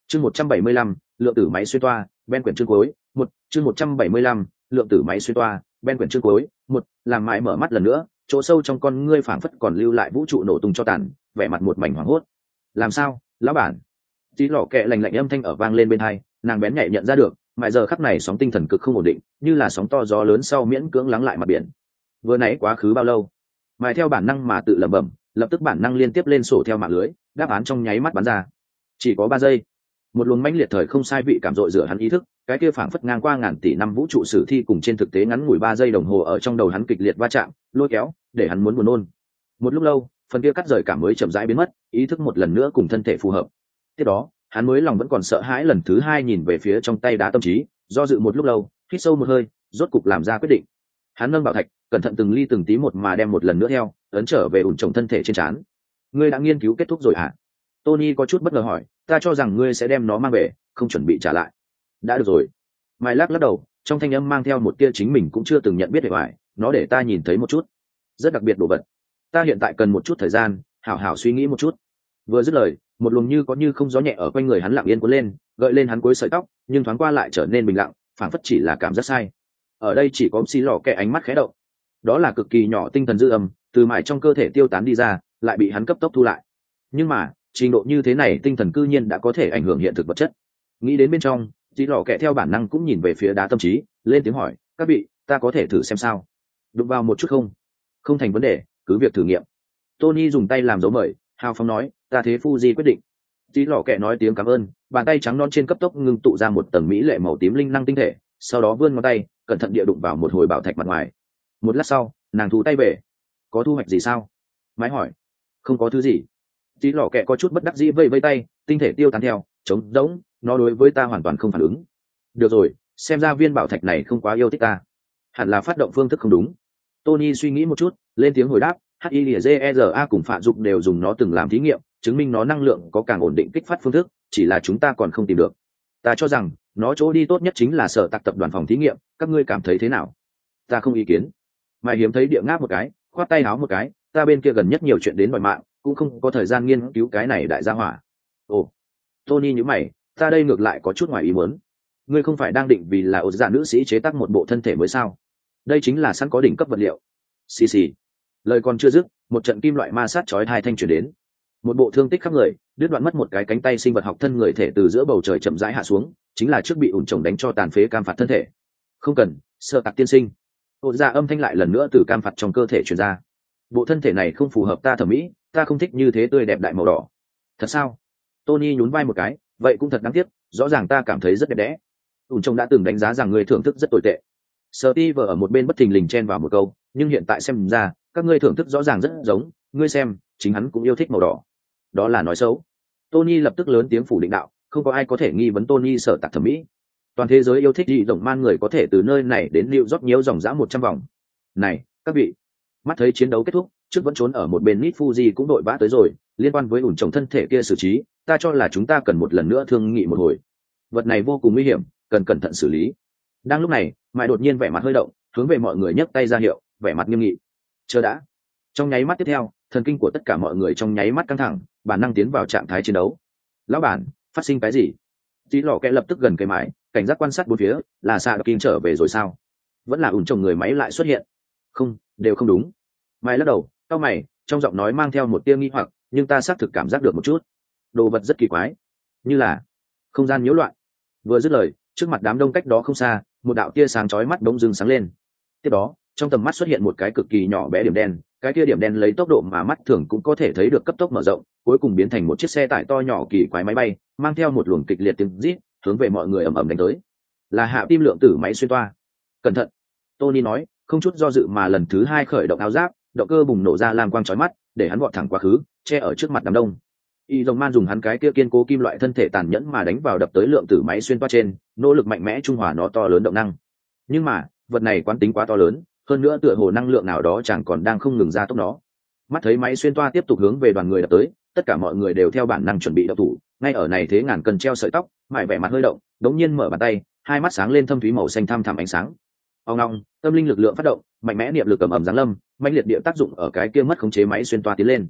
Chương 175, lượng tử máy xuyên toa, Ben quyển chương cuối, 1, chương 175, lượng tử máy xuyên toa, Ben quyển chương cuối, 1, làm mãi mở mắt lần nữa, chỗ sâu trong con ngươi phảng phất còn lưu lại vũ trụ nổ tung cho tàn, vẻ mặt một mảnh hoảng hốt. Làm sao, lão bản? Tí lọ kẹ lạnh lạnh âm thanh ở vang lên bên tai, nàng bén nhạy nhận ra được, mãi giờ khắc này sóng tinh thần cực không ổn định, như là sóng to gió lớn sau miễn cưỡng lắng lại mặt biển. Vừa nãy quá khứ bao lâu? Mãi theo bản năng mà tự lẩm bẩm, lập tức bản năng liên tiếp lên sổ theo mạng lưới, đáp án trong nháy mắt bắn ra. Chỉ có 3 giây. Một luồng mãnh liệt thời không sai vị cảm dội rửa hắn ý thức, cái kia phảng phất ngang qua ngàn tỷ năm vũ trụ sử thi cùng trên thực tế ngắn ngủi 3 giây đồng hồ ở trong đầu hắn kịch liệt va chạm, lôi kéo, để hắn muốn buồn nôn. Một lúc lâu, phần kia cắt rời cảm mới chậm rãi biến mất, ý thức một lần nữa cùng thân thể phù hợp. Tiếp đó, hắn mới lòng vẫn còn sợ hãi lần thứ hai nhìn về phía trong tay đá tâm trí, do dự một lúc lâu, hít sâu một hơi, rốt cục làm ra quyết định. Hắn nâng bảo thạch, cẩn thận từng ly từng tí một mà đem một lần nữa theo, ấn trở về ủn trồng thân thể trên trán. Ngươi đã nghiên cứu kết thúc rồi hả? Tony có chút bất ngờ hỏi, ta cho rằng ngươi sẽ đem nó mang về, không chuẩn bị trả lại. Đã được rồi. Mai lắc đầu, trong thanh âm mang theo một tia chính mình cũng chưa từng nhận biết về ngoài, nó để ta nhìn thấy một chút rất đặc biệt đồ vật. Ta hiện tại cần một chút thời gian, hảo hảo suy nghĩ một chút. Vừa dứt lời, một luồng như có như không gió nhẹ ở quanh người hắn lặng yên cuốn lên, gợi lên hắn cuối sợi tóc, nhưng thoáng qua lại trở nên bình lặng, phảng phất chỉ là cảm giác sai. Ở đây chỉ có xì lò kẹ ánh mắt khẽ động. Đó là cực kỳ nhỏ tinh thần dư âm, từ mải trong cơ thể tiêu tán đi ra, lại bị hắn cấp tốc thu lại. Nhưng mà, trình độ như thế này tinh thần cư nhiên đã có thể ảnh hưởng hiện thực vật chất. Nghĩ đến bên trong, xì lò kẹ theo bản năng cũng nhìn về phía đá tâm trí, lên tiếng hỏi, các vị, ta có thể thử xem sao? Đụng vào một chút không? Không thành vấn đề, cứ việc thử nghiệm. Tony dùng tay làm dấu mời, hào phóng nói, ta thế Fuji quyết định. Tí lò kẹ nói tiếng cảm ơn, bàn tay trắng non trên cấp tốc ngưng tụ ra một tầng mỹ lệ màu tím linh năng tinh thể, sau đó vươn ngón tay, cẩn thận địa đụng vào một hồi bảo thạch mặt ngoài. Một lát sau, nàng thu tay về. Có thu hoạch gì sao? Mái hỏi. Không có thứ gì. Tí lò kẹ có chút bất đắc dĩ vây vây tay, tinh thể tiêu tán theo, trống rỗng, nó đối với ta hoàn toàn không phản ứng. Được rồi, xem ra viên bảo thạch này không quá yêu thích ta. Hẳn là phát động phương thức không đúng. Tony suy nghĩ một chút, lên tiếng hồi đáp, HILZERA cùng Phạ Dục đều dùng nó từng làm thí nghiệm, chứng minh nó năng lượng có càng ổn định kích phát phương thức, chỉ là chúng ta còn không tìm được. Ta cho rằng, nó chỗ đi tốt nhất chính là sở tạc tập đoàn phòng thí nghiệm, các ngươi cảm thấy thế nào? Ta không ý kiến. Mai hiếm thấy địa ngáp một cái, khoát tay áo một cái, ta bên kia gần nhất nhiều chuyện đến mọi mạng, cũng không có thời gian nghiên cứu cái này đại gia hỏa. Ồ, Tony nhíu mày, ta đây ngược lại có chút ngoài ý muốn. Ngươi không phải đang định vì là ổ dạ nữ sĩ chế tác một bộ thân thể mới sao? Đây chính là sẵn có đỉnh cấp vật liệu. Xì xì. Lời còn chưa dứt, một trận kim loại ma sát chói tai thanh truyền đến. Một bộ thương tích khắp người, đứt đoạn mất một cái cánh tay sinh vật học thân người thể từ giữa bầu trời chậm rãi hạ xuống, chính là trước bị ủn trồng đánh cho tàn phế cam phạt thân thể. Không cần, sợ tạc tiên sinh. Ổ dạ âm thanh lại lần nữa từ cam phạt trong cơ thể truyền ra. Bộ thân thể này không phù hợp ta thẩm mỹ, ta không thích như thế tươi đẹp đại màu đỏ. Thật sao? Tony nhún vai một cái, vậy cũng thật đáng tiếc, rõ ràng ta cảm thấy rất đẹp đẽ. Ủn trồng đã từng đánh giá rằng người thưởng thức rất tồi tệ. Steve ở một bên bất thình lình chen vào một câu, nhưng hiện tại xem ra, các ngươi thưởng thức rõ ràng rất giống, ngươi xem, chính hắn cũng yêu thích màu đỏ. Đó là nói xấu. Tony lập tức lớn tiếng phủ định đạo, không có ai có thể nghi vấn Tony sở tạc thẩm mỹ. Toàn thế giới yêu thích dị rộng man người có thể từ nơi này đến New York nhiễu dòng dã 100 vòng. Này, các vị, mắt thấy chiến đấu kết thúc, trước vẫn trốn ở một bên Nit Fuji cũng đội vã tới rồi, liên quan với ủn trồng thân thể kia xử trí, ta cho là chúng ta cần một lần nữa thương nghị một hồi. Vật này vô cùng nguy hiểm, cần cẩn thận xử lý. Đang lúc này, Mại đột nhiên vẻ mặt hơi động, hướng về mọi người nhấc tay ra hiệu, vẻ mặt nghiêm nghị. Chờ đã. Trong nháy mắt tiếp theo, thần kinh của tất cả mọi người trong nháy mắt căng thẳng, bản năng tiến vào trạng thái chiến đấu. Lão bản, phát sinh cái gì? Tí lò kẹ lập tức gần cái máy, cảnh giác quan sát bốn phía, là xạ kinh trở về rồi sao? Vẫn là ủn trồng người máy lại xuất hiện? Không, đều không đúng. Mày lắc đầu, cau mày, trong giọng nói mang theo một tia nghi hoặc, nhưng ta xác thực cảm giác được một chút. Đồ vật rất kỳ quái, như là không gian nhiễu loạn. Vừa dứt lời, trước mặt đám đông cách đó không xa, một đạo tia sáng chói mắt bỗng dưng sáng lên. Tiếp đó, trong tầm mắt xuất hiện một cái cực kỳ nhỏ bé điểm đen, cái kia điểm đen lấy tốc độ mà mắt thường cũng có thể thấy được cấp tốc mở rộng, cuối cùng biến thành một chiếc xe tải to nhỏ kỳ quái máy bay, mang theo một luồng kịch liệt tiếng rít, hướng về mọi người ầm ầm đánh tới. Là hạ tim lượng tử máy xuyên toa. Cẩn thận, Tony nói, không chút do dự mà lần thứ hai khởi động áo giáp, động cơ bùng nổ ra lam quang chói mắt, để hắn vọt thẳng quá khứ, che ở trước mặt đám đông. Y Dòng Man dùng hắn cái kia kiên cố kim loại thân thể tàn nhẫn mà đánh vào đập tới lượng tử máy xuyên toa trên, nỗ lực mạnh mẽ trung hòa nó to lớn động năng. Nhưng mà, vật này quán tính quá to lớn, hơn nữa tựa hồ năng lượng nào đó chẳng còn đang không ngừng ra tốc nó. Mắt thấy máy xuyên toa tiếp tục hướng về đoàn người đập tới, tất cả mọi người đều theo bản năng chuẩn bị động thủ. Ngay ở này thế ngàn cân treo sợi tóc, mải vẻ mặt hơi động, đống nhiên mở bàn tay, hai mắt sáng lên thâm thúy màu xanh thăm thẳm ánh sáng. Ông long, tâm linh lực lượng phát động, mạnh mẽ niệm lực ầm ầm giáng lâm, mãnh liệt địa tác dụng ở cái kia mất khống chế máy xuyên toa tiến lên.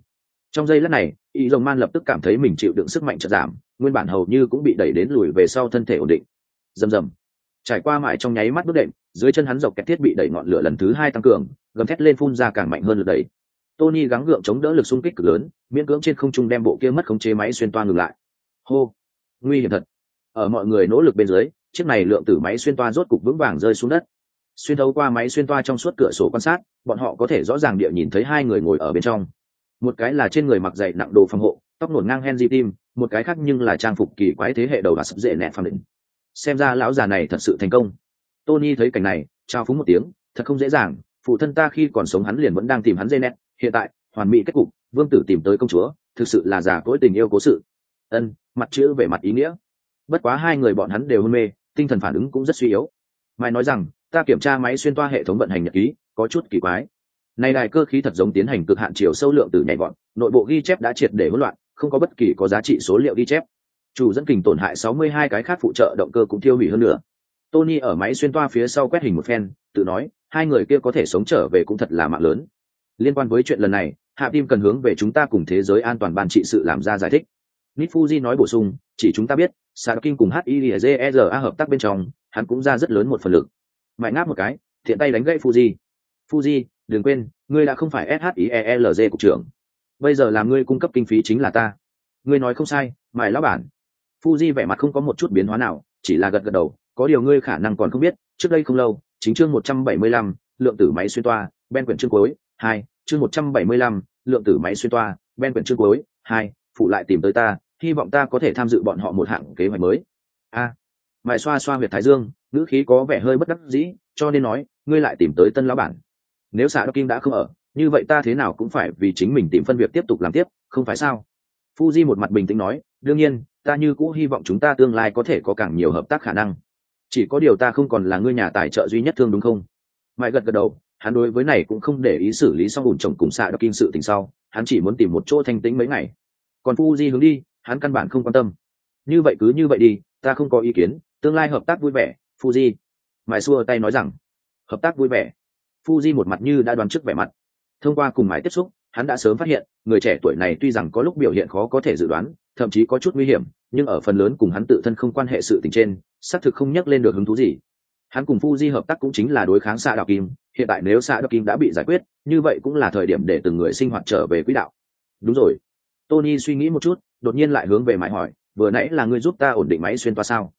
Trong giây lát này, y rồng man lập tức cảm thấy mình chịu đựng sức mạnh chợt giảm, nguyên bản hầu như cũng bị đẩy đến lùi về sau, thân thể ổn định. Rầm rầm. Trải qua mãi trong nháy mắt bước đệm, dưới chân hắn dọc kẹt thiết bị đẩy ngọn lửa lần thứ hai tăng cường, gầm thét lên phun ra càng mạnh hơn lực đẩy. Tony gắng gượng chống đỡ lực xung kích cực lớn, miễn cưỡng trên không trung đem bộ kia mất khống chế máy xuyên toa ngừng lại. Hô, nguy hiểm thật. Ở mọi người nỗ lực bên dưới, chiếc này lượng tử máy xuyên toa rốt cục vững vàng rơi xuống đất. Xuyên thấu qua máy xuyên toa trong suốt cửa sổ quan sát, bọn họ có thể rõ ràng địa nhìn thấy hai người ngồi ở bên trong. Một cái là trên người mặc dày nặng đồ phòng hộ, tóc nổn ngang Henry Tim, một cái khác nhưng là trang phục kỳ quái thế hệ đầu và sập dễ nẹt phàm định. Xem ra lão già này thật sự thành công. Tony thấy cảnh này, trao phúng một tiếng, thật không dễ dàng, phụ thân ta khi còn sống hắn liền vẫn đang tìm hắn dây nẹt, hiện tại hoàn mỹ kết cục, vương tử tìm tới công chúa, thực sự là già cỗi tình yêu cố sự. Ân, mặt chữ về mặt ý nghĩa. Bất quá hai người bọn hắn đều hôn mê, tinh thần phản ứng cũng rất suy yếu. Mai nói rằng, ta kiểm tra máy xuyên toa hệ thống vận hành nhật ký, có chút kỳ quái. Này đài cơ khí thật giống tiến hành cực hạn chiều sâu lượng tử nhảy vọt, nội bộ ghi chép đã triệt để hỗn loạn, không có bất kỳ có giá trị số liệu ghi chép. Chủ dẫn kình tổn hại 62 cái khác phụ trợ động cơ cũng tiêu hủy hơn nữa. Tony ở máy xuyên toa phía sau quét hình một phen, tự nói, hai người kia có thể sống trở về cũng thật là mạng lớn. Liên quan với chuyện lần này, hạ tim cần hướng về chúng ta cùng thế giới an toàn ban trị sự làm ra giải thích. Nifuji nói bổ sung, chỉ chúng ta biết, Sadakin cùng HIEZERA hợp tác bên trong, hắn cũng ra rất lớn một phần lực. Mại ngáp một cái, thiện tay đánh gãy Fuji. Fuji, đừng quên, ngươi đã không phải SHIELZ cục trưởng. Bây giờ làm ngươi cung cấp kinh phí chính là ta. Ngươi nói không sai, mày lão bản. Fuji vẻ mặt không có một chút biến hóa nào, chỉ là gật gật đầu, có điều ngươi khả năng còn không biết, trước đây không lâu, chính chương 175, lượng tử máy xuyên toa, Ben quyển chương cuối, 2, chương 175, lượng tử máy xuyên toa, Ben quyển chương cuối, 2, phụ lại tìm tới ta, hy vọng ta có thể tham dự bọn họ một hạng kế hoạch mới. Mày xoa xoa huyệt thái dương, ngữ khí có vẻ hơi bất đắc dĩ, cho nên nói, ngươi lại tìm tới tân lão bản. Nếu xạ đốc kim đã không ở, như vậy ta thế nào cũng phải vì chính mình tìm phân việc tiếp tục làm tiếp, không phải sao? Fuji một mặt bình tĩnh nói, đương nhiên, ta như cũ hy vọng chúng ta tương lai có thể có càng nhiều hợp tác khả năng. Chỉ có điều ta không còn là ngươi nhà tài trợ duy nhất thương đúng không? Mãi gật gật đầu, hắn đối với này cũng không để ý xử lý xong ủn chồng cùng xạ đốc kim sự tình sau, hắn chỉ muốn tìm một chỗ thanh tĩnh mấy ngày. Còn Fuji hướng đi, hắn căn bản không quan tâm. Như vậy cứ như vậy đi, ta không có ý kiến, tương lai hợp tác vui vẻ, Fuji. Mãi xua tay nói rằng, hợp tác vui vẻ. Fuji một mặt như đã đoán trước vẻ mặt. Thông qua cùng Mãi tiếp xúc, hắn đã sớm phát hiện, người trẻ tuổi này tuy rằng có lúc biểu hiện khó có thể dự đoán, thậm chí có chút nguy hiểm, nhưng ở phần lớn cùng hắn tự thân không quan hệ sự tình trên, xác thực không nhắc lên được hứng thú gì. Hắn cùng Fuji hợp tác cũng chính là đối kháng xạ đạo kim, hiện tại nếu xạ đạo kim đã bị giải quyết, như vậy cũng là thời điểm để từng người sinh hoạt trở về quỹ đạo. Đúng rồi. Tony suy nghĩ một chút, đột nhiên lại hướng về Mãi hỏi, vừa nãy là ngươi giúp ta ổn định máy xuyên toa sao?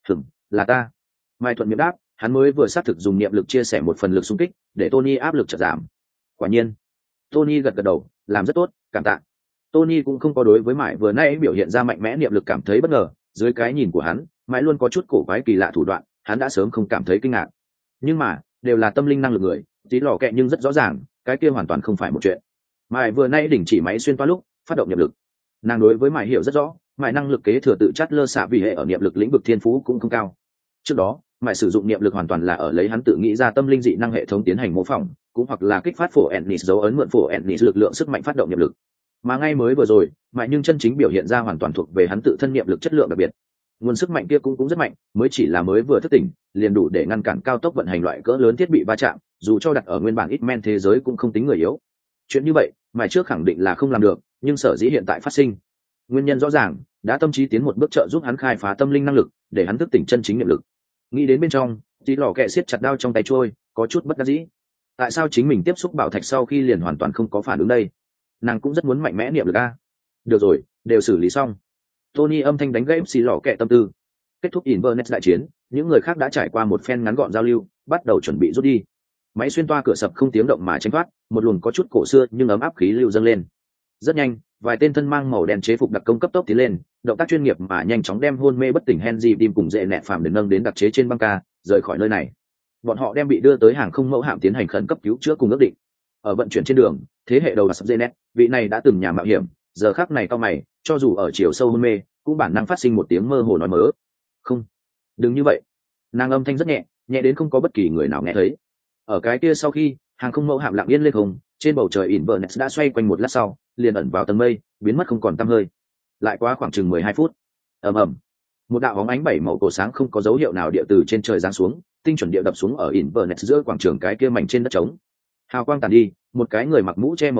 Là ta. Mai thuận miệng đáp, hắn mới vừa xác thực dùng niệm lực chia sẻ một phần lực xung kích, để Tony áp lực chợt giảm. Quả nhiên. Tony gật gật đầu, làm rất tốt, cảm tạ. Tony cũng không có đối với Mãi vừa nãy biểu hiện ra mạnh mẽ niệm lực cảm thấy bất ngờ, dưới cái nhìn của hắn, Mãi luôn có chút cổ quái kỳ lạ thủ đoạn, hắn đã sớm không cảm thấy kinh ngạc. Nhưng mà, đều là tâm linh năng lực người, tí lò kẹ nhưng rất rõ ràng, cái kia hoàn toàn không phải một chuyện. Mãi vừa nãy đình chỉ máy xuyên toa lúc, phát động niệm lực. Nàng đối với Mãi hiểu rất rõ, Mãi năng lực kế thừa tự chát lơ xạ vì hệ ở niệm lực lĩnh vực thiên phú cũng không cao. Trước đó, Mãi sử dụng niệm lực hoàn toàn là ở lấy hắn tự nghĩ ra tâm linh dị năng hệ thống tiến hành mô phỏng, cũng hoặc là kích phát phổ Ennis dấu ấn mượn phổ Ennis lực lượng sức mạnh phát động niệm lực. Mà ngay mới vừa rồi, Mãi nhưng chân chính biểu hiện ra hoàn toàn thuộc về hắn tự thân niệm lực chất lượng đặc biệt. Nguồn sức mạnh kia cũng rất mạnh, mới chỉ là mới vừa thức tỉnh, liền đủ để ngăn cản cao tốc vận hành loại cỡ lớn thiết bị va chạm, dù cho đặt ở nguyên bản ít men thế giới cũng không tính người yếu. Chuyện như vậy, Mãi trước khẳng định là không làm được, nhưng sở dĩ hiện tại phát sinh, nguyên nhân rõ ràng, đã tâm trí tiến một bước trợ giúp hắn khai phá tâm linh năng lực, để hắn thức tỉnh chân chính niệm lực. Nghĩ đến bên trong, tí lò kẹ siết chặt đao trong tay trôi, có chút bất đắc dĩ. Tại sao chính mình tiếp xúc bảo thạch sau khi liền hoàn toàn không có phản ứng đây? Nàng cũng rất muốn mạnh mẽ niệm lực a. Được rồi, đều xử lý xong. Tony âm thanh đánh gãy xì lò kẹ tâm tư. Kết thúc Inverness đại chiến, những người khác đã trải qua một phen ngắn gọn giao lưu, bắt đầu chuẩn bị rút đi. Máy xuyên toa cửa sập không tiếng động mà tránh thoát, một luồng có chút cổ xưa nhưng ấm áp khí lưu dâng lên. Rất nhanh, vài tên thân mang màu đen chế phục đặc công cấp tốc tiến lên, động tác chuyên nghiệp mà nhanh chóng đem hôn mê bất tỉnh Henry Tim cùng dễ nẹt phàm đến nâng đến đặc chế trên băng ca, rời khỏi nơi này. Bọn họ đem bị đưa tới hàng không mẫu hạm tiến hành khẩn cấp cứu chữa cùng ước định. Ở vận chuyển trên đường, thế hệ đầu là sắp dễ nẹt, vị này đã từng nhà mạo hiểm, giờ khắc này cao mày, cho dù ở chiều sâu hôn mê, cũng bản năng phát sinh một tiếng mơ hồ nói mớ. Không, đừng như vậy. Nàng âm thanh rất nhẹ, nhẹ đến không có bất kỳ người nào nghe thấy. Ở cái kia sau khi, hàng không mẫu hạm lặng yên lên không, trên bầu trời Inverness đã xoay quanh một lát sau, liền ẩn vào tầng mây, biến mất không còn tăm hơi. Lại qua khoảng chừng 12 phút, ầm ầm, một đạo bóng ánh bảy màu cổ sáng không có dấu hiệu nào địa từ trên trời giáng xuống, tinh chuẩn địa đập xuống ở Inverness giữa quảng trường cái kia mảnh trên đất trống. Hào quang tàn đi, một cái người mặc mũ che màu đỏ,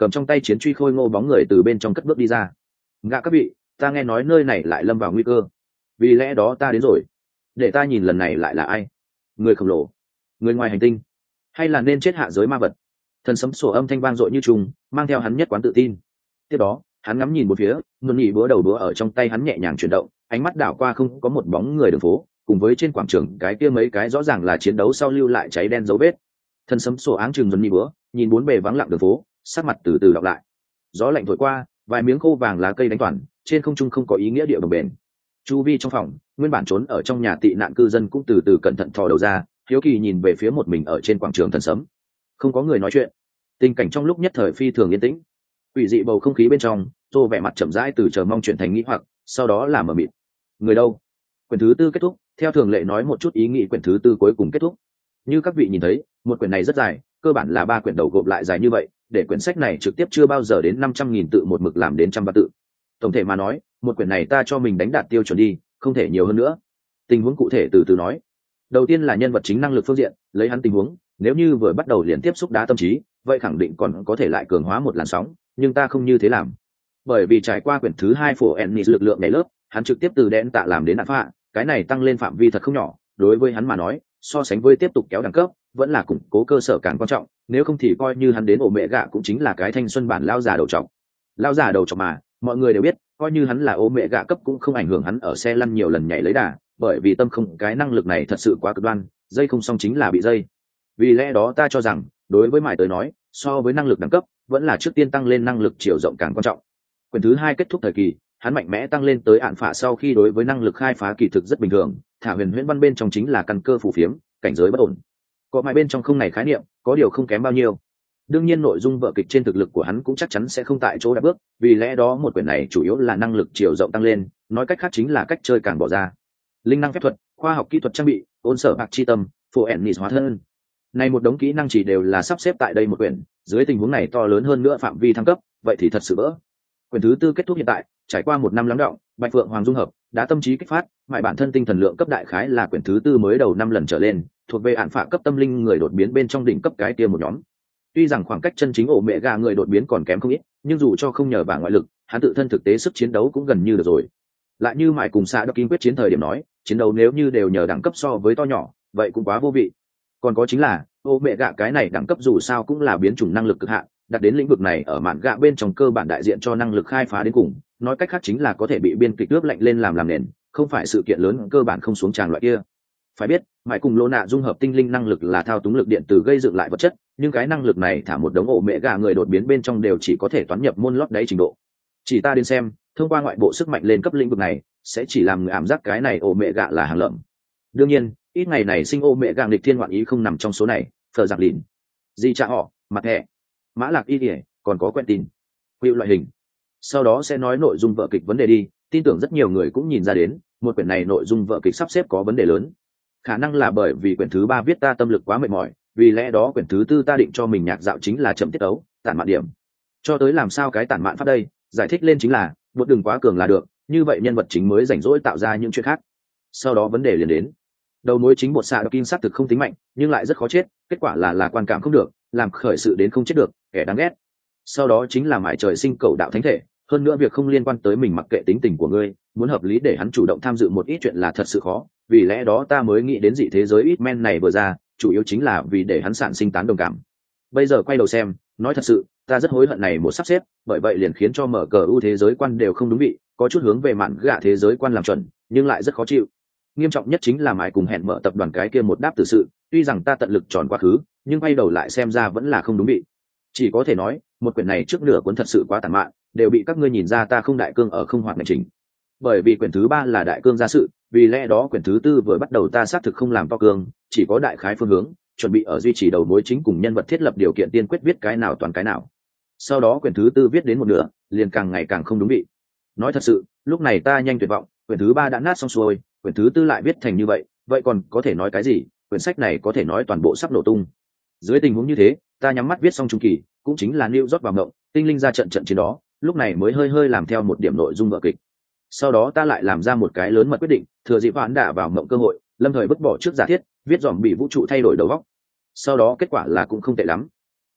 cầm trong tay chiến truy khôi ngô bóng người từ bên trong cất bước đi ra. Ngạ các vị, ta nghe nói nơi này lại lâm vào nguy cơ, vì lẽ đó ta đến rồi, để ta nhìn lần này lại là ai, người khổng lồ, người ngoài hành tinh, hay là nên chết hạ giới ma vật. Thần sấm sổ âm thanh vang dội như trùng, mang theo hắn nhất quán tự tin. Tiếp đó hắn ngắm nhìn một phía, nôn nhị búa đầu búa ở trong tay hắn nhẹ nhàng chuyển động, ánh mắt đảo qua không có một bóng người đường phố, cùng với trên quảng trường cái kia mấy cái rõ ràng là chiến đấu sau lưu lại cháy đen dấu vết. Thần sấm sổ áng chừng nôn nhị búa, nhìn bốn bề vắng lặng đường phố, sắc mặt từ từ đọc lại. Gió lạnh thổi qua, vài miếng khô vàng lá cây đánh toàn, trên không trung không có ý nghĩa địa đồng bền. Chu vi trong phòng, nguyên bản trốn ở trong nhà tị nạn cư dân cũng từ từ cẩn thận thò đầu ra, hiếu kỳ nhìn về phía một mình ở trên quảng trường thần sấm. Không có người nói chuyện, tình cảnh trong lúc nhất thời phi thường yên tĩnh. Quỷ dị bầu không khí bên trong, Tô vẻ mặt chậm rãi từ chờ mong chuyển thành nghĩ hoặc, sau đó là mờ mịt. Người đâu? Quyển thứ tư kết thúc, theo thường lệ nói một chút ý nghĩ quyển thứ tư cuối cùng kết thúc. Như các vị nhìn thấy, một quyển này rất dài, cơ bản là 3 quyển đầu gộp lại dài như vậy, để quyển sách này trực tiếp chưa bao giờ đến 500.000 tự một mực làm đến 100 tự. Tổng thể mà nói, một quyển này ta cho mình đánh đạt tiêu chuẩn đi, không thể nhiều hơn nữa. Tình huống cụ thể từ từ nói. Đầu tiên là nhân vật chính năng lực phương diện, lấy hắn tình huống, nếu như vừa bắt đầu liền tiếp xúc đá tâm trí, vậy khẳng định còn có thể lại cường hóa một làn sóng, nhưng ta không như thế làm. Bởi vì trải qua quyển thứ 2 phổ Ennis lực lượng nhảy lớp, hắn trực tiếp từ đen tạ làm đến đạn phạ, cái này tăng lên phạm vi thật không nhỏ, đối với hắn mà nói, so sánh với tiếp tục kéo đẳng cấp, vẫn là củng cố cơ sở càng quan trọng, nếu không thì coi như hắn đến ổ mẹ gạ cũng chính là cái thanh xuân bản lao già đầu trọc. Lao già đầu trọc mà, mọi người đều biết, coi như hắn là ổ mẹ gạ cấp cũng không ảnh hưởng hắn ở xe lăn nhiều lần nhảy lấy đà, bởi vì tâm không cái năng lực này thật sự quá cực đoan, dây không xong chính là bị dây. Vì lẽ đó ta cho rằng, đối với mải tới nói, so với năng lực đẳng cấp, vẫn là trước tiên tăng lên năng lực chiều rộng càng quan trọng. Quyển thứ 2 kết thúc thời kỳ, hắn mạnh mẽ tăng lên tới án phả sau khi đối với năng lực khai phá kỳ thực rất bình thường, thả huyền huyễn văn bên trong chính là căn cơ phù phiếm, cảnh giới bất ổn. Có mãi bên trong không này khái niệm, có điều không kém bao nhiêu. Đương nhiên nội dung vở kịch trên thực lực của hắn cũng chắc chắn sẽ không tại chỗ đạp bước, vì lẽ đó một quyển này chủ yếu là năng lực chiều rộng tăng lên, nói cách khác chính là cách chơi càng bỏ ra. Linh năng phép thuật, khoa học kỹ thuật trang bị, ôn sở bạc chi tâm, phổ ennis hóa thân. Này một đống kỹ năng chỉ đều là sắp xếp tại đây một quyển, dưới tình huống này to lớn hơn nữa phạm vi thăng cấp, vậy thì thật sự vỡ. Quyển thứ tư kết thúc hiện tại, trải qua 1 năm lắng đọng, Bạch Phượng Hoàng dung hợp, đã tâm trí kích phát, mại bản thân tinh thần lượng cấp đại khái là quyển thứ tư mới đầu 5 lần trở lên, thuộc về án phạ cấp tâm linh người đột biến bên trong đỉnh cấp cái kia một nhóm. Tuy rằng khoảng cách chân chính ổ mẹ gà người đột biến còn kém không ít, nhưng dù cho không nhờ vào ngoại lực, hắn tự thân thực tế sức chiến đấu cũng gần như được rồi. Lại như mại cùng xạ đắc kim quyết chiến thời điểm nói, chiến đấu nếu như đều nhờ đẳng cấp so với to nhỏ, vậy cũng quá vô vị. Còn có chính là, ổ mẹ gà cái này đẳng cấp dù sao cũng là biến chủng năng lực cực hạn, đặt đến lĩnh vực này ở mạn gạ bên trong cơ bản đại diện cho năng lực khai phá đến cùng, nói cách khác chính là có thể bị biên kịch ướp lạnh lên làm nền, không phải sự kiện lớn cơ bản không xuống tràng loại kia. Phải biết, mãi cùng lô nạ dung hợp tinh linh năng lực là thao túng lực điện từ gây dựng lại vật chất, nhưng cái năng lực này thả một đống ổ mẹ gà người đột biến bên trong đều chỉ có thể toán nhập môn lót đáy trình độ. Chỉ ta đến xem, thông qua ngoại bộ sức mạnh lên cấp lĩnh vực này, sẽ chỉ làm người ảm giác cái này ổ mẹ gà là hàng lợm. Đương nhiên, ít ngày này sinh ổ mẹ gà nghịch thiên ngoạn ý không nằm trong số này, phờ giặc lìn, di trả họ, mặt hẹ, mã lạc y ỉa, còn có quen tin, hữu loại hình. Sau đó sẽ nói nội dung vở kịch vấn đề đi, tin tưởng rất nhiều người cũng nhìn ra đến, một quyển này nội dung vở kịch sắp xếp có vấn đề lớn. Khả năng là bởi vì quyển thứ 3 viết ta tâm lực quá mệt mỏi, vì lẽ đó quyển thứ 4 ta định cho mình nhạc dạo chính là chậm tiết ấu, tản mạn điểm. Cho tới làm sao cái tản mạn pháp đây, giải thích lên chính là, bột đừng quá cường là được, như vậy nhân vật chính mới rảnh rỗi tạo ra những chuyện khác. Sau đó vấn đề liền đến. Đầu mối chính bột xạ kim xác thực không tính mạnh, nhưng lại rất khó chết, kết quả là quan cảm không được, làm khởi sự đến không chết được, kẻ đáng ghét. Sau đó chính là mải trời sinh cầu đạo thánh thể, hơn nữa việc không liên quan tới mình mặc kệ tính tình của ngươi, muốn hợp lý để hắn chủ động tham dự một ít chuyện là thật sự khó, vì lẽ đó ta mới nghĩ đến dị thế giới ít men này vừa ra, chủ yếu chính là vì để hắn sản sinh tán đồng cảm. Bây giờ quay đầu xem, nói thật sự, ta rất hối hận này một sắp xếp, bởi vậy liền khiến cho mở cờ ưu thế giới quan đều không đúng vị, có chút hướng về mạn gạ thế giới quan làm chuẩn, nhưng lại rất khó chịu. Nghiêm trọng nhất chính là mãi cùng hẹn mở tập đoàn cái kia một đáp tử sự, tuy rằng ta tận lực tròn quá khứ, nhưng quay đầu lại xem ra vẫn là không đúng vị. Chỉ có thể nói, một quyển này trước nửa cuốn thật sự quá tàn mạn, đều bị các ngươi nhìn ra ta không đại cương ở không hoạt ngành chính. Bởi vì quyển thứ 3 là đại cương gia sự, vì lẽ đó quyển thứ 4 vừa bắt đầu ta xác thực không làm to cương, chỉ có đại khái phương hướng, chuẩn bị ở duy trì đầu mối chính cùng nhân vật thiết lập điều kiện tiên quyết viết cái nào toàn cái nào. Sau đó quyển thứ 4 viết đến một nửa, liền càng ngày càng không đúng vị. Nói thật sự, lúc này ta nhanh tuyệt vọng, quyển thứ 3 đã nát xong xuôi, quyển thứ 4 lại viết thành như vậy, vậy còn có thể nói cái gì? Quyển sách này có thể nói toàn bộ sắp nổ tung. Dưới tình huống như thế, ta nhắm mắt viết xong trung kỳ, cũng chính là New rót vào ngộng, tinh linh ra trận chiến đó, lúc này mới hơi làm theo một điểm nội dung vở kịch. Sau đó ta lại làm ra một cái lớn mật quyết định, thừa dịp vãn đả vào mộng cơ hội, lâm thời vứt bỏ trước giả thiết, viết dòm bị vũ trụ thay đổi đầu óc. Sau đó kết quả là cũng không tệ lắm.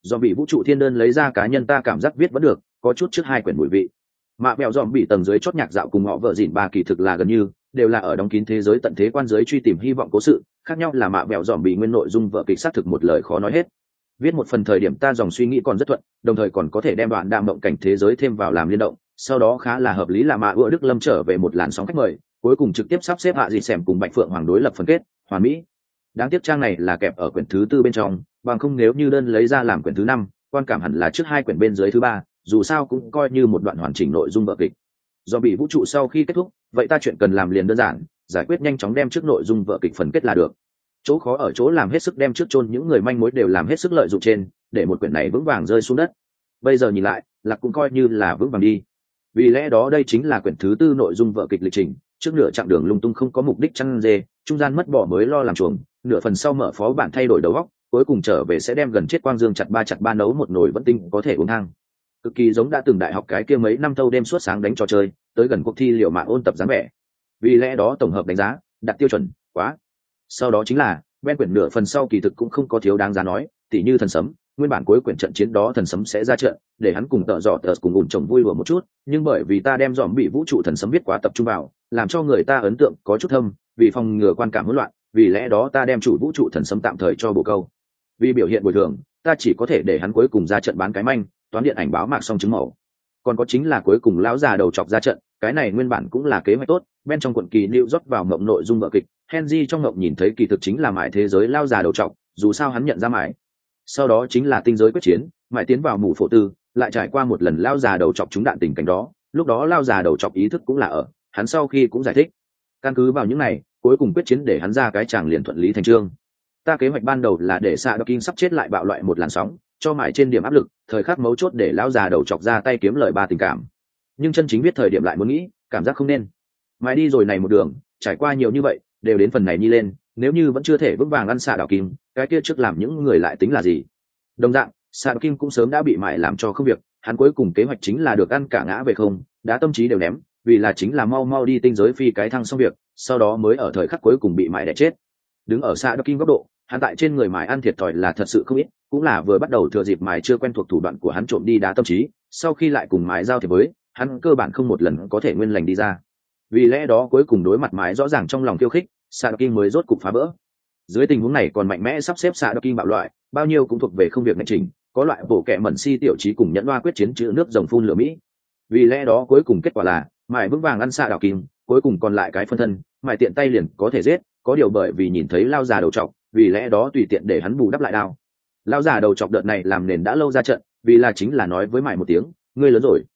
Do bị vũ trụ thiên đơn lấy ra cá nhân ta cảm giác viết vẫn được, có chút trước 2 quyển mùi vị. Mạ bẹo dòm bị tầng dưới chót nhạc dạo cùng họ vợ dịn ba kỳ thực là gần như đều là ở đóng kín thế giới tận thế quan giới truy tìm hy vọng cố sự, khác nhau là mạ bẹo dòm bị nguyên nội dung vợ kịch xác thực một lời khó nói hết. Viết một phần thời điểm ta dòng suy nghĩ còn rất thuận, đồng thời còn có thể đem đoạn đam mộng cảnh thế giới thêm vào làm liên động, sau đó khá là hợp lý là mạ ưa Đức Lâm trở về một làn sóng khách mời, cuối cùng trực tiếp sắp xếp hạ gì xẻm cùng Bạch Phượng Hoàng đối lập phân kết, hoàn mỹ. Đáng tiếc trang này là kẹp ở quyển thứ 4 bên trong, bằng không nếu như đơn lấy ra làm quyển thứ 5, quan cảm hẳn là trước 2 quyển bên dưới thứ 3, dù sao cũng coi như một đoạn hoàn chỉnh nội dung vở kịch. Do bị vũ trụ sau khi kết thúc, vậy ta chuyện cần làm liền đơn giản, giải quyết nhanh chóng đem trước nội dung vở kịch phần kết là được. Chỗ khó ở chỗ làm hết sức đem trước chôn những người manh mối đều làm hết sức lợi dụng trên, để một quyển này vững vàng rơi xuống đất. Bây giờ nhìn lại, là cũng coi như là vững vàng đi. Vì lẽ đó đây chính là quyển thứ 4 nội dung vở kịch lịch trình, trước nửa chặng đường lung tung không có mục đích chăn dê, trung gian mất bỏ mới lo làm chuồng, nửa phần sau mở phó bản thay đổi đầu óc, cuối cùng trở về sẽ đem gần chết quang dương chặt ba nấu một nồi vẫn tinh có thể uống thang. Cực kỳ giống đã từng đại học cái kia mấy năm thâu đêm suốt sáng đánh trò chơi, tới gần cuộc thi liệu mạng ôn tập dáng vẻ. Vì lẽ đó tổng hợp đánh giá đặt tiêu chuẩn quá. Sau đó chính là bên quyển nửa phần sau kỳ thực cũng không có thiếu đáng giá nói, tỉ như thần sấm, nguyên bản cuối quyển trận chiến đó thần sấm sẽ ra trận, để hắn cùng tợ dọ tợ cùng ủn chồng vui đùa một chút, nhưng bởi vì ta đem dòm bị vũ trụ thần sấm viết quá tập trung vào, làm cho người ta ấn tượng có chút thâm, vì phòng ngừa quan cảm hỗn loạn, vì lẽ đó ta đem chủ vũ trụ thần sấm tạm thời cho bộ câu. Vì biểu hiện bồi thường, ta chỉ có thể để hắn cuối cùng ra trận bán cái manh, toán điện ảnh báo mạc xong chứng màu. Còn có chính là cuối cùng lão già đầu chọc ra trận, cái này nguyên bản cũng là kế hoạch tốt, bên trong quận kỳ lưu rót vào mộng nội dung vở kịch, Henry trong mộng nhìn thấy kỳ thực chính là mải thế giới lao già đầu trọc, dù sao hắn nhận ra mải. Sau đó chính là tinh giới quyết chiến, mải tiến vào mù phổ tư, lại trải qua một lần lao già đầu trọc trúng đạn tình cảnh đó, lúc đó lao già đầu trọc ý thức cũng là ở, hắn sau khi cũng giải thích. Căn cứ vào những này, cuối cùng quyết chiến để hắn ra cái chàng liền thuận lý thành chương. Ta kế hoạch ban đầu là để xạ Đọc Kinh sắp chết lại bạo loại một làn sóng, cho mải trên điểm áp lực, thời khắc mấu chốt để lao già đầu trọc ra tay kiếm lời 3 tình cảm. Nhưng chân chính biết thời điểm lại muốn nghĩ, cảm giác không nên. Mải đi rồi này một đường, trải qua nhiều như vậy, đều đến phần này nhi lên, nếu như vẫn chưa thể vững vàng ăn xạ Đọc Kim, cái kia trước làm những người lại tính là gì? Đồng dạng, xạ Đọc Kim cũng sớm đã bị mải làm cho không việc, hắn cuối cùng kế hoạch chính là được ăn cả ngã về không, đã tâm trí đều ném, vì là chính là mau mau đi tinh giới phi cái thăng xong việc, sau đó mới ở thời khắc cuối cùng bị mải đẻ chết. Đứng ở xạ Đọc Kim góc độ, hắn tại trên người mải ăn thiệt thòi là thật sự không ít, cũng là vừa bắt đầu thừa dịp mải chưa quen thuộc thủ đoạn của hắn trộm đi đá tâm trí, sau khi lại cùng mải giao thiệp với, hắn cơ bản không một lần có thể nguyên lành đi ra. Vì lẽ đó cuối cùng đối mặt mải rõ ràng trong lòng khiêu khích, xạ Đọc Kim mới rốt cục phá vỡ. Dưới tình huống này còn mạnh mẽ sắp xếp xạ Đọc Kim bạo loại, bao nhiêu cũng thuộc về không việc ngạch trình, có loại bổ kẹ mẩn si tiểu trí cùng nhẫn đoa quyết chiến chữ nước rồng phun lửa mỹ. Vì lẽ đó cuối cùng kết quả là mải vững vàng ăn xạ Đọc Kim, cuối cùng còn lại cái phân thân, mải tiện tay liền có thể giết, có điều bởi vì nhìn thấy lao già đầu trọc, vì lẽ đó tùy tiện để hắn bù đắp lại đao. Lao già đầu trọc đợt này làm nền đã lâu ra trận, vì là chính là nói với mải một tiếng, ngươi lớn rồi.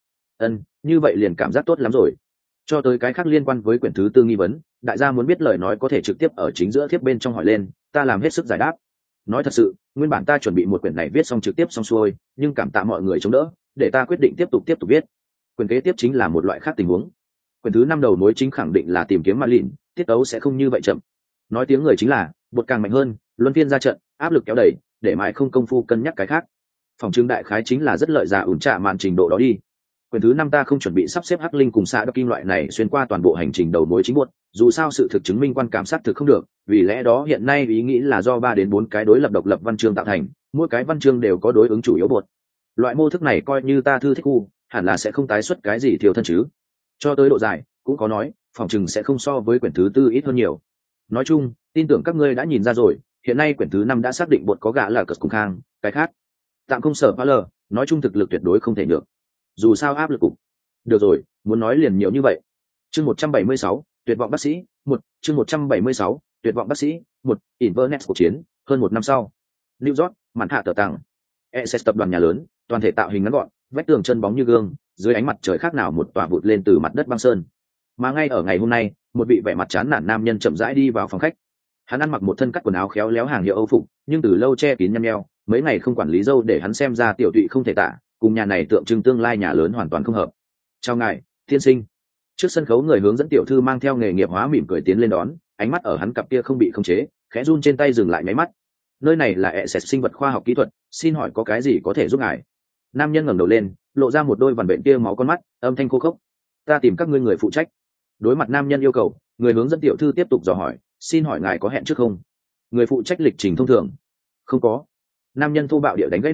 Như vậy liền cảm giác tốt lắm rồi. Cho tới cái khác liên quan với quyển thứ 4 nghi vấn, đại gia muốn biết lời nói có thể trực tiếp ở chính giữa thiếp bên trong hỏi lên, ta làm hết sức giải đáp. Nói thật sự, nguyên bản ta chuẩn bị một quyển này viết xong trực tiếp xong xuôi, nhưng cảm tạ mọi người chống đỡ, để ta quyết định tiếp tục viết. Quyển kế tiếp chính là một loại khác tình huống. Quyển thứ 5 đầu mối chính khẳng định là tìm kiếm Marlin, tiết tấu sẽ không như vậy chậm. Nói tiếng người chính là, bột càng mạnh hơn, luân phiên ra trận, áp lực kéo đẩy, để mãi không công phu cân nhắc cái khác. Phòng trưng đại khái chính là rất lợi giả ủn trả màn trình độ đó đi. Quyển thứ 5 ta không chuẩn bị sắp xếp hắc linh cùng xạ Đọc Kim loại này xuyên qua toàn bộ hành trình đầu mối chính buốt, dù sao sự thực chứng minh quan cảm xác thực không được, vì lẽ đó hiện nay ý nghĩ là do 3 đến 4 cái đối lập độc lập văn chương tạo thành, mỗi cái văn chương đều có đối ứng chủ yếu buốt. Loại mô thức này coi như ta thư thích khu, hẳn là sẽ không tái xuất cái gì thiếu thân chứ. Cho tới độ dài, cũng có nói, phòng trừng sẽ không so với quyển thứ 4 ít hơn nhiều. Nói chung, tin tưởng các ngươi đã nhìn ra rồi, hiện nay quyển thứ 5 đã xác định bột có gã là cật cùng khang, cái khác tạm không sở phá lờ, nói chung thực lực tuyệt đối không thể được. Dù sao áp lực cục. Được rồi, muốn nói liền nhiều như vậy. Chương 176, tuyệt vọng bác sĩ, 1, chương 176, tuyệt vọng bác sĩ, 1, Inverness cuộc chiến, hơn 1 năm sau. New York, màn hạ tờ tàng. ESS tập đoàn nhà lớn, toàn thể tạo hình ngắn gọn, vách tường chân bóng như gương, dưới ánh mặt trời khác nào một tòa vụt lên từ mặt đất băng sơn. Mà ngay ở ngày hôm nay, một vị vẻ mặt chán nản nam nhân chậm rãi đi vào phòng khách. Hắn ăn mặc một thân cắt quần áo khéo léo hàng hiệu Âu phục, nhưng từ lâu che kín nhăn nheo, mấy ngày không quản lý dâu để hắn xem ra tiểu tụy không thể tả, cùng nhà này tượng trưng tương lai nhà lớn hoàn toàn không hợp. Chào ngài, tiên sinh. Trước sân khấu người hướng dẫn tiểu thư mang theo nghề nghiệp hóa mỉm cười tiến lên đón, ánh mắt ở hắn cặp kia không bị khống chế, khẽ run trên tay dừng lại nháy mắt. Nơi này là ESS sinh vật khoa học kỹ thuật, xin hỏi có cái gì có thể giúp ngài? Nam nhân ngẩng đầu lên, lộ ra một đôi vằn vện tia máu con mắt, âm thanh khô khốc. Ta tìm các ngươi người phụ trách. Đối mặt nam nhân yêu cầu, người hướng dẫn tiểu thư tiếp tục dò hỏi, xin hỏi ngài có hẹn trước không? Người phụ trách lịch trình thông thường. Không có. Nam nhân thô bạo địa đánh gãy nàng,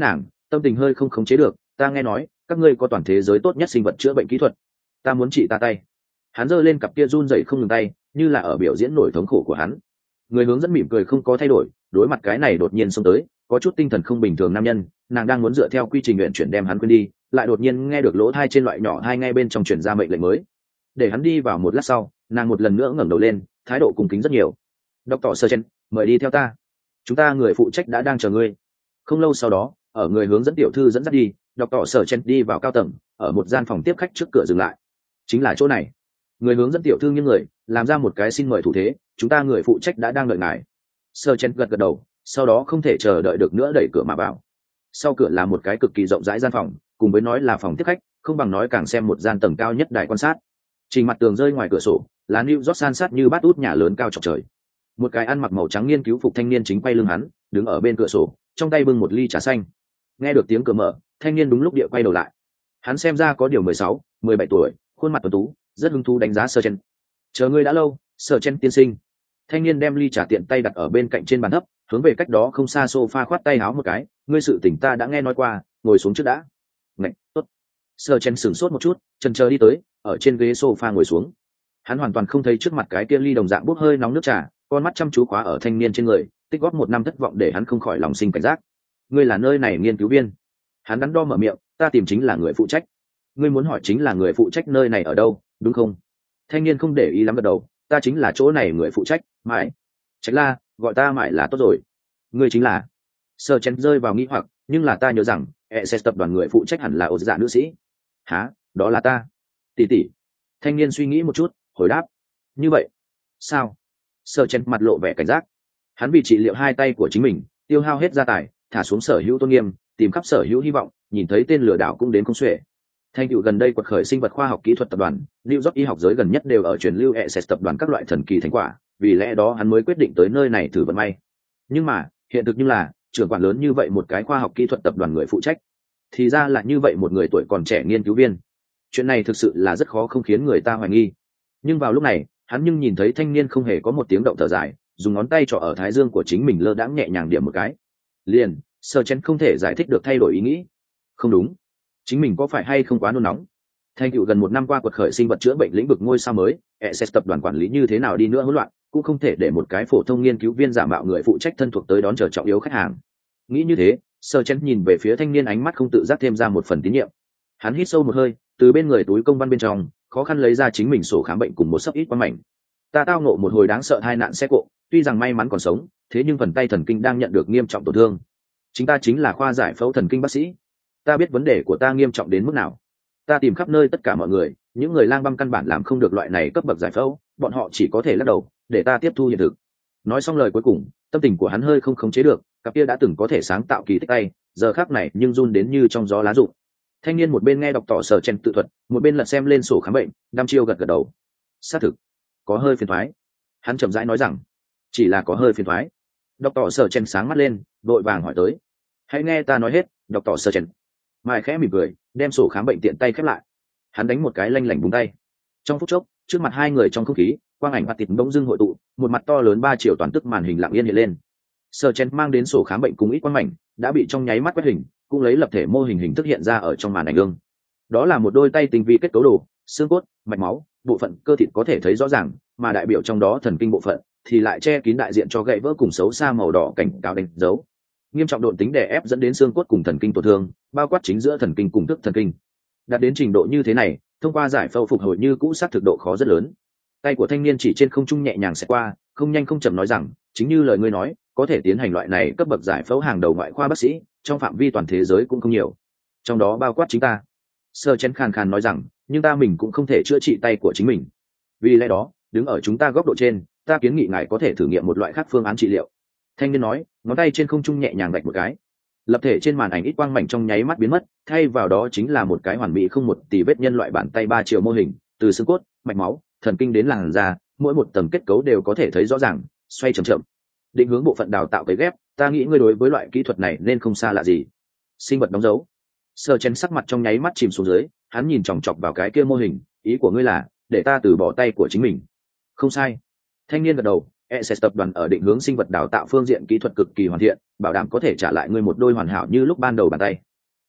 tâm tình hơi không khống chế được. Ta nghe nói các ngươi có toàn thế giới tốt nhất sinh vật chữa bệnh kỹ thuật, ta muốn trị ta tay. Hắn giơ lên cặp kia run rẩy không ngừng tay, như là ở biểu diễn nổi thống khổ của hắn. Người hướng dẫn mỉm cười không có thay đổi, đối mặt cái này đột nhiên xông tới có chút tinh thần không bình thường nam nhân, nàng đang muốn dựa theo quy trình luyện chuyển đem hắn quên đi, lại đột nhiên nghe được lỗ thai trên loại nhỏ hai ngay bên trong chuyển ra mệnh lệnh mới. Để hắn đi vào một lát sau, nàng một lần nữa ngẩng đầu lên, thái độ cung kính rất nhiều. Dr. Sergeant, mời đi theo ta, chúng ta người phụ trách đã đang chờ ngươi. Không lâu sau đó, ở người hướng dẫn tiểu thư dẫn dắt đi, Dr. Sergeant đi vào cao tầng, ở một gian phòng tiếp khách trước cửa dừng lại. Chính là chỗ này. Người hướng dẫn tiểu thư nghiêng người, làm ra một cái xin mời thủ thế, chúng ta người phụ trách đã đang đợi ngài. Sergeant gật gật đầu, sau đó không thể chờ đợi được nữa đẩy cửa mà vào. Sau cửa là một cái cực kỳ rộng rãi gian phòng, cùng với nói là phòng tiếp khách, không bằng nói càng xem một gian tầng cao nhất đài quan sát. Trình mặt tường rơi ngoài cửa sổ, lá New York san sát như bát út nhà lớn cao chọc trời. Một cái ăn mặc màu trắng nghiên cứu phục thanh niên chính quay lưng hắn, đứng ở bên cửa sổ, trong tay bưng một ly trà xanh. Nghe được tiếng cửa mở, thanh niên đúng lúc địa quay đầu lại. Hắn xem ra có điều 16, 17 tuổi, khuôn mặt tuấn tú, rất hứng thú đánh giá Sergeant. Chờ ngươi đã lâu, Sergeant tiên sinh. Thanh niên đem ly trà tiện tay đặt ở bên cạnh trên bàn thấp, hướng về cách đó không xa sofa khoát tay áo một cái, ngươi sự tình ta đã nghe nói qua, ngồi xuống trước đã. Ngạch, tốt. Sergeant sửng sốt một chút, chần chờ đi tới, ở trên ghế sofa ngồi xuống. Hắn hoàn toàn không thấy trước mặt cái kia ly đồng dạng bốc hơi nóng nước trà, con mắt chăm chú khóa ở thanh niên trên người, tích góp một năm thất vọng để hắn không khỏi lòng sinh cảnh giác. Ngươi là nơi này nghiên cứu viên? Hắn đắn đo mở miệng, ta tìm chính là người phụ trách. Ngươi muốn hỏi chính là người phụ trách nơi này ở đâu, đúng không? Thanh niên không để ý lắm gật đầu, ta chính là chỗ này người phụ trách, Mãi. Tránh la, gọi ta Mãi là tốt rồi. Ngươi chính là? Sergeant rơi vào nghi hoặc, nhưng là ta nhớ rằng, SS tập đoàn người phụ trách hẳn là Ổ Dạ nữ sĩ. Hả, đó là ta. Tỷ tỷ. Thanh niên suy nghĩ một chút, hồi đáp. Như vậy? Sao? Sergeant mặt lộ vẻ cảnh giác. Hắn vì trị liệu hai tay của chính mình, tiêu hao hết gia tài, thả xuống sở hữu tôn nghiêm, tìm khắp sở hữu hy vọng, nhìn thấy tên lừa đảo cũng đến không xuể. Thành tựu gần đây quật khởi sinh vật khoa học kỹ thuật tập đoàn, New York y học giới gần nhất đều ở truyền lưu SS tập đoàn các loại thần kỳ thành quả, vì lẽ đó hắn mới quyết định tới nơi này thử vận may. Nhưng mà, hiện thực như là, trưởng quản lớn như vậy một cái khoa học kỹ thuật tập đoàn người phụ trách, thì ra là như vậy một người tuổi còn trẻ nghiên cứu viên. Chuyện này thực sự là rất khó không khiến người ta hoài nghi. Nhưng vào lúc này, hắn nhưng nhìn thấy thanh niên không hề có một tiếng động thở dài, dùng ngón tay trỏ ở thái dương của chính mình lơ đãng nhẹ nhàng điểm một cái. Liền, Sergeant không thể giải thích được thay đổi ý nghĩ. Không đúng, chính mình có phải hay không quá nôn nóng? Thành tựu gần một năm qua quật khởi sinh vật chữa bệnh lĩnh vực ngôi sao mới, SS tập đoàn quản lý như thế nào đi nữa hỗn loạn, cũng không thể để một cái phổ thông nghiên cứu viên giả mạo người phụ trách thân thuộc tới đón chờ trọng yếu khách hàng. Nghĩ như thế, Sergeant nhìn về phía thanh niên, ánh mắt không tự giác thêm ra một phần tín nhiệm. Hắn hít sâu một hơi, từ bên người túi công văn bên trong, khó khăn lấy ra chính mình sổ khám bệnh cùng một sấp ít quang mảnh. Ta tao ngộ một hồi đáng sợ tai nạn xe cộ, tuy rằng may mắn còn sống, thế nhưng phần tay thần kinh đang nhận được nghiêm trọng tổn thương. Chính ta chính là khoa giải phẫu thần kinh bác sĩ. Ta biết vấn đề của ta nghiêm trọng đến mức nào. Ta tìm khắp nơi tất cả mọi người, những người lang băm căn bản làm không được loại này cấp bậc giải phẫu, bọn họ chỉ có thể lắc đầu, để ta tiếp thu hiện thực. Nói xong lời cuối cùng, tâm tình của hắn hơi không khống chế được, cặp kia đã từng có thể sáng tạo kỳ tích tay, giờ khắc này nhưng run đến như trong gió lá rụng. Thanh niên một bên nghe đọc tỏ sở chen tự thuật, một bên lật xem lên sổ khám bệnh, đăm chiêu gật gật đầu. Xác thực, có hơi phiền thoái. Hắn chậm rãi nói rằng, chỉ là có hơi phiền thoái. Đọc tỏ sở chen sáng mắt lên, vội vàng hỏi tới. Hãy nghe ta nói hết, đọc tỏ sở chen. Mai khẽ mỉm cười, đem sổ khám bệnh tiện tay khép lại. Hắn đánh một cái lanh lảnh búng tay. Trong phút chốc, trước mặt hai người trong không khí, quang ảnh mặt thịt bỗng dưng hội tụ, một mặt to lớn 3 chiều toàn tức màn hình lặng yên hiện lên. Sở chen mang đến sổ khám bệnh cùng ít quang mảnh, đã bị trong nháy mắt quét hình, cũng lấy lập thể mô hình hình thức hiện ra ở trong màn ảnh gương. Đó là một đôi tay tinh vi kết cấu đồ, xương cốt, mạch máu, bộ phận cơ thịt có thể thấy rõ ràng, mà đại biểu trong đó thần kinh bộ phận thì lại che kín đại diện cho gãy vỡ cùng xấu xa màu đỏ cảnh cáo đánh dấu. Nghiêm trọng độn tính đè ép dẫn đến xương cốt cùng thần kinh tổn thương, bao quát chính giữa thần kinh cùng thức thần kinh. Đạt đến trình độ như thế này, thông qua giải phẫu phục hồi như cũ xác thực độ khó rất lớn. Tay của thanh niên chỉ trên không trung nhẹ nhàng xẹt qua, không nhanh không chậm nói rằng, chính như lời ngươi nói, có thể tiến hành loại này cấp bậc giải phẫu hàng đầu ngoại khoa bác sĩ, trong phạm vi toàn thế giới cũng không nhiều, trong đó bao quát chính ta. Sơ chén khàn khàn nói rằng, nhưng ta mình cũng không thể chữa trị tay của chính mình. Vì lẽ đó, đứng ở chúng ta góc độ trên, ta kiến nghị ngài có thể thử nghiệm một loại khác phương án trị liệu. Thanh niên nói, ngón tay trên không trung nhẹ nhàng vạch một cái. Lập thể trên màn ảnh ít quang mảnh trong nháy mắt biến mất, thay vào đó chính là một cái hoàn mỹ không một tì vết nhân loại bàn tay 3 chiều mô hình, từ xương cốt, mạch máu, thần kinh đến làn da, mỗi một tầng kết cấu đều có thể thấy rõ ràng, xoay chậm chậm. Định hướng bộ phận đào tạo cấy ghép, ta nghĩ ngươi đối với loại kỹ thuật này nên không xa lạ gì. Sinh vật đóng dấu. Sơ chén sắc mặt trong nháy mắt chìm xuống dưới, hắn nhìn chòng chọc vào cái kia mô hình, ý của ngươi là để ta từ bỏ tay của chính mình? Không sai. Thanh niên gật đầu, SS tập đoàn ở định hướng sinh vật đào tạo phương diện kỹ thuật cực kỳ hoàn thiện, bảo đảm có thể trả lại ngươi một đôi hoàn hảo như lúc ban đầu bàn tay.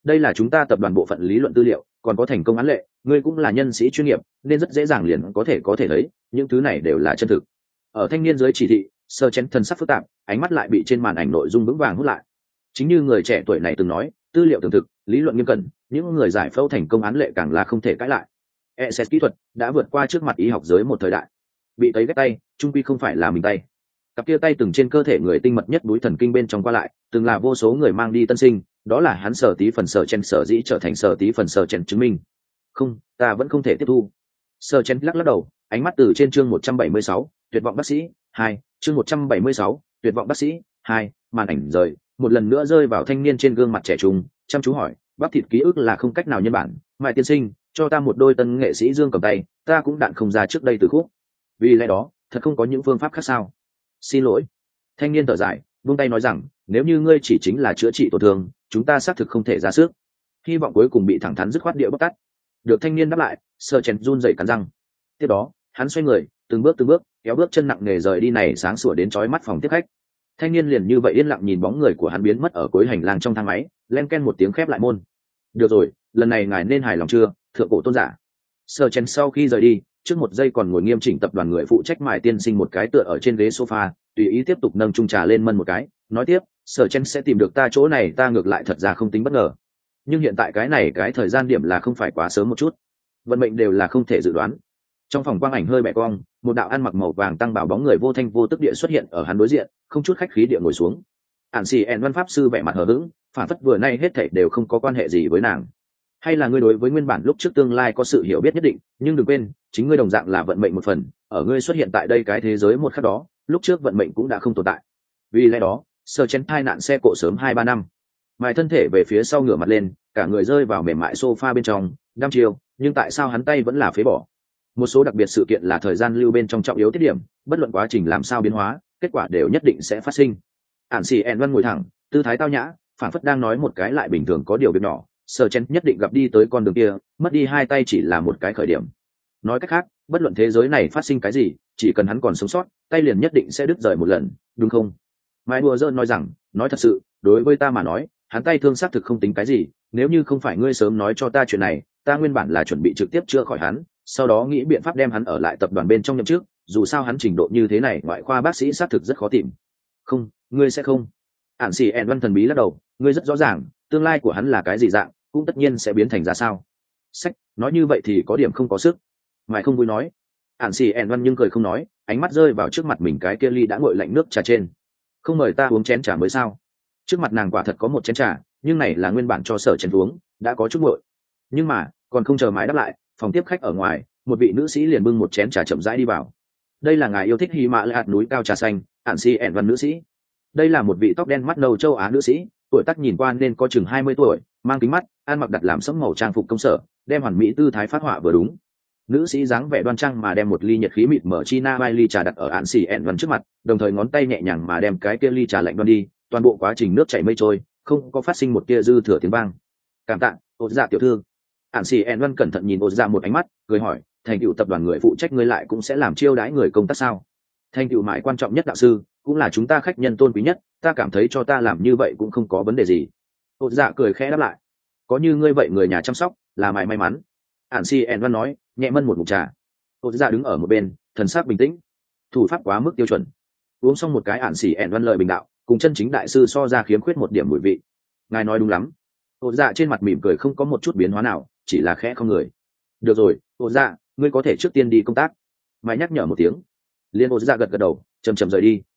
đây là chúng ta tập đoàn bộ phận lý luận tư liệu, còn có thành công án lệ, ngươi cũng là nhân sĩ chuyên nghiệp nên rất dễ dàng liền có thể thấy những thứ này đều là chân thực. Ở thanh niên dưới chỉ thị, sơ chén thân sắc phức tạp, ánh mắt lại bị trên màn ảnh nội dung vững vàng hút lại. Chính như người trẻ tuổi này từng nói, tư liệu tường thực, lý luận nghiêm cẩn, những người giải phẫu thành công án lệ càng là không thể cãi lại. ESS kỹ thuật đã vượt qua trước mặt y học giới một thời đại. Bị tấy ghét tay trung quy không phải là mình tay, cặp kia tay từng trên cơ thể người tinh mật nhất đuối thần kinh bên trong qua lại, từng là vô số người mang đi tân sinh, đó là hắn sở tí phần sở chen sở dĩ trở thành sở tí phần sở chen chứng minh. Không, ta vẫn không thể tiếp thu. Sở chen lắc đầu, ánh mắt từ trên chương 176, tuyệt vọng bác sĩ 2, chương 176, tuyệt vọng bác sĩ 2, màn ảnh rời, một lần nữa rơi vào thanh niên trên gương mặt trẻ trung, chăm chú hỏi, bắp thịt ký ức là không cách nào nhân bản, Mại tiên sinh, cho ta một đôi tân nghệ sĩ dương cầm tay, ta cũng đạn không ra trước đây từ khúc. Vì lẽ đó, thật không có những phương pháp khác sao? Xin lỗi. Thanh niên thở dài, buông tay nói rằng, nếu như ngươi chỉ chính là chữa trị tổn thương, chúng ta xác thực không thể ra sức. Hy vọng cuối cùng bị thẳng thắn dứt khoát địa bóc tát. Được thanh niên đáp lại, Sơ Chèn run rẩy cắn răng. Tiếp đó, hắn xoay người, từng bước kéo bước chân nặng nề rời đi này sáng sủa đến chói mắt phòng tiếp khách. Thanh niên liền như vậy yên lặng nhìn bóng người của hắn biến mất ở cuối hành lang trong thang máy, len ken một tiếng khép lại môn. Được rồi, lần này ngài nên hài lòng chưa, thượng cổ tôn giả? Sơ Chèn sau khi rời đi, trước một giây còn ngồi nghiêm chỉnh tập đoàn người phụ trách Mại tiên sinh một cái tựa ở trên ghế sofa, tùy ý tiếp tục nâng chung trà lên mân một cái, nói tiếp, Sở Chen sẽ tìm được ta chỗ này, ta ngược lại thật ra không tính bất ngờ. Nhưng hiện tại cái thời gian điểm là không phải quá sớm một chút, vận mệnh đều là không thể dự đoán. Trong phòng quang ảnh hơi bẻ cong, một đạo ăn mặc màu vàng tăng bảo bóng người vô thanh vô tức địa xuất hiện ở hắn đối diện, không chút khách khí địa ngồi xuống. Ản Sĩ En văn pháp sư vẻ mặt hờ hững, phản phất vừa nay hết thảy đều không có quan hệ gì với nàng. Hay là ngươi đối với nguyên bản lúc trước tương lai có sự hiểu biết nhất định, nhưng đừng quên, chính ngươi đồng dạng là vận mệnh một phần, ở ngươi xuất hiện tại đây cái thế giới một khắc đó, lúc trước vận mệnh cũng đã không tồn tại. Vì lẽ đó, Sơ Chén tai nạn xe cộ sớm 2-3 năm. Mài thân thể về phía sau ngửa mặt lên, cả người rơi vào mềm mại sofa bên trong, đăm chiêu, nhưng tại sao hắn tay vẫn là phế bỏ? Một số đặc biệt sự kiện là thời gian lưu bên trong trọng yếu tiết điểm, bất luận quá trình làm sao biến hóa, kết quả đều nhất định sẽ phát sinh. Ản Sĩ En Văn ngồi thẳng, tư thái tao nhã, phản phất đang nói một cái lại bình thường có điều việc nhỏ. Sơ Chén nhất định gặp đi tới con đường kia, mất đi hai tay chỉ là một cái khởi điểm. Nói cách khác, bất luận thế giới này phát sinh cái gì, chỉ cần hắn còn sống sót, tay liền nhất định sẽ đứt rời một lần, đúng không? Mai đùa giỡn nói rằng, nói thật sự, đối với ta mà nói, hắn tay thương xác thực không tính cái gì, nếu như không phải ngươi sớm nói cho ta chuyện này, ta nguyên bản là chuẩn bị trực tiếp chữa khỏi hắn, sau đó nghĩ biện pháp đem hắn ở lại tập đoàn bên trong nhậm chức, dù sao hắn trình độ như thế này, ngoại khoa bác sĩ xác thực rất khó tìm. Không, ngươi sẽ không. Ản Sĩ En Văn thần bí lắc đầu, ngươi rất rõ ràng, tương lai của hắn là cái gì dạng, cũng tất nhiên sẽ biến thành ra sao. Sách, nói như vậy thì có điểm không có sức. Mày không vui nói. Ản Sĩ En Văn nhưng cười không nói, ánh mắt rơi vào trước mặt mình cái kia ly đã nguội lạnh nước trà trên. Không mời ta uống chén trà mới sao? Trước mặt nàng quả thật có một chén trà, nhưng này là nguyên bản cho Sở Chén uống, đã có chút nguội. Nhưng mà, còn không chờ mãi đáp lại, phòng tiếp khách ở ngoài, một vị nữ sĩ liền bưng một chén trà chậm rãi đi vào. Đây là ngài yêu thích Hy Mã Lệ hạt núi cao trà xanh, Ản Sĩ En Văn nữ sĩ. Đây là một vị tóc đen mắt nâu châu Á nữ sĩ, tuổi tác nhìn qua nên có chừng 20 tuổi, mang kính mắt, ăn mặc đặt làm sẫm màu trang phục công sở, đem hoàn mỹ tư thái phát họa vừa đúng. Nữ sĩ dáng vẻ đoan trang mà đem một ly nhiệt khí mịt mở China Mai ly trà đặt ở Ản Sĩ En Văn trước mặt, đồng thời ngón tay nhẹ nhàng mà đem cái kia ly trà lạnh đoan đi, toàn bộ quá trình nước chảy mây trôi, không có phát sinh một tia dư thừa tiếng vang. Cảm tạ, Ô Dạ tiểu thư. Ản Sĩ En Văn cẩn thận nhìn Ô Dạ một ánh mắt, cười hỏi, thành tựu tập đoàn người phụ trách ngươi lại cũng sẽ làm chiêu đãi người công tác sao? Thành tựu mãi quan trọng nhất đạo sư, cũng là chúng ta khách nhân tôn quý nhất, ta cảm thấy cho ta làm như vậy cũng không có vấn đề gì. Ô Dạ cười khẽ đáp lại, có như ngươi vậy người nhà chăm sóc, là mày may mắn. Ản Sĩ En Văn nói, nhẹ mân một ngụm trà. Ô Dạ đứng ở một bên, thần sắc bình tĩnh, thủ pháp quá mức tiêu chuẩn. Uống xong một cái, Ản Sĩ En Văn lời bình đạo, cùng chân chính đại sư so ra khiếm khuyết một điểm mùi vị. Ngài nói đúng lắm. Ô Dạ trên mặt mỉm cười không có một chút biến hóa nào, chỉ là khẽ không người. Được rồi, Ô Dạ, ngươi có thể trước tiên đi công tác. Mày nhắc nhở một tiếng. Liên Ô Dạ gật gật đầu, chậm rời đi.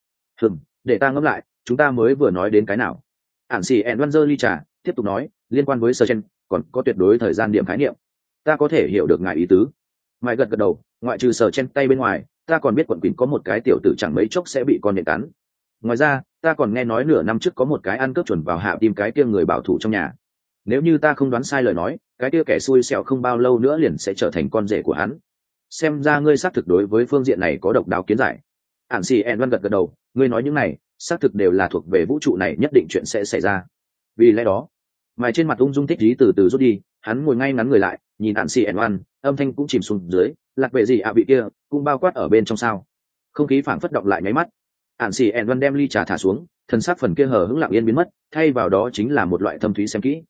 Để ta ngẫm lại, chúng ta mới vừa nói đến cái nào? Ản Sĩ En Văn giơ ly trà, tiếp tục nói, liên quan với Sở Chen, còn có tuyệt đối thời gian điểm khái niệm. Ta có thể hiểu được ngài ý tứ. Mày gật gật đầu, ngoại trừ Sở Chen tay bên ngoài, ta còn biết quận quỳnh có một cái tiểu tử chẳng mấy chốc sẽ bị con nện cắn. Ngoài ra, ta còn nghe nói nửa năm trước có một cái ăn cướp chuẩn vào hạ tim cái kia người bảo thủ trong nhà. Nếu như ta không đoán sai lời nói, cái kia kẻ xui xẻo không bao lâu nữa liền sẽ trở thành con rể của hắn. Xem ra ngươi xác thực đối với phương diện này có độc đáo kiến giải. Ản Sĩ En Văn gật gật đầu, ngươi nói những này, xác thực đều là thuộc về vũ trụ này nhất định chuyện sẽ xảy ra. Vì lẽ đó, mày trên mặt ung dung thích ý từ từ rút đi, hắn ngồi ngay ngắn người lại, nhìn Ản Sĩ En Văn, âm thanh cũng chìm xuống dưới, lạc về gì vị kia, cũng bao quát ở bên trong sao? Không khí phảng phất động lại nháy mắt. Ản Sĩ En Văn đem ly trà thả xuống, thân xác phần kia hờ hững lặng yên biến mất, thay vào đó chính là một loại thâm thúy xem kỹ.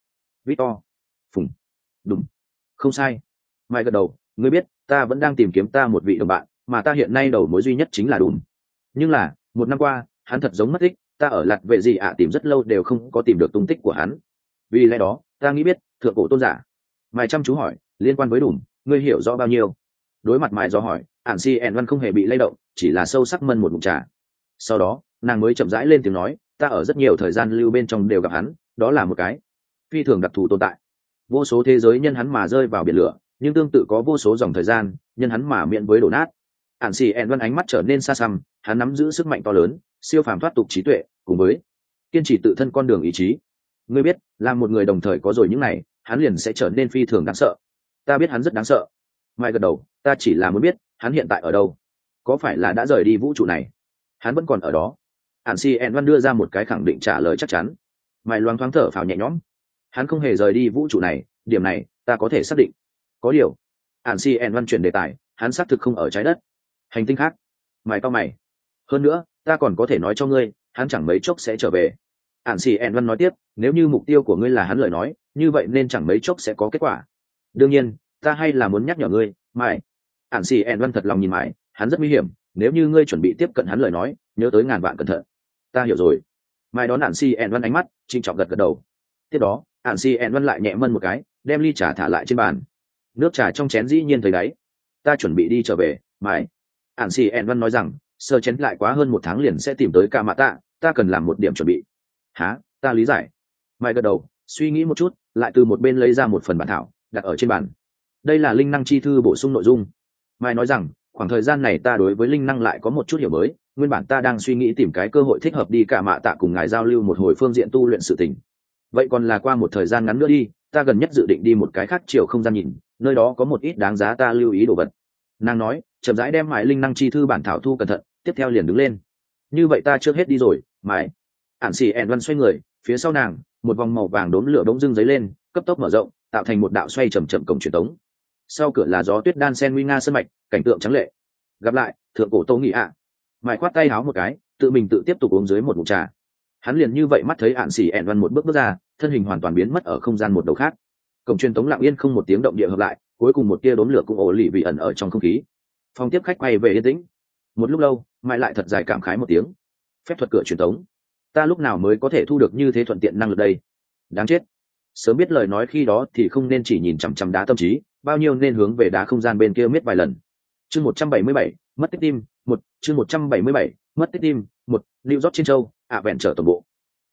Victor. Phùng. Đúng. Không sai. Mai gật đầu, ngươi biết ta vẫn đang tìm kiếm ta một vị đồng bạn, mà ta hiện nay đầu mối duy nhất chính là Đùm. Nhưng là một năm qua hắn thật giống mất tích, ta ở lạt vệ gì tìm rất lâu đều không có tìm được tung tích của hắn. Vì lẽ đó ta nghĩ biết thượng cổ tôn giả. Mai chăm chú hỏi, liên quan với Đùm ngươi hiểu rõ bao nhiêu? Đối mặt Mai do hỏi, ản si ẻn văn không hề bị lay động, chỉ là sâu sắc mân một ngụm trà. Sau đó nàng mới chậm rãi lên tiếng nói, ta ở rất nhiều thời gian lưu bên trong đều gặp hắn, đó là một cái phi thường đặc thù tồn tại. Vô số thế giới nhân hắn mà rơi vào biển lửa, nhưng tương tự có vô số dòng thời gian nhân hắn mà miễn với đổ nát. Ản xì ẹn văn ánh mắt trở nên xa xăm, hắn nắm giữ sức mạnh to lớn, siêu phàm thoát tục trí tuệ, cùng với kiên trì tự thân con đường ý chí. Ngươi biết, làm một người đồng thời có rồi những này, hắn liền sẽ trở nên phi thường đáng sợ. Ta biết hắn rất đáng sợ. Mai gật đầu, ta chỉ là muốn biết hắn hiện tại ở đâu, có phải là đã rời đi vũ trụ này? Hắn vẫn còn ở đó. Ản xì ẹn văn đưa ra một cái khẳng định trả lời chắc chắn. Mai loáng thoáng thở phào nhẹ nhõm. Hắn không hề rời đi vũ trụ này, điểm này ta có thể xác định. Có điều, Ản xì ẹn văn chuyển đề tài, hắn xác thực không ở trái đất, hành tinh khác. Mày cao mày. Hơn nữa ta còn có thể nói cho ngươi, hắn chẳng mấy chốc sẽ trở về. Ản xì ẹn văn nói tiếp, nếu như mục tiêu của ngươi là hắn lời nói, như vậy nên chẳng mấy chốc sẽ có kết quả. Đương nhiên ta hay là muốn nhắc nhở ngươi, mày. Ản xì ẹn văn thật lòng nhìn mày, hắn rất nguy hiểm, nếu như ngươi chuẩn bị tiếp cận hắn lời nói, nhớ tới ngàn vạn cẩn thận. Ta hiểu rồi. Mày đón Ản xì ẹn văn ánh mắt, trinh trọng gật gật đầu. Tiếp đó Ản xì ẹn văn lại nhẹ mân một cái, đem ly trà thả lại trên bàn. Nước trà trong chén dĩ nhiên thấy đáy. Ta chuẩn bị đi trở về, mày. Ản xì ẹn văn nói rằng, sơ chén lại quá hơn một tháng liền sẽ tìm tới ca mạ tạ, ta cần làm một điểm chuẩn bị. Hả? Ta lý giải. Mày gật đầu, suy nghĩ một chút, lại từ một bên lấy ra một phần bản thảo, đặt ở trên bàn. Đây là linh năng chi thư bổ sung nội dung. Mày nói rằng, khoảng thời gian này ta đối với linh năng lại có một chút hiểu mới, nguyên bản ta đang suy nghĩ tìm cái cơ hội thích hợp đi ca mạ tạ cùng ngài giao lưu một hồi phương diện tu luyện sự tình. Vậy còn là qua một thời gian ngắn nữa đi, ta gần nhất dự định đi một cái khác chiều không gian nhìn, nơi đó có một ít đáng giá ta lưu ý đồ vật. Nàng nói, chậm rãi đem mãi linh năng chi thư bản thảo thu cẩn thận, tiếp theo liền đứng lên. Như vậy ta trước hết đi rồi, mãi. Ản xì ẹn văn xoay người, phía sau nàng một vòng màu vàng đốm lửa bỗng dưng dấy lên, cấp tốc mở rộng, tạo thành một đạo xoay chậm chậm cổng truyền tống. Sau cửa là gió tuyết đan sen nguy nga sơn mạch, cảnh tượng trắng lệ. Gặp lại thượng cổ Tô Nghị ạ. Mãi khoát tay háo một cái, tự mình tự tiếp tục uống dưới một ngụm trà. Hắn liền như vậy mắt thấy Ản xì ẹn văn một bước ra, thân hình hoàn toàn biến mất ở không gian một đầu khác. Cổng truyền tống lặng yên không một tiếng động địa hợp lại, cuối cùng một tia đốm lửa cũng ổ lì vị ẩn ở trong không khí. Phòng tiếp khách quay về yên tĩnh. Một lúc lâu Mai lại thật dài cảm khái một tiếng. Phép thuật cửa truyền tống, ta lúc nào mới có thể thu được như thế thuận tiện năng lực đây? Đáng chết, sớm biết lời nói khi đó thì không nên chỉ nhìn chằm chằm đá tâm trí, bao nhiêu nên hướng về đá không gian bên kia miết vài lần. Chương 177, mất tích tim. Chương 177, mất tích tim. New York trên châu, vẹn trở tổng bộ.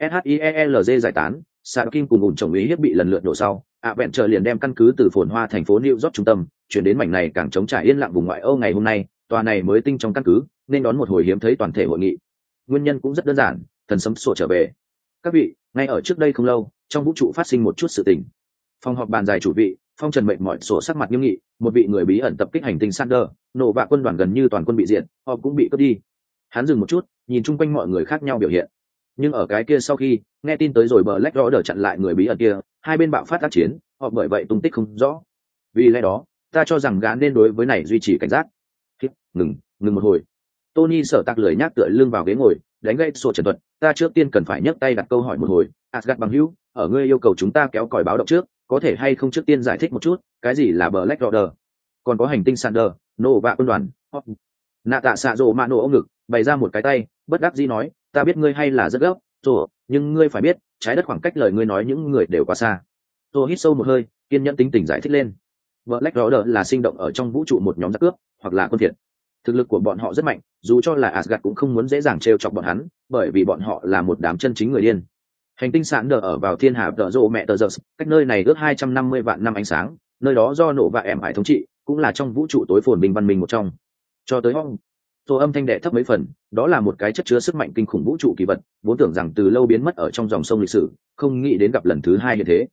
SHIELZ giải tán, Sạ Kim cùng ủn chồng ý hiếp bị lần lượt nổ sau, vẹn trở liền đem căn cứ từ phồn hoa thành phố New York trung tâm chuyển đến mảnh này càng trống trải yên lặng vùng ngoại Âu. Ngày hôm nay tòa này mới tinh trong căn cứ nên đón một hồi hiếm thấy toàn thể hội nghị. Nguyên nhân cũng rất đơn giản, thần sấm sổ trở về. Các vị, ngay ở trước đây không lâu, trong vũ trụ phát sinh một chút sự tình. Phòng họp bàn dài chủ vị, Phong Trần mệnh mọi sổ sắc mặt nghiêm nghị, một vị người bí ẩn tập kích hành tinh Sander, nổ bạ quân đoàn gần như toàn quân bị diệt, họ cũng bị cướp đi. Hắn dừng một chút, nhìn chung quanh mọi người khác nhau biểu hiện. Nhưng ở cái kia sau khi nghe tin tới rồi, Black Order chặn lại người bí ẩn kia, hai bên bạo phát tác chiến, họ bởi vậy tung tích không rõ. Vì lẽ đó ta cho rằng gã nên đối với này duy trì cảnh giác. Ngừng một hồi. Tony sở tạc lười nhác tựa lưng vào ghế ngồi, đánh gãy sổ trần thuật. Ta trước tiên cần phải nhấc tay đặt câu hỏi một hồi. Asgard bằng hữu, ở ngươi yêu cầu chúng ta kéo còi báo động trước, có thể hay không trước tiên giải thích một chút cái gì là Black Order, còn có hành tinh Sander, nổ bạ quân đoàn. Nạ tạ xạ rộ mạ nổ ông ngực, bày ra một cái tay, bất đắc dĩ nói, ta biết ngươi hay là rất gấp rồi, nhưng ngươi phải biết trái đất khoảng cách lời ngươi nói những người đều quá xa. Tôi hít sâu một hơi, kiên nhẫn tính tình giải thích lên. Black Order là sinh động ở trong vũ trụ một nhóm giặc cướp hoặc là quân thiệt. Thực lực của bọn họ rất mạnh, dù cho là Asgard cũng không muốn dễ dàng trêu chọc bọn hắn, bởi vì bọn họ là một đám chân chính người điên. Hành tinh sạn đờ ở vào thiên hà tờ rộ mẹ tờ giờ, cách nơi này ước 250 vạn năm ánh sáng, nơi đó do nổ và ẻm hải thống trị, cũng là trong vũ trụ tối phồn bình văn minh một trong. Cho tới Hong, Tô âm thanh đệ thấp mấy phần, đó là một cái chất chứa sức mạnh kinh khủng vũ trụ kỳ vật, vốn tưởng rằng từ lâu biến mất ở trong dòng sông lịch sử, không nghĩ đến gặp lần thứ hai như thế.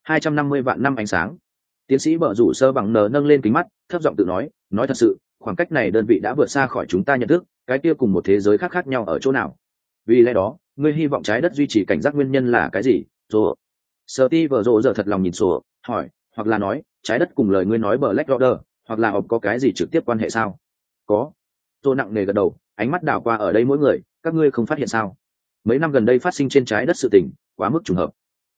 250 vạn năm ánh sáng. Tiến sĩ bở rủ sơ bằng nờ nâng lên kính mắt, thấp giọng tự nói thật sự, khoảng cách này đơn vị đã vượt xa khỏi chúng ta nhận thức, cái kia cùng một thế giới khác khác nhau ở chỗ nào? Vì lẽ đó, ngươi hy vọng trái đất duy trì cảnh giác nguyên nhân là cái gì? Rồi. Steve Rô giờ thật lòng nhìn sổ, hỏi, hoặc là nói, trái đất cùng lời ngươi nói Black Order, hoặc là có cái gì trực tiếp quan hệ sao? Có. Tô nặng nề gật đầu, ánh mắt đảo qua ở đây mỗi người, các ngươi không phát hiện sao? Mấy năm gần đây phát sinh trên trái đất sự tình, quá mức trùng hợp.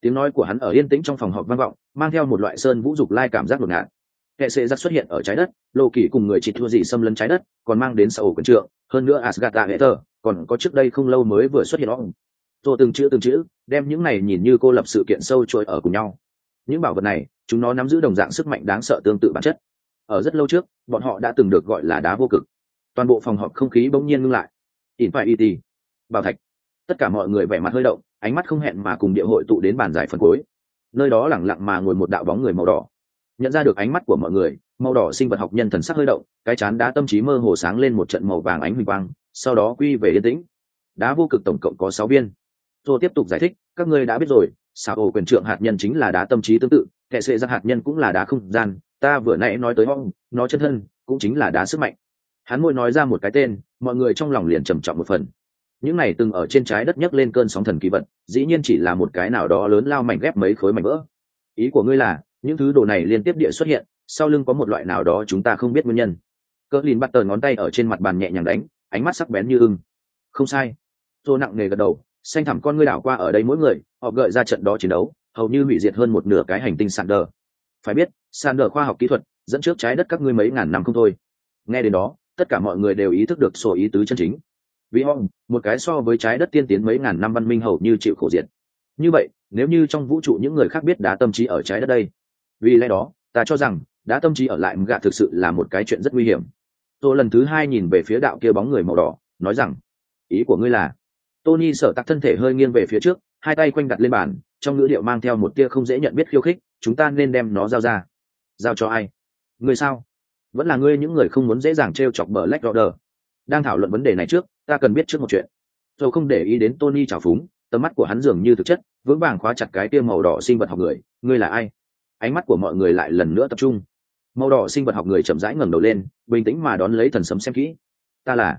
Tiếng nói của hắn ở yên tĩnh trong phòng họp vang vọng, mang theo một loại sơn vũ dục lai cảm giác đột ngột. Kẻ sệ giặc xuất hiện ở trái đất, Lô Kỳ cùng người chỉ thua gì xâm lấn trái đất, còn mang đến sau ổ quyền trượng, hơn nữa Asgard Aether, còn có trước đây không lâu mới vừa xuất hiện đó. Rồi từng chữ, đem những này nhìn như cô lập sự kiện sâu trôi ở cùng nhau. Những bảo vật này, chúng nó nắm giữ đồng dạng sức mạnh đáng sợ tương tự bản chất. Ở rất lâu trước, bọn họ đã từng được gọi là đá vô cực. Toàn bộ phòng họp không khí bỗng nhiên ngưng lại. Infinity, bảo thạch. Tất cả mọi người vẻ mặt hơi động, ánh mắt không hẹn mà cùng địa hội tụ đến bàn giải phần cuối. Nơi đó lẳng lặng mà ngồi một đạo bóng người màu đỏ. Nhận ra được ánh mắt của mọi người, màu đỏ sinh vật học nhân thần sắc hơi động, cái chán đá tâm trí mơ hồ sáng lên một trận màu vàng ánh huỳnh quang, sau đó quy về yên tĩnh. Đá vô cực tổng cộng có 6 viên. Rồi tiếp tục giải thích, các ngươi đã biết rồi, sao ổ quyền trượng hạt nhân chính là đá tâm trí tương tự, kẻ sệ giặc hạt nhân cũng là đá không gian, ta vừa nãy nói tới nó chân thân cũng chính là đá sức mạnh. Hắn môi nói ra một cái tên, mọi người trong lòng liền trầm trọng một phần. Những này từng ở trên trái đất nhấc lên cơn sóng thần kỳ vật, dĩ nhiên chỉ là một cái nào đó lớn lao mảnh ghép mấy khối mảnh vỡ. Ý của ngươi là những thứ đồ này liên tiếp địa xuất hiện, sau lưng có một loại nào đó chúng ta không biết nguyên nhân. Cỡ lìn bắt tờ ngón tay ở trên mặt bàn nhẹ nhàng đánh, ánh mắt sắc bén như ưng. Không sai. Tô nặng nề gật đầu, xanh thẳm con ngươi đảo qua ở đây mỗi người, họ gợi ra trận đó chiến đấu, hầu như hủy diệt hơn một nửa cái hành tinh Sander. Phải biết, Sander khoa học kỹ thuật dẫn trước trái đất các ngươi mấy ngàn năm không thôi. Nghe đến đó, tất cả mọi người đều ý thức được sổ ý tứ chân chính. Vì ông, một cái so với trái đất tiên tiến mấy ngàn năm văn minh hầu như chịu khổ diệt. Như vậy, nếu như trong vũ trụ những người khác biết đá tâm trí ở trái đất đây, vì lẽ đó, ta cho rằng đá tâm trí ở lại gạ thực sự là một cái chuyện rất nguy hiểm. Tôi lần thứ hai nhìn về phía đạo kia bóng người màu đỏ, nói rằng, ý của ngươi là? Tony sở tắc thân thể hơi nghiêng về phía trước, hai tay quanh đặt lên bàn, trong ngữ điệu mang theo một tia không dễ nhận biết khiêu khích, chúng ta nên đem nó giao ra. Giao cho ai? Ngươi sao? Vẫn là ngươi những người không muốn dễ dàng trêu chọc Black Order. Đang thảo luận vấn đề này trước, ta cần biết trước một chuyện. Tôi không để ý đến Tony trào phúng, tầm mắt của hắn dường như thực chất, vững vàng khóa chặt cái tia màu đỏ sinh vật học người, ngươi là ai? Ánh mắt của mọi người lại lần nữa tập trung. Màu đỏ sinh vật học người chậm rãi ngẩng đầu lên, bình tĩnh mà đón lấy thần sấm xem kỹ. Ta là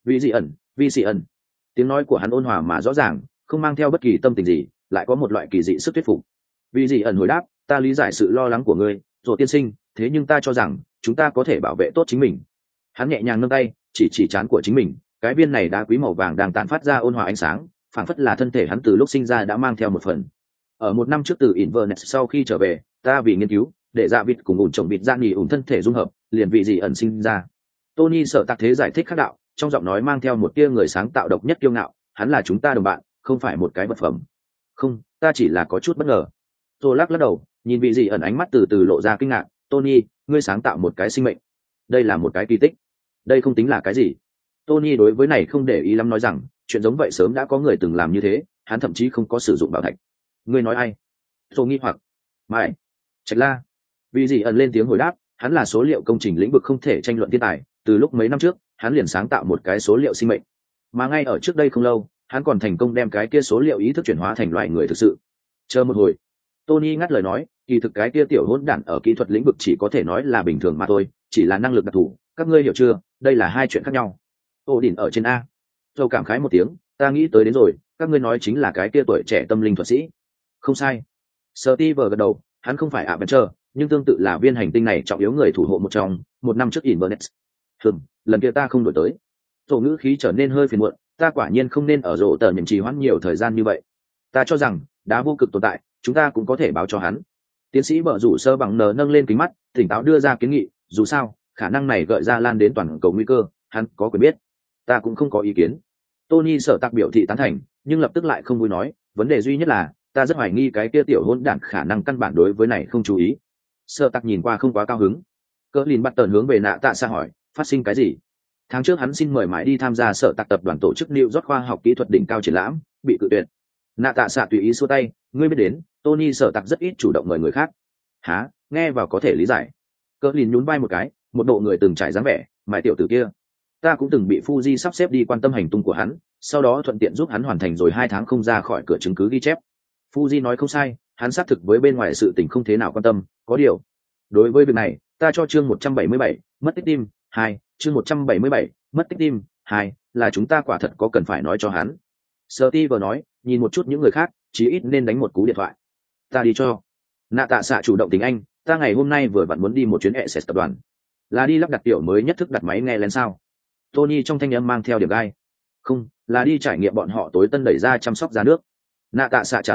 Vi Dị ẩn. Tiếng nói của hắn ôn hòa mà rõ ràng, không mang theo bất kỳ tâm tình gì, lại có một loại kỳ dị sức thuyết phục. Vi Dị ẩn hồi đáp, ta lý giải sự lo lắng của ngươi, rồi tiên sinh, thế nhưng ta cho rằng chúng ta có thể bảo vệ tốt chính mình. Hắn nhẹ nhàng nâng tay, chỉ trán của chính mình, cái viên này đá quý màu vàng đang tản phát ra ôn hòa ánh sáng, phảng phất là thân thể hắn từ lúc sinh ra đã mang theo một phần. Ở một năm trước từ Inverness sau khi trở về, ta vì nghiên cứu để dạ vịt cùng ủn trồng vịt ra nghỉ ủn thân thể dung hợp, liền vị gì ẩn sinh ra. Tony sợ tạc thế giải thích khác đạo, trong giọng nói mang theo một tia người sáng tạo độc nhất kiêu ngạo, hắn là chúng ta đồng bạn, không phải một cái vật phẩm. Không, ta chỉ là có chút bất ngờ. Tôi lắc đầu, nhìn vị gì ẩn ánh mắt từ từ lộ ra kinh ngạc. Tony, ngươi sáng tạo một cái sinh mệnh, đây là một cái kỳ tích. Đây không tính là cái gì. Tony đối với này không để ý lắm, nói rằng chuyện giống vậy sớm đã có người từng làm như thế, hắn thậm chí không có sử dụng bảo thạch. Ngươi nói ai? Tôi nghi hoặc. Mãi Trạch La. Vì gì ẩn lên tiếng hồi đáp, hắn là số liệu công trình lĩnh vực không thể tranh luận thiên tài, từ lúc mấy năm trước hắn liền sáng tạo một cái số liệu sinh mệnh, mà ngay ở trước đây không lâu hắn còn thành công đem cái kia số liệu ý thức chuyển hóa thành loại người thực sự. Chờ một hồi. Tony ngắt lời nói, kỳ thực cái kia tiểu hỗn đản ở kỹ thuật lĩnh vực chỉ có thể nói là bình thường mà thôi, chỉ là năng lực đặc thù, các ngươi hiểu chưa, đây là hai chuyện khác nhau. Ô đỉnh ở trên A. Châu cảm khái một tiếng, ta nghĩ tới đến rồi, các ngươi nói chính là cái kia tuổi trẻ tâm linh thuật sĩ. Không sai. Steve gật đầu, hắn không phải Avenger, nhưng tương tự là viên hành tinh này trọng yếu người thủ hộ một trong, một năm trước Inverness. Lần kia ta không đổi tới. Tổ ngữ khí trở nên hơi phiền muộn, ta quả nhiên không nên ở rộ tờ nhận trì hoãn nhiều thời gian như vậy. Ta cho rằng đá vô cực tồn tại, chúng ta cũng có thể báo cho hắn. Tiến sĩ bở rủ sơ bằng nờ nâng lên kính mắt, tỉnh táo đưa ra kiến nghị, dù sao khả năng này gợi ra lan đến toàn cầu nguy cơ, hắn có quyền biết. Ta cũng không có ý kiến. Tony sở tạc biểu thị tán thành, nhưng lập tức lại không vui nói, vấn đề duy nhất là ta rất hoài nghi cái kia tiểu hỗn đản khả năng căn bản đối với này không chú ý. Sở tạc nhìn qua không quá cao hứng. Cỡ lìn bắt tờn hướng về nạ tạ xa hỏi, phát sinh cái gì? Tháng trước hắn xin mời mãi đi tham gia sở tạc tập đoàn tổ chức New York khoa học kỹ thuật đỉnh cao triển lãm, bị cự tuyệt. Nạ tạ xạ tùy ý xua tay, ngươi biết đến, Tony sở tạc rất ít chủ động mời người khác. Hả? Nghe vào có thể lý giải. Cỡ lìn nhún vai một cái, một bộ người từng trải dáng vẻ, mãi tiểu tử kia. Ta cũng từng bị Fuji sắp xếp đi quan tâm hành tung của hắn, sau đó thuận tiện giúp hắn hoàn thành rồi 2 tháng không ra khỏi cửa chứng cứ ghi chép. Fuji nói không sai, hắn xác thực với bên ngoài sự tình không thế nào quan tâm, có điều. Đối với việc này, ta cho chương 177, mất tích tim, 2, chương 177, mất tích tim, 2, là chúng ta quả thật có cần phải nói cho hắn. Steve nói, nhìn một chút những người khác, chí ít nên đánh một cú điện thoại. Ta đi cho. Nạ tạ xạ chủ động tình anh, ta ngày hôm nay vừa vặn muốn đi một chuyến SS tập đoàn. Là đi lắp đặt tiểu mới nhất thức đặt máy nghe lén sao? Tony trong thanh âm mang theo điểm gai. Không, là đi trải nghiệm bọn họ tối tân đẩy ra chăm sóc ra nước. Nạ tạ xạ trả lời,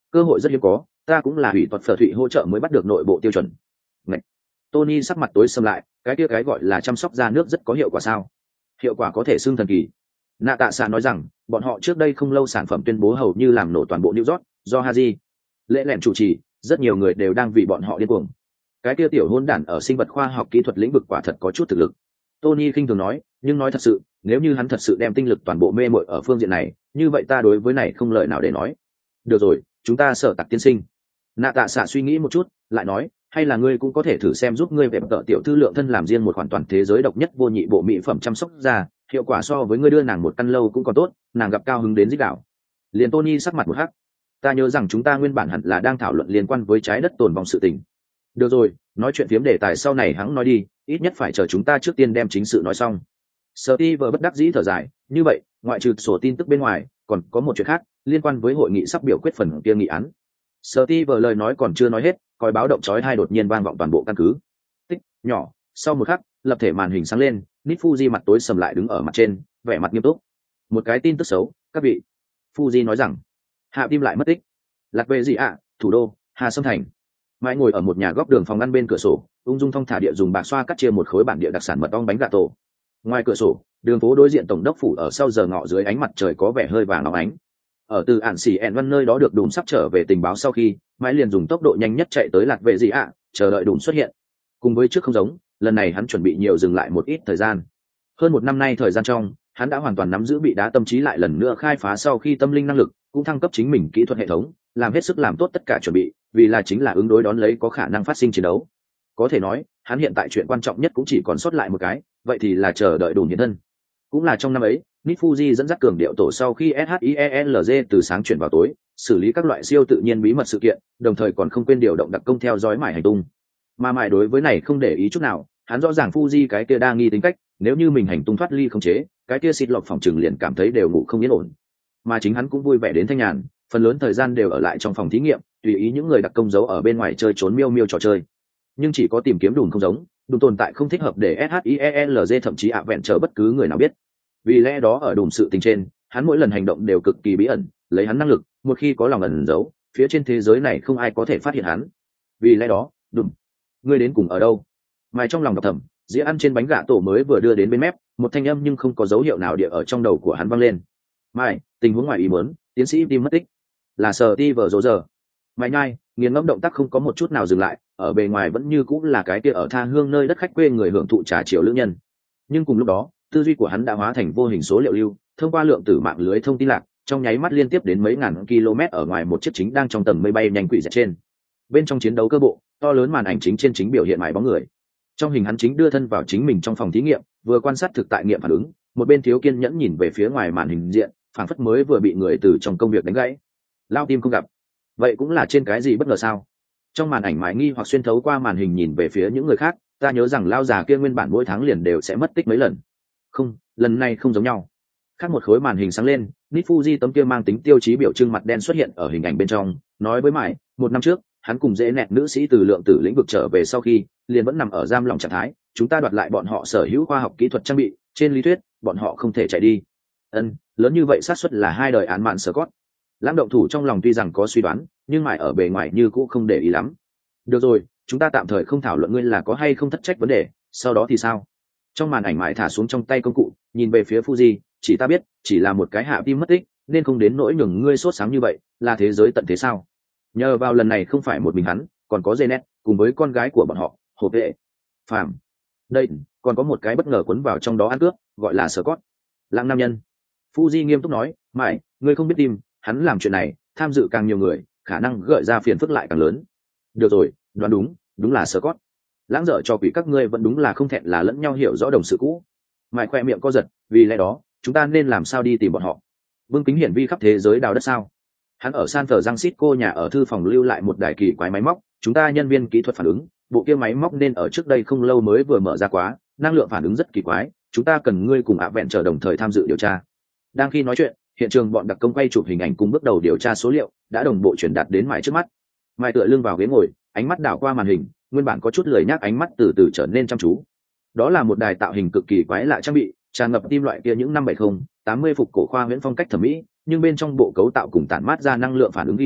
cơ hội rất hiếm có, ta cũng là hủy thuật phở thụy hỗ trợ mới bắt được nội bộ tiêu chuẩn. Ngậy. Tony sắc mặt tối sầm lại, cái gọi là chăm sóc da nước rất có hiệu quả sao? Hiệu quả có thể xưng thần kỳ. Nạ Tạ Xạ nói rằng bọn họ trước đây không lâu sản phẩm tuyên bố hầu như làm nổ toàn bộ New York, do Haji lễ lẹn chủ trì, rất nhiều người đều đang vì bọn họ điên cuồng. Cái kia tiểu hôn đản ở sinh vật khoa học kỹ thuật lĩnh vực quả thật có chút thực lực. Tony khinh thường nói, nhưng nói thật sự, nếu như hắn thật sự đem tinh lực toàn bộ mê mội ở phương diện này, như vậy ta đối với này không lời nào để nói. Được rồi, chúng ta sở tặc tiên sinh. Nạ Tạ Xạ suy nghĩ một chút, lại nói, hay là ngươi cũng có thể thử xem giúp ngươi về tợ tiểu thư lượng thân làm riêng một hoàn toàn thế giới độc nhất vô nhị bộ mỹ phẩm chăm sóc da, hiệu quả so với ngươi đưa nàng một căn lâu cũng còn tốt. Nàng gặp cao hứng đến dích đảo. Liền Tony sắc mặt một hắc. Ta nhớ rằng chúng ta nguyên bản hẳn là đang thảo luận liên quan với trái đất tồn vong sự tình. Được rồi, nói chuyện phiếm đề tài sau này hắn nói đi, ít nhất phải chờ chúng ta trước tiên đem chính sự nói xong. Steve bất đắc dĩ thở dài, như vậy, ngoại trừ sổ tin tức bên ngoài, còn có một chuyện khác, liên quan với hội nghị sắp biểu quyết phần kia nghị án. Steve lời nói còn chưa nói hết, còi báo động chói tai đột nhiên vang vọng toàn bộ căn cứ. Tích, nhỏ, sau một khắc, lập thể màn hình sáng lên, Nít Fuji mặt tối sầm lại đứng ở mặt trên, vẻ mặt nghiêm túc. Một cái tin tức xấu, các vị. Fuji nói rằng, Hạ Tim lại mất tích. Lạc về gì ạ, thủ đô, Hà Sâm Thành. Mãi ngồi ở một nhà góc đường phòng ngăn bên cửa sổ, ung dung thong thả địa dùng bạc xoa cắt chia một khối bản địa đặc sản mật ong bánh gà tổ. Ngoài cửa sổ, đường phố đối diện tổng đốc phủ ở sau giờ ngọ dưới ánh mặt trời có vẻ hơi vàng óng ánh. Ở từ ản xỉ ẹn văn nơi đó được đùm sắp trở về tình báo sau khi, mãi liền dùng tốc độ nhanh nhất chạy tới lạc vệ gì ạ, chờ đợi đùm xuất hiện. Cùng với trước không giống, lần này hắn chuẩn bị nhiều dừng lại một ít thời gian. Hơn một năm nay thời gian trong, hắn đã hoàn toàn nắm giữ bị đá tâm trí lại lần nữa khai phá sau khi tâm linh năng lực, cũng thăng cấp chính mình kỹ thuật hệ thống, làm hết sức làm tốt tất cả chuẩn bị, vì là chính là ứng đối đón lấy có khả năng phát sinh chiến đấu. Có thể nói, hắn hiện tại chuyện quan trọng nhất cũng chỉ còn sót lại một cái, vậy thì là chờ đợi đủ hiện thân. Cũng là trong năm ấy, Nít Fuji dẫn dắt cường điệu tổ sau khi SHIELZ từ sáng chuyển vào tối, xử lý các loại siêu tự nhiên bí mật sự kiện, đồng thời còn không quên điều động đặc công theo dõi mải hành tung. Mà mải đối với này không để ý chút nào, hắn rõ ràng Fuji cái kia đa nghi tính cách, nếu như mình hành tung thoát ly không chế, cái kia xịt lọc phòng trừng liền cảm thấy đều ngủ không yên ổn. Mà chính hắn cũng vui vẻ đến thanh nhàn, phần lớn thời gian đều ở lại trong phòng thí nghiệm, tùy ý những người đặc công giấu ở bên ngoài chơi trốn miêu miêu trò chơi. Nhưng chỉ có tìm kiếm đùn không giống, đùn tồn tại không thích hợp để SHIELZ thậm chí ạ vẹn chờ bất cứ người nào biết. Vì lẽ đó ở đùn sự tình trên, hắn mỗi lần hành động đều cực kỳ bí ẩn, lấy hắn năng lực, một khi có lòng ẩn giấu, phía trên thế giới này không ai có thể phát hiện hắn. Vì lẽ đó, đùn, ngươi đến cùng ở đâu? Mày trong lòng đọc thầm, dĩa ăn trên bánh gà tổ mới vừa đưa đến bên mép, một thanh âm nhưng không có dấu hiệu nào địa ở trong đầu của hắn vang lên. Mai, tình huống ngoài ý muốn, tiến sĩ tim mất tích. Là Steve giờ. Mày nhai, nghiền ngẫm động tác không có một chút nào dừng lại, ở bề ngoài vẫn như cũng là cái kia ở tha hương nơi đất khách quê người hưởng thụ trà chiều lữ nhân. Nhưng cùng lúc đó, tư duy của hắn đã hóa thành vô hình số liệu lưu, thông qua lượng tử mạng lưới thông tin lạc, trong nháy mắt liên tiếp đến mấy ngàn km ở ngoài một chiếc chính đang trong tầng mây bay nhanh quỷ dẹt trên. Bên trong chiến đấu cơ bộ, to lớn màn ảnh chính trên chính biểu hiện mãi bóng người. Trong hình hắn chính đưa thân vào chính mình trong phòng thí nghiệm, vừa quan sát thực tại nghiệm phản ứng, một bên thiếu kiên nhẫn nhìn về phía ngoài màn hình diện, phảng phất mới vừa bị người từ trong công việc đánh gãy. Lao tim không gặp, vậy cũng là trên cái gì bất ngờ sao? Trong màn ảnh mãi nghi hoặc xuyên thấu qua màn hình nhìn về phía những người khác, ta nhớ rằng lao già kia nguyên bản mỗi tháng liền đều sẽ mất tích mấy lần. Không, lần này không giống nhau. Khác một khối màn hình sáng lên, Nít Fuji tấm kia mang tính tiêu chí biểu trưng mặt đen xuất hiện ở hình ảnh bên trong, nói với mãi, một năm trước, hắn cùng dễ nẹt nữ sĩ từ lượng tử lĩnh vực trở về sau khi, liền vẫn nằm ở giam lỏng trạng thái, chúng ta đoạt lại bọn họ sở hữu khoa học kỹ thuật trang bị, trên lý thuyết, bọn họ không thể chạy đi. Lớn như vậy xác suất là hai đời án mạng Scott. Lãng động thủ trong lòng tuy rằng có suy đoán, nhưng mãi ở bề ngoài như cũng không để ý lắm. Được rồi, chúng ta tạm thời không thảo luận ngươi là có hay không thất trách vấn đề, sau đó thì sao? Trong màn ảnh mãi thả xuống trong tay công cụ, nhìn về phía Fuji, chỉ ta biết, chỉ là một cái hạ tim mất tích, nên không đến nỗi nhường ngươi sốt sáng như vậy, là thế giới tận thế sao? Nhờ vào lần này không phải một mình hắn, còn có Janet, cùng với con gái của bọn họ, Hồ Vệ, Phạm. Đây, còn có một cái bất ngờ cuốn vào trong đó ăn cướp, gọi là Scott. Lãng nam nhân. Fuji nghiêm túc nói, mãi, ngươi không biết tim, hắn làm chuyện này, tham dự càng nhiều người, khả năng gợi ra phiền phức lại càng lớn. Được rồi, đoán đúng, đúng là Scott. Lãng dở cho quỷ các ngươi vẫn đúng là không thẹn là lẫn nhau hiểu rõ đồng sự cũ. Mãi khoe miệng co giật, vì lẽ đó, chúng ta nên làm sao đi tìm bọn họ? Vương Kính hiển vi khắp thế giới đào đất sao? Hắn ở San Francisco nhà ở thư phòng lưu lại một đài kỳ quái máy móc, chúng ta nhân viên kỹ thuật phản ứng, bộ kia máy móc nên ở trước đây không lâu mới vừa mở ra quá, năng lượng phản ứng rất kỳ quái, chúng ta cần ngươi cùng ạ vẹn chờ đồng thời tham dự điều tra. Đang khi nói chuyện, hiện trường bọn đặc công quay chụp hình ảnh cùng bước đầu điều tra số liệu đã đồng bộ truyền đạt đến Mãi trước mắt. Mãi tựa lưng vào ghế ngồi, ánh mắt đảo qua màn hình, nguyên bản có chút lười nhác ánh mắt từ từ trở nên chăm chú. Đó là một đài tạo hình cực kỳ quái lạ trang bị, tràn ngập tim loại kia những năm 70, 80 phục cổ khoa huyễn phong cách thẩm mỹ, nhưng bên trong bộ cấu tạo cùng tản mát ra năng lượng phản ứng ghi chép,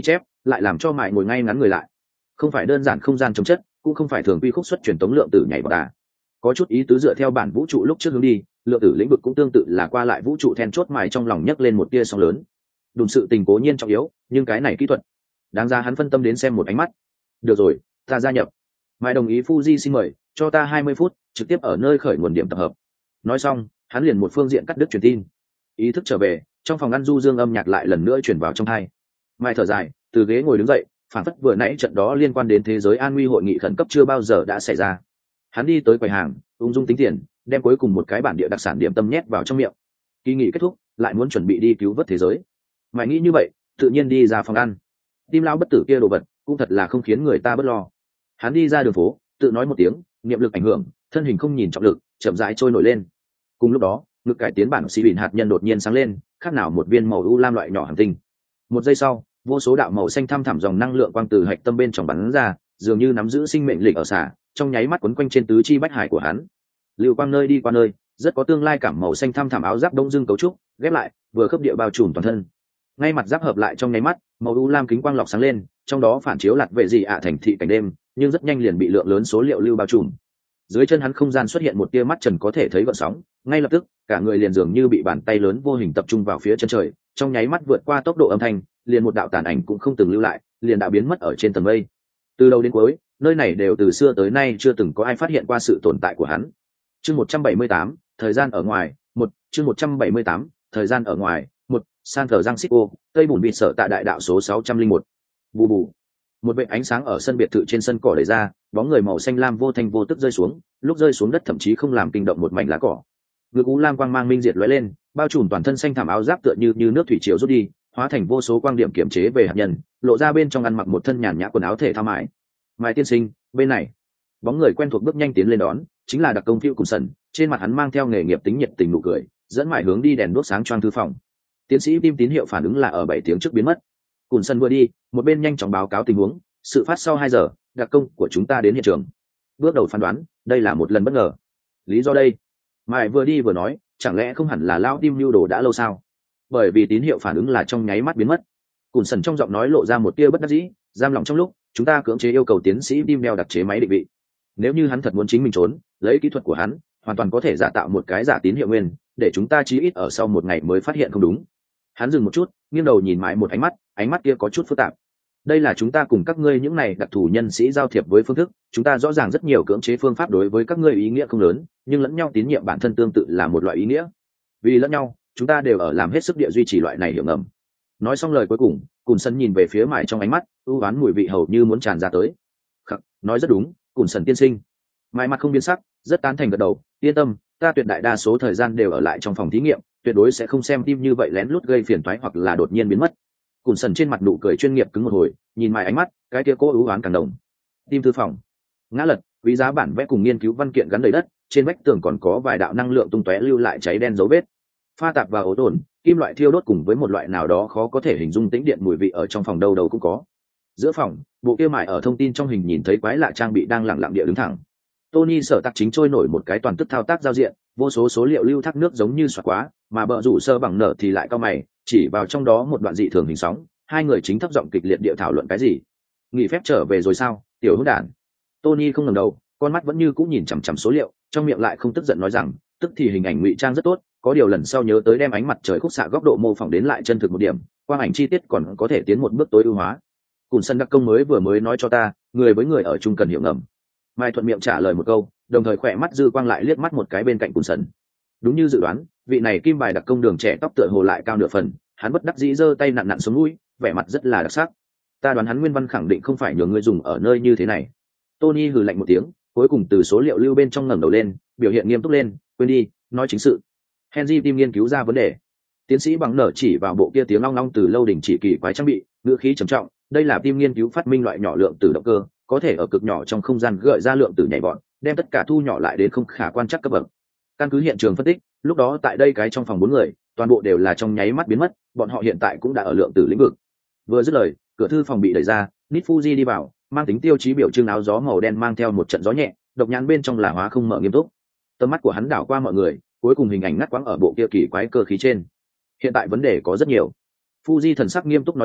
lại làm cho mại ngồi ngay ngắn người lại. Không phải đơn giản không gian chống chất, cũng không phải thường quy khúc xuất truyền tống lượng tử nhảy vào đà, có chút ý tứ dựa theo bản vũ trụ lúc trước hướng đi, lượng tử lĩnh vực cũng tương tự là qua lại vũ trụ then chốt, mài trong lòng nhấc lên một tia sóng lớn. Đùm sự tình cố nhiên trọng yếu, nhưng cái này kỹ thuật đáng ra hắn phân tâm đến xem một ánh mắt. Được rồi, ta gia nhập. Mài đồng ý. Fuji xin mời, cho ta 20 phút trực tiếp ở nơi khởi nguồn điểm tập hợp. Nói xong hắn liền một phương diện cắt đứt truyền tin. Ý thức trở về, trong phòng ăn du dương âm nhạc lại lần nữa chuyển vào trong tai. Mài thở dài, từ ghế ngồi đứng dậy, phản phất vừa nãy trận đó liên quan đến thế giới an nguy hội nghị khẩn cấp chưa bao giờ đã xảy ra. Hắn đi tới quầy hàng, ung dung tính tiền, đem cuối cùng một cái bản địa đặc sản điểm tâm nhét vào trong miệng. Kỳ nghỉ kết thúc, lại muốn chuẩn bị đi cứu vớt thế giới. Mày nghĩ như vậy, tự nhiên đi ra phòng ăn. Tim lão bất tử kia đồ vật cũng thật là không khiến người ta bất lo. Hắn đi ra đường phố, tự nói một tiếng, niệm lực ảnh hưởng, thân hình không nhìn trọng lực, chậm rãi trôi nổi lên. Cùng lúc đó, ngực cải tiến bản xi bìn hạt nhân đột nhiên sáng lên, khác nào một viên màu u lam loại nhỏ hành tinh. Một giây sau, vô số đạo màu xanh thăm thẳm dòng năng lượng quang từ hạch tâm bên trong bắn ra, dường như nắm giữ sinh mệnh lịch ở xả, trong nháy mắt quấn quanh trên tứ chi bách hải của hắn. Lưu quang nơi đi qua nơi, rất có tương lai cảm. Màu xanh thăm thẳm áo giáp đông dương cấu trúc ghép lại, vừa khớp địa bao trùm toàn thân. Ngay mặt giáp hợp lại trong nháy mắt, màu u lam kính quang lọc sáng lên, trong đó phản chiếu lạt vệ gì ạ thành thị cảnh đêm, nhưng rất nhanh liền bị lượng lớn số liệu lưu bao trùm. Dưới chân hắn không gian xuất hiện một tia mắt trần có thể thấy gợn sóng, ngay lập tức cả người liền dường như bị bàn tay lớn vô hình tập trung vào phía chân trời, trong nháy mắt vượt qua tốc độ âm thanh, liền một đạo tàn ảnh cũng không từng lưu lại, liền đã biến mất ở trên tầng mây. Từ đầu đến cuối, nơi này đều từ xưa tới nay chưa từng có ai phát hiện qua sự tồn tại của hắn. Chương 178, thời gian ở ngoài, chương 178, thời gian ở ngoài, San Francisco, Tây Bùn Vịt sở tại đại đạo số 601. Bù bù. Một vệt ánh sáng ở sân biệt thự trên sân cỏ đẩy ra, bóng người màu xanh lam vô thanh vô tức rơi xuống, lúc rơi xuống đất thậm chí không làm kinh động một mảnh lá cỏ. Ngực u lam quang mang minh diệt lóe lên, bao trùm toàn thân xanh thảm áo giáp tựa như nước thủy triều rút đi, hóa thành vô số quang điểm kiểm chế về hạt nhân, lộ ra bên trong ăn mặc một thân nhàn nhã quần áo thể thao mại. Mai tiên sinh, bên này. Bóng người quen thuộc bước nhanh tiến lên đón, chính là đặc công Phiêu Cùng Sần, trên mặt hắn mang theo nghề nghiệp tính nhiệt tình nụ cười, dẫn Mại hướng đi đèn đuốc sáng choang thư phòng. Tiến sĩ Tim tín hiệu phản ứng là ở 7 tiếng trước biến mất. Cùng Sần vừa đi, một bên nhanh chóng báo cáo tình huống, sự phát sau 2 giờ, đặc công của chúng ta đến hiện trường. Bước đầu phán đoán, đây là một lần bất ngờ. Lý do đây? Mại vừa đi vừa nói, chẳng lẽ không hẳn là lao Tim lưu đồ đã lâu sao? Bởi vì tín hiệu phản ứng là trong nháy mắt biến mất. Cùng Sần trong giọng nói lộ ra một tia bất đắc dĩ, giam lỏng trong lúc chúng ta cưỡng chế yêu cầu tiến sĩ Tim đeo đặc chế máy định vị. Nếu như hắn thật muốn chính mình trốn, lấy kỹ thuật của hắn, hoàn toàn có thể giả tạo một cái giả tín hiệu nguyên, để chúng ta chí ít ở sau một ngày mới phát hiện không đúng. Hắn dừng một chút, nghiêng đầu nhìn Mãi một ánh mắt kia có chút phức tạp. Đây là chúng ta cùng các ngươi những này đặc thù nhân sĩ giao thiệp với phương thức, chúng ta rõ ràng rất nhiều cưỡng chế phương pháp đối với các ngươi ý nghĩa không lớn, nhưng lẫn nhau tín nhiệm bản thân tương tự là một loại ý nghĩa. Vì lẫn nhau, chúng ta đều ở làm hết sức địa duy trì loại này hiểu ngầm. Nói xong lời cuối cùng, Cùn Sân nhìn về phía Mãi trong ánh mắt ưu oán mùi vị hầu như muốn tràn ra tới. Khắc, nói rất đúng, Cùn Sân tiên sinh. Mãi mặt không biến sắc, rất tán thành gật đầu, yên tâm, ta tuyệt đại đa số thời gian đều ở lại trong phòng thí nghiệm, tuyệt đối sẽ không xem Tim như vậy lén lút gây phiền toái hoặc là đột nhiên biến mất. Cùn Sân trên mặt nụ cười chuyên nghiệp cứng một hồi, nhìn Mãi ánh mắt, cái kia cố ưu oán càng đồng. Tim thư phòng ngã lật, quý giá bản vẽ cùng nghiên cứu văn kiện gắn đầy đất, trên vách tường còn có vài đạo năng lượng tung tóe lưu lại cháy đen dấu vết. Pha tạp và ổ tổn, kim loại thiêu đốt cùng với một loại nào đó khó có thể hình dung tĩnh điện mùi vị ở trong phòng đâu đâu cũng có. Giữa phòng, bộ kia mải ở thông tin trong hình nhìn thấy quái lạ trang bị đang lặng lặng địa đứng thẳng. Tony sở tạc chính trôi nổi một cái toàn tức thao tác giao diện, vô số số liệu lưu thác nước giống như xoạc quá, mà bợ rủ sơ bằng nở thì lại cao mày, chỉ vào trong đó một đoạn dị thường hình sóng. Hai người chính thấp giọng kịch liệt địa thảo luận cái gì. Nghỉ phép trở về rồi sao, tiểu hỗn đản? Tony không ngẩng đầu, con mắt vẫn như cũ nhìn chằm chằm số liệu, trong miệng lại không tức giận nói rằng, tức thì hình ảnh ngụy trang rất tốt, có điều lần sau nhớ tới đem ánh mặt trời khúc xạ góc độ mô phỏng đến lại chân thực một điểm, quang ảnh chi tiết còn có thể tiến một bước tối ưu hóa. Cùn Sân đặc công vừa mới nói cho ta, người với người ở chung cần hiểu ngầm. Mai thuận miệng trả lời một câu, đồng thời khỏe mắt dư quang lại liếc mắt một cái bên cạnh Cùn Sân. Đúng như dự đoán, vị này kim bài đặc công đường trẻ tóc tựa hồ lại cao nửa phần, hắn bất đắc dĩ giơ tay nặn nặn xuống mũi, vẻ mặt rất là đặc sắc. Ta đoán hắn nguyên văn khẳng định không phải nhờ ngươi dùng ở nơi như thế này. Tony hừ lạnh một tiếng, cuối cùng từ số liệu lưu bên trong ngẩng đầu lên, biểu hiện nghiêm túc lên, quên đi, nói chính sự. Henry Tim nghiên cứu ra vấn đề. Tiến sĩ bằng nở chỉ vào bộ kia tiếng long long từ lâu đỉnh chỉ kỳ quái trang bị, ngữ khí trầm trọng, đây là Tim nghiên cứu phát minh loại nhỏ lượng tử động cơ, có thể ở cực nhỏ trong không gian gợi ra lượng tử nhảy vọt, đem tất cả thu nhỏ lại đến không khả quan trắc cấp bậc. Căn cứ hiện trường phân tích, lúc đó tại đây cái trong phòng 4 người, toàn bộ đều là trong nháy mắt biến mất, bọn họ hiện tại cũng đã ở lượng tử lĩnh vực. Vừa dứt lời, cửa thư phòng bị đẩy ra, Nit Fuji đi vào, mang tính tiêu chí biểu trưng áo gió màu đen mang theo một trận gió nhẹ, độc nhãn bên trong là hóa không mở nghiêm túc. Tầm mắt của hắn đảo qua mọi người, cuối cùng hình ảnh ngắt quãng ở bộ kia kỳ quái cơ khí trên. Hiện tại vấn đề có rất nhiều. Fuji thần sắc nghiêm túc nói rằng,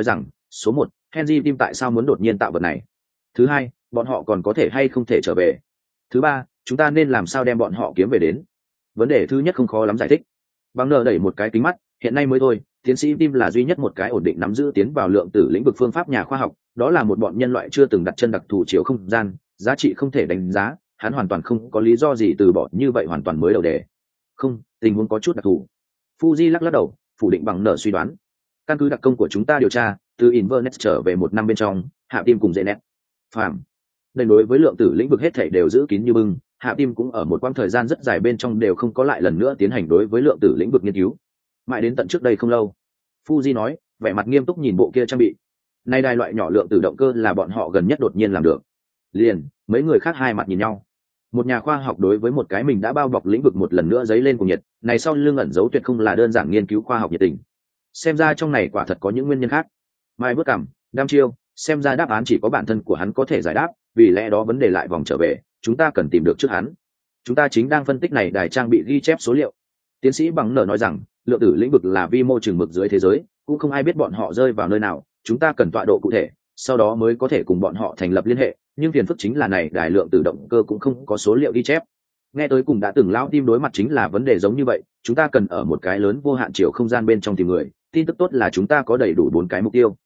số một, Henry Tim tại sao muốn đột nhiên tạo vật này? Thứ hai, bọn họ còn có thể hay không thể trở về? Thứ ba, chúng ta nên làm sao đem bọn họ kiếm về đến? Vấn đề thứ nhất không khó lắm giải thích. Bằng nở đẩy một cái kính mắt, hiện nay mới thôi, tiến sĩ Tim là duy nhất một cái ổn định nắm giữ tiến vào lượng tử lĩnh vực phương pháp nhà khoa học, đó là một bọn nhân loại chưa từng đặt chân đặc thù chiều không gian, giá trị không thể đánh giá, hắn hoàn toàn không có lý do gì từ bỏ như vậy hoàn toàn mới đầu đề. Không, tình huống có chút đặc thù. Fuji lắc đầu, phủ định bằng nở suy đoán. Căn cứ đặc công của chúng ta điều tra, từ Inverness trở về một năm bên trong, Hạ Tim cùng Zenet. Phạm. Đây đối với lượng tử lĩnh vực hết thảy đều giữ kín như bưng, Hạ Tim cũng ở một quãng thời gian rất dài bên trong đều không có lại lần nữa tiến hành đối với lượng tử lĩnh vực nghiên cứu. Mãi đến tận trước đây không lâu, Fuji nói, vẻ mặt nghiêm túc nhìn bộ kia trang bị. Nay đài loại nhỏ lượng tử động cơ là bọn họ gần nhất đột nhiên làm được. Liền, mấy người khác hai mặt nhìn nhau. Một nhà khoa học đối với một cái mình đã bao bọc lĩnh vực một lần nữa dấy lên cùng nhiệt, này sau lưng ẩn giấu tuyệt không là đơn giản nghiên cứu khoa học nhiệt tình. Xem ra trong này quả thật có những nguyên nhân khác. Mai bước cằm, đăm chiêu, xem ra đáp án chỉ có bản thân của hắn có thể giải đáp, vì lẽ đó vấn đề lại vòng trở về, chúng ta cần tìm được trước hắn. Chúng ta chính đang phân tích này đài trang bị ghi chép số liệu. Tiến sĩ Bằng Nở nói rằng, lượng tử lĩnh vực là vi mô chừng mực dưới thế giới, cũng không ai biết bọn họ rơi vào nơi nào, chúng ta cần tọa độ cụ thể, sau đó mới có thể cùng bọn họ thành lập liên hệ, nhưng phiền phức chính là này đài lượng tử động cơ cũng không có số liệu ghi chép. Nghe tới cùng đã từng lão Tim đối mặt chính là vấn đề giống như vậy, chúng ta cần ở một cái lớn vô hạn chiều không gian bên trong tìm người, tin tức tốt là chúng ta có đầy đủ 4 cái mục tiêu.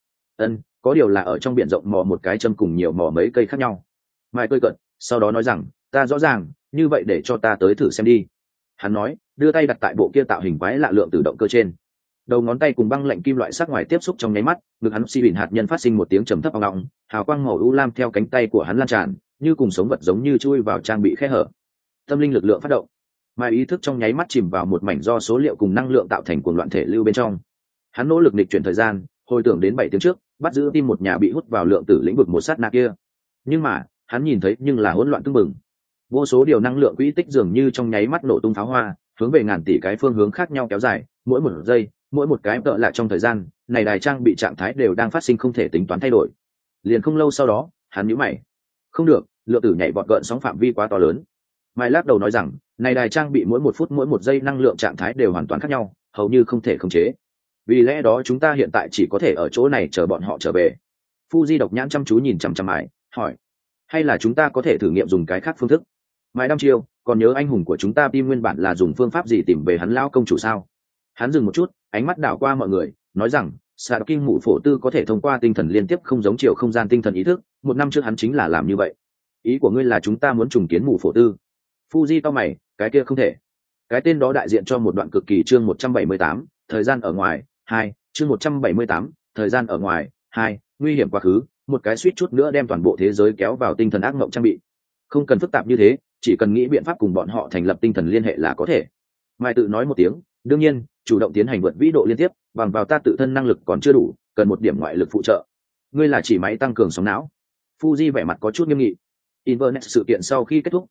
Có điều là ở trong biển rộng mò một cái châm cùng nhiều mò mấy cây khác nhau. Mai cười cợt, sau đó nói rằng, ta rõ ràng, như vậy để cho ta tới thử xem đi. Hắn nói, đưa tay đặt tại bộ kia tạo hình quái lạ lượng tử động cơ trên. Đầu ngón tay cùng băng lạnh kim loại sắc ngoài tiếp xúc trong nháy mắt, ngực hắn xi bỉn hạt nhân phát sinh một tiếng trầm thấp ong ong, hào quang màu u lam theo cánh tay của hắn lan tràn, như cùng sống vật giống như chui vào trang bị khe hở. Tâm linh lực lượng phát động. Mai ý thức trong nháy mắt chìm vào một mảnh do số liệu cùng năng lượng tạo thành cuồng loạn thể lưu bên trong. Hắn nỗ lực nghịch chuyển thời gian, hồi tưởng đến 7 tiếng trước, bắt giữ tim một nhà bị hút vào lượng tử lĩnh vực một sát na kia. Nhưng mà, hắn nhìn thấy nhưng là hỗn loạn tưng bừng. Vô số điều năng lượng quỹ tích dường như trong nháy mắt nổ tung pháo hoa, hướng về ngàn tỷ cái phương hướng khác nhau kéo dài, mỗi một giây, mỗi một cái tợ lại trong thời gian, này đài trang bị trạng thái đều đang phát sinh không thể tính toán thay đổi. Liền không lâu sau đó, hắn nhíu mày. Không được, lượng tử nhảy vọt gợn sóng phạm vi quá to lớn. Mai lắc đầu nói rằng, này đài trang bị mỗi một phút mỗi một giây năng lượng trạng thái đều hoàn toàn khác nhau, hầu như không thể khống chế. Vì lẽ đó chúng ta hiện tại chỉ có thể ở chỗ này chờ bọn họ trở về. Fuji độc nhãn chăm chú nhìn chằm chằm Mai, hỏi, hay là chúng ta có thể thử nghiệm dùng cái khác phương thức? Mai đăm chiêu, còn nhớ anh hùng của chúng ta Tim nguyên bản là dùng phương pháp gì tìm về hắn lão công chủ sao? Hắn dừng một chút, ánh mắt đảo qua mọi người, nói rằng, xạ kinh mụ phổ tư có thể thông qua tinh thần liên tiếp không giống chiều không gian tinh thần ý thức, một năm trước hắn chính là làm như vậy. Ý của ngươi là chúng ta muốn trùng kiến mụ phổ tư? Fuji to mày, cái kia không thể. Cái tên đó đại diện cho một đoạn cực kỳ chương 178, thời gian ở ngoài, 2, chương 178, thời gian ở ngoài, 2, nguy hiểm quá khứ, một cái suýt chút nữa đem toàn bộ thế giới kéo vào tinh thần ác mộng trang bị. Không cần phức tạp như thế, chỉ cần nghĩ biện pháp cùng bọn họ thành lập tinh thần liên hệ là có thể. Mai tự nói một tiếng, đương nhiên, chủ động tiến hành vượt vĩ độ liên tiếp, bằng vào ta tự thân năng lực còn chưa đủ, cần một điểm ngoại lực phụ trợ. Ngươi là chỉ máy tăng cường sóng não. Fuji vẻ mặt có chút nghiêm nghị. Inverness sự kiện sau khi kết thúc,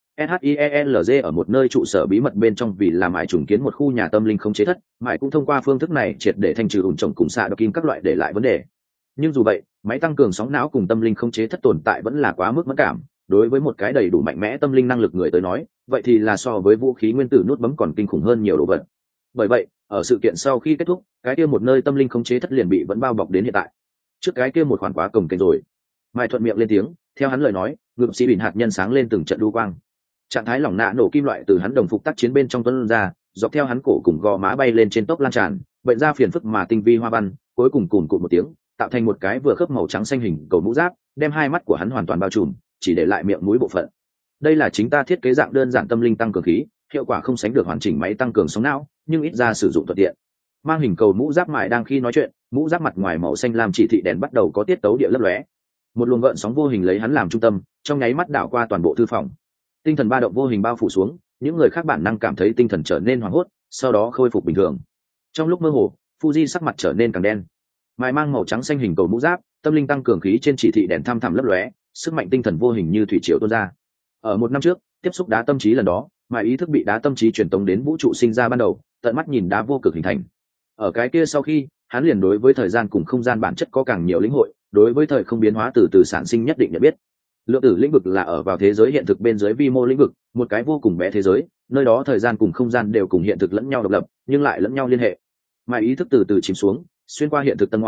SHIELZ ở một nơi trụ sở bí mật bên trong vì làm mãi trùng kiến một khu nhà tâm linh không chế thất, mãi cũng thông qua phương thức này triệt để thanh trừ ủn trồng cùng xạ độc kim các loại để lại vấn đề. Nhưng dù vậy, máy tăng cường sóng não cùng tâm linh không chế thất tồn tại vẫn là quá mức mẫn cảm, đối với một cái đầy đủ mạnh mẽ tâm linh năng lực người tới nói, vậy thì là so với vũ khí nguyên tử nút bấm còn kinh khủng hơn nhiều đồ vật. Bởi vậy, ở sự kiện sau khi kết thúc, cái kia một nơi tâm linh không chế thất liền bị vẫn bao bọc đến hiện tại. Trước cái kia một khoản quá cồng kềnh rồi. Mai thuận miệng lên tiếng, theo hắn lời nói, ngực xi bỉn hạt nhân sáng lên từng trận đu quang. Trạng thái lỏng nạ nổ kim loại từ hắn đồng phục tác chiến bên trong tuôn ra, dọc theo hắn cổ cùng gò má bay lên trên tốc lan tràn, bệnh ra phiền phức mà tinh vi hoa văn, cuối cùng cùn cụt một tiếng, tạo thành một cái vừa khớp màu trắng xanh hình cầu mũ giáp, đem hai mắt của hắn hoàn toàn bao trùm, chỉ để lại miệng mũi bộ phận. Đây là chính ta thiết kế dạng đơn giản tâm linh tăng cường khí, hiệu quả không sánh được hoàn chỉnh máy tăng cường sóng não, nhưng ít ra sử dụng thuận tiện. Mang hình cầu mũ giáp mại đang khi nói chuyện, mũ giáp mặt ngoài màu xanh lam chỉ thị đèn bắt đầu có tiết tấu địa lấp lóe. Một luồng gợn sóng vô hình lấy hắn làm trung tâm, trong nháy mắt đảo qua toàn bộ thư phòng. Tinh thần ba động vô hình bao phủ xuống, những người khác bản năng cảm thấy tinh thần trở nên hoảng hốt, sau đó khôi phục bình thường. Trong lúc mơ hồ, Fuji sắc mặt trở nên càng đen. Mại mang màu trắng xanh hình cầu mũ giáp, tâm linh tăng cường khí trên chỉ thị đèn thăm thẳm lấp lóe, sức mạnh tinh thần vô hình như thủy triều tuôn ra. Ở một năm trước, tiếp xúc đá tâm trí lần đó, Mại ý thức bị đá tâm trí truyền tống đến vũ trụ sinh ra ban đầu, tận mắt nhìn đá vô cực hình thành. Ở cái kia sau khi, hắn liền đối với thời gian cùng không gian bản chất có càng nhiều lĩnh hội, đối với thời không biến hóa từ từ sản sinh nhất định nhận biết. Lượng tử lĩnh vực là ở vào thế giới hiện thực bên dưới vi mô lĩnh vực, một cái vô cùng bé thế giới, nơi đó thời gian cùng không gian đều cùng hiện thực lẫn nhau độc lập, nhưng lại lẫn nhau liên hệ. Mà ý thức từ từ chìm xuống, xuyên qua hiện thực tầng ngoài,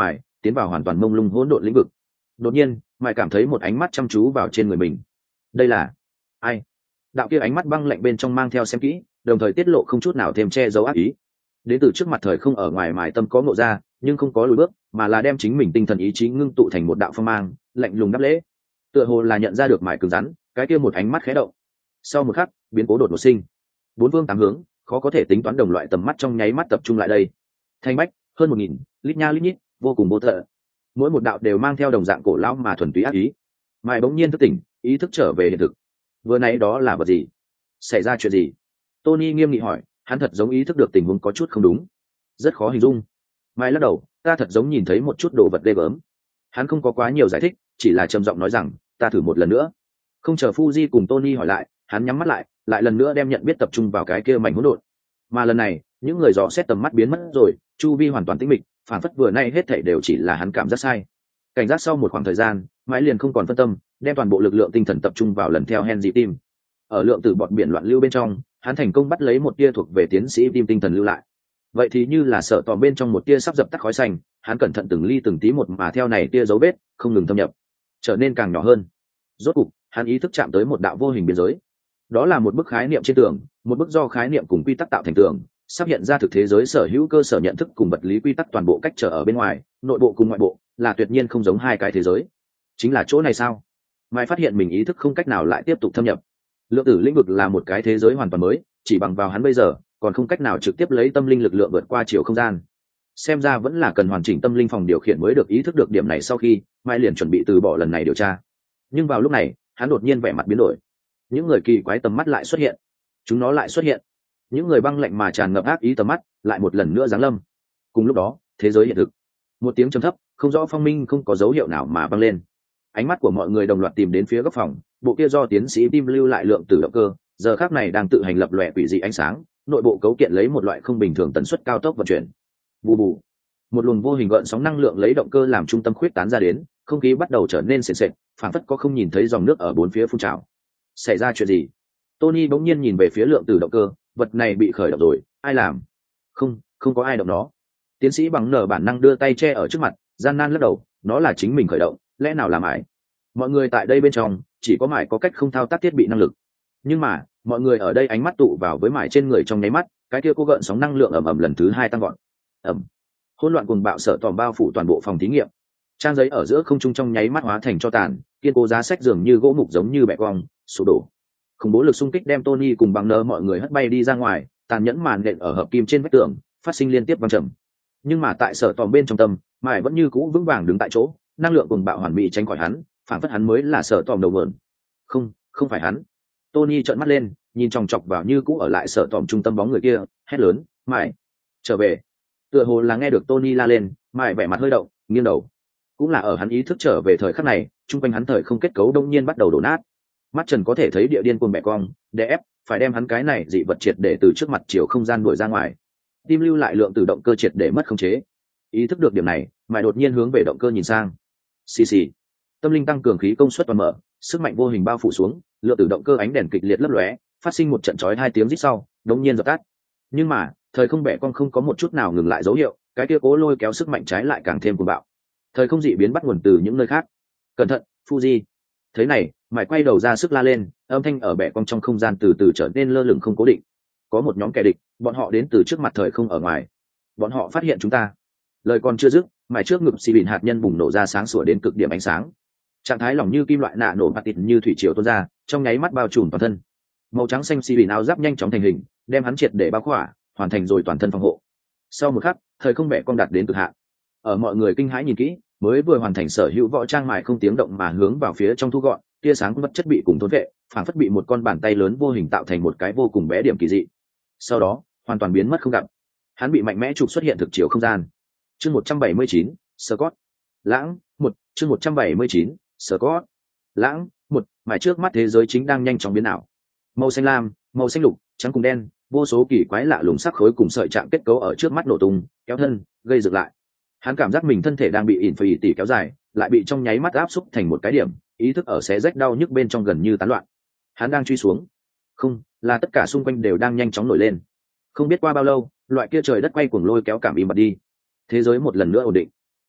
tiến vào hoàn toàn mông lung hỗn độn lĩnh vực. Đột nhiên mãi cảm thấy một ánh mắt chăm chú vào trên người mình. Đây là ai? Đạo kia ánh mắt băng lạnh bên trong mang theo xem kỹ, đồng thời tiết lộ không chút nào thêm che giấu ác ý. Đến từ trước mặt thời không ở ngoài mài tâm có ngộ ra, nhưng không có lùi bước, mà là đem chính mình tinh thần ý chí ngưng tụ thành một đạo phong mang, lạnh lùng đáp lễ. Tựa hồ là nhận ra được mài cứng rắn, cái kia một ánh mắt khẽ động. Sau một khắc, biến cố đột ngột sinh. Bốn phương tám hướng, khó có thể tính toán đồng loại tầm mắt trong nháy mắt tập trung lại đây. Thanh bách, hơn 1000, lít nha lít nhít, vô cùng vô tận. Mỗi một đạo đều mang theo đồng dạng cổ lão mà thuần túy ác ý. Mài bỗng nhiên thức tỉnh, ý thức trở về hiện thực. Vừa nãy đó là vật gì? Xảy ra chuyện gì? Tony nghiêm nghị hỏi, hắn thật giống ý thức được tình huống có chút không đúng, rất khó hình dung. Mai lắc đầu, ta thật giống nhìn thấy một chút đồ vật ghê gớm. Hắn không có quá nhiều giải thích, chỉ là trầm giọng nói rằng, ta thử một lần nữa. Không chờ Fuji cùng Tony hỏi lại, hắn nhắm mắt lại lần nữa đem nhận biết tập trung vào cái kia mảnh hỗn độn. Mà lần này, những người dò xét tầm mắt biến mất rồi, chu vi hoàn toàn tĩnh mịch, phản phất vừa nay hết thảy đều chỉ là hắn cảm giác sai. Cảnh giác sau một khoảng thời gian, Mai liền không còn phân tâm, đem toàn bộ lực lượng tinh thần tập trung vào lần theo Henry Tim. Ở lượng tử bọt biển loạn lưu bên trong, hắn thành công bắt lấy một tia thuộc về tiến sĩ Tim tinh thần lưu lại. Vậy thì như là sợ tòm bên trong một tia sắp dập tắt khói xanh, hắn cẩn thận từng ly từng tí một mà theo này tia dấu vết không ngừng thâm nhập, trở nên càng nhỏ hơn. Rốt cục, hắn ý thức chạm tới một đạo vô hình biên giới. Đó là một bức khái niệm trên tường, một bức do khái niệm cùng quy tắc tạo thành tường, sắp hiện ra thực thế giới sở hữu cơ sở nhận thức cùng vật lý quy tắc toàn bộ cách trở ở bên ngoài, nội bộ cùng ngoại bộ là tuyệt nhiên không giống hai cái thế giới. Chính là chỗ này sao? Mai phát hiện mình ý thức không cách nào lại tiếp tục thâm nhập. Lượng tử lĩnh vực là một cái thế giới hoàn toàn mới, chỉ bằng vào hắn bây giờ còn không cách nào trực tiếp lấy tâm linh lực lượng vượt qua chiều không gian. Xem ra vẫn là cần hoàn chỉnh tâm linh phòng điều khiển mới được. Ý thức được điểm này sau khi, Mai liền chuẩn bị từ bỏ lần này điều tra. Nhưng vào lúc này, hắn đột nhiên vẻ mặt biến đổi. Những người kỳ quái tầm mắt lại xuất hiện. Chúng nó lại xuất hiện. Những người băng lạnh mà tràn ngập ác ý tầm mắt lại một lần nữa giáng lâm. Cùng lúc đó, thế giới hiện thực. Một tiếng trầm thấp, không rõ phong minh không có dấu hiệu nào mà vang lên. Ánh mắt của mọi người đồng loạt tìm đến phía góc phòng, bộ kia do tiến sĩ Tim lưu lại lượng tử động cơ, giờ khắc này đang tự hành lập lòe quỷ dị ánh sáng, nội bộ cấu kiện lấy một loại không bình thường tần suất cao tốc vận chuyển. Bù bù, một luồng vô hình gợn sóng năng lượng lấy động cơ làm trung tâm khuyết tán ra đến, không khí bắt đầu trở nên sền sệt, phản phất có không nhìn thấy dòng nước ở bốn phía phun trào. Xảy ra chuyện gì? Tony bỗng nhiên nhìn về phía lượng tử động cơ, vật này bị khởi động rồi, ai làm? Không có ai động nó. Tiến sĩ bằng nở bản năng đưa tay che ở trước mặt, gian nan lắc đầu, nó là chính mình khởi động, lẽ nào là mãi? Mọi người tại đây bên trong chỉ có mãi có cách không thao tác thiết bị năng lực, nhưng mà mọi người ở đây ánh mắt tụ vào với mãi trên người trong nháy mắt, cái kia cô gợn sóng năng lượng ầm ầm lần thứ hai tăng gọn. Hỗn loạn cùng bạo sợ tòm bao phủ toàn bộ phòng thí nghiệm, trang giấy ở giữa không trung trong nháy mắt hóa thành cho tàn, kiên cố giá sách dường như gỗ mục giống như bẹ cong sụp đổ. Khủng bố lực xung kích đem Tony cùng bằng nơ mọi người hất bay đi ra ngoài, tàn nhẫn màn nện ở hợp kim trên vách tường phát sinh liên tiếp vang trầm. Nhưng mà tại sở tòm bên trong tâm, mãi vẫn như cũ vững vàng đứng tại chỗ, năng lượng cùng bạo hoàn mỹ tránh khỏi hắn, phản phất hắn mới là sở tòm đầu mượn. Không phải hắn. Tony trợn mắt lên, nhìn chòng chọc vào như cũ ở lại sở tòm trung tâm bóng người kia, hét lớn, mãi trở về. Tựa hồ là nghe được Tony la lên, mãi vẻ mặt hơi động, nghiêng đầu. Cũng là ở hắn ý thức trở về thời khắc này, trung quanh hắn thời không kết cấu đông nhiên bắt đầu đổ nát. Mắt trần có thể thấy địa điên cuồng bẻ cong, đè ép, phải đem hắn cái này dị vật triệt để từ trước mặt chiều không gian đuổi ra ngoài. Tim lưu lại lượng tự động cơ triệt để mất khống chế. Ý thức được điểm này, mãi đột nhiên hướng về động cơ nhìn sang. Xì xì. Tâm linh tăng cường khí công suất toàn mở, sức mạnh vô hình bao phủ xuống, lượng tử động cơ ánh đèn kịch liệt lấp lóe, phát sinh một trận chói hai tiếng rít sau, đột nhiên dập tắt. Nhưng mà, thời không bẻ cong không có một chút nào ngừng lại dấu hiệu, cái kia cố lôi kéo sức mạnh trái lại càng thêm cuồng bạo. Thời không dị biến bắt nguồn từ những nơi khác. Cẩn thận, Fuji. Thế này, mãi quay đầu ra sức la lên, âm thanh ở bẻ cong trong không gian từ từ trở nên lơ lửng không cố định. Có một nhóm kẻ địch, bọn họ đến từ trước mặt thời không ở ngoài. Bọn họ phát hiện chúng ta. Lời còn chưa dứt, mãi trước ngực xì bìn hạt nhân bùng nổ ra sáng sủa đến cực điểm ánh sáng. Trạng thái lỏng như kim loại nạ nổ bạt tịt như thủy triều tuôn ra, trong nháy mắt bao trùm toàn thân. Màu trắng xanh xì bìn áo giáp nhanh chóng thành hình, đem hắn triệt để bao khỏa, hoàn thành rồi toàn thân phòng hộ. Sau một khắc, thời không bẻ cong đạt đến cực hạn. Ở mọi người kinh hãi nhìn kỹ, mới vừa hoàn thành sở hữu võ trang mài không tiếng động mà hướng vào phía trong thu gọn, tia sáng vật chất bị cùng thôn vệ, phản phất bị một con bàn tay lớn vô hình tạo thành một cái vô cùng bé điểm kỳ dị. Sau đó, hoàn toàn biến mất không gặp. Hắn bị mạnh mẽ trục xuất hiện thực chiều không gian. Chương 179, Scott. Lãng, chương 179, Scott. Lãng, mài trước mắt thế giới chính đang nhanh chóng biến ảo. Màu xanh lam, màu xanh lục, trắng cùng đen, vô số kỳ quái lạ lùng sắc khối cùng sợi trạng kết cấu ở trước mắt nổ tung, kéo thân, gây dựng lại. Hắn cảm giác mình thân thể đang bị ỉn phải tỉ kéo dài, lại bị trong nháy mắt áp xúc thành một cái điểm, ý thức ở xé rách đau nhức bên trong gần như tán loạn. Hắn đang truy xuống. Không, là tất cả xung quanh đều đang nhanh chóng nổi lên. Không biết qua bao lâu, loại kia trời đất quay cuồng lôi kéo cảm im bặt đi. Thế giới một lần nữa ổn định.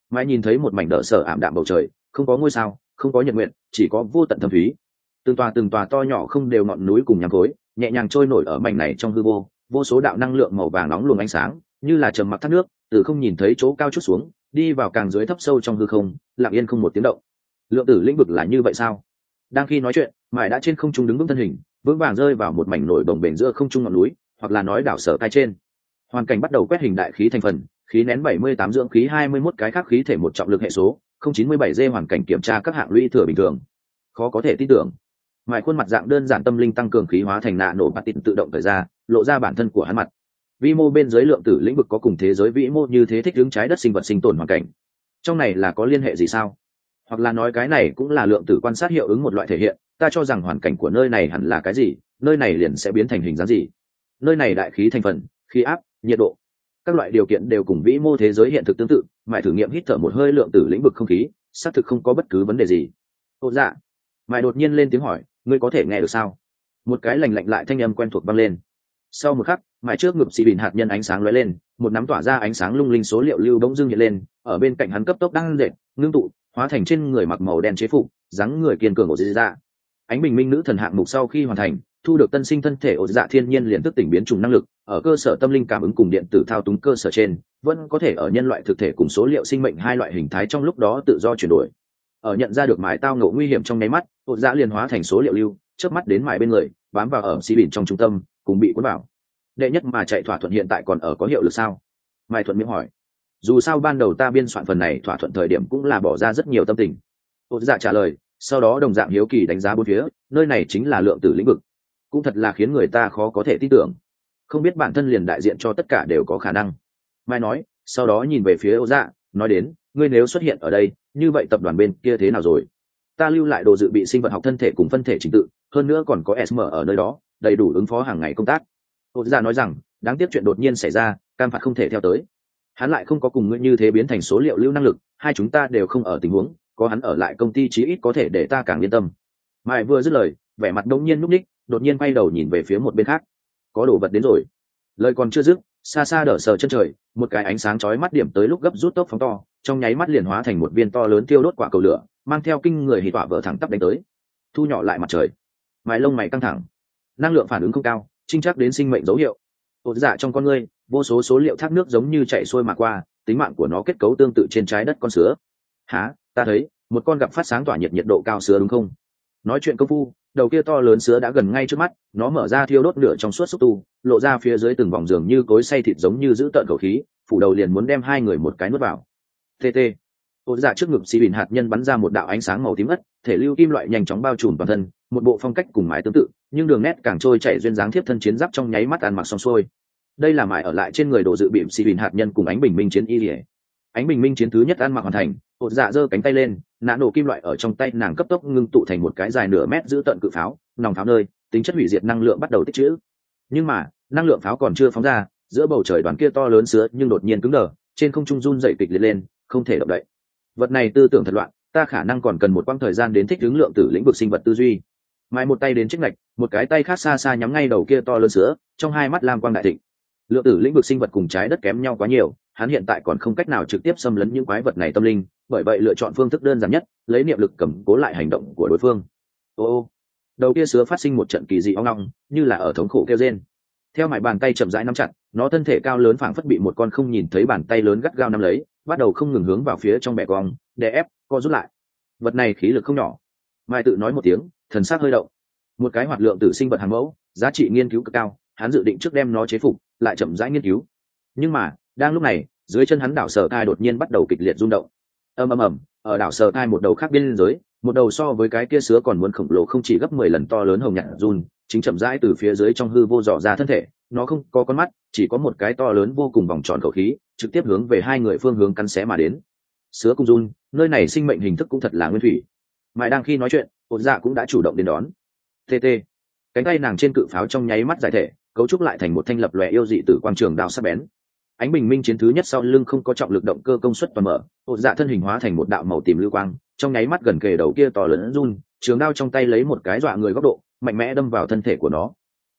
Mai nhìn thấy một mảnh đỡ sở ảm đạm bầu trời, không có ngôi sao, không có nhật nguyện, chỉ có vô tận thâm thúy. Từng tòa to nhỏ không đều ngọn núi cùng nhắm khối, nhẹ nhàng trôi nổi ở mảnh này trong hư vô, vô số đạo năng lượng màu vàng nóng luồng ánh sáng, như là trầm mặc thác nước, từ không nhìn thấy chỗ cao chút xuống, đi vào càng dưới thấp sâu trong hư không, lặng yên không một tiếng động. Lượng tử lĩnh vực là như vậy sao? Đang khi nói chuyện, Mai đã trên không trung đứng vững thân hình, vững vàng rơi vào một mảnh nổi bồng bềnh giữa không trung ngọn núi, hoặc là nói đảo sở cai trên. Hoàn cảnh bắt đầu quét hình đại khí thành phần, khí nén 78 dưỡng khí 21 cái khác khí thể một trọng lực hệ số, 097 d hoàn cảnh kiểm tra các hạng lũy thừa bình thường. Khó có thể tin tưởng. Mài khuôn mặt dạng đơn giản tâm linh tăng cường khí hóa thành nạ nổ bạt tịt tự động thời ra, lộ ra bản thân của hắn mặt. Vi mô bên dưới lượng tử lĩnh vực có cùng thế giới vĩ mô như thế thích ứng trái đất sinh vật sinh tồn hoàn cảnh. Trong này là có liên hệ gì sao? Hoặc là nói cái này cũng là lượng tử quan sát hiệu ứng một loại thể hiện, ta cho rằng hoàn cảnh của nơi này hẳn là cái gì, nơi này liền sẽ biến thành hình dáng gì. Nơi này đại khí thành phần, khí áp, nhiệt độ, các loại điều kiện đều cùng vĩ mô thế giới hiện thực tương tự. Mài thử nghiệm hít thở một hơi lượng tử lĩnh vực không khí, xác thực không có bất cứ vấn đề gì. Ô dạ. Mài đột nhiên lên tiếng hỏi, ngươi có thể nghe được sao? Một cái lạnh lạnh lại thanh âm quen thuộc vang lên. Sau một khắc, Mài trước ngực xì bìn hạt nhân ánh sáng lóe lên, một nắm tỏa ra ánh sáng lung linh số liệu lưu bỗng dưng hiện lên, ở bên cạnh hắn cấp tốc đang dệt, ngưng tụ, hóa thành trên người mặc màu đen chế phục, dáng người kiên cường ổ dạ. Ánh bình minh nữ thần hạng mục sau khi hoàn thành, thu được tân sinh thân thể ổ dạ thiên nhiên liền thức tỉnh biến trùng năng lực, ở cơ sở tâm linh cảm ứng cùng điện tử thao túng cơ sở trên, vẫn có thể ở nhân loại thực thể cùng số liệu sinh mệnh hai loại hình thái trong lúc đó tự do chuyển đổi. Ở nhận ra được Mài tao ngộ nguy hiểm trong nháy mắt, ổ dạ liền hóa thành số liệu lưu, chớp mắt đến Mài bên người, bám vào ở xi bỉn trong trung tâm, cùng bị cuốn vào. Đệ nhất mà chạy thỏa thuận hiện tại còn ở có hiệu lực sao? Mài thuận miệng hỏi. Dù sao ban đầu ta biên soạn phần này thỏa thuận thời điểm cũng là bỏ ra rất nhiều tâm tình. Ổ dạ trả lời, sau đó đồng dạng hiếu kỳ đánh giá bốn phía, nơi này chính là lượng tử lĩnh vực, cũng thật là khiến người ta khó có thể tin tưởng, không biết bản thân liền đại diện cho tất cả đều có khả năng. Mai nói, sau đó nhìn về phía Ổ dạ, nói đến, ngươi nếu xuất hiện ở đây, như vậy tập đoàn bên kia thế nào rồi? Ta lưu lại đồ dự bị sinh vật học thân thể cùng phân thể trình tự, hơn nữa còn có SM ở nơi đó, đầy đủ ứng phó hàng ngày công tác. Ổ dạ nói rằng, đáng tiếc chuyện đột nhiên xảy ra, cam phạt không thể theo tới. Hắn lại không có cùng ngươi như thế biến thành số liệu lưu năng lực, hai chúng ta đều không ở tình huống, có hắn ở lại công ty chí ít có thể để ta càng yên tâm. Mai vừa dứt lời, vẻ mặt đống nhiên núp ních, đột nhiên quay đầu nhìn về phía một bên khác. Có đồ vật đến rồi. Lời còn chưa dứt, xa xa đỡ sờ chân trời, một cái ánh sáng chói mắt điểm tới lúc gấp rút tốc phóng to, trong nháy mắt liền hóa thành một viên to lớn tiêu đốt quả cầu lửa, mang theo kinh người hỉ tọa vỡ thẳng tắp đánh tới. Thu nhỏ lại mặt trời. Mày lông mày căng thẳng. Năng lượng phản ứng không cao, trinh chắc đến sinh mệnh dấu hiệu. Ổn dạ trong con ngươi, vô số số liệu thác nước giống như chạy xuôi mà qua, tính mạng của nó kết cấu tương tự trên trái đất con sứa. Hả? Ta thấy một con gặp phát sáng tỏa nhiệt độ cao sứa đúng không? Nói chuyện công phu, đầu kia to lớn sứa đã gần ngay trước mắt, nó mở ra thiêu đốt lửa trong suốt xúc tu, lộ ra phía dưới từng vòng giường như cối xay thịt giống như giữ tợn khẩu khí, phủ đầu liền muốn đem hai người một cái nuốt vào. TT. Ôn dạ trước ngực xì bìn hạt nhân bắn ra một đạo ánh sáng màu tím ngắt, thể lưu kim loại nhanh chóng bao trùm toàn thân, một bộ phong cách cùng mái tương tự, nhưng đường nét càng trôi chảy duyên dáng thiếp thân chiến giáp trong nháy mắt ăn mặc xong xuôi. Đây là mái ở lại trên người đồ dự bị xì bìn hạt nhân cùng ánh bình minh chiến y liễu. Ánh bình minh chiến thứ nhất ăn mặc hoàn thành, ôn dạ giơ cánh tay lên, nã nổ kim loại ở trong tay nàng cấp tốc ngưng tụ thành một cái dài nửa mét giữ tận cự pháo, nòng pháo nơi, tính chất hủy diệt năng lượng bắt đầu tích trữ. Nhưng mà, năng lượng pháo còn chưa phóng ra, giữa bầu trời đoàn kia to lớn sứa nhưng đột nhiên cứng đờ, trên không trung run dậy kịch liệt lên, không thể động đậy. Vật này tư tưởng thật loạn, ta khả năng còn cần một quãng thời gian đến thích ứng lượng tử lĩnh vực sinh vật tư duy. Mai một tay đến chiếc ngạch, một cái tay khác xa xa nhắm ngay đầu kia to lớn sứa, trong hai mắt lam quang đại thịnh. Lượng tử lĩnh vực sinh vật cùng trái đất kém nhau quá nhiều, hắn hiện tại còn không cách nào trực tiếp xâm lấn những quái vật này tâm linh, bởi vậy lựa chọn phương thức đơn giản nhất, lấy niệm lực cầm cố lại hành động của đối phương. Ô, đầu kia sứa phát sinh một trận kỳ dị ong ong, như là ở thống khổ kêu rên. Theo mài bàn tay chậm rãi nắm chặt, nó thân thể cao lớn phảng phất bị một con không nhìn thấy bàn tay lớn gắt gao nắm lấy, bắt đầu không ngừng hướng vào phía trong bẻ cong, đè ép, co rút lại. Vật này khí lực không nhỏ. Mai tự nói một tiếng, thần sắc hơi động. Một cái hoạt lượng tử sinh vật hàng mẫu, giá trị nghiên cứu cực cao, hắn dự định trước đem nó chế phục, lại chậm rãi nghiên cứu. Nhưng mà, đang lúc này, dưới chân hắn đảo sở thai đột nhiên bắt đầu kịch liệt rung động. Ầm ầm ầm, ở đảo sở thai một đầu khác biên giới, một đầu so với cái kia sứa còn muốn khổng lồ không chỉ gấp 10 lần to lớn hồng nhạn run, chính chậm rãi từ phía dưới trong hư vô dò ra thân thể, nó không có con mắt, chỉ có một cái to lớn vô cùng vòng tròn khẩu khí, trực tiếp hướng về hai người phương hướng cắn xé mà đến. Sứa cùng run, nơi này sinh mệnh hình thức cũng thật là nguyên thủy. Mãi đang khi nói chuyện, Ôn Dạ cũng đã chủ động đến đón. TT. Cánh tay nàng trên cự pháo trong nháy mắt giải thể, cấu trúc lại thành một thanh lập lòe yêu dị tử quang trường đao sắc bén. Ánh bình minh chiến thứ nhất sau lưng không có trọng lực động cơ công suất toàn mở, Ôn Dạ thân hình hóa thành một đạo màu tím lưu quang, trong nháy mắt gần kề đầu kia to lớn run, trường đao trong tay lấy một cái dọa người góc độ, mạnh mẽ đâm vào thân thể của nó.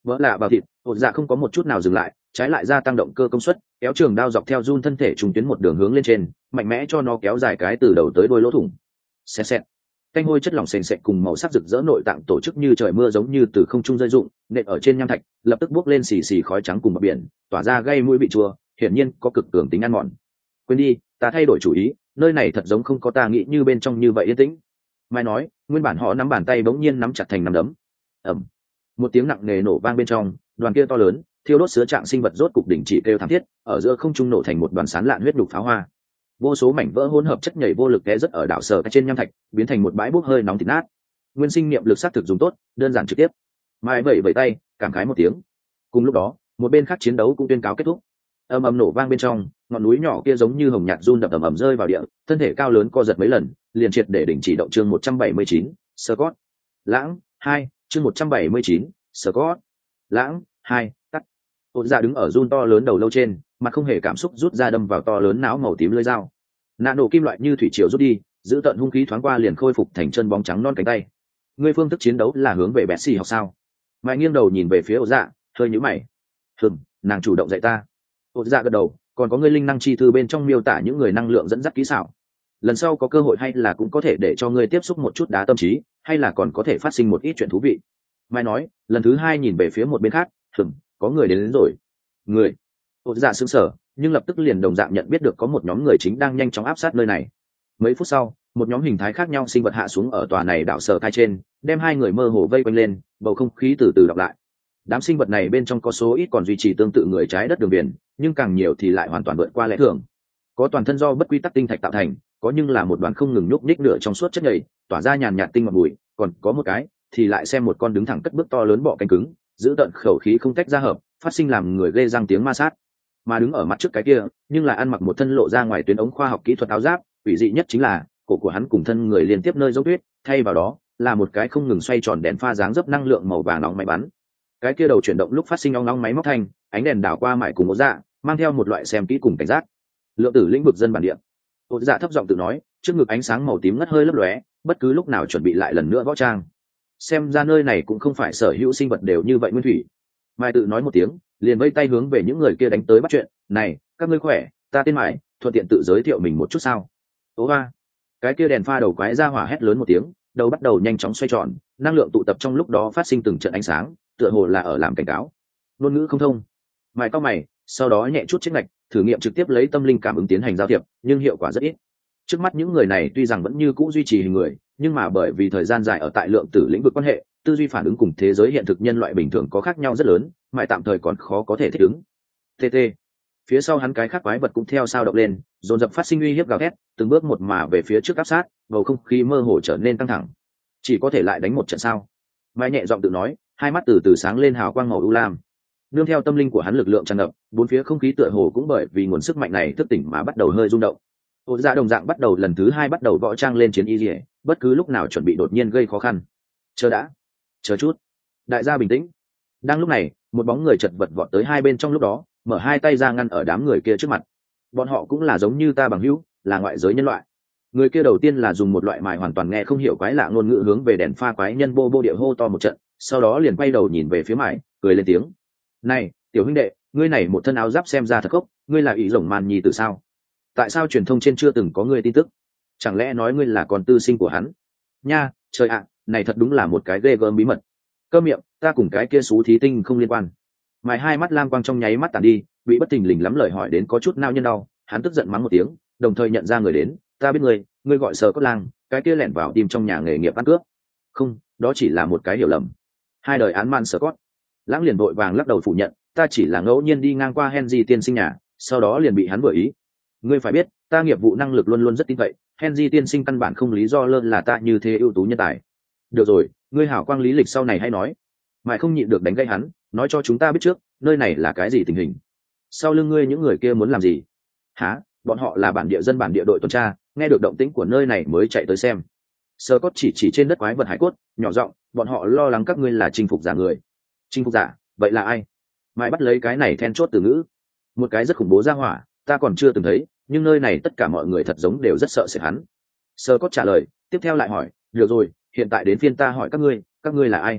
vỡ lạ vào thịt, ột dạ không có một chút nào dừng lại, trái lại gia tăng động cơ công suất, kéo trường đao dọc theo run thân thể trùng tuyến một đường hướng lên trên, mạnh mẽ cho nó kéo dài cái từ đầu tới đuôi lỗ thủng. Xẹt xẹt. Canh hôi chất lỏng sền sệt cùng màu sắc rực rỡ nội tạng tổ chức như trời mưa giống như từ không trung rơi rụng, nện ở trên nham thạch, lập tức bốc lên xì xì khói trắng cùng bọt biển, tỏa ra gây mũi bị chua, hiển nhiên có cực cường tính ăn mòn. Quên đi, ta thay đổi chủ ý, nơi này thật giống không có ta nghĩ như bên trong như vậy yên tĩnh. Mai nói, nguyên bản họ nắm bàn tay bỗng nhiên nắm chặt thành nắm đấm. Ầm. Một tiếng nặng nề nổ vang bên trong, đoàn kia to lớn, thiêu đốt sứa trạng sinh vật rốt cục đỉnh chỉ kêu thảm thiết, ở giữa không trung nổ thành một đoàn sán lạn huyết đục pháo hoa. Vô số mảnh vỡ hỗn hợp chất nhảy vô lực té rất ở đảo sở trên nham thạch, biến thành một bãi bốc hơi nóng thịt nát. Nguyên sinh niệm lực sát thực dùng tốt, đơn giản trực tiếp. Mai vẩy vẩy tay, cảm khái một tiếng. Cùng lúc đó, một bên khác chiến đấu cũng tuyên cáo kết thúc. Ầm ầm nổ vang bên trong, ngọn núi nhỏ kia giống như hồng nhạt run đập ầm ầm rơi vào địa, thân thể cao lớn co giật mấy lần, liền triệt để đình chỉ động. Chương 179, Scott. Lãng 2, chương 179, Scott. Lãng 2, tắt. Ôn Dạ đứng ở run to lớn đầu lâu trên, mặt không hề cảm xúc rút ra đâm vào to lớn não màu tím lưỡi dao. Nạn nổ kim loại như thủy triều rút đi, giữ tận hung khí thoáng qua liền khôi phục thành chân bóng trắng non cánh tay. Ngươi phương thức chiến đấu là hướng về Betsy học sao? Mai nghiêng đầu nhìn về phía Ôn Dạ, hơi nhíu mày. Nàng chủ động dạy ta. Ôn Dạ gật đầu, còn có ngươi linh năng chi thư bên trong miêu tả những người năng lượng dẫn dắt kỹ xảo. Lần sau có cơ hội hay là cũng có thể để cho ngươi tiếp xúc một chút đá tâm trí, hay là còn có thể phát sinh một ít chuyện thú vị. Mai nói, lần thứ hai nhìn về phía một bên khác, có người đến rồi. Người. Ôn Dạ sững sờ, nhưng lập tức liền đồng dạng nhận biết được có một nhóm người chính đang nhanh chóng áp sát nơi này. Mấy phút sau, một nhóm hình thái khác nhau sinh vật hạ xuống ở tòa này đảo sở cai trên, đem hai người mơ hồ vây quanh lên, bầu không khí từ từ đọc lại. Đám sinh vật này bên trong có số ít còn duy trì tương tự người trái đất đường biển, nhưng càng nhiều thì lại hoàn toàn vượt qua lẽ thường. Có toàn thân do bất quy tắc tinh thạch tạo thành, có nhưng là một đoàn không ngừng nhúc nhích nửa trong suốt chất nhầy, tỏa ra nhàn nhạt tinh ngọt bụi, còn có một cái thì lại xem một con đứng thẳng cất bước to lớn bọ cánh cứng, giữ tận khẩu khí không tách ra hợp, phát sinh làm người ghê răng tiếng ma sát. Mà đứng ở mặt trước cái kia, nhưng là ăn mặc một thân lộ ra ngoài tuyến ống khoa học kỹ thuật áo giáp, ủy dị nhất chính là cổ của hắn cùng thân người liên tiếp nơi dấu tuyết, thay vào đó là một cái không ngừng xoay tròn đèn pha dáng dấp năng lượng màu vàng nóng máy bắn. Cái kia đầu chuyển động lúc phát sinh ong ong máy móc thanh, ánh đèn đảo qua mải cùng Ôn Dạ, mang theo một loại xem kỹ cùng cảnh giác. Lượng tử lĩnh vực dân bản địa. Ôn Dạ thấp giọng tự nói, trước ngực ánh sáng màu tím ngất hơi lấp lóe, bất cứ lúc nào chuẩn bị lại lần nữa võ trang. Xem ra nơi này cũng không phải sở hữu sinh vật đều như vậy nguyên thủy. Mai tự nói một tiếng, liền vây tay hướng về những người kia đánh tới bắt chuyện. Này, các ngươi khỏe, ta tên Mai, thuận tiện tự giới thiệu mình một chút sao? Ố ba. Cái kia đèn pha đầu quái ra hỏa hét lớn một tiếng, đầu bắt đầu nhanh chóng xoay tròn, năng lượng tụ tập trong lúc đó phát sinh từng trận ánh sáng, tựa hồ là ở làm cảnh cáo. Ngôn ngữ không thông. Mai cau mày, sau đó nhẹ chút chiếc ngạch, thử nghiệm trực tiếp lấy tâm linh cảm ứng tiến hành giao thiệp, nhưng hiệu quả rất ít. Trước mắt những người này tuy rằng vẫn như cũ duy trì hình người, nhưng mà bởi vì thời gian dài ở tại lượng tử lĩnh vực quan hệ, tư duy phản ứng cùng thế giới hiện thực nhân loại bình thường có khác nhau rất lớn, Mai tạm thời còn khó có thể thích ứng. TT. Phía sau hắn cái khác quái vật cũng theo sao động lên, dồn dập phát sinh uy hiếp gào thét, từng bước một mà về phía trước áp sát, bầu không khí mơ hồ trở nên căng thẳng. Chỉ có thể lại đánh một trận sao? Mai nhẹ giọng tự nói, hai mắt từ từ sáng lên hào quang màu u lam. Nương theo tâm linh của hắn lực lượng tràn ngập, bốn phía không khí tựa hồ cũng bởi vì nguồn sức mạnh này thức tỉnh mà bắt đầu hơi rung động. Ôn Dạ đồng dạng bắt đầu lần thứ hai bắt đầu võ trang lên chiến y liễu, bất cứ lúc nào chuẩn bị đột nhiên gây khó khăn. Chờ đã, chờ chút. Đại gia bình tĩnh. Đang lúc này, một bóng người chật vật vọt tới hai bên trong lúc đó, mở hai tay ra ngăn ở đám người kia trước mặt. Bọn họ cũng là giống như ta bằng hữu, là ngoại giới nhân loại. Người kia đầu tiên là dùng một loại mài hoàn toàn nghe không hiểu quái lạ ngôn ngữ hướng về đèn pha quái nhân bô bô địa hô to một trận, sau đó liền quay đầu nhìn về phía mải, cười lên tiếng. Này, tiểu huynh đệ, ngươi này một thân áo giáp xem ra thật khốc, ngươi là ý rồng màn nhì từ sao? Tại sao truyền thông trên chưa từng có ngươi tin tức? Chẳng lẽ nói ngươi là con tư sinh của hắn? Nha, trời ạ, này thật đúng là một cái ghê gớm bí mật. Câm miệng, ta cùng cái kia xú thí tinh không liên quan. Mày hai mắt lam quang trong nháy mắt tàn đi, bị bất thình lình lắm lời hỏi đến có chút nao nhân đau, hắn tức giận mắng một tiếng, đồng thời nhận ra người đến, ta biết ngươi gọi Sở Cốt Lang, cái kia lẻn vào tìm trong nhà nghề nghiệp ăn cướp. Không, đó chỉ là một cái hiểu lầm. Hai đời án man Sở Cốt. Lãng liền vội vàng lắc đầu phủ nhận, ta chỉ là ngẫu nhiên đi ngang qua Henry tiên sinh nhà, sau đó liền bị hắn vừa ý. Ngươi phải biết, ta nghiệp vụ năng lực luôn luôn rất tin cậy, Henry tiên sinh căn bản không lý do lơ là ta như thế ưu tú nhân tài. Được rồi, ngươi hảo quang lý lịch sau này hay nói. Mãi không nhịn được đánh gây hắn, nói cho chúng ta biết trước, nơi này là cái gì tình hình. Sau lưng ngươi những người kia muốn làm gì? Hả? Bọn họ là bản địa dân bản địa đội tuần tra, nghe được động tĩnh của nơi này mới chạy tới xem. Sơ Cốt chỉ trên đất quái vật hải cốt, nhỏ giọng, bọn họ lo lắng các ngươi là chinh phục giả người. Chinh phục giả? Vậy là ai? Mãi bắt lấy cái này then chốt từ ngữ. Một cái rất khủng bố ra hỏa, ta còn chưa từng thấy, nhưng nơi này tất cả mọi người thật giống đều rất sợ sệt hắn. Sơ Cốt trả lời, tiếp theo lại hỏi, được rồi, hiện tại đến phiên ta hỏi các ngươi là ai?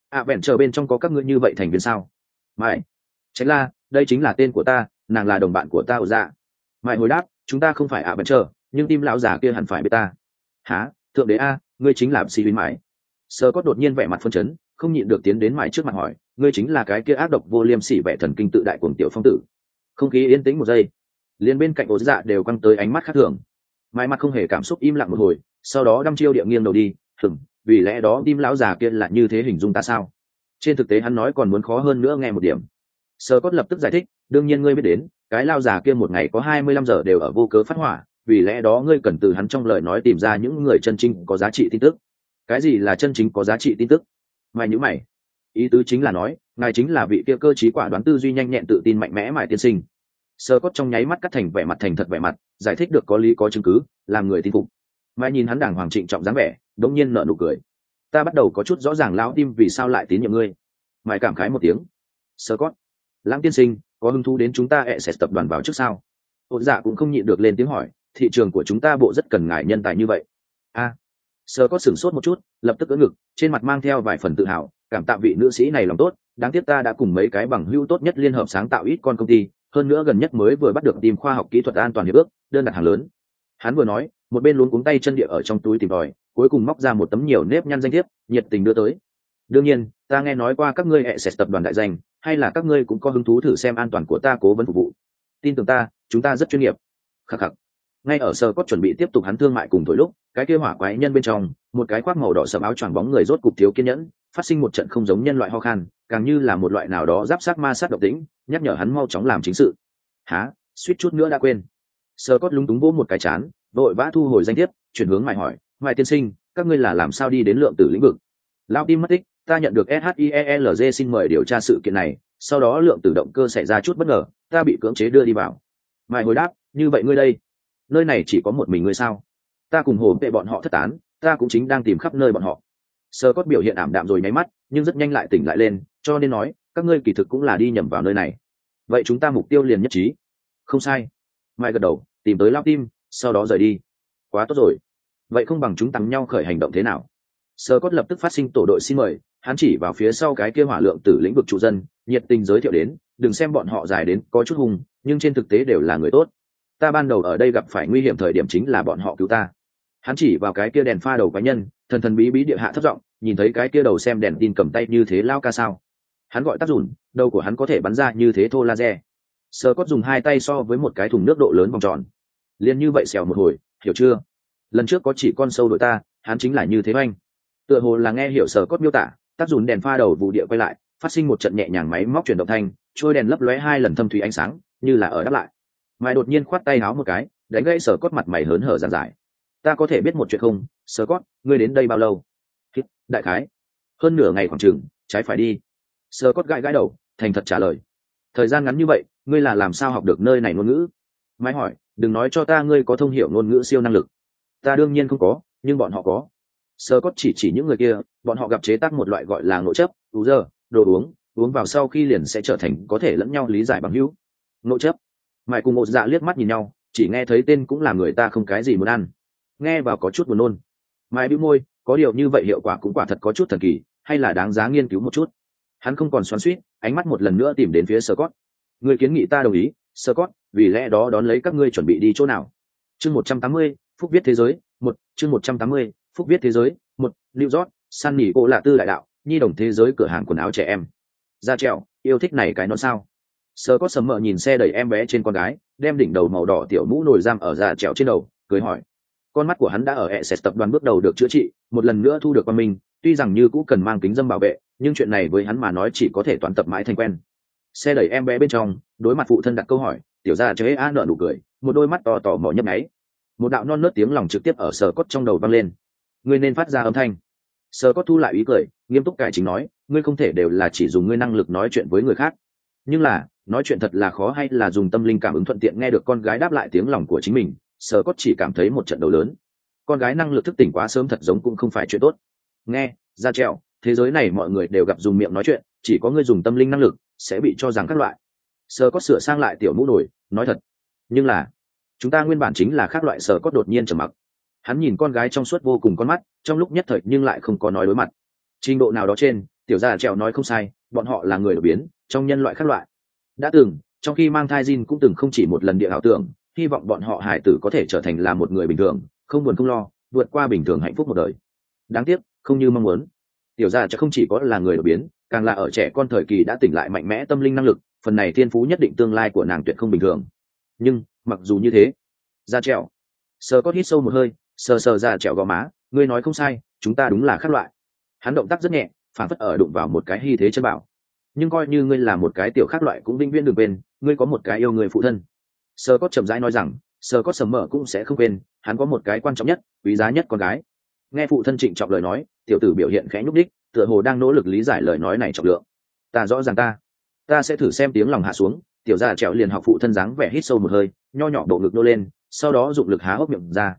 bèn chờ bên trong có các ngươi như vậy thành viên sao? Mãi tránh la, đây chính là tên của ta, nàng là đồng bạn của ta ổ dạ. Mãi hồi đáp, chúng ta không phải bèn chờ, nhưng tim lão già kia hẳn phải biết ta. Hả? Thượng đế a, ngươi chính là sĩ mãi. Sơ cốt đột nhiên vẻ mặt phân chấn, không nhịn được tiến đến mãi trước mặt hỏi, ngươi chính là cái kia ác độc vô liêm sỉ vẻ thần kinh tự đại cuồng tiểu phong tử. Không khí yên tĩnh một giây, liền bên cạnh ổ dạ đều quăng tới ánh mắt khác thường. Mãi mặt không hề cảm xúc im lặng một hồi, sau đó đăm chiêu địa nghiêng đầu đi. Vì lẽ đó tim lão già kia là như thế hình dung ta sao? Trên thực tế hắn nói còn muốn khó hơn nữa nghe một điểm. Sơ cốt lập tức giải thích, đương nhiên ngươi biết đến, cái lao già kia một ngày có 25 giờ đều ở vô cớ phát hỏa, vì lẽ đó ngươi cần từ hắn trong lời nói tìm ra những người chân chính có giá trị tin tức. Cái gì là chân chính có giá trị tin tức? Mày nhíu mày. Ý tứ chính là nói, ngài chính là vị kia cơ trí quả đoán tư duy nhanh nhẹn tự tin mạnh mẽ mãi tiên sinh. Sơ cốt trong nháy mắt cắt thành vẻ mặt thành thật vẻ mặt, giải thích được có lý có chứng cứ, làm người tin phục. Mãi nhìn hắn đàng hoàng trịnh trọng dáng vẻ, đống nhiên nở nụ cười. Ta bắt đầu có chút rõ ràng lão tim vì sao lại tín nhiệm ngươi. Mãi cảm khái một tiếng. Sơ cốt, lãng tiên sinh có hứng thú đến chúng ta sẽ tập đoàn vào trước sao? Ôn dạ cũng không nhịn được lên tiếng hỏi, thị trường của chúng ta bộ rất cần ngài nhân tài như vậy. Sơ cốt sửng sốt một chút, lập tức ưỡn ngực, trên mặt mang theo vài phần tự hào, cảm tạ vị nữ sĩ này lòng tốt, đáng tiếc ta đã cùng mấy cái bằng hữu tốt nhất liên hợp sáng tạo ít con công ty, hơn nữa gần nhất mới vừa bắt được team khoa học kỹ thuật an toàn hiệp ước, đơn đặt hàng lớn. Hắn vừa nói, một bên luống cuống tay chân địa ở trong túi tìm tòi, cuối cùng móc ra một tấm nhiều nếp nhăn danh thiếp, nhiệt tình đưa tới. Đương nhiên, ta nghe nói qua các ngươi hệ sẽ tập đoàn đại danh, hay là các ngươi cũng có hứng thú thử xem an toàn của ta cố vấn phục vụ. Tin tưởng ta, chúng ta rất chuyên nghiệp. Khắc khắc. Ngay ở Sơ Cốt chuẩn bị tiếp tục hắn thương mại cùng thổi lúc, cái kia hỏa quái nhân bên trong, một cái khoác màu đỏ sẫm áo choàng bóng người rốt cục thiếu kiên nhẫn, phát sinh một trận không giống nhân loại ho khan, càng như là một loại nào đó giáp sát ma sát độc tính, nhắc nhở hắn mau chóng làm chính sự. Hả? Suýt chút nữa đã quên. Sơ Cốt lúng túng vỗ một cái chán, vội vã thu hồi danh thiếp, chuyển hướng mày hỏi, "Mày tiên sinh, các ngươi là làm sao đi đến lượng tử lĩnh vực?" Lão tim mất tích, ta nhận được SHIELZ xin mời điều tra sự kiện này, sau đó lượng tử động cơ xảy ra chút bất ngờ, ta bị cưỡng chế đưa đi vào. Mày hồi đáp, "Như vậy ngươi đây, nơi này chỉ có một mình ngươi sao?" Ta cùng hồ vệ bọn họ thất tán, ta cũng chính đang tìm khắp nơi bọn họ. Sơ Cốt biểu hiện ảm đạm rồi nháy mắt, nhưng rất nhanh lại tỉnh lại lên, cho nên nói, các ngươi kỳ thực cũng là đi nhầm vào nơi này. Vậy chúng ta mục tiêu liền nhất trí. Không sai. Mai gật đầu, tìm tới Lão tim, sau đó rời đi. Quá tốt rồi. Vậy không bằng chúng tăng nhau khởi hành động thế nào? Sơ Cốt lập tức phát sinh tổ đội xin mời, hắn chỉ vào phía sau cái kia hỏa lượng tử lĩnh vực trụ dân, nhiệt tình giới thiệu đến, đừng xem bọn họ dài đến có chút hung, nhưng trên thực tế đều là người tốt. Ta ban đầu ở đây gặp phải nguy hiểm thời điểm chính là bọn họ cứu ta. Hắn chỉ vào cái kia đèn pha đầu cá nhân, thần thần bí bí địa hạ thấp giọng, nhìn thấy cái kia đầu xem đèn tin cầm tay như thế lao ca sao? Hắn gọi tắt dùn, đầu của hắn có thể bắn ra như thế thô laser. Sơ Cốt dùng hai tay so với một cái thùng nước độ lớn vòng tròn, liền như vậy xèo một hồi, hiểu chưa? Lần trước có chỉ con sâu đội ta, hắn chính là như thế oanh. Tựa hồ là nghe hiểu Sơ Cốt miêu tả, tắt dùn đèn pha đầu vụ địa quay lại, phát sinh một trận nhẹ nhàng máy móc chuyển động thanh, trôi đèn lấp lóe hai lần thâm thủy ánh sáng, như là ở đáp lại. Mai đột nhiên khoát tay háo một cái, đánh gãy Sơ Cốt mặt mày hớn hở giản giải. Ta có thể biết một chuyện không, Sơ Cốt, ngươi đến đây bao lâu? Đại khái hơn nửa ngày khoảng chừng, trái phải đi. Sơ Cốt gãi gãi đầu, thành thật trả lời. Thời gian ngắn như vậy, ngươi là làm sao học được nơi này ngôn ngữ? Mai hỏi, đừng nói cho ta ngươi có thông hiểu ngôn ngữ siêu năng lực. Ta đương nhiên không có, nhưng bọn họ có. Sơ Cốt chỉ những người kia, bọn họ gặp chế tác một loại gọi là ngộ chấp, đồ uống vào sau khi liền sẽ trở thành có thể lẫn nhau lý giải bằng hữu. Ngộ chấp. Mai cùng một dạ liếc mắt nhìn nhau, chỉ nghe thấy tên cũng là người ta không cái gì muốn ăn. Nghe vào có chút buồn nôn. Mai bĩu môi, có điều như vậy hiệu quả cũng quả thật có chút thần kỳ, hay là đáng giá nghiên cứu một chút. Hắn không còn xoắn xuýt, ánh mắt một lần nữa tìm đến phía Sơ Cốt. Người kiến nghị ta đồng ý, Sơ Cốt, vì lẽ đó đón lấy các ngươi chuẩn bị đi chỗ nào? Chương 180, phúc viết thế giới, chương 180, phúc viết thế giới, New York, San Nỉ Cô là tư đại đạo, nhi đồng thế giới cửa hàng quần áo trẻ em. Ra trèo, yêu thích này cái nó sao? Sơ Cốt sầm mờ nhìn xe đẩy em bé trên con gái, đem đỉnh đầu màu đỏ tiểu mũ nồi giam ở ra trèo trên đầu, cười hỏi. Con mắt của hắn đã ở hệ tập đoàn bước đầu được chữa trị, một lần nữa thu được qua mình, tuy rằng như cũ cần mang kính dâm bảo vệ, nhưng chuyện này với hắn mà nói chỉ có thể toàn tập mãi thành quen. Xe đẩy em bé bên trong, đối mặt phụ thân đặt câu hỏi, tiểu gia chế á nở nụ cười, một đôi mắt to mỏ nhấp nháy. Một đạo non nớt tiếng lòng trực tiếp ở Sơ Cốt trong đầu vang lên. Ngươi nên phát ra âm thanh. Sơ Cốt thu lại ý cười, nghiêm túc cải chính nói, ngươi không thể đều là chỉ dùng ngươi năng lực nói chuyện với người khác. Nhưng là, nói chuyện thật là khó hay là dùng tâm linh cảm ứng thuận tiện nghe được con gái đáp lại tiếng lòng của chính mình, Sơ Cốt chỉ cảm thấy một trận đầu lớn. Con gái năng lực thức tỉnh quá sớm thật giống cũng không phải chuyện tốt. Nghe, ra treo, thế giới này mọi người đều gặp dùng miệng nói chuyện, chỉ có ngươi dùng tâm linh năng lực sẽ bị cho rằng các loại. Sơ Cốt sửa sang lại tiểu mũ nổi, nói thật. Nhưng là, chúng ta nguyên bản chính là khác loại. Sơ Cốt đột nhiên trầm mặc. Hắn nhìn con gái trong suốt vô cùng con mắt, trong lúc nhất thời nhưng lại không có nói đối mặt. Trình độ nào đó trên, Tiểu gia trèo nói không sai, bọn họ là người đột biến, trong nhân loại khác loại. Đã từng, trong khi mang thai Jin cũng từng không chỉ một lần địa ảo tưởng, hy vọng bọn họ hải tử có thể trở thành là một người bình thường, không buồn không lo, vượt qua bình thường hạnh phúc một đời. Đáng tiếc, không như mong muốn. Tiểu gia chắc không chỉ có là người đột biến, càng là ở trẻ con thời kỳ đã tỉnh lại mạnh mẽ tâm linh năng lực, phần này thiên phú nhất định tương lai của nàng tuyệt không bình thường. Nhưng mặc dù như thế, gia trèo sờ cốt hít sâu một hơi, sờ sờ gia trèo gò má, ngươi nói không sai, chúng ta đúng là khác loại. Hắn động tác rất nhẹ, phản phất ở đụng vào một cái hy thế chân bảo. Nhưng coi như ngươi là một cái tiểu khác loại cũng vĩnh viễn đừng quên, ngươi có một cái yêu người phụ thân. Sờ cốt chậm rãi nói rằng, sờ cốt sầm mở cũng sẽ không quên, hắn có một cái quan trọng nhất, quý giá nhất con gái. Nghe phụ thân trịnh trọng lời nói, tiểu tử biểu hiện khẽ nhúc đích, tựa hồ đang nỗ lực lý giải lời nói này trọng lượng. Ta rõ ràng ta sẽ thử xem. Tiếng lòng hạ xuống, tiểu gia trèo liền học phụ thân dáng vẻ hít sâu một hơi, nho nhỏ bộ ngực nô lên, sau đó dụng lực há hốc miệng ra.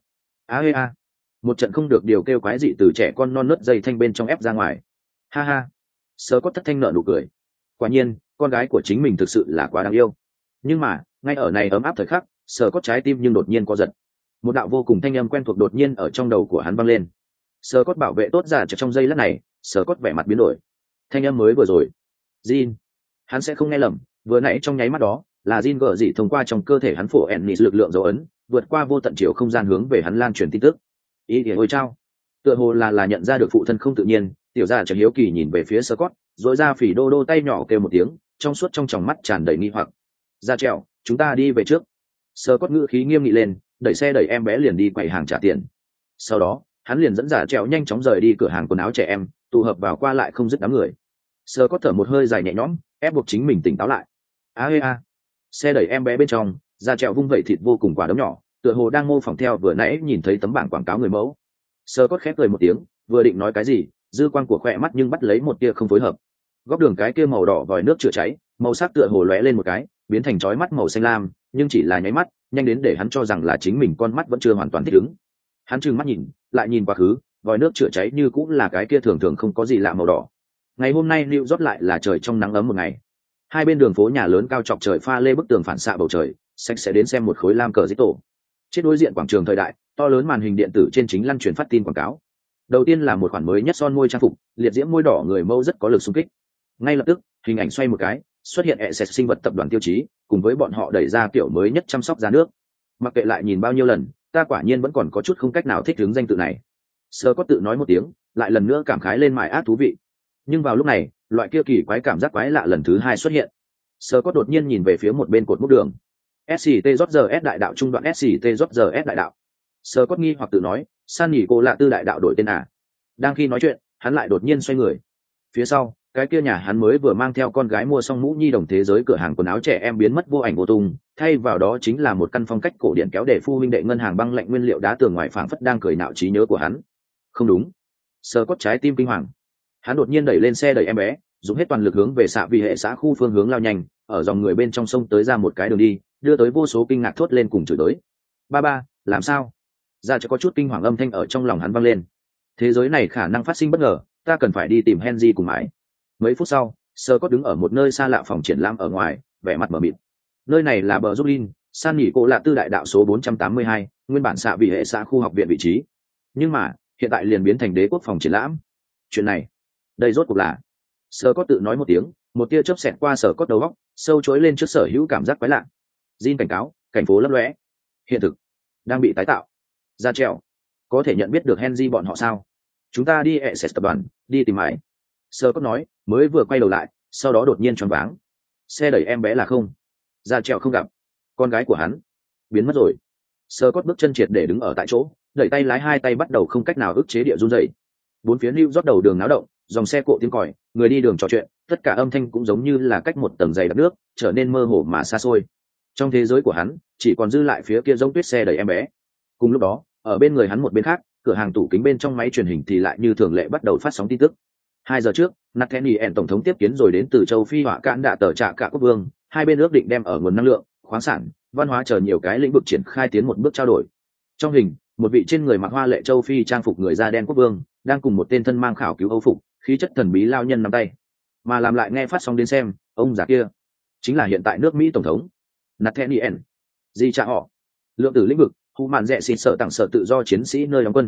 A. Một trận không được điều kêu quái dị từ trẻ con non nớt dây thanh bên trong ép ra ngoài. Ha ha. Sơ cốt thất thanh nợ nụ cười. Quả nhiên, con gái của chính mình thực sự là quá đáng yêu. Nhưng mà, ngay ở này ấm áp thời khắc, sơ cốt trái tim nhưng đột nhiên co giật. Một đạo vô cùng thanh âm quen thuộc đột nhiên ở trong đầu của hắn vang lên. Sơ cốt bảo vệ tốt giả trong giây lát này, sơ cốt vẻ mặt biến đổi. Thanh âm mới vừa rồi, Jin, hắn sẽ không nghe lầm, vừa nãy trong nháy mắt đó là Jin gở dị thông qua trong cơ thể hắn phổ ennis lực lượng dấu ấn, vượt qua vô tận chiều không gian hướng về hắn lan truyền tin tức. Ý thì ôi chao, tựa hồ là nhận ra được phụ thân không tự nhiên, tiểu gia trở hiếu kỳ nhìn về phía Scott, rồi ra phỉ đô đô tay nhỏ kêu một tiếng, trong suốt trong tròng mắt tràn đầy nghi hoặc. Ra trèo, chúng ta đi về trước. Scott ngữ khí nghiêm nghị lên, đẩy xe đẩy em bé liền đi quầy hàng trả tiền. Sau đó hắn liền dẫn giả trèo nhanh chóng rời đi cửa hàng quần áo trẻ em, tụ hợp vào qua lại không dứt đám người. Scott thở một hơi dài nhẹ nhõm, ép buộc chính mình tỉnh táo lại. A. Xe đẩy em bé bên trong, ra trèo vung vẩy thịt vô cùng quả đấm nhỏ, tựa hồ đang mô phỏng theo vừa nãy nhìn thấy tấm bảng quảng cáo người mẫu. Scott khép cười một tiếng, vừa định nói cái gì, dư quang của khỏe mắt nhưng bắt lấy một tia không phối hợp. Góc đường cái kia màu đỏ vòi nước chữa cháy, màu sắc tựa hồ lóe lên một cái, biến thành chói mắt màu xanh lam, nhưng chỉ là nháy mắt, nhanh đến để hắn cho rằng là chính mình con mắt vẫn chưa hoàn toàn thích ứng. Hắn trừng mắt nhìn, lại nhìn quá khứ, vòi nước chữa cháy như cũng là cái kia thường thường không có gì lạ màu đỏ. Ngày hôm nay New York lại là trời trong nắng ấm một ngày. Hai bên đường phố nhà lớn cao chọc trời pha lê bức tường phản xạ bầu trời, sạch sẽ đến xem một khối lam cờ dít tổ. Trên đối diện quảng trường thời đại, to lớn màn hình điện tử trên chính lăn truyền phát tin quảng cáo. Đầu tiên là một khoản mới nhất son môi trang phục, liệt diễm môi đỏ người mẫu rất có lực xung kích. Ngay lập tức, hình ảnh xoay một cái, xuất hiện ESET sinh vật tập đoàn tiêu chí, cùng với bọn họ đẩy ra kiểu mới nhất chăm sóc da nước. Mặc kệ lại nhìn bao nhiêu lần, ta quả nhiên vẫn còn có chút không cách nào thích ứng danh tự này. Sơ có tự nói một tiếng, lại lần nữa cảm khái lên mại ác thú vị. Nhưng vào lúc này, loại kia kỳ quái cảm giác quái lạ lần thứ hai xuất hiện. Sơ có đột nhiên nhìn về phía một bên cột mốc đường. SCT George S đại đạo trung đoạn SCT George S đại đạo. Sơ có nghi hoặc tự nói, San nhỉ cô lạ tư đại đạo đổi tên à. Đang khi nói chuyện, hắn lại đột nhiên xoay người. Phía sau, cái kia nhà hắn mới vừa mang theo con gái mua xong mũ nhi đồng thế giới cửa hàng quần áo trẻ em biến mất vô ảnh vô tung, thay vào đó chính là một căn phong cách cổ điển kéo để phu huynh đệ ngân hàng băng lạnh nguyên liệu đá tường ngoài phảng phất đang cười nạo trí nhớ của hắn. Không đúng. Sơ có trái tim kinh hoàng. Hắn đột nhiên đẩy lên xe đẩy em bé, dùng hết toàn lực hướng về xạ vì hệ xã khu phương hướng lao nhanh, ở dòng người bên trong sông tới ra một cái đường đi, đưa tới vô số kinh ngạc thốt lên cùng chửi tới. Ba, làm sao? Ra cho có chút kinh hoàng âm thanh ở trong lòng hắn vang lên. Thế giới này khả năng phát sinh bất ngờ, ta cần phải đi tìm Henry cùng mãi. Mấy phút sau, Sơ có đứng ở một nơi xa lạ phòng triển lãm ở ngoài, vẻ mặt mờ mịt. Nơi này là bờ Brooklyn, San nhỉ cô lạ tư đại đạo số 482, nguyên bản xạ vì hệ xã khu học viện vị trí. Nhưng mà, hiện tại liền biến thành đế quốc phòng triển lãm. Chuyện này, đây rốt cuộc là... Sơ có tự nói một tiếng, một tia chớp xẹt qua Sở Cốt đầu óc, sâu chối lên trước sở hữu cảm giác quái lạ. Jin cảnh cáo, cảnh phố lấp lóe, hiện thực đang bị tái tạo. Ra trèo, có thể nhận biết được Henry bọn họ sao? Chúng ta đi ESET tập đoàn, đi tìm mãi. Sơ Cốt nói, mới vừa quay đầu lại, sau đó đột nhiên choáng váng. Xe đẩy em bé là không, ra trèo không gặp, con gái của hắn biến mất rồi. Sơ Cốt bước chân triệt để đứng ở tại chỗ, đẩy tay lái hai tay bắt đầu không cách nào ức chế địa run rẩy. Bốn phía New York đầu đường náo động, dòng xe cộ tiếng còi, người đi đường trò chuyện, tất cả âm thanh cũng giống như là cách một tầng dày đặc nước, trở nên mơ hồ mà xa xôi. Trong thế giới của hắn, chỉ còn dư lại phía kia giống tuyết xe đẩy em bé. Cùng lúc đó, ở bên người hắn một bên khác, cửa hàng tủ kính bên trong máy truyền hình thì lại như thường lệ bắt đầu phát sóng tin tức. 2 giờ trước, Nathaniel tổng thống tiếp kiến rồi đến từ châu Phi họa cạn đạ tờ trạ cả quốc vương, hai bên ước định đem ở nguồn năng lượng, khoáng sản, văn hóa chờ nhiều cái lĩnh vực triển khai tiến một bước trao đổi. Trong hình, một vị trên người mặc hoa lệ châu Phi trang phục người da đen quốc vương, đang cùng một tên thân mang khảo cứu Âu phục, khí chất thần bí lao nhân nắm tay. Mà làm lại nghe phát sóng đến xem, ông già kia chính là hiện tại nước Mỹ tổng thống Nathaniel Di cha họ lượng tử lĩnh vực hù mạn rẻ xịt sợ tặng sợ tự do chiến sĩ nơi đóng quân.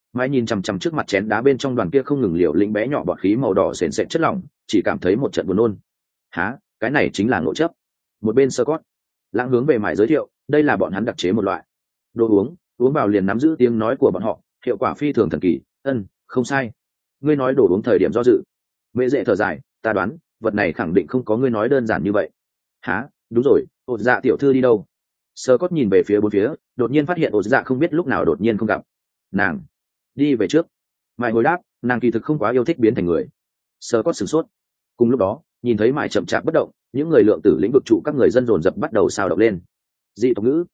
Mai nhìn chằm chằm trước mặt chén đá bên trong đoàn kia không ngừng liều lĩnh bé nhỏ bọt khí màu đỏ sền sệt chất lỏng, chỉ cảm thấy một trận buồn nôn. Hả, cái này chính là ngộ chấp. Một bên Scott lãng hướng về Mai giới thiệu, đây là bọn hắn đặc chế một loại đồ uống, uống vào liền nắm giữ tiếng nói của bọn họ, hiệu quả phi thường thần kỳ. Không sai. Ngươi nói đồ uống thời điểm do dự. Mẹ dễ thở dài, ta đoán vật này khẳng định không có ngươi nói đơn giản như vậy. Hả, đúng rồi, ột dạ tiểu thư đi đâu? Scott nhìn về phía bốn phía, đột nhiên phát hiện ột dạ không biết lúc nào đột nhiên không gặp. Nàng đi về trước. Mai hồi đáp, nàng kỳ thực không quá yêu thích biến thành người. Scott sửng sốt. Cùng lúc đó, nhìn thấy Mai chậm chạp bất động, những người lượng tử lĩnh vực trụ các người dân dồn dập bắt đầu xào động lên. Dị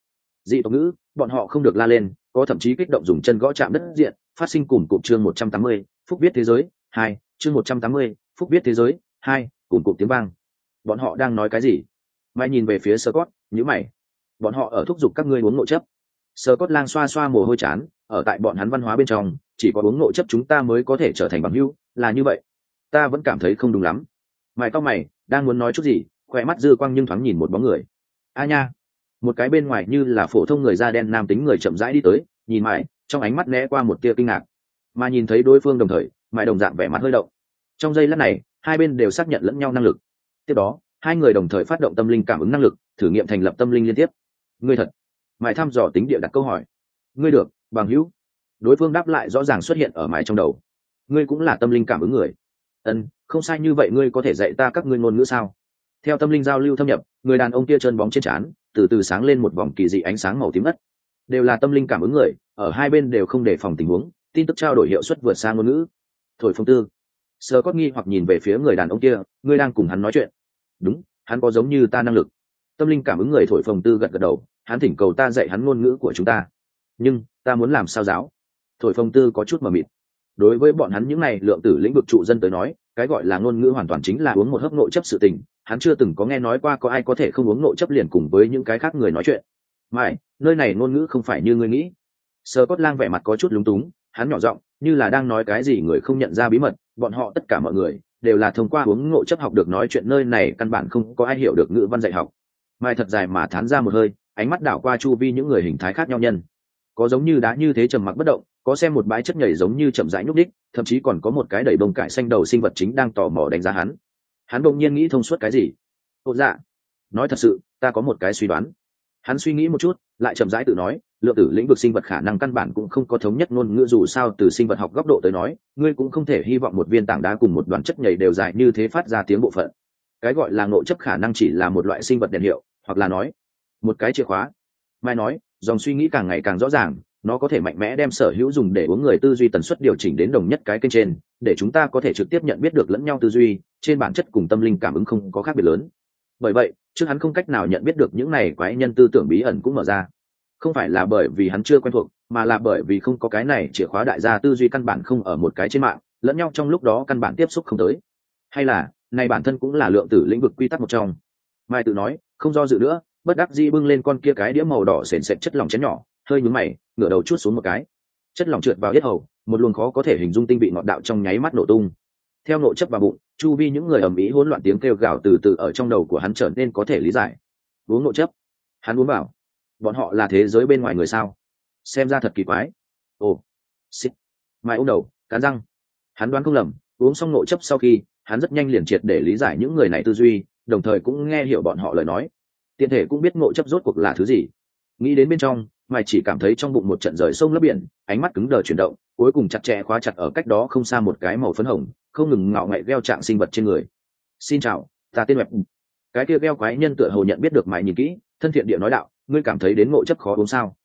tộc ngữ, bọn họ không được la lên, có thậm chí kích động dùng chân gõ chạm đất diện, phát sinh cùng cụm chương 180, phúc viết thế giới 2, chương 180, phúc viết thế giới 2, cùng cụm tiếng vang. Bọn họ đang nói cái gì? Mai nhìn về phía Scott, nhíu mày. Bọn họ ở thúc giục các ngươi uống ngộ chấp. Scott lang xoa xoa mồ hôi chán, ở tại bọn hắn văn hóa bên trong, chỉ có uống ngộ chấp chúng ta mới có thể trở thành bằng hữu, là như vậy. Ta vẫn cảm thấy không đúng lắm. Mai cau mày, đang muốn nói chút gì, khỏe mắt dư quang nhưng thoáng nhìn một bóng người. A nha, một cái bên ngoài như là phổ thông người da đen nam tính người chậm rãi đi tới, nhìn Mai, trong ánh mắt né qua một tia kinh ngạc. Mà nhìn thấy đối phương đồng thời, Mai đồng dạng vẻ mặt hơi động. Trong giây lát này, hai bên đều xác nhận lẫn nhau năng lực. Tiếp đó, hai người đồng thời phát động tâm linh cảm ứng năng lực, thử nghiệm thành lập tâm linh liên tiếp. Ngươi thật? Mai thăm dò tính địa đặt câu hỏi. Ngươi được, bằng hữu. Đối phương đáp lại rõ ràng xuất hiện ở Mai trong đầu. Ngươi cũng là tâm linh cảm ứng người. Không sai như vậy, ngươi có thể dạy ta các ngươi ngôn ngữ sao? Theo tâm linh giao lưu thâm nhập, người đàn ông kia trơn bóng trên trán, từ từ sáng lên một vòng kỳ dị ánh sáng màu tím ngắt. Đều là tâm linh cảm ứng người, ở hai bên đều không đề phòng tình huống, tin tức trao đổi hiệu suất vượt xa ngôn ngữ. Thổi phồng tư. Scott nghi hoặc nhìn về phía người đàn ông kia, ngươi đang cùng hắn nói chuyện? Đúng, hắn có giống như ta năng lực. Tâm linh cảm ứng người thổi phồng tư gật gật đầu, hắn thỉnh cầu ta dạy hắn ngôn ngữ của chúng ta. Nhưng ta muốn làm sao giáo? Thổi phồng tư có chút mờ mịt. Đối với bọn hắn những này lượng tử lĩnh vực trụ dân tới nói, cái gọi là ngôn ngữ hoàn toàn chính là uống một hớp nội chấp sự tình. Hắn chưa từng có nghe nói qua có ai có thể không uống nội chấp liền cùng với những cái khác người nói chuyện. Mãi, nơi này ngôn ngữ không phải như ngươi nghĩ. Scott lang vẻ mặt có chút lúng túng, hắn nhỏ giọng, như là đang nói cái gì người không nhận ra bí mật. Bọn họ tất cả mọi người đều là thông qua uống nội chấp học được nói chuyện, nơi này căn bản không có ai hiểu được ngữ văn dạy học. Mai thật dài mà thán ra một hơi, ánh mắt đảo qua chu vi những người hình thái khác nhau nhân. Có giống như đá như thế trầm mặc bất động, có xem một bãi chất nhảy giống như chậm rãi nhúc đích, thậm chí còn có một cái đầy bông cải xanh đầu sinh vật chính đang tò mò đánh giá hắn. Hắn đột nhiên nghĩ thông suốt cái gì. Ồ dạ, nói thật sự, ta có một cái suy đoán. Hắn suy nghĩ một chút, lại chậm rãi tự nói, lượng tử lĩnh vực sinh vật khả năng căn bản cũng không có thống nhất ngôn ngữ, dù sao từ sinh vật học góc độ tới nói, ngươi cũng không thể hy vọng một viên tảng đá cùng một đoàn chất nhảy đều dài như thế phát ra tiếng bộ phận. Cái gọi là nội chấp khả năng chỉ là một loại sinh vật đèn hiệu, hoặc là nói một cái chìa khóa. Mai nói, dòng suy nghĩ càng ngày càng rõ ràng, nó có thể mạnh mẽ đem sở hữu dùng để uống người tư duy tần suất điều chỉnh đến đồng nhất cái kênh trên, để chúng ta có thể trực tiếp nhận biết được lẫn nhau tư duy, trên bản chất cùng tâm linh cảm ứng không có khác biệt lớn. Bởi vậy, trước hắn không cách nào nhận biết được những này quái nhân tư tưởng bí ẩn cũng mở ra. Không phải là bởi vì hắn chưa quen thuộc, mà là bởi vì không có cái này chìa khóa, đại gia tư duy căn bản không ở một cái trên mạng, lẫn nhau trong lúc đó căn bản tiếp xúc không tới. Hay là, này bản thân cũng là lượng tử lĩnh vực quy tắc một trong. Mai tự nói, không do dự nữa, bất đắc dĩ bưng lên con kia cái đĩa màu đỏ sền sệt chất lỏng chén nhỏ, hơi nhướng mày, ngửa đầu chuốt xuống một cái. Chất lỏng trượt vào yết hầu, một luồng khó có thể hình dung tinh vị ngọt đạo trong nháy mắt nổ tung. Theo nội chấp vào bụng, chu vi những người ầm ĩ hỗn loạn tiếng kêu gào từ từ ở trong đầu của hắn trở nên có thể lý giải. Uống nội chấp? Hắn uống vào. Bọn họ là thế giới bên ngoài người sao? Xem ra thật kỳ quái. Ồ, xích. Mai ôm đầu, cắn răng. Hắn đoán không lầm, uống xong nội chấp sau khi, hắn rất nhanh liền triệt để lý giải những người này tư duy, đồng thời cũng nghe hiểu bọn họ lời nói. Tiện thể cũng biết nội chấp rốt cuộc là thứ gì. Nghĩ đến bên trong, Mai chỉ cảm thấy trong bụng một trận rời sông lấp biển, ánh mắt cứng đờ chuyển động, cuối cùng chặt chẽ khóa chặt ở cách đó không xa một cái màu phấn hồng, không ngừng ngạo nghễ gheo trạng sinh vật trên người. Xin chào, ta tên Web. Cái kia gheo quái nhân tựa hồ nhận biết được Mai, nhìn kỹ, thân thiện địa nói đạo, ngươi cảm thấy đến ngộ chấp khó uống sao?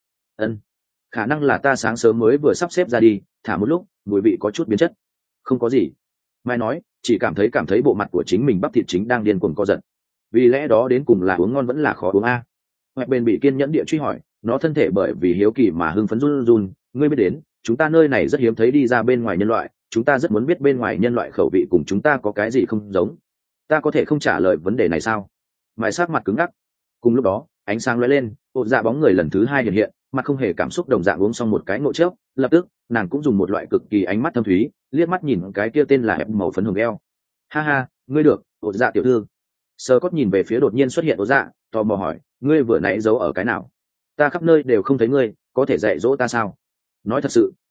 Khả năng là ta sáng sớm mới vừa sắp xếp ra đi, thả một lúc, mùi vị có chút biến chất. Không có gì. Mai nói, chỉ cảm thấy bộ mặt của chính mình bắp thịt chính đang điên cuồng co giật. Vì lẽ đó đến cùng là uống ngon vẫn là khó uống a? Hoẹp bên bị kiên nhẫn địa truy hỏi, nó thân thể bởi vì hiếu kỳ mà hưng phấn run run. Ngươi biết đến, chúng ta nơi này rất hiếm thấy đi ra bên ngoài nhân loại, chúng ta rất muốn biết bên ngoài nhân loại khẩu vị cùng chúng ta có cái gì không giống. Ta có thể không trả lời vấn đề này sao? Mai sát mặt cứng ngắc. Cùng lúc đó, ánh sáng lóe lên, ột dạ bóng người lần thứ hai hiện hiện, mặt không hề cảm xúc đồng dạng uống xong một cái ngộ chớp, lập tức nàng cũng dùng một loại cực kỳ ánh mắt thâm thúy liếc mắt nhìn cái kia tên là hẹp màu phấn hồng eo. Ha ha, ngươi được, ột dạ tiểu thư. Scott nhìn về phía đột nhiên xuất hiện ột dạ, tò mò hỏi, ngươi vừa nãy giấu ở cái nào? Ta khắp nơi đều không thấy ngươi, có thể dạy dỗ ta sao? Nói thật sự,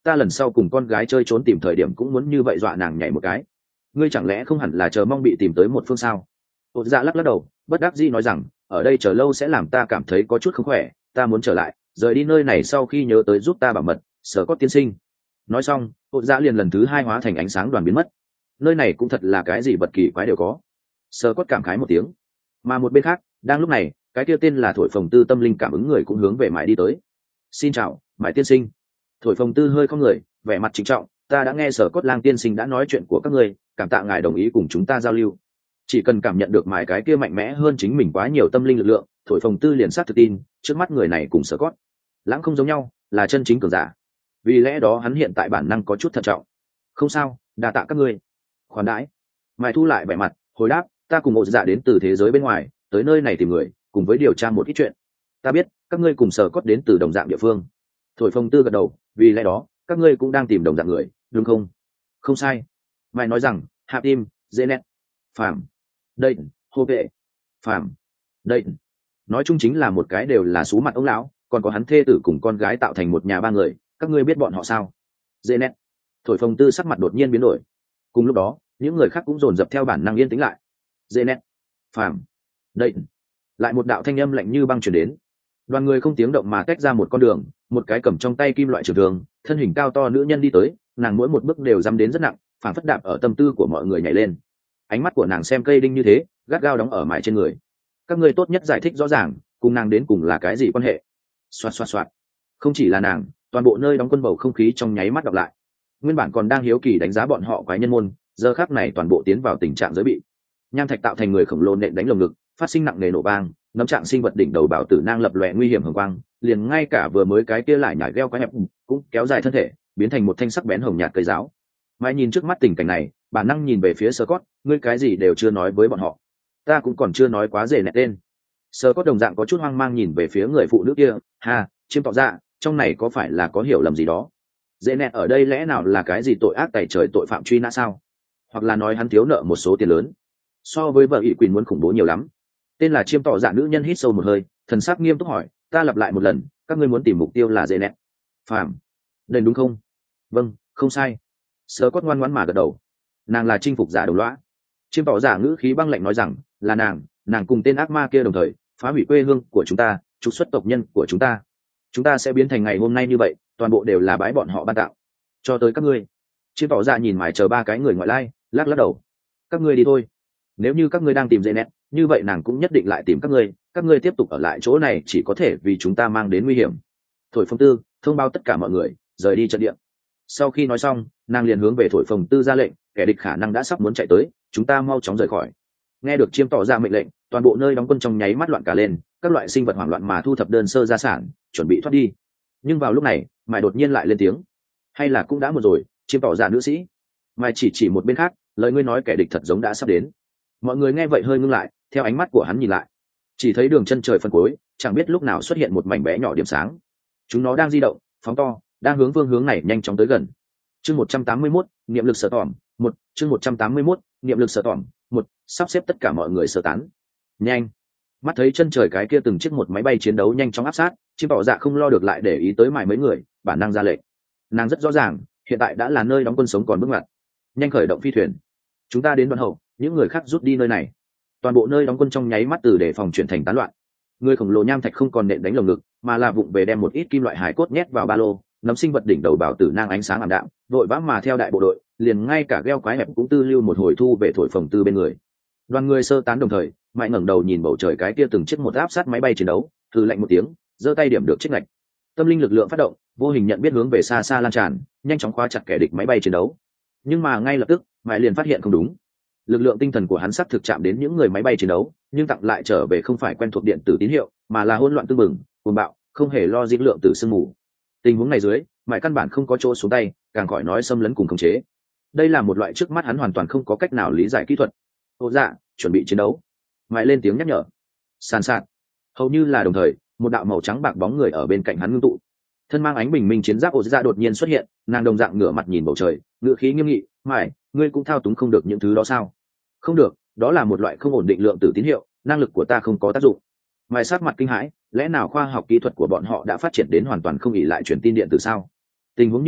ta lần sau cùng con gái chơi trốn tìm thời điểm cũng muốn như vậy dọa nàng nhảy một cái. Ngươi chẳng lẽ không hẳn là chờ mong bị tìm tới một phương sao? Ột dạ lắc lắc đầu, bất đắc dĩ nói rằng, ở đây chờ lâu sẽ làm ta cảm thấy có chút không khỏe, ta muốn trở lại, rời đi nơi này sau khi nhớ tới giúp ta bảo mật, Sở Cốt tiên sinh. Nói xong, Ột dạ liền lần thứ hai hóa thành ánh sáng đoàn biến mất. Nơi này cũng thật là cái gì bất kỳ quái đều có. Sở Cốt cảm khái một tiếng. Mà một bên khác, đang lúc này, cái kia tên là Thổi Phồng Tư tâm linh cảm ứng người cũng hướng về Mãi đi tới. Xin chào, Mãi tiên sinh. Thổi Phồng Tư hơi không người, vẻ mặt trịnh trọng, ta đã nghe Sở Cốt Lang tiên sinh đã nói chuyện của các ngươi, cảm tạ ngài đồng ý cùng chúng ta giao lưu. Chỉ cần cảm nhận được Mãi cái kia mạnh mẽ hơn chính mình quá nhiều tâm linh lực lượng, Thổi Phồng Tư liền xác thực tin, trước mắt người này cùng Sở Cốt Lãng không giống nhau, là chân chính cường giả. Vì lẽ đó hắn hiện tại bản năng có chút thận trọng. Không sao, đa tạ các ngươi. Khoản đãi. Mãi thu lại vẻ mặt, hồi đáp, ta cùng Ột Dạ đến từ thế giới bên ngoài, tới nơi này tìm người, cùng với điều tra một ít chuyện. Ta biết các ngươi cùng Sở Cốt đến từ đồng dạng địa phương. Thổi Phồng Tư gật đầu, vì lẽ đó các ngươi cũng đang tìm đồng dạng người, đúng không? Không sai. Mãi nói rằng, Hạ Tim, Zenet, Phạm, đây, Hô Vệ, Phạm, đây. Nói chung chính là một cái đều là sú mặt ông lão, còn có hắn thê tử cùng con gái tạo thành một nhà ba người, các ngươi biết bọn họ sao? Zenet. Thổi Phồng Tư sắc mặt đột nhiên biến đổi. Cùng lúc đó, những người khác cũng dồn dập theo bản năng yên tĩnh lại. Zenet, Phạm, đây. Lại một đạo thanh âm lạnh như băng truyền đến. Đoàn người không tiếng động mà tách ra một con đường, một cái cầm trong tay kim loại trường thường, thân hình cao to nữ nhân đi tới, nàng mỗi một bước đều dám đến rất nặng, phản phất đạp ở tâm tư của mọi người nhảy lên. Ánh mắt của nàng xem cây đinh như thế, gắt gao đóng ở mãi trên người. Các ngươi tốt nhất giải thích rõ ràng, cùng nàng đến cùng là cái gì quan hệ? Xoạt xoạt xoạt. Không chỉ là nàng, toàn bộ nơi đóng quân bầu không khí trong nháy mắt đọc lại. Nguyên bản còn đang hiếu kỳ đánh giá bọn họ quái nhân môn, giờ khắc này toàn bộ tiến vào tình trạng giới bị. Nham thạch tạo thành người khổng lồ nện đánh lồng ngực, phát sinh nặng nề nổ vang, nấm trạng sinh vật đỉnh đầu bảo tử nang lập lòe nguy hiểm hồng quang, liền ngay cả vừa mới cái kia lại nhảy gheo quái hẹp cũng kéo dài thân thể, biến thành một thanh sắc bén hồng nhạt cây giáo. Mai nhìn trước mắt tình cảnh này, bản năng nhìn về phía Scott, ngươi cái gì đều chưa nói với bọn họ. Ta cũng còn chưa nói quá rể nẹt tên. Scott đồng dạng có chút hoang mang nhìn về phía người phụ nữ kia, ha, chiêm tỏ ra, trong này có phải là có hiểu lầm gì đó? Rể nẹt ở đây lẽ nào là cái gì tội ác tày trời tội phạm truy nã sao? Hoặc là nói hắn thiếu nợ một số tiền lớn, so với vợ ỷ quyền muốn khủng bố nhiều lắm. Tên là chiêm tỏ dạ nữ nhân hít sâu một hơi, thần sắc nghiêm túc hỏi, ta lặp lại một lần, các ngươi muốn tìm mục tiêu là dễ nẹt phàm đền đúng không? Vâng, không sai. Sơ cốt ngoan ngoãn mà gật đầu. Nàng là chinh phục giả đồng lõa. Chiêm tỏ giả ngữ khí băng lạnh nói rằng, là nàng cùng tên ác ma kia đồng thời phá hủy quê hương của chúng ta, trục xuất tộc nhân của chúng ta sẽ biến thành ngày hôm nay như vậy, toàn bộ đều là bái bọn họ ban tạo cho tới các ngươi. Chiêm tỏ giả nhìn mải chờ ba cái người ngoại lai, lắc lắc đầu. Các ngươi đi thôi, nếu như các ngươi đang tìm dễ nẹt, như vậy nàng cũng nhất định lại tìm các ngươi tiếp tục ở lại chỗ này chỉ có thể vì chúng ta mang đến nguy hiểm. Thổi Phồng Tư thông báo tất cả mọi người rời đi trận địa. Sau khi nói xong, nàng liền hướng về Thổi Phồng Tư ra lệnh, kẻ địch khả năng đã sắp muốn chạy tới, chúng ta mau chóng rời khỏi. Nghe được chiêm tỏ ra mệnh lệnh, toàn bộ nơi đóng quân trong nháy mắt loạn cả lên, các loại sinh vật hoảng loạn mà thu thập đơn sơ gia sản, chuẩn bị thoát đi. Nhưng vào lúc này, mày đột nhiên lại lên tiếng, hay là cũng đã một rồi, chiêm tỏ ra nữ sĩ. Mày chỉ một bên khác, lời ngươi nói kẻ địch thật giống đã sắp đến. Mọi người nghe vậy hơi ngưng lại, theo ánh mắt của hắn nhìn lại, chỉ thấy đường chân trời phân cuối, chẳng biết lúc nào xuất hiện một mảnh bé nhỏ điểm sáng. Chúng nó đang di động, phóng to, đang hướng phương hướng này nhanh chóng tới gần. Chương 181, niệm lực sở tỏm, một. Chương 181, niệm lực sở tỏm, một. Sắp xếp tất cả mọi người sơ tán. Nhanh! Mắt thấy chân trời cái kia từng chiếc một máy bay chiến đấu nhanh chóng áp sát, chim tỏ dạ không lo được lại để ý tới mài mấy người, bản năng ra lệnh. Nàng rất rõ ràng, hiện tại đã là nơi đóng quân sống còn bước ngoặt. Nhanh khởi động phi thuyền. Chúng ta đến đoạn hậu, những người khác rút đi nơi này. Toàn bộ nơi đóng quân trong nháy mắt từ để phòng chuyển thành tán loạn. Người khổng lồ nham thạch không còn nện đánh lồng ngực, mà là vụng về đem một ít kim loại hải cốt nhét vào ba lô. Nấm sinh vật đỉnh đầu bảo tử nang ánh sáng ảm đạm, vội vã mà theo đại bộ đội, liền ngay cả gheo quái hẹp cũng tư lưu một hồi thu về Thổi Phồng Tư bên người. Đoàn người sơ tán đồng thời, Mại ngẩng đầu nhìn bầu trời cái kia từng chiếc một áp sát máy bay chiến đấu, hừ lạnh một tiếng, giơ tay điểm được chiếc lạch. Tâm linh lực lượng phát động, vô hình nhận biết hướng về xa xa lan tràn, nhanh chóng khóa chặt kẻ địch máy bay chiến đấu. Nhưng mà ngay lập tức, Mại liền phát hiện không đúng. Lực lượng tinh thần của hắn sắp thực chạm đến những người máy bay chiến đấu, nhưng tặng lại trở về không phải quen thuộc điện tử tín hiệu, mà là hỗn loạn tương mừng, cuồng bạo, không hề lo dĩ lượng tử sương mù. Tình huống này dưới, Mại căn bản không có chỗ xuống tay, càng khỏi nói xâm lấn cùng khống chế. Đây là một loại trước mắt hắn hoàn toàn không có cách nào lý giải kỹ thuật. Ô dạ, chuẩn bị chiến đấu. Mại lên tiếng nhắc nhở. Sàn sạt. Hầu như là đồng thời, một đạo màu trắng bạc bóng người ở bên cạnh hắn ngưng tụ. Thân mang ánh bình minh chiến giáp Ô dạ đột nhiên xuất hiện, nàng đồng dạng ngửa mặt nhìn bầu trời, ngựa khí nghiêm nghị, "Mại, ngươi cũng thao túng không được những thứ đó sao?" "Không được, đó là một loại không ổn định lượng tử tín hiệu, năng lực của ta không có tác dụng." Mại sát mặt kinh hãi, lẽ nào khoa học kỹ thuật của bọn họ đã phát triển đến hoàn toàn không ỷ lại truyền tin điện tử sao? Tình huống như thế,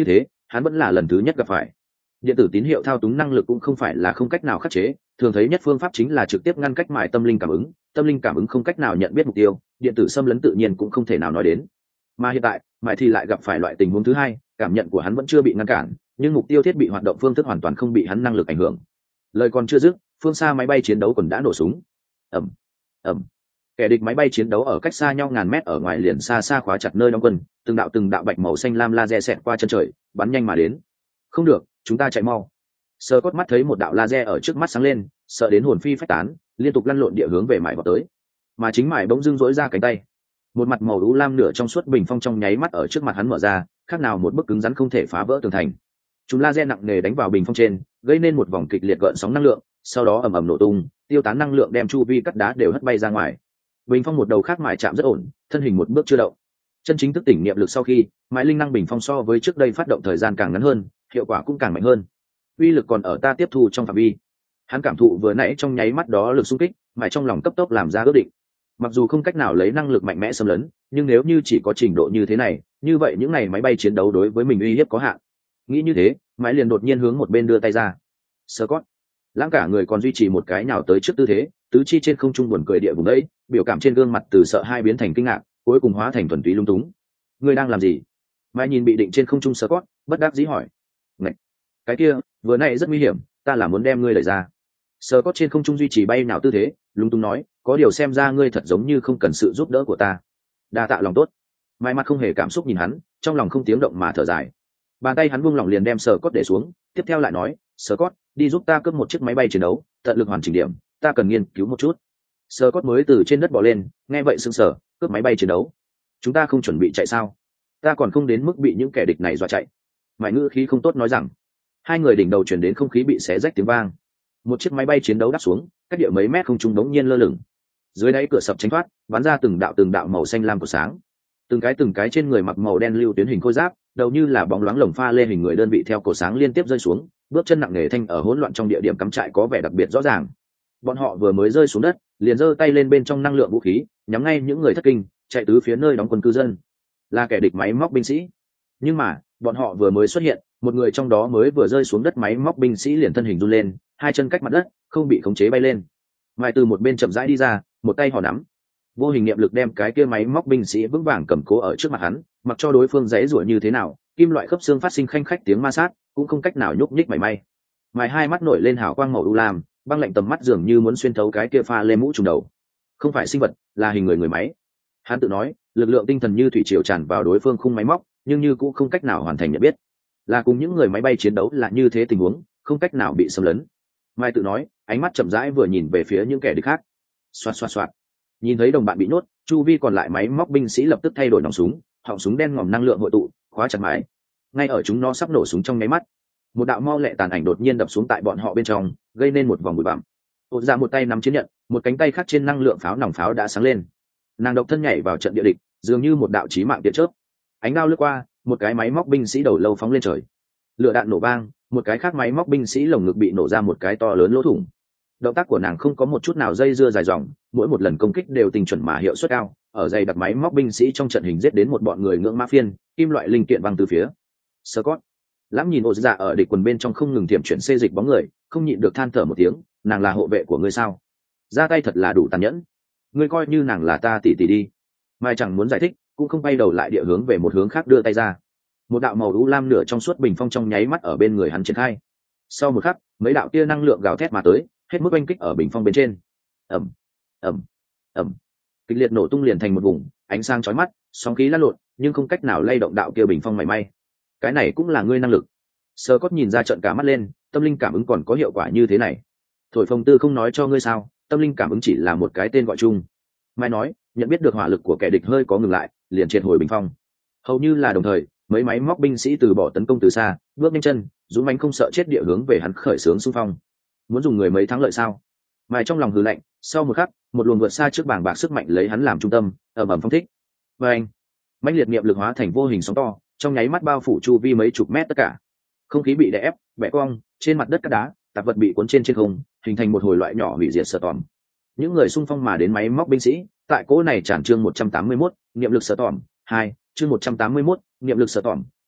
hắn vẫn là lần thứ nhất gặp phải. Điện tử tín hiệu thao túng năng lực cũng không phải là không cách nào khắc chế, thường thấy nhất phương pháp chính là trực tiếp ngăn cách mài tâm linh cảm ứng không cách nào nhận biết mục tiêu, điện tử xâm lấn tự nhiên cũng không thể nào nói đến. Mà hiện tại mài thì lại gặp phải loại tình huống thứ hai, cảm nhận của hắn vẫn chưa bị ngăn cản, nhưng mục tiêu thiết bị hoạt động phương thức hoàn toàn không bị hắn năng lực ảnh hưởng. Lời còn chưa dứt, phương xa máy bay chiến đấu còn đã nổ súng. Ầm ầm, kẻ địch máy bay chiến đấu ở cách xa nhau ngàn mét ở ngoài liền xa xa khóa chặt nơi đóng quân, từng đạo bạch màu xanh lam laser xẹt qua chân trời, bắn nhanh mà đến. Không được, chúng ta chạy mau. Sơ cốt mắt thấy một đạo laser ở trước mắt sáng lên, sợ đến hồn phi phách tán, liên tục lăn lộn địa hướng về mải vào tới. Mà chính mải bỗng dưng dỗi ra cánh tay, một mặt màu u lam nửa trong suốt bình phong trong nháy mắt ở trước mặt hắn mở ra, khác nào một bức cứng rắn không thể phá vỡ tường thành. Chúng laser nặng nề đánh vào bình phong trên, gây nên một vòng kịch liệt gợn sóng năng lượng, sau đó ầm ầm nổ tung, tiêu tán năng lượng đem chu vi cắt đá đều hất bay ra ngoài. Bình phong một đầu khác mải chạm rất ổn, thân hình một bước chưa động. Chân chính thức tỉnh niệm lực sau khi, mái linh năng bình phong so với trước đây phát động thời gian càng ngắn hơn, hiệu quả cũng càng mạnh hơn. Uy lực còn ở ta tiếp thu trong phạm vi. Hắn cảm thụ vừa nãy trong nháy mắt đó lực xung kích, mải trong lòng cấp tốc làm ra ước định. Mặc dù không cách nào lấy năng lực mạnh mẽ xâm lấn, nhưng nếu như chỉ có trình độ như thế này, như vậy những ngày máy bay chiến đấu đối với mình uy hiếp có hạn. Nghĩ như thế, mãi liền đột nhiên hướng một bên đưa tay ra. Scott, lãng cả người còn duy trì một cái nhào tới trước tư thế, tứ chi trên không trung buồn cười địa vùng đấy, biểu cảm trên gương mặt từ sợ hai biến thành kinh ngạc, cuối cùng hóa thành thuần túy lung túng. Ngươi đang làm gì? Mãi nhìn bị định trên không trung Scott, bất đắc dĩ hỏi. Ngậy, cái kia, vừa nãy rất nguy hiểm, ta là muốn đem ngươi đẩy ra. Scott trên không trung duy trì bay nào tư thế, lung túng nói, có điều xem ra ngươi thật giống như không cần sự giúp đỡ của ta. Đa tạ lòng tốt. Mai mặt không hề cảm xúc nhìn hắn, trong lòng không tiếng động mà thở dài. Bàn tay hắn buông lỏng liền đem Scott để xuống, tiếp theo lại nói, Scott, đi giúp ta cướp một chiếc máy bay chiến đấu, tận lực hoàn chỉnh điểm, ta cần nghiên cứu một chút. Scott mới từ trên đất bò lên, nghe vậy sững sờ, cướp máy bay chiến đấu. Chúng ta không chuẩn bị chạy sao? Ta còn không đến mức bị những kẻ địch này dọa chạy. Mại ngữ khí không tốt nói rằng. Hai người đỉnh đầu truyền đến không khí bị xé rách tiếng vang. Một chiếc máy bay chiến đấu đáp xuống, cách địa mấy mét không trung đống nhiên lơ lửng. Dưới đáy cửa sập tránh thoát, bắn ra từng đạo màu xanh lam của sáng. Từng cái trên người mặc màu đen lưu tuyến hình khôi giáp, đầu như là bóng loáng lồng pha lê hình người đơn vị theo cổ sáng liên tiếp rơi xuống, bước chân nặng nề thanh ở hỗn loạn trong địa điểm cắm trại có vẻ đặc biệt rõ ràng. Bọn họ vừa mới rơi xuống đất, liền giơ tay lên bên trong năng lượng vũ khí, nhắm ngay những người thất kinh, chạy tứ phía nơi đóng quân cư dân. Là kẻ địch máy móc binh sĩ. Nhưng mà, bọn họ vừa mới xuất hiện, một người trong đó mới vừa rơi xuống đất máy móc binh sĩ liền thân hình run lên, hai chân cách mặt đất, không bị khống chế bay lên. Mai từ một bên chậm rãi đi ra, một tay hò nắm. Vô hình niệm lực đem cái kia máy móc binh sĩ vững vàng cầm cố ở trước mặt hắn, mặc cho đối phương giãy giụa như thế nào, kim loại khớp xương phát sinh khanh khách tiếng ma sát, cũng không cách nào nhúc nhích mảy may. Mai hai mắt nổi lên hào quang màu u lam, băng lạnh tầm mắt dường như muốn xuyên thấu cái kia pha lê mũ trùm đầu. Không phải sinh vật, là hình người máy. Hắn tự nói, lực lượng tinh thần như thủy triều tràn vào đối phương khung máy móc, nhưng như cũng không cách nào hoàn thành nhận biết. Là cùng những người máy bay chiến đấu là như thế tình huống, không cách nào bị xâm lấn. Mai tự nói, ánh mắt chậm rãi vừa nhìn về phía những kẻ địch khác. Xoạt xoạt xoạt. Nhìn thấy đồng bạn bị nhốt, chu vi còn lại máy móc binh sĩ lập tức thay đổi nòng súng, họng súng đen ngòm năng lượng hội tụ, khóa chặt mái. Ngay ở chúng nó sắp nổ súng trong nháy mắt, một đạo mau lẹ tàn ảnh đột nhiên đập xuống tại bọn họ bên trong, gây nên một vòng bụi bặm. Ôn Dạ một tay nắm chiến nhận, một cánh tay khác trên năng lượng pháo nòng pháo đã sáng lên. Nàng độc thân nhảy vào trận địa địch, dường như một đạo chí mạng tia chớp. Ánh đao lướt qua, một cái máy móc binh sĩ đầu lâu phóng lên trời. Lửa đạn nổ vang, một cái khác máy móc binh sĩ lồng ngực bị nổ ra một cái to lớn lỗ thủng. Động tác của nàng không có một chút nào dây dưa dài dòng, mỗi một lần công kích đều tình chuẩn mà hiệu suất cao, ở dày đặc máy móc binh sĩ trong trận hình giết đến một bọn người ngưỡng mã phiên, kim loại linh kiện văng từ phía. Scott lãng nhìn Ôn Dạ ở địch quần bên trong không ngừng tiệm chuyển xê dịch bóng người, không nhịn được than thở một tiếng, nàng là hộ vệ của ngươi sao? Ra tay thật là đủ tàn nhẫn. Ngươi coi như nàng là ta tỷ tỷ đi. Mai chẳng muốn giải thích, cũng không bay đầu lại địa hướng về một hướng khác đưa tay ra. Một đạo màu u lam nửa trong suốt bình phong trong nháy mắt ở bên người hắn triển khai. Sau một khắc, mấy đạo tia năng lượng gào thét mà tới, hết mức oanh kích ở bình phong bên trên. Ầm, ầm, ầm, kịch liệt nổ tung liền thành một vùng, ánh sáng chói mắt, sóng khí lăn lộn, nhưng không cách nào lay động đạo kia bình phong mảy may. Cái này cũng là ngươi năng lực. Scott nhìn ra trợn cả mắt lên, tâm linh cảm ứng còn có hiệu quả như thế này. Thổi phồng tư không nói cho ngươi sao? Tâm linh cảm ứng chỉ là một cái tên gọi chung. Mai nói, nhận biết được hỏa lực của kẻ địch hơi có ngừng lại, liền triệt hồi bình phong. Hầu như là đồng thời, mấy máy móc binh sĩ từ bỏ tấn công từ xa, bước nhanh chân, dũng mãnh không sợ chết địa hướng về hắn khởi xướng xung phong. Muốn dùng người mấy thắng lợi sao? Mai trong lòng hừ lạnh, sau một khắc, một luồng vượt xa trước bảng bạc sức mạnh lấy hắn làm trung tâm, ầm ầm phong thích. Và anh, mãnh liệt niệm lực hóa thành vô hình sóng to, trong nháy mắt bao phủ chu vi mấy chục mét tất cả. Không khí bị đè ép, bẻ cong, trên mặt đất cát đá, tạp vật bị cuốn trên không, hình thành một hồi loại nhỏ hủy diệt sợ tỏm. Những người xung phong mà đến máy móc binh sĩ, tại cỗ này tràn chương 181, niệm lực sợ tỏm 2, chương 181, niệm lực sợ tỏm 2,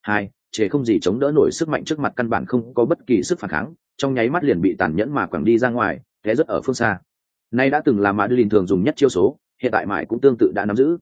chế không gì chống đỡ nổi sức mạnh trước mặt, căn bản không có bất kỳ sức phản kháng, trong nháy mắt liền bị tàn nhẫn mà quẳng đi ra ngoài, té rất ở phương xa. Nay đã từng là Madeline thường dùng nhất chiêu số, hiện tại mãi cũng tương tự đã nắm giữ.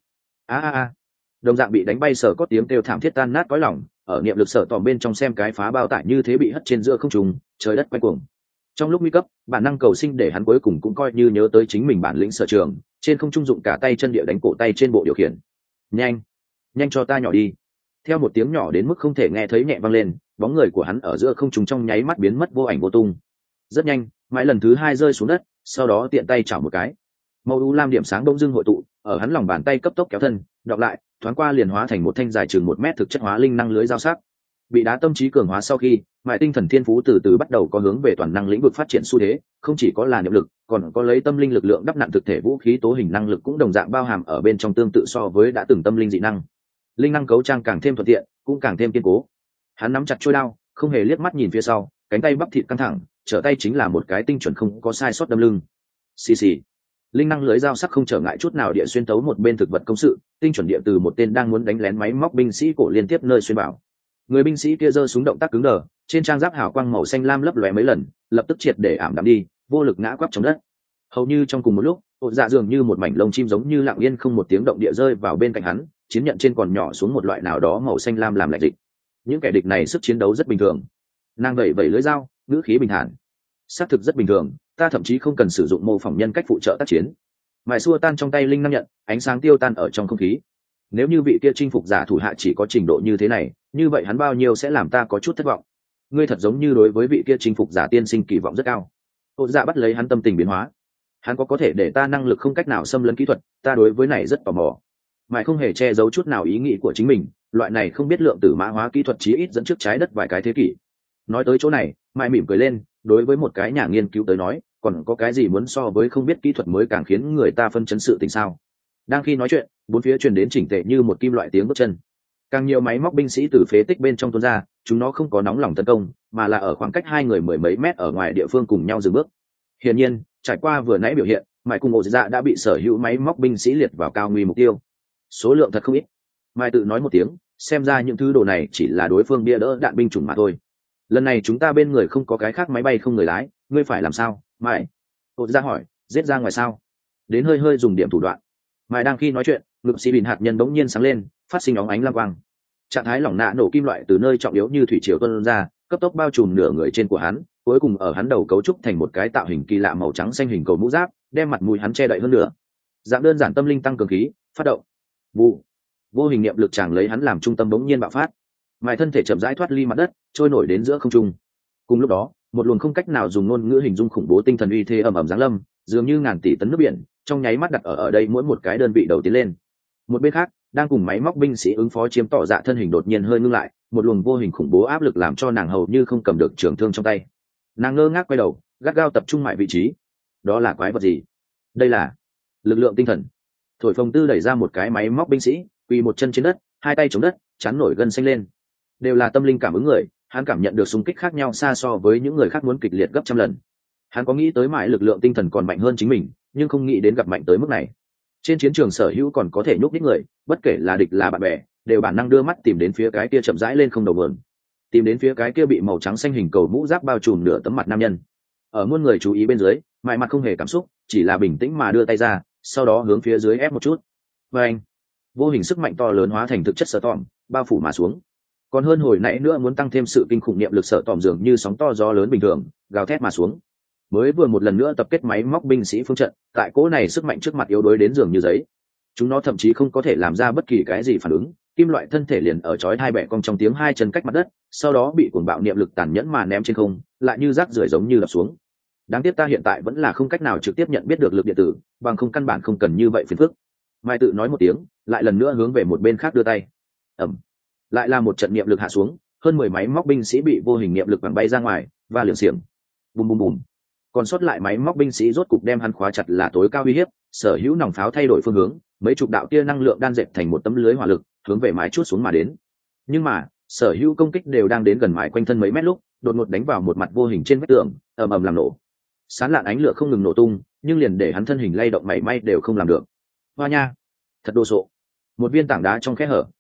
Đồng dạng bị đánh bay Sở có tiếng kêu thảm thiết tan nát cõi lòng, ở niệm lực Sở tòm bên trong xem cái phá bao tải như thế bị hất trên giữa không trung, trời đất quay cuồng. Trong lúc nguy cấp, bản năng cầu sinh để hắn cuối cùng cũng coi như nhớ tới chính mình bản lĩnh sở trường, trên không trung dụng cả tay chân địa đánh cổ tay trên bộ điều khiển. Nhanh, nhanh cho ta nhỏ đi. Theo một tiếng nhỏ đến mức không thể nghe thấy nhẹ vang lên, bóng người của hắn ở giữa không trung trong nháy mắt biến mất vô ảnh vô tung. Rất nhanh, mãi lần thứ hai rơi xuống đất, sau đó tiện tay chảo một cái, màu u lam điểm sáng đông dương hội tụ ở hắn lòng bàn tay, cấp tốc kéo thân đọc lại, thoáng qua liền hóa thành một thanh dài chừng 1 mét thực chất hóa linh năng lưới dao sắc. Bị đá tâm trí cường hóa sau khi, mãi tinh thần thiên phú từ từ bắt đầu có hướng về toàn năng lĩnh vực phát triển xu thế, không chỉ có là niệm lực, còn có lấy tâm linh lực lượng đắp nặn thực thể vũ khí tố hình năng lực cũng đồng dạng bao hàm ở bên trong, tương tự so với đã từng tâm linh dị năng. Linh năng cấu trang càng thêm thuận tiện, cũng càng thêm kiên cố. Hắn nắm chặt chuôi đao, không hề liếc mắt nhìn phía sau, cánh tay bắp thịt căng thẳng, trở tay chính là một cái tinh chuẩn không có sai sót đâm lưng. Xì xì. Linh năng lưới dao sắc không trở ngại chút nào địa xuyên tấu một bên thực vật công sự, tinh chuẩn địa từ một tên đang muốn đánh lén máy móc binh sĩ cổ liên tiếp nơi xuyên bảo. Người binh sĩ kia giơ súng động tác cứng đờ, trên trang giáp hào quang màu xanh lam lấp lóe mấy lần, lập tức triệt để ảm đạm đi, vô lực ngã quắp trong đất. Hầu như trong cùng một lúc, Ôn Dạ dường như một mảnh lông chim giống như lặng yên không một tiếng động địa rơi vào bên cạnh hắn, chiến nhận trên còn nhỏ xuống một loại nào đó màu xanh lam làm lạnh dịch. Những kẻ địch này sức chiến đấu rất bình thường. Nàng vẩy vẩy lưỡi dao, ngữ khí bình thản. Xác thực rất bình thường, ta thậm chí không cần sử dụng mô phỏng nhân cách phụ trợ tác chiến. Mài xua tan trong tay linh năng nhận, ánh sáng tiêu tan ở trong không khí. Nếu như vị kia chinh phục giả thủ hạ chỉ có trình độ như thế này, như vậy hắn bao nhiêu sẽ làm ta có chút thất vọng. Ngươi thật giống như đối với vị kia chinh phục giả tiên sinh kỳ vọng rất cao. Ôn Dạ bắt lấy hắn tâm tình biến hóa. Hắn có thể để ta năng lực không cách nào xâm lấn kỹ thuật, ta đối với này rất tò mò. Mài không hề che giấu chút nào ý nghĩ của chính mình, loại này không biết lượng tử mã hóa kỹ thuật chí ít dẫn trước trái đất vài cái thế kỷ. Nói tới chỗ này, Mài mỉm cười lên, đối với một cái nhà nghiên cứu tới nói, còn có cái gì muốn so với không biết kỹ thuật mới càng khiến người ta phân chấn sự tình sao? Đang khi nói chuyện, bốn phía truyền đến chỉnh tề như một kim loại tiếng bước chân. Càng nhiều máy móc binh sĩ từ phế tích bên trong tuôn ra, chúng nó không có nóng lòng tấn công, mà là ở khoảng cách hai người mười mấy mét ở ngoài địa phương cùng nhau dừng bước. Hiển nhiên, trải qua vừa nãy biểu hiện, Mại cùng Ổ Dạ đã bị sở hữu máy móc binh sĩ liệt vào cao nguy mục tiêu. Số lượng thật không ít. Mại tự nói một tiếng, xem ra những thứ đồ này chỉ là đối phương bia đỡ đạn binh chủng mà thôi. Lần này chúng ta bên người không có cái khác máy bay không người lái, ngươi phải làm sao? Mại. Ổ Dạ hỏi, giết ra ngoài sao? Đến hơi hơi dùng điểm thủ đoạn. Mại đang khi nói chuyện, ngực xì bìn hạt nhân bỗng nhiên sáng lên, phát sinh óng ánh lam quang. Trạng thái lỏng nạ nổ kim loại từ nơi trọng yếu như thủy triều tuôn ra, cấp tốc bao trùm nửa người trên của hắn, cuối cùng ở hắn đầu cấu trúc thành một cái tạo hình kỳ lạ màu trắng xanh hình cầu mũ giáp, đem mặt mũi hắn che đậy hơn nữa. Dạng đơn giản tâm linh tăng cường khí, phát động. Vụ. Vô hình niệm lực chàng lấy hắn làm trung tâm bỗng nhiên bạo phát. Mài thân thể chậm rãi thoát ly mặt đất, trôi nổi đến giữa không trung. Cùng lúc đó, một luồng không cách nào dùng ngôn ngữ hình dung khủng bố tinh thần uy thế ầm ầm giáng lâm, dường như ngàn tỷ tấn nước biển, trong nháy mắt đặt ở đây mỗi một cái đơn vị đầu tiến lên. Một bên khác, đang cùng máy móc binh sĩ ứng phó chiếm tỏ dạ thân hình đột nhiên hơi ngưng lại, một luồng vô hình khủng bố áp lực làm cho nàng hầu như không cầm được trường thương trong tay. Nàng ngơ ngác quay đầu, gắt gao tập trung mãi vị trí. Đó là quái vật gì? Đây là lực lượng tinh thần. Thổi phồng tư đẩy ra một cái máy móc binh sĩ, quỳ một chân trên đất, hai tay chống đất, chán nổi gân xanh lên. Đều là tâm linh cảm ứng người, hắn cảm nhận được xung kích khác nhau xa so với những người khác muốn kịch liệt gấp trăm lần. Hắn có nghĩ tới mãi lực lượng tinh thần còn mạnh hơn chính mình, nhưng không nghĩ đến gặp mạnh tới mức này. Trên chiến trường sở hữu còn có thể nhúc nhích người, bất kể là địch là bạn bè, đều bản năng đưa mắt tìm đến phía cái kia chậm rãi lên không đầu vườn, tìm đến phía cái kia bị màu trắng xanh hình cầu mũ giáp bao trùm nửa tấm mặt nam nhân. Ở muôn người chú ý bên dưới, mại mặt không hề cảm xúc, chỉ là bình tĩnh mà đưa tay ra, sau đó hướng phía dưới ép một chút. Và anh, vô hình sức mạnh to lớn hóa thành thực chất sở tỏm, bao phủ mà xuống. Còn hơn hồi nãy nữa muốn tăng thêm sự kinh khủng niệm lực sở tỏm dường như sóng to gió lớn bình thường, gào thét mà xuống. Mới vừa một lần nữa tập kết máy móc binh sĩ phương trận, tại cỗ này sức mạnh trước mặt yếu đuối đến dường như giấy. Chúng nó thậm chí không có thể làm ra bất kỳ cái gì phản ứng, kim loại thân thể liền ở chói hai bẹ cong trong tiếng hai chân cách mặt đất, sau đó bị cuồng bạo niệm lực tàn nhẫn mà ném trên không, lại như rác rưởi giống như đập xuống. Đáng tiếc ta hiện tại vẫn là không cách nào trực tiếp nhận biết được lực điện tử, bằng không căn bản không cần như vậy phiền phức. Mai tự nói một tiếng, lại lần nữa hướng về một bên khác đưa tay. Ầm. Lại là một trận niệm lực hạ xuống, hơn 10 máy móc binh sĩ bị vô hình niệm lực bắn bay ra ngoài, và liều xiềng. Bùm bùm bùm. Còn sót lại máy móc binh sĩ rốt cục đem hắn khóa chặt là tối cao uy hiếp, sở hữu nòng pháo thay đổi phương hướng, mấy chục đạo tia năng lượng đan dệt thành một tấm lưới hỏa lực, hướng về mái chuốt xuống mà đến. Nhưng mà, sở hữu công kích đều đang đến gần mái quanh thân mấy mét lúc, đột ngột đánh vào một mặt vô hình trên vách tường, ầm ầm làm nổ. Sán lạn ánh lửa không ngừng nổ tung, nhưng liền để hắn thân hình lay động mảy may đều không làm được. Hoa nha, thật đồ sộ. Một viên tảng đá trong khe hở,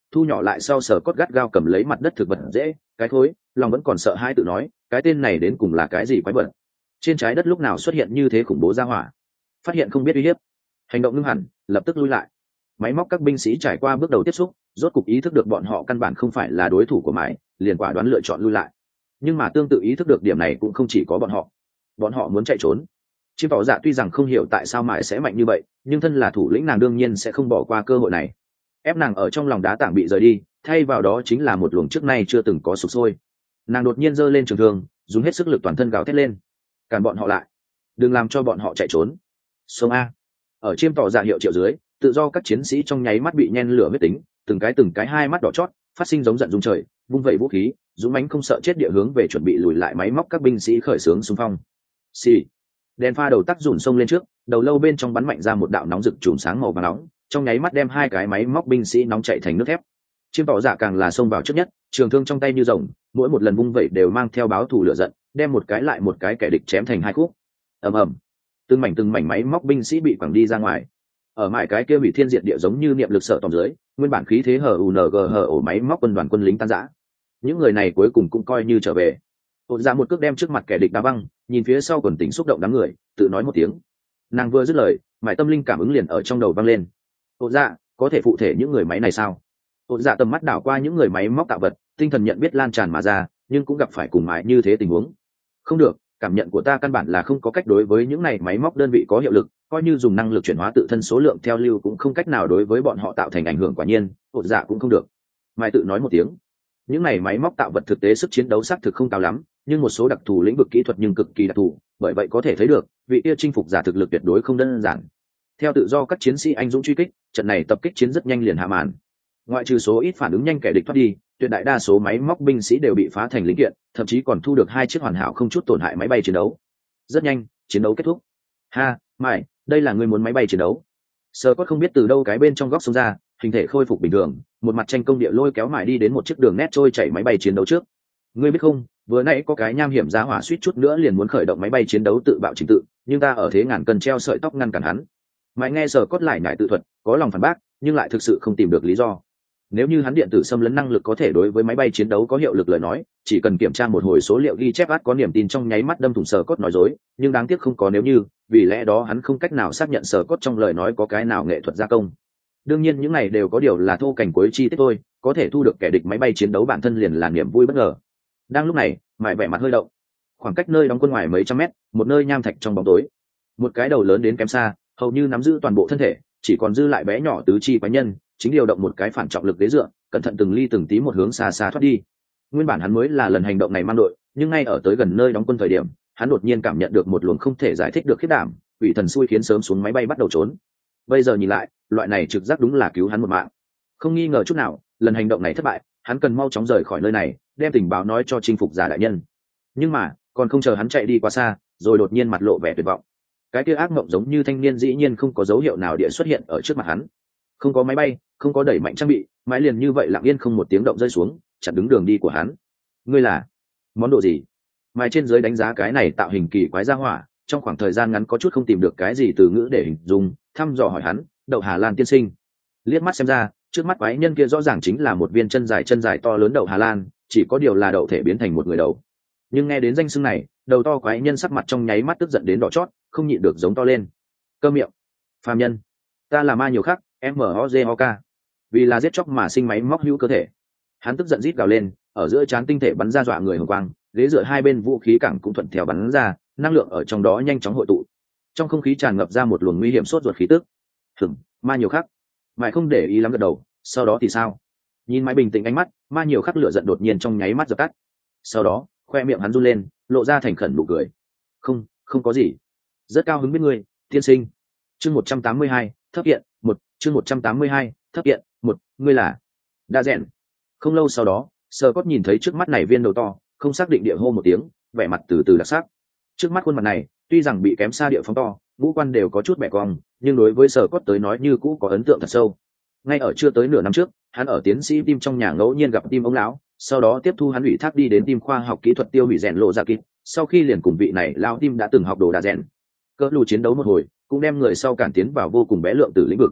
thu nhỏ lại sau sờ cốt gắt gao cầm lấy mặt đất thực vật dễ cái thối, lòng vẫn còn sợ hai tự nói cái tên này đến cùng là cái gì quái vật. Trên trái đất lúc nào xuất hiện như thế khủng bố ra hỏa, phát hiện không biết uy hiếp, hành động ngưng hẳn, lập tức lui lại. Máy móc các binh sĩ trải qua bước đầu tiếp xúc, rốt cục ý thức được bọn họ căn bản không phải là đối thủ của mãi, liền quả đoán lựa chọn lui lại. Nhưng mà tương tự ý thức được điểm này cũng không chỉ có bọn họ muốn chạy trốn. Chim Tỏ Dạ tuy rằng không hiểu tại sao mãi sẽ mạnh như vậy, nhưng thân là thủ lĩnh nàng đương nhiên sẽ không bỏ qua cơ hội này. Ép nàng ở trong lòng đá tảng bị rời đi, thay vào đó chính là một luồng trước nay chưa từng có sục sôi. Nàng đột nhiên giơ lên trường thương, dùng hết sức lực toàn thân gào thét lên, cản bọn họ lại, đừng làm cho bọn họ chạy trốn. Sông a. Ở Chiêm Tỏ Dạ hiệu triệu dưới, tự do các chiến sĩ trong nháy mắt bị nhen lửa huyết tính, từng cái hai mắt đỏ chót, phát sinh giống giận dung trời, vung vẩy vũ khí, dũng mãnh không sợ chết địa hướng về chuẩn bị lùi lại máy móc các binh sĩ khởi xướng xung phong. Xì. Đèn pha đầu tắc rủn sông lên trước, đầu lâu bên trong bắn mạnh ra một đạo nóng rực chùm sáng màu vàng nóng, trong nháy mắt đem hai cái máy móc binh sĩ nóng chạy thành nước thép. Chiêm Tỏ Dạ càng là xông vào trước nhất, trường thương trong tay như rồng, mỗi một lần vung vẩy đều mang theo báo thù lửa giận, đem một cái lại một cái kẻ địch chém thành hai khúc. Ầm ầm, từng mảnh máy móc binh sĩ bị quẳng đi ra ngoài. Ở mãi cái kia hủy thiên diệt địa giống như niệm lực sợ tòm dưới, nguyên bản khí thế hở ổ máy móc quân lính tan rã. Những người này cuối cùng cũng coi như trở về. Ôn Dạ một cước đem trước mặt kẻ địch đá văng, nhìn phía sau quần tình xúc động đám người, tự nói một tiếng. Nàng vừa dứt lời, mãi tâm linh cảm ứng liền ở trong đầu vang lên. Ôn Dạ, có thể phụ thể những người máy này sao? Ôn Dạ tầm mắt đảo qua những người máy móc tạo vật, tinh thần nhận biết lan tràn mà ra, nhưng cũng gặp phải cùng mãi như thế tình huống. Không được, cảm nhận của ta căn bản là không có cách đối với những này máy móc đơn vị có hiệu lực, coi như dùng năng lực chuyển hóa tự thân số lượng theo lưu cũng không cách nào đối với bọn họ tạo thành ảnh hưởng. Quả nhiên, Ôn Dạ cũng không được. Mai tự nói một tiếng. Những này máy móc tạo vật thực tế sức chiến đấu xác thực không cao lắm, nhưng một số đặc thù lĩnh vực kỹ thuật nhưng cực kỳ đặc thù, bởi vậy có thể thấy được vị kia chinh phục giả thực lực tuyệt đối không đơn giản. Theo tự do các chiến sĩ anh dũng truy kích, trận này tập kích chiến rất nhanh liền hạ màn. Ngoại trừ số ít phản ứng nhanh kẻ địch thoát đi, tuyệt đại đa số máy móc binh sĩ đều bị phá thành linh kiện, thậm chí còn thu được 2 chiếc hoàn hảo không chút tổn hại máy bay chiến đấu. Rất nhanh, chiến đấu kết thúc. Ha, Mai, đây là ngươi muốn máy bay chiến đấu? Sơ Cốt không biết từ đâu cái bên trong góc xông ra, hình thể khôi phục bình thường, một mặt tranh công địa lôi kéo Mại đi đến một chiếc đường nét trôi chảy máy bay chiến đấu trước. Ngươi biết không, vừa nãy có cái nham hiểm giá hỏa suýt chút nữa liền muốn khởi động máy bay chiến đấu tự bạo trình tự, nhưng ta ở thế ngàn cân treo sợi tóc ngăn cản hắn. Mại nghe Sơ Cốt lại nhải tự thuật, có lòng phản bác, nhưng lại thực sự không tìm được lý do. Nếu như hắn điện tử xâm lấn năng lực có thể đối với máy bay chiến đấu có hiệu lực lời nói, chỉ cần kiểm tra một hồi số liệu ghi chép át có niềm tin trong nháy mắt đâm thủng Sơ Cốt nói dối, nhưng đáng tiếc không có nếu như, vì lẽ đó hắn không cách nào xác nhận Sơ Cốt trong lời nói có cái nào nghệ thuật gia công. Đương nhiên những này đều có điều là thô cảnh cuối chi tiết thôi, có thể thu được kẻ địch máy bay chiến đấu bản thân liền là niềm vui bất ngờ. Đang lúc này, Mại vẻ mặt hơi động. Khoảng cách nơi đóng quân ngoài mấy trăm mét, một nơi nham thạch trong bóng tối, một cái đầu lớn đến kém xa, hầu như nắm giữ toàn bộ thân thể, chỉ còn dư lại bé nhỏ tứ chi quái nhân, chính điều động một cái phản trọng lực ghế dựa, cẩn thận từng ly từng tí một hướng xa xa thoát đi. Nguyên bản hắn mới là lần hành động này mang đội, nhưng ngay ở tới gần nơi đóng quân thời điểm, hắn đột nhiên cảm nhận được một luồng không thể giải thích được khiếp đảm, quỷ thần xui khiến sớm xuống máy bay bắt đầu trốn. Bây giờ nhìn lại, loại này trực giác đúng là cứu hắn một mạng. Không nghi ngờ chút nào, lần hành động này thất bại, hắn cần mau chóng rời khỏi nơi này, đem tình báo nói cho chinh phục giả đại nhân. Nhưng mà, còn không chờ hắn chạy đi quá xa, rồi đột nhiên mặt lộ vẻ tuyệt vọng. Cái kia ác mộng giống như thanh niên dĩ nhiên không có dấu hiệu nào địa xuất hiện ở trước mặt hắn. Không có máy bay, không có đẩy mạnh trang bị, mãi liền như vậy lặng yên không một tiếng động rơi xuống, chặn đứng đường đi của hắn. Ngươi là món đồ gì? Mãi trên dưới đánh giá cái này tạo hình kỳ quái ra hỏa, trong khoảng thời gian ngắn có chút không tìm được cái gì từ ngữ để hình dung, thăm dò hỏi hắn, Đậu Hà Lan tiên sinh. Liếc mắt xem ra, trước mắt quái nhân kia rõ ràng chính là một viên chân dài to lớn đậu Hà Lan, chỉ có điều là đậu thể biến thành một người đầu. Nhưng nghe đến danh xưng này, đầu to quái nhân sắc mặt trong nháy mắt tức giận đến đỏ chót, không nhịn được giống to lên. Câm miệng, phàm nhân, ta là ma nhiều khắc, MOJOK. Vì là giết chóc mà sinh máy móc hữu cơ thể. Hắn tức giận rít gào lên, ở giữa trán tinh thể bắn ra dọa người hồng quang, ghế dựa hai bên vũ khí cẳng cũng thuận theo bắn ra, năng lượng ở trong đó nhanh chóng hội tụ. Trong không khí tràn ngập ra một luồng nguy hiểm sốt ruột khí tức. Ma nhiều khắc. Mãi không để ý lắm gật đầu, sau đó thì sao? Nhìn Mãi bình tĩnh ánh mắt, ma nhiều khắc lửa giận đột nhiên trong nháy mắt dập tắt. Sau đó, khoe miệng hắn run lên, lộ ra thành khẩn nụ cười. Không có gì. Rất cao hứng biết ngươi, tiên sinh. Chương 182, thấp hiện, chương 182, thấp hiện, ngươi là Đa Rèn. Không lâu sau đó, Sơ Cốt nhìn thấy trước mắt này viên đầu to, không xác định địa hô một tiếng, vẻ mặt từ từ đặc sắc. Trước mắt khuôn mặt này, tuy rằng bị kém xa địa phóng to, ngũ quan đều có chút bẻ cong, nhưng đối với Sơ Cốt tới nói như cũ có ấn tượng thật sâu. Ngay ở chưa tới nửa năm trước, hắn ở tiến sĩ tim trong nhà ngẫu nhiên gặp tim ông lão, sau đó tiếp thu hắn ủy thác đi đến tim khoa học kỹ thuật tiêu hủy rèn lộ ra kịp, sau khi liền cùng vị này lão tim đã từng học đồ Đa Rèn. Cỡ lù chiến đấu một hồi, cũng đem người sau cản tiến vào vô cùng bé lượng tử lĩnh vực.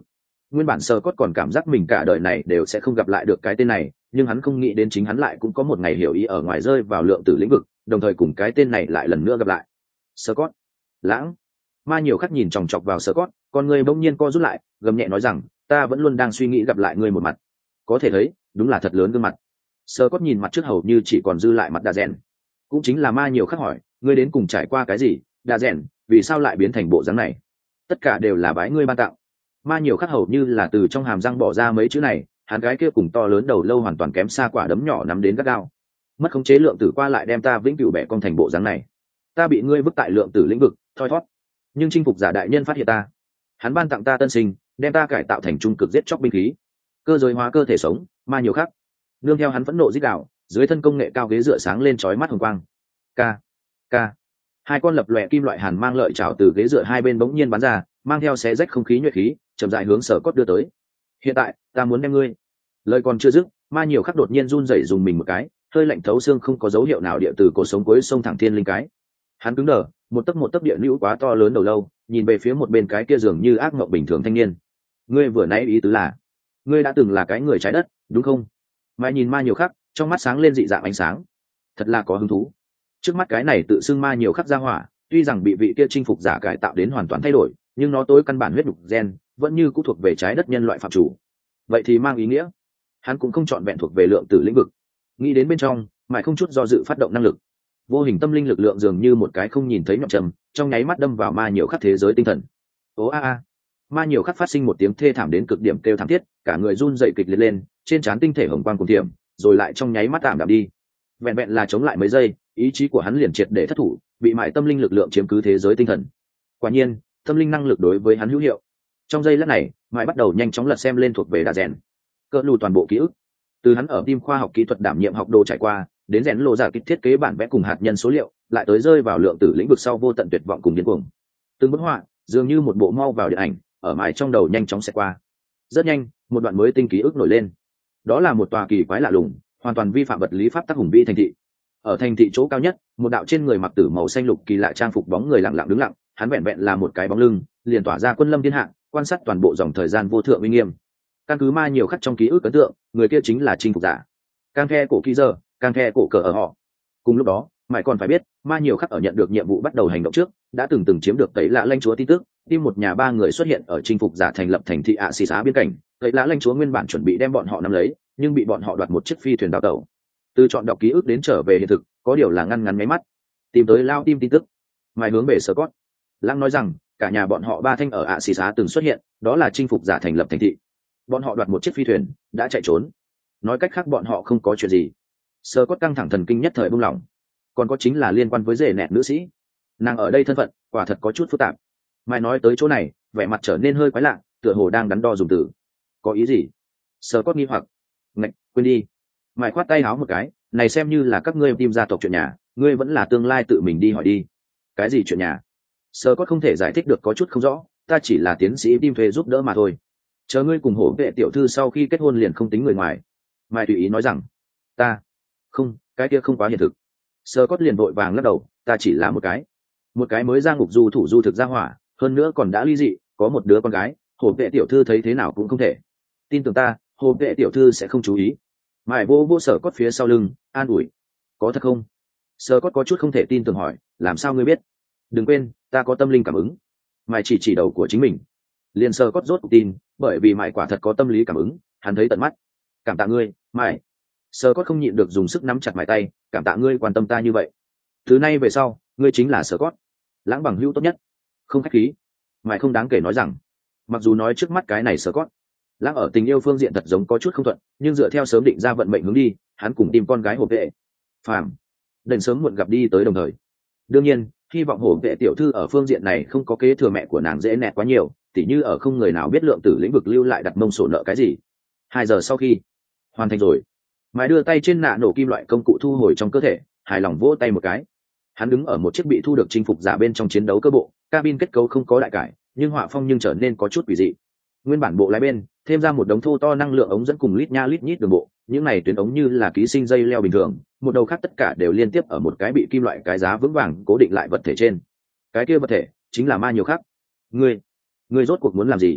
Nguyên bản Scott còn cảm giác mình cả đời này đều sẽ không gặp lại được cái tên này, nhưng hắn không nghĩ đến chính hắn lại cũng có một ngày hiểu ý ở ngoài rơi vào lượng tử lĩnh vực, đồng thời cùng cái tên này lại lần nữa gặp lại. Scott, lãng. Ma nhiều khắc nhìn chòng chọc vào Scott, con người bỗng nhiên co rút lại, gầm nhẹ nói rằng, ta vẫn luôn đang suy nghĩ gặp lại ngươi một mặt. Có thể thấy, đúng là thật lớn gương mặt. Scott nhìn mặt trước hầu như chỉ còn dư lại mặt Đa Rèn. Cũng chính là ma nhiều khắc hỏi, ngươi đến cùng trải qua cái gì, Đa Rèn, vì sao lại biến thành bộ dáng này? Tất cả đều là bái ngươi ban tặng. Ma nhiều khắc hầu như là từ trong hàm răng bỏ ra mấy chữ này, hắn gái kia cùng to lớn đầu lâu hoàn toàn kém xa quả đấm nhỏ nắm đến gắt gao. Mất khống chế lượng tử qua lại đem ta vĩnh cửu bẻ cong thành bộ dáng này. Ta bị ngươi vứt tại lượng tử lĩnh vực, thoi thoát. Nhưng chinh phục giả đại nhân phát hiện ta, hắn ban tặng ta tân sinh, đem ta cải tạo thành trung cực giết chóc binh khí, cơ giới hóa cơ thể sống. Ma nhiều khắc nương theo hắn phẫn nộ rít đạo, dưới thân công nghệ cao ghế dựa sáng lên chói mắt hồng quang. Ca, ca. Hai con lập lòe kim loại hàn mang lợi chảo từ ghế dựa hai bên bỗng nhiên bắn ra, mang theo xé rách không khí nhuệ khí, chậm rãi hướng Sở Cốt đưa tới. Hiện tại, ta muốn đem ngươi. Lời còn chưa dứt, ma nhiều khắc đột nhiên run rẩy dùng mình một cái, hơi lạnh thấu xương không có dấu hiệu nào địa từ cổ sống cuối sông thẳng thiên linh cái. Hắn cứng đờ, một tấc địa lưu quá to lớn đầu lâu, nhìn về phía một bên cái kia dường như ác mộng bình thường thanh niên. Ngươi vừa nãy ý tứ là, ngươi đã từng là cái người trái đất, đúng không? Mãi nhìn ma nhiều khắc, trong mắt sáng lên dị dạng ánh sáng. Thật là có hứng thú. Trước mắt cái này tự xưng ma nhiều khắc ra hỏa, tuy rằng bị vị kia chinh phục giả cải tạo đến hoàn toàn thay đổi, nhưng nó tối căn bản huyết nhục gen vẫn như cũ thuộc về trái đất nhân loại phạm chủ. Vậy thì mang ý nghĩa, hắn cũng không chọn vẹn thuộc về lượng tử lĩnh vực. Nghĩ đến bên trong, mãi không chút do dự phát động năng lực. Vô hình tâm linh lực lượng dường như một cái không nhìn thấy nhọn trầm, trong nháy mắt đâm vào ma nhiều khắc thế giới tinh thần. Ố a a. Ma nhiều khắc phát sinh một tiếng thê thảm đến cực điểm kêu thảm thiết, cả người run dậy kịch liệt lên, trên trán tinh thể hồng quang cùng thiểm, rồi lại trong nháy mắt tạm đạm đi. Vẹn vẹn là chống lại mấy giây, ý chí của hắn liền triệt để thất thủ, bị mại tâm linh lực lượng chiếm cứ thế giới tinh thần. Quả nhiên, tâm linh năng lực đối với hắn hữu hiệu. Trong giây lát này, mại bắt đầu nhanh chóng lật xem lên thuộc về Đa Rèn, cỡ lù toàn bộ ký ức. Từ hắn ở team khoa học kỹ thuật đảm nhiệm học đồ trải qua, đến rèn lộ giả kích thiết kế bản vẽ cùng hạt nhân số liệu, lại tới rơi vào lượng tử lĩnh vực sau vô tận tuyệt vọng cùng điên cuồng. Từng bức họa, dường như một bộ mau vào điện ảnh, ở mãi trong đầu nhanh chóng xẹt qua. Rất nhanh, một đoạn mới tinh ký ức nổi lên. Đó là một tòa kỳ quái lạ lùng, hoàn toàn vi phạm vật lý pháp tắc hùng vĩ thành thị. Ở thành thị chỗ cao nhất, một đạo trên người mặc tử màu xanh lục kỳ lạ trang phục bóng người lặng lặng đứng lặng, hắn vẹn vẹn là một cái bóng lưng, liền tỏa ra quân lâm thiên hạ, quan sát toàn bộ dòng thời gian vô thượng uy nghiêm. Căn cứ ma nhiều khắc trong ký ức ấn tượng, người kia chính là chinh phục giả. Càng khe cổ ký giờ, càng khe cổ cờ ở họ. Cùng lúc đó, mãi còn phải biết, ma nhiều khắc ở nhận được nhiệm vụ bắt đầu hành động trước, đã từng chiếm được tẩy lạ lãnh chúa tin tức, tim một nhà ba người xuất hiện ở chinh phục giả thành lập thành thị ạ xì xá biên cảnh. Tẩy lạ lãnh chúa nguyên bản chuẩn bị đem bọn họ nắm lấy, nhưng bị bọn họ đoạt một chiếc phi thuyền đào tẩu. Từ chọn đọc ký ức đến trở về hiện thực, có điều là ngăn ngắn mấy mắt. Tìm tới lao tim tin tức, mãi hướng về Scott. Lãng nói rằng, cả nhà bọn họ ba thanh ở ạ xì xá từng xuất hiện, đó là chinh phục giả thành lập thành thị. Bọn họ đoạt một chiếc phi thuyền, đã chạy trốn. Nói cách khác bọn họ không có chuyện gì. Scott căng thẳng thần kinh nhất thời buông lỏng. Còn có chính là liên quan với rể nẹt nữ sĩ, nàng ở đây thân phận quả thật có chút phức tạp. Mai nói tới chỗ này, vẻ mặt trở nên hơi quái lạ, tựa hồ đang đắn đo dùng từ. Có ý gì? Scott nghi hoặc. Ngạch, quên đi. Mai khoát tay háo một cái, này xem như là các ngươi tìm gia tộc chuyện nhà, ngươi vẫn là tương lai tự mình đi hỏi đi. Cái gì chuyện nhà? Scott không thể giải thích được, có chút không rõ, ta chỉ là tiến sĩ tim thuê giúp đỡ mà thôi. Chờ ngươi cùng hổ vệ tiểu thư sau khi kết hôn liền không tính người ngoài. Mai tùy ý nói rằng, ta không, cái kia không quá hiện thực. Scott liền vội vàng lắc đầu, ta chỉ là một cái mới ra ngục du thủ du thực ra hỏa, hơn nữa còn đã ly dị, có một đứa con gái, hổ vệ tiểu thư thấy thế nào cũng không thể. Tin tưởng ta, hổ vệ tiểu thư sẽ không chú ý. Mai vô Scott phía sau lưng, an ủi, có thật không? Scott có chút không thể tin tưởng hỏi, làm sao ngươi biết? Đừng quên, ta có tâm linh cảm ứng. Mai chỉ đầu của chính mình. Liền Scott rốt cuộc tin, bởi vì Mai quả thật có tâm lý cảm ứng, hắn thấy tận mắt. Cảm tạ ngươi, Mai. Scott không nhịn được dùng sức nắm chặt Mai tay, cảm tạ ngươi quan tâm ta như vậy. Từ nay về sau, ngươi chính là Scott, lãng bằng hữu tốt nhất. Không khách khí. Mai không đáng kể nói rằng, mặc dù nói trước mắt cái này Scott, lãng ở tình yêu phương diện thật giống có chút không thuận, nhưng dựa theo sớm định ra vận mệnh hướng đi, hắn cùng tìm con gái hổ vệ phàm đành sớm muộn gặp đi tới đồng thời. Đương nhiên, hy vọng hổ vệ tiểu thư ở phương diện này không có kế thừa mẹ của nàng dễ nẹt quá nhiều, tỉ như ở không người nào biết lượng tử lĩnh vực lưu lại đặt mông sổ nợ cái gì. 2 giờ sau khi hoàn thành rồi, Mai đưa tay trên nạ nổ kim loại công cụ thu hồi trong cơ thể, hài lòng vỗ tay một cái. Hắn đứng ở một chiếc bị thu được chinh phục giả bên trong chiến đấu cơ bộ, cabin kết cấu không có đại cải, nhưng họa phong nhưng trở nên có chút quỷ dị. Nguyên bản bộ lái bên thêm ra một đống thô to năng lượng ống dẫn cùng lít nha lít nhít đường bộ, những này tuyến ống như là ký sinh dây leo bình thường, một đầu khác tất cả đều liên tiếp ở một cái bị kim loại cái giá vững vàng cố định lại vật thể trên. Cái kia vật thể chính là ma nhiều khác. Ngươi rốt cuộc muốn làm gì?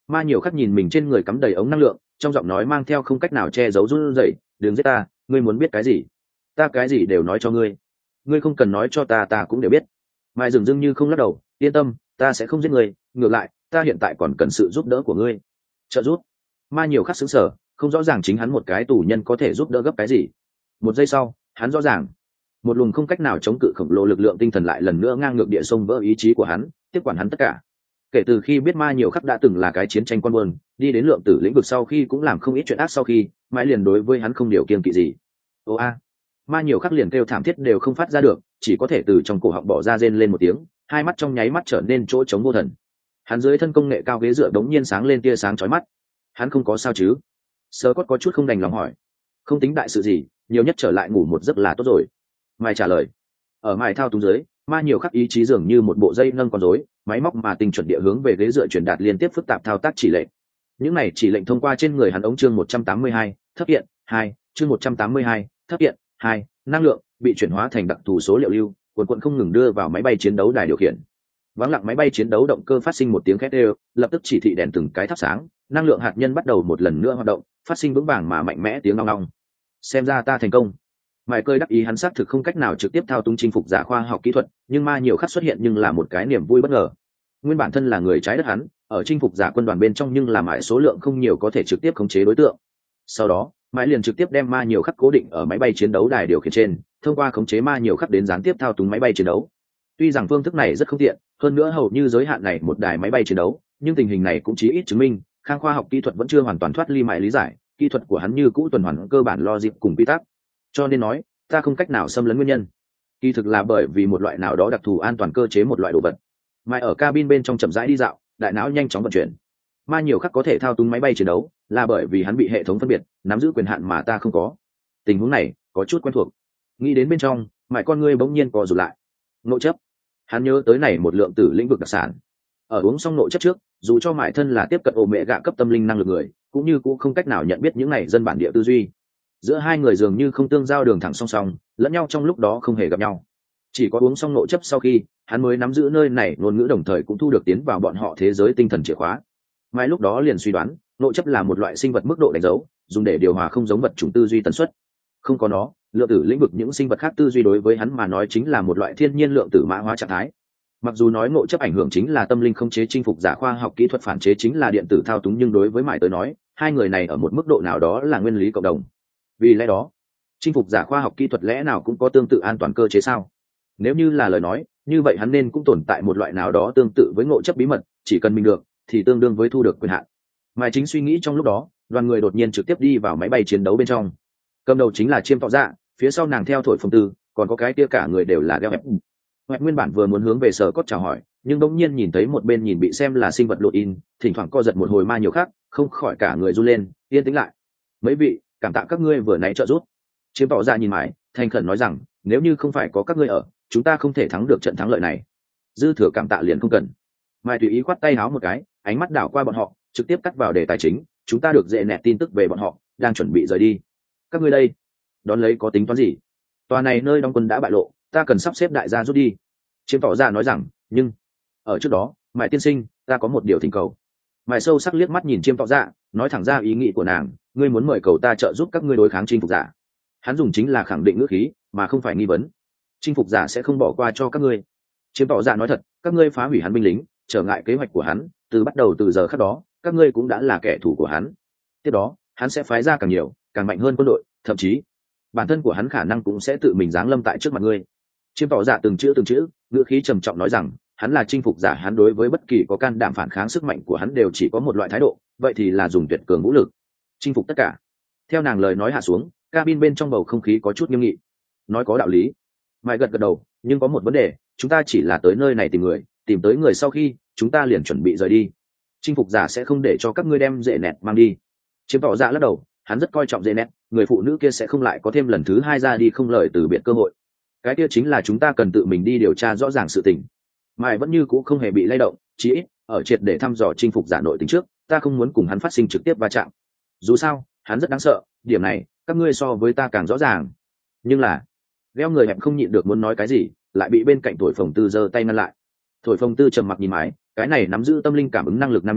Ma nhiều khắc nhìn mình trên người cắm đầy ống năng lượng, trong giọng nói mang theo không cách nào che giấu run rẩy. Đừng giết ta, ngươi muốn biết cái gì ta cái gì đều nói cho ngươi, ngươi không cần nói cho ta cũng đều biết. Mai dừng dưng như không lắc đầu. Yên tâm, ta sẽ không giết ngươi, ngược lại ta hiện tại còn cần sự giúp đỡ của ngươi. Trợ giúp? Ma nhiều khắc xứng sở, không rõ ràng chính hắn một cái tù nhân có thể giúp đỡ gấp cái gì. Một giây sau hắn rõ ràng, một luồng không cách nào chống cự khổng lồ lực lượng tinh thần lại lần nữa ngang ngược địa sông vỡ ý chí của hắn, tiếp quản hắn tất cả. Kể từ khi biết Ma nhiều khắc đã từng là cái chiến tranh con buôn, đi đến lượng tử lĩnh vực sau khi cũng làm không ít chuyện ác, sau khi mãi liền đối với hắn không điều kiêng kỵ gì. Ô a! Ma nhiều khắc liền kêu thảm thiết đều không phát ra được, chỉ có thể từ trong cổ họng bỏ ra rên lên một tiếng, hai mắt trong nháy mắt trở nên chỗ trống vô thần. Hắn dưới thân công nghệ cao ghế dựa đống nhiên sáng lên tia sáng chói mắt. Hắn không có sao chứ? Sơ Cốt có chút không đành lòng hỏi. Không tính đại sự gì, nhiều nhất trở lại ngủ một giấc là tốt rồi. Mai trả lời. Ở Mai thao túng dưới, Ma nhiều khắc ý chí dường như một bộ dây nâng con rối, máy móc mà tinh chuẩn địa hướng về ghế dựa truyền đạt liên tiếp phức tạp thao tác chỉ lệnh. Những này chỉ lệnh thông qua trên người hắn ống chương 182, thấp hiện 2, chương 182, thấp hiện 2, năng lượng bị chuyển hóa thành đặc thù số liệu lưu, quần không ngừng đưa vào máy bay chiến đấu đài điều khiển. Vắng lặng máy bay chiến đấu động cơ phát sinh một tiếng khét đều, lập tức chỉ thị đèn từng cái thắp sáng, năng lượng hạt nhân bắt đầu một lần nữa hoạt động, phát sinh vững vàng mà mạnh mẽ tiếng ong ong. Xem ra ta thành công. Mải cơi đắc ý hắn xác thực không cách nào trực tiếp thao túng chinh phục giả khoa học kỹ thuật, nhưng Ma nhiều khắc xuất hiện nhưng là một cái niềm vui bất ngờ. Nguyên bản thân là người trái đất hắn, ở chinh phục giả quân đoàn bên trong nhưng là mãi số lượng không nhiều có thể trực tiếp khống chế đối tượng. Sau đó mãi liền trực tiếp đem Ma nhiều khắc cố định ở máy bay chiến đấu đài điều khiển trên, thông qua khống chế Ma nhiều khắc đến gián tiếp thao túng máy bay chiến đấu. Tuy rằng phương thức này rất không tiện, hơn nữa hầu như giới hạn này một đài máy bay chiến đấu, nhưng tình hình này cũng chí ít chứng minh khang khoa học kỹ thuật vẫn chưa hoàn toàn thoát ly mãi lý giải, kỹ thuật của hắn như cũ tuần hoàn cơ bản logic cùng quy tắc. Cho nên nói ta không cách nào xâm lấn nguyên nhân kỳ thực là bởi vì một loại nào đó đặc thù an toàn cơ chế một loại đồ vật. Mai ở cabin bên trong chậm rãi đi dạo, đại não nhanh chóng vận chuyển. Ma nhiều khắc có thể thao túng máy bay chiến đấu là bởi vì hắn bị hệ thống phân biệt nắm giữ quyền hạn mà ta không có. Tình huống này có chút quen thuộc. Nghĩ đến bên trong, mãi con ngươi bỗng nhiên co rụt lại. Nội chấp. Hắn nhớ tới này một lượng tử lĩnh vực đặc sản. Ở uống xong nội chất trước, dù cho mãi thân là tiếp cận ổ mẹ gạ cấp tâm linh năng lực người, cũng như cũng không cách nào nhận biết những này dân bản địa tư duy. Giữa hai người dường như không tương giao đường thẳng song song, lẫn nhau trong lúc đó không hề gặp nhau. Chỉ có uống xong nội chấp sau khi hắn mới nắm giữ nơi này ngôn ngữ, đồng thời cũng thu được tiến vào bọn họ thế giới tinh thần chìa khóa. Mai lúc đó liền suy đoán nội chấp là một loại sinh vật mức độ đánh dấu, dùng để điều hòa không giống vật chủng tư duy tần suất. Không có nó, lượng tử lĩnh vực những sinh vật khác tư duy đối với hắn mà nói chính là một loại thiên nhiên lượng tử mã hóa trạng thái. Mặc dù nói nội chấp ảnh hưởng chính là tâm linh không chế chinh phục giả khoa học kỹ thuật phản chế chính là điện tử thao túng, nhưng đối với Mại tới nói, hai người này ở một mức độ nào đó là nguyên lý cộng đồng. Vì lẽ đó chinh phục giả khoa học kỹ thuật lẽ nào cũng có tương tự an toàn cơ chế sao? Nếu như là lời nói, như vậy hắn nên cũng tồn tại một loại nào đó tương tự với ngộ chấp bí mật, chỉ cần mình được thì tương đương với thu được quyền hạn. Mai chính suy nghĩ trong lúc đó, đoàn người đột nhiên trực tiếp đi vào máy bay chiến đấu bên trong. Cầm đầu chính là Chiêm Tọ Dạ, phía sau nàng theo thổi phồng tư, còn có cái kia cả người đều là đeo hẹp. Hoạch nguyên bản vừa muốn hướng về Sở Cốt chào hỏi, nhưng bỗng nhiên nhìn thấy một bên nhìn bị xem là sinh vật lộ in, thỉnh thoảng co giật một hồi Ma nhiều khác, không khỏi cả người run lên, yên tĩnh lại. Mấy vị, cảm tạ các ngươi vừa nãy trợ giúp. Chiêm Tọ Dạ nhìn mãi, thành khẩn nói rằng, nếu như không phải có các ngươi ở, chúng ta không thể thắng được trận thắng lợi này. Dư thừa cảm tạ liền không cần. Mai tùy ý khoát tay háo một cái, ánh mắt đảo qua bọn họ, trực tiếp cắt vào đề tài chính. Chúng ta được dễ nẹt tin tức về bọn họ, đang chuẩn bị rời đi. Các ngươi đây, đón lấy có tính toán gì? Tòa này nơi đóng quân đã bại lộ, ta cần sắp xếp đại gia rút đi. Chiêm Tỏ Ra nói rằng, nhưng ở trước đó, Mại tiên sinh, ta có một điều thỉnh cầu. Mại sâu sắc liếc mắt nhìn Chiêm Tỏ Ra, nói thẳng ra ý nghĩ của nàng, ngươi muốn mời cầu ta trợ giúp các ngươi đối kháng chinh phục giả. Hắn dùng chính là khẳng định ngữ khí, mà không phải nghi vấn. Chinh phục giả sẽ không bỏ qua cho các ngươi. Chiêm Tỏ Ra nói thật, các ngươi phá hủy hắn binh lính, trở ngại kế hoạch của hắn, từ bắt đầu từ giờ khắc đó, các ngươi cũng đã là kẻ thù của hắn. Tiếp đó, hắn sẽ phái ra càng nhiều, càng mạnh hơn quân đội, thậm chí bản thân của hắn khả năng cũng sẽ tự mình giáng lâm tại trước mặt ngươi. Chiêm Tỏ Dạ từng chữ ngữ khí trầm trọng nói rằng, hắn là chinh phục giả, hắn đối với bất kỳ có can đảm phản kháng sức mạnh của hắn đều chỉ có một loại thái độ, vậy thì là dùng tuyệt cường vũ lực chinh phục tất cả. Theo nàng lời nói hạ xuống, cabin bên trong bầu không khí có chút nghiêm nghị. Nói có đạo lý. Mai gật đầu, nhưng có một vấn đề, chúng ta chỉ là tới nơi này tìm người, tìm tới người sau khi chúng ta liền chuẩn bị rời đi. Chinh phục giả sẽ không để cho các ngươi đem dễ nẹt mang đi. Chiêm Tỏ Dạ lắc đầu, hắn rất coi trọng dễ nẹt, người phụ nữ kia sẽ không lại có thêm lần thứ hai ra đi không lời từ biệt cơ hội. Cái kia chính là chúng ta cần tự mình đi điều tra rõ ràng sự tình. Mai vẫn như cũ không hề bị lay động, chí ít ở triệt để thăm dò chinh phục giả nội tình trước, ta không muốn cùng hắn phát sinh trực tiếp va chạm. Dù sao, hắn rất đáng sợ, điểm này các ngươi so với ta càng rõ ràng. Nhưng là, gheo người hẹp không nhịn được muốn nói cái gì, lại bị bên cạnh Thổi Phồng Tư giơ tay ngăn lại. Thổi Phồng Tư trầm mặc nhìn mãi, cái này nắm giữ tâm linh cảm ứng năng lực nam nhân,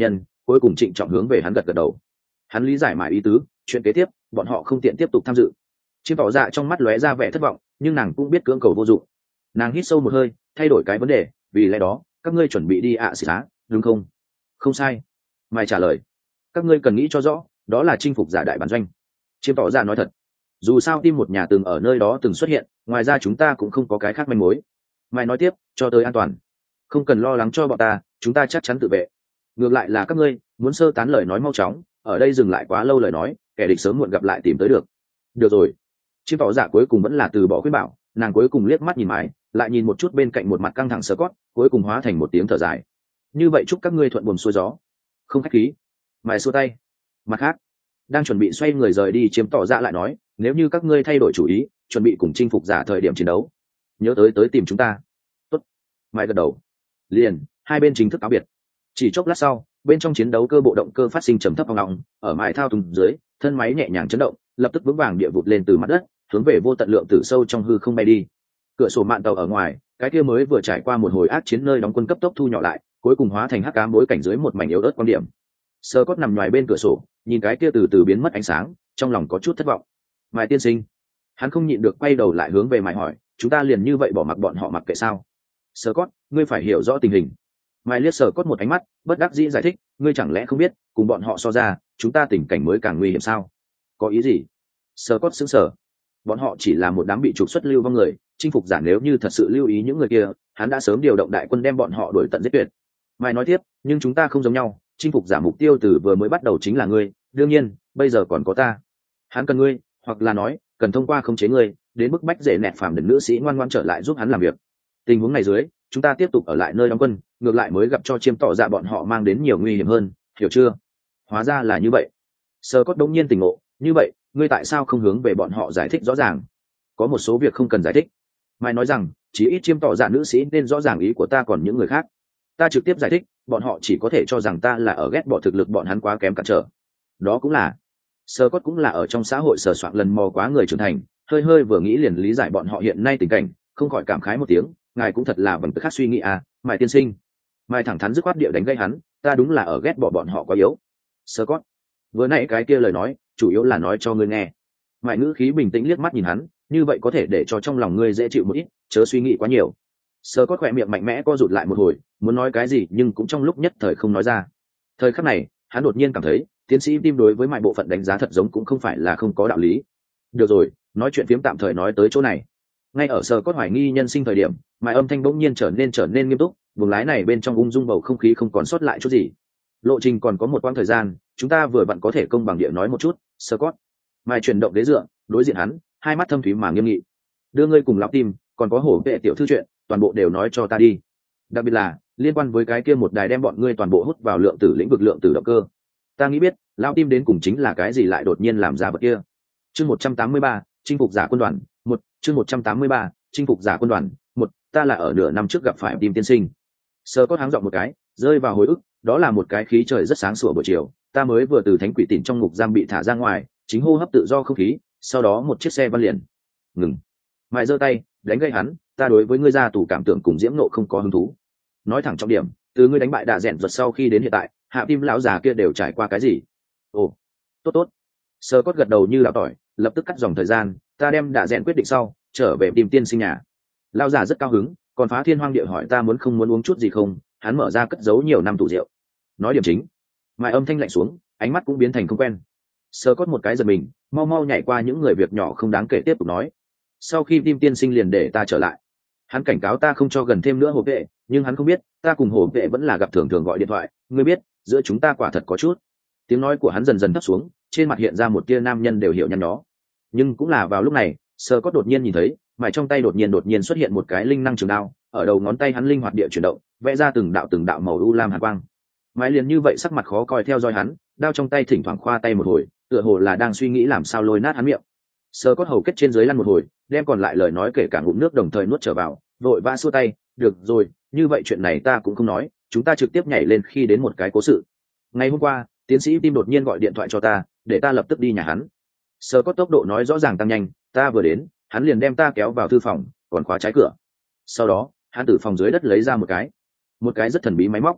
cuối cùng trịnh trọng hướng về hắn gật gật đầu. Hắn lý giải mãi ý tứ, chuyện kế tiếp bọn họ không tiện tiếp tục tham dự. Chiêm tỏ dạ trong mắt lóe ra vẻ thất vọng, nhưng nàng cũng biết cưỡng cầu vô dụng. Nàng hít sâu một hơi, thay đổi cái vấn đề, vì lẽ đó các ngươi chuẩn bị đi ạ xỉ á, đúng không? Không sai. Mai trả lời. Các ngươi cần nghĩ cho rõ, đó là chinh phục giả đại bản doanh. Chiêm tỏ dạ nói thật. Dù sao tim một nhà từng ở nơi đó từng xuất hiện, ngoài ra chúng ta cũng không có cái khác manh mối. Mai nói tiếp, cho tới an toàn. Không cần lo lắng cho bọn ta, chúng ta chắc chắn tự vệ. Ngược lại là các ngươi muốn sơ tán lời nói mau chóng, ở đây dừng lại quá lâu lời nói, kẻ địch sớm muộn gặp lại tìm tới được. Được rồi. Chiêm tỏ dạ cuối cùng vẫn là từ bỏ khuyên bảo, nàng cuối cùng liếc mắt nhìn Mai, lại nhìn một chút bên cạnh một mặt căng thẳng Scott, cuối cùng hóa thành một tiếng thở dài. Như vậy chúc các ngươi thuận buồm xuôi gió. Không khách khí. Mai xua tay. Mặt khác, đang chuẩn bị xoay người rời đi, Chiêm tỏ dạ lại nói, nếu như các ngươi thay đổi chủ ý, chuẩn bị cùng chinh phục giả thời điểm chiến đấu, nhớ tới tìm chúng ta. Tốt. Mai gật đầu. Liền, hai bên chính thức cáo biệt. Chỉ chốc lát sau, bên trong chiến đấu cơ bộ động cơ phát sinh trầm thấp ong ong, ở Mai thao túng dưới, thân máy nhẹ nhàng chấn động, lập tức vững vàng địa vụt lên từ mặt đất, hướng về vô tận lượng tử sâu trong hư không bay đi. Cửa sổ mạn tàu ở ngoài, cái kia mới vừa trải qua một hồi ác chiến nơi đóng quân cấp tốc thu nhỏ lại, cuối cùng hóa thành hắc ám bối cảnh dưới một mảnh yếu ớt quan điểm. Scott nằm ngoài bên cửa sổ, nhìn cái kia từ từ biến mất ánh sáng, trong lòng có chút thất vọng. Mai tiên sinh, hắn không nhịn được quay đầu lại hướng về Mai hỏi, chúng ta liền như vậy bỏ mặc bọn họ mặc kệ sao? Scott, ngươi phải hiểu rõ tình hình. Mai liếc Scott một ánh mắt, bất đắc dĩ giải thích, ngươi chẳng lẽ không biết, cùng bọn họ so ra, chúng ta tình cảnh mới càng nguy hiểm sao? Có ý gì? Scott sững sờ. Bọn họ chỉ là một đám bị trục xuất lưu vong người, chinh phục giả nếu như thật sự lưu ý những người kia, hắn đã sớm điều động đại quân đem bọn họ đuổi tận giết tuyệt. Mai nói tiếp, nhưng chúng ta không giống nhau, chinh phục giả mục tiêu từ vừa mới bắt đầu chính là ngươi, đương nhiên, bây giờ còn có ta. Hắn cần ngươi, hoặc là nói, cần thông qua khống chế ngươi, đến bức bách dễ nẹt phàm đần nữ sĩ ngoan ngoãn trở lại giúp hắn làm việc. Tình huống này dưới, chúng ta tiếp tục ở lại nơi đóng quân, ngược lại mới gặp cho Chiêm tỏ dạ bọn họ mang đến nhiều nguy hiểm hơn, hiểu chưa? Hóa ra là như vậy. Scott đống nhiên tỉnh ngộ, như vậy, ngươi tại sao không hướng về bọn họ giải thích rõ ràng? Có một số việc không cần giải thích. Mai nói rằng, chỉ ít Chiêm tỏ dạ nữ sĩ nên rõ ràng ý của ta, còn những người khác, ta trực tiếp giải thích, bọn họ chỉ có thể cho rằng ta là ở ghét bỏ thực lực bọn hắn quá kém cản trở. Đó cũng là, Scott cũng là ở trong xã hội sờ soạn lần mò quá người trưởng thành, hơi vừa nghĩ liền lý giải bọn họ hiện nay tình cảnh, không khỏi cảm khái một tiếng, ngài cũng thật là bằng tự khác suy nghĩ à, Mai tiên sinh. Mai thẳng thắn dứt khoát điệu đánh gây hắn, ta đúng là ở ghét bỏ bọn họ quá yếu. Scott, vừa nãy cái kia lời nói, chủ yếu là nói cho ngươi nghe. Mai ngữ khí bình tĩnh liếc mắt nhìn hắn, như vậy có thể để cho trong lòng ngươi dễ chịu một ít, chớ suy nghĩ quá nhiều. Scott khỏe miệng mạnh mẽ co rụt lại một hồi, muốn nói cái gì nhưng cũng trong lúc nhất thời không nói ra. Thời khắc này, hắn đột nhiên cảm thấy, tiến sĩ Tim đối với mọi bộ phận đánh giá thật giống cũng không phải là không có đạo lý. Được rồi, nói chuyện phiếm tạm thời nói tới chỗ này. Ngay ở Scott hoài nghi nhân sinh thời điểm, Mai âm thanh bỗng nhiên trở nên nghiêm túc, buồng lái này bên trong ung dung bầu không khí không còn sót lại chút gì. Lộ trình còn có một quãng thời gian, chúng ta vừa vặn có thể công bằng địa nói một chút. Scott. Mai chuyển động ghế dựa, đối diện hắn, hai mắt thâm thúy mà nghiêm nghị. Đưa ngươi cùng lão Tim, còn có hổ vệ tiểu thư chuyện, toàn bộ đều nói cho ta đi. Đặc biệt là liên quan với cái kia một đài đem bọn ngươi toàn bộ hút vào lượng tử lĩnh vực lượng tử động cơ. Ta nghĩ biết, lão Tim đến cùng chính là cái gì lại đột nhiên làm ra vật kia. Chương 183, chinh phục giả quân đoàn, 1, chương 183, chinh phục giả quân đoàn, 1, ta là ở nửa năm trước gặp phải Tim tiên sinh. Scott háng giọng một cái, rơi vào hồi ức, đó là một cái khí trời rất sáng sủa buổi chiều, ta mới vừa từ thánh quỷ tỉnh trong ngục giam bị thả ra ngoài, chính hô hấp tự do không khí, sau đó một chiếc xe văn liền ngừng. Mại giơ tay đánh gây hắn, ta đối với ngươi gia tù cảm tưởng cùng diễm nộ không có hứng thú. Nói thẳng trọng điểm, từ ngươi đánh bại đạ rèn ruột sau khi đến hiện tại, hạ Tim lão già kia đều trải qua cái gì? Ồ, tốt. Scott gật đầu như lão tỏi, lập tức cắt dòng thời gian, ta đem đạ rèn quyết định sau, trở về tìm tiên sinh nhà. Lão già rất cao hứng, còn phá thiên hoang địa hỏi ta không muốn uống chút gì không, hắn mở ra cất giấu nhiều năm tủ rượu. Nói điểm chính. Mại âm thanh lạnh xuống, ánh mắt cũng biến thành không quen. Scott một cái giật mình, mau nhảy qua những người việc nhỏ không đáng kể tiếp tục nói. Sau khi Tim tiên sinh liền để ta trở lại, hắn cảnh cáo ta không cho gần thêm nữa hổ vệ, nhưng hắn không biết ta cùng hổ vệ vẫn là gặp thường gọi điện thoại, ngươi biết giữa chúng ta quả thật có chút. Tiếng nói của hắn dần dần thấp xuống, trên mặt hiện ra một tia nam nhân đều hiểu nhăn nhó. Nhưng cũng là vào lúc này, Scott đột nhiên nhìn thấy, mải trong tay đột nhiên xuất hiện một cái linh năng trường đao, ở đầu ngón tay hắn linh hoạt địa chuyển động, vẽ ra từng đạo màu u lam hàn quang. Mải liền như vậy sắc mặt khó coi theo dõi hắn, đao trong tay thỉnh thoảng khoa tay một hồi, tựa hồ là đang suy nghĩ làm sao lôi nát hắn miệng. Scott hầu kết trên dưới lăn một hồi, đem còn lại lời nói kể cả ngụm nước đồng thời nuốt trở vào, vội vã xua tay, được rồi, như vậy chuyện này ta cũng không nói, chúng ta trực tiếp nhảy lên khi đến một cái cố sự. Ngày hôm qua, tiến sĩ Tim đột nhiên gọi điện thoại cho ta, để ta lập tức đi nhà hắn. Scott tốc độ nói rõ ràng tăng nhanh, ta vừa đến, hắn liền đem ta kéo vào thư phòng, còn khóa trái cửa. Sau đó, hắn từ phòng dưới đất lấy ra một cái rất thần bí máy móc.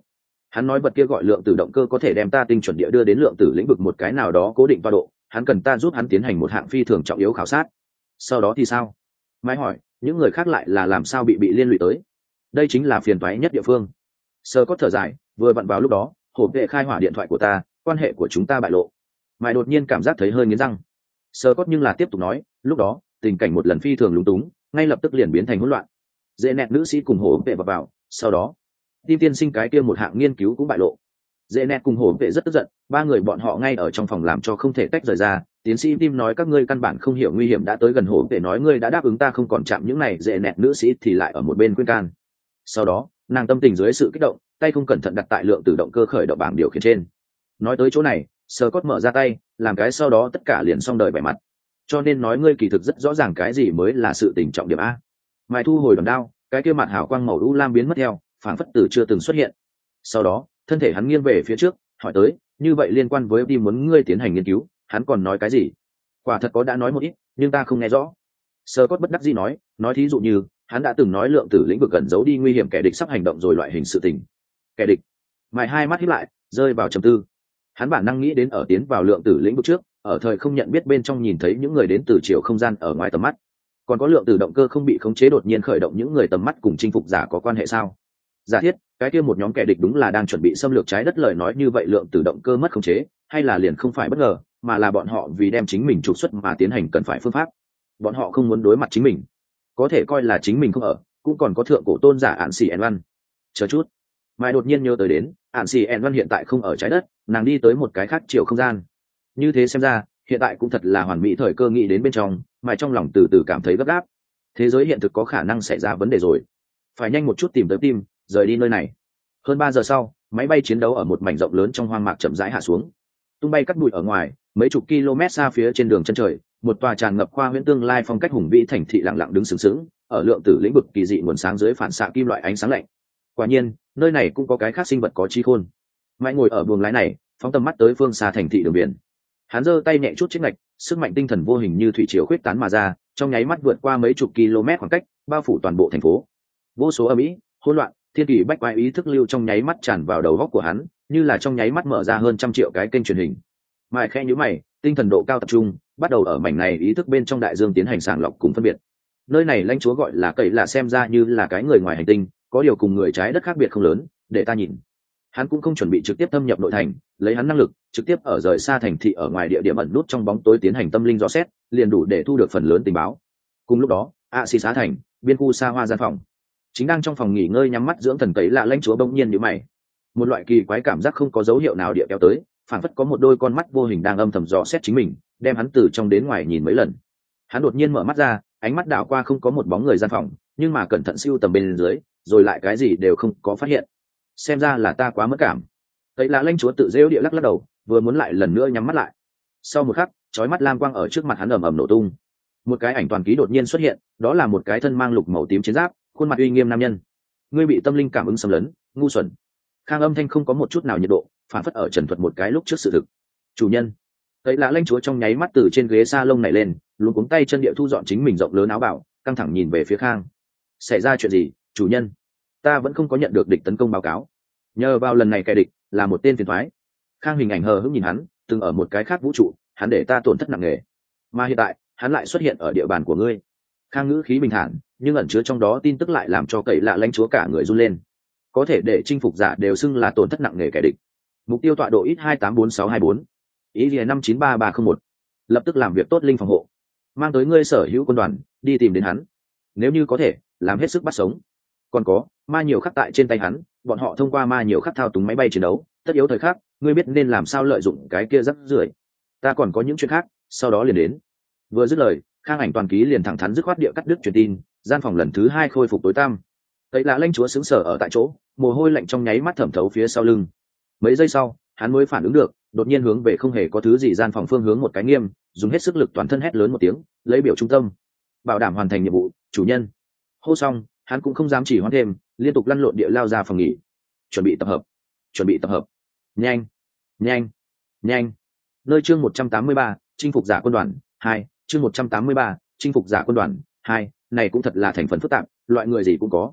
Hắn nói vật kia gọi lượng tử động cơ có thể đem ta tinh chuẩn địa đưa đến lượng tử lĩnh vực một cái nào đó cố định tọa độ, hắn cần ta giúp hắn tiến hành một hạng phi thường trọng yếu khảo sát. Sau đó thì sao? Mai hỏi, những người khác lại là làm sao bị liên lụy tới? Đây chính là phiền toái nhất địa phương. Sơ có thở dài, vừa vặn vào lúc đó, hổ vệ khai hỏa điện thoại của ta, quan hệ của chúng ta bại lộ. Mai đột nhiên cảm giác thấy hơi nghiến răng. Sơ có nhưng là tiếp tục nói, lúc đó, tình cảnh một lần phi thường lúng túng, ngay lập tức liền biến thành hỗn loạn. Dễ nẹt nữ sĩ cùng hổ vệ vào, sau đó, Tim tiên sinh cái kia một hạng nghiên cứu cũng bại lộ. Dễ nẹt cùng hổ vệ rất tức giận, ba người bọn họ ngay ở trong phòng làm cho không thể tách rời ra. Tiến sĩ Tim nói các ngươi căn bản không hiểu nguy hiểm đã tới gần, hổ vệ nói ngươi đã đáp ứng ta không còn chạm những này, dễ nẹt nữ sĩ thì lại ở một bên khuyên can. Sau đó, nàng tâm tình dưới sự kích động, tay không cẩn thận đặt tại lượng tử động cơ khởi động bảng điều khiển trên. Nói tới chỗ này, Scott mở ra tay, làm cái sau đó tất cả liền xong đời vẻ mặt. Cho nên nói ngươi kỳ thực rất rõ ràng cái gì mới là sự tình trọng điểm a. Mày thu hồi đòn đao, cái kia mặt hào quang màu u lam biến mất theo, phảng phất từ chưa từng xuất hiện. Sau đó, thân thể hắn nghiêng về phía trước, hỏi tới, như vậy liên quan với đi muốn ngươi tiến hành nghiên cứu, hắn còn nói cái gì? Quả thật có đã nói một ít, nhưng ta không nghe rõ. Scott bất đắc dĩ nói thí dụ như, hắn đã từng nói lượng tử lĩnh vực gần giấu đi nguy hiểm kẻ địch sắp hành động rồi loại hình sự tình. Kẻ địch? Mày hai mắt híp lại, rơi vào trầm tư. Hắn bản năng nghĩ đến ở tiến vào lượng tử lĩnh vực trước, ở thời không nhận biết bên trong nhìn thấy những người đến từ chiều không gian ở ngoài tầm mắt. Còn có lượng tử động cơ không bị khống chế đột nhiên khởi động, những người tầm mắt cùng chinh phục giả có quan hệ sao? Giả thiết, cái kia một nhóm kẻ địch đúng là đang chuẩn bị xâm lược trái đất, lời nói như vậy lượng tử động cơ mất khống chế, hay là liền không phải bất ngờ, mà là bọn họ vì đem chính mình trục xuất mà tiến hành cần phải phương pháp. Bọn họ không muốn đối mặt chính mình, có thể coi là chính mình không ở, cũng còn có thượng cổ tôn giả Ản Xỉ En Văn. Chờ chút, Mai đột nhiên nhớ tới đến, Ản Xỉ En Văn hiện tại không ở trái đất, nàng đi tới một cái khác chiều không gian. Như thế xem ra, hiện tại cũng thật là hoàn mỹ thời cơ, nghĩ đến bên trong, Mai trong lòng từ từ cảm thấy gấp gáp. Thế giới hiện thực có khả năng xảy ra vấn đề rồi, phải nhanh một chút tìm tới Tim, rời đi nơi này. Hơn 3 giờ sau, máy bay chiến đấu ở một mảnh rộng lớn trong hoang mạc chậm rãi hạ xuống, tung bay cắt bụi ở ngoài, mấy chục km xa phía trên đường chân trời, một tòa tràn ngập khoa huyễn tương lai phong cách hùng vĩ thành thị lặng lặng đứng sừng sững ở lượng tử lĩnh vực kỳ dị nguồn sáng dưới phản xạ kim loại ánh sáng lạnh. Quả nhiên, nơi này cũng có cái khác sinh vật có trí khôn. Mãi ngồi ở buồng lái này, phóng tầm mắt tới phương xa thành thị đường biển. Hắn giơ tay nhẹ chút chiếc ngạch, sức mạnh tinh thần vô hình như thủy triều khuyết tán mà ra, trong nháy mắt vượt qua mấy chục km khoảng cách, bao phủ toàn bộ thành phố. Vô số âm ý, hỗn loạn, thiên kỳ bách quái ý thức lưu trong nháy mắt tràn vào đầu óc của hắn, như là trong nháy mắt mở ra hơn 100 triệu cái kênh truyền hình. Mãi khẽ nhíu mày, tinh thần độ cao tập trung, bắt đầu ở mảnh này ý thức bên trong đại dương tiến hành sàng lọc cùng phân biệt. Nơi này lãnh chúa gọi là cậy, là xem ra như là cái người ngoài hành tinh, có điều cùng người trái đất khác biệt không lớn, để ta nhìn. Hắn cũng không chuẩn bị trực tiếp thâm nhập nội thành, lấy hắn năng lực, trực tiếp ở rời xa thành thị ở ngoài địa điểm ẩn nút trong bóng tối tiến hành tâm linh dò xét, liền đủ để thu được phần lớn tình báo. Cùng lúc đó, Xí Xá thành, biên khu xa hoa gian phòng. Chính đang trong phòng nghỉ ngơi nhắm mắt dưỡng thần cậy lạ lãnh chúa bỗng nhiên nhíu mày. Một loại kỳ quái cảm giác không có dấu hiệu nào địa kéo tới, phản phất có một đôi con mắt vô hình đang âm thầm dò xét chính mình, đem hắn từ trong đến ngoài nhìn mấy lần. Hắn đột nhiên mở mắt ra, ánh mắt đảo qua không có một bóng người gian phòng, nhưng mà cẩn thận siêu tầm bên dưới, rồi lại cái gì đều không có phát hiện. Xem ra là ta quá mất cảm. Thấy là lãnh chúa tự dễu địa lắc lắc đầu, vừa muốn lại lần nữa nhắm mắt lại. Sau một khắc, chói mắt lam quang ở trước mặt hắn ầm ầm nổ tung. Một cái ảnh toàn ký đột nhiên xuất hiện, đó là một cái thân mang lục màu tím chiến giáp, khuôn mặt uy nghiêm nam nhân. Ngươi bị tâm linh cảm ứng xâm lấn, ngu xuẩn. Khang âm thanh không có một chút nào nhiệt độ, phản phất ở trần thuật một cái lúc trước sự thực. Chủ nhân. Thấy là lãnh chúa trong nháy mắt từ trên ghế salon này lên, luống cuống tay chân địa thu dọn chính mình rộng lớn áo bảo, căng thẳng nhìn về phía Khang. Xảy ra chuyện gì, chủ nhân? Ta vẫn không có nhận được địch tấn công báo cáo. Nhờ vào lần này kẻ địch là một tên phiền thoái. Khang hình ảnh hờ hững nhìn hắn, từng ở một cái khác vũ trụ, hắn để ta tổn thất nặng nề, mà hiện tại hắn lại xuất hiện ở địa bàn của ngươi. Khang ngữ khí bình thản, nhưng ẩn chứa trong đó tin tức lại làm cho cậy lạ lãnh chúa cả người run lên. Có thể để chinh phục giả đều xưng là tổn thất nặng nề kẻ địch. Mục tiêu tọa độ ít 284624, ý lìa 593301. Lập tức làm việc tốt linh phòng hộ, mang tới ngươi sở hữu quân đoàn đi tìm đến hắn, nếu như có thể làm hết sức bắt sống. Còn có ma nhiều khắc tại trên tay hắn, bọn họ thông qua ma nhiều khắc thao túng máy bay chiến đấu, tất yếu thời khắc ngươi biết nên làm sao lợi dụng cái kia rắc rưởi. Ta còn có những chuyện khác, sau đó liền đến. Vừa dứt lời, Khang ảnh toàn ký liền thẳng thắn dứt khoát địa cắt đứt truyền tin, gian phòng lần thứ 2 khôi phục tối tăm. Tây lạ lãnh chúa sững sờ ở tại chỗ, mồ hôi lạnh trong nháy mắt thẩm thấu phía sau lưng. Mấy giây sau, hắn mới phản ứng được, đột nhiên hướng về không hề có thứ gì gian phòng phương hướng một cái nghiêm, dùng hết sức lực toàn thân hét lớn một tiếng, lấy biểu trung tâm, bảo đảm hoàn thành nhiệm vụ, chủ nhân. Hô xong, hắn cũng không dám chỉ hoãn thêm, liên tục lăn lộn địa lao ra phòng nghỉ. Chuẩn bị tập hợp, chuẩn bị tập hợp. Nhanh, nhanh, nhanh. Nơi chương 183, chinh phục giả quân đoàn 2, chương 183, chinh phục giả quân đoàn 2, này cũng thật là thành phần phức tạp, loại người gì cũng có.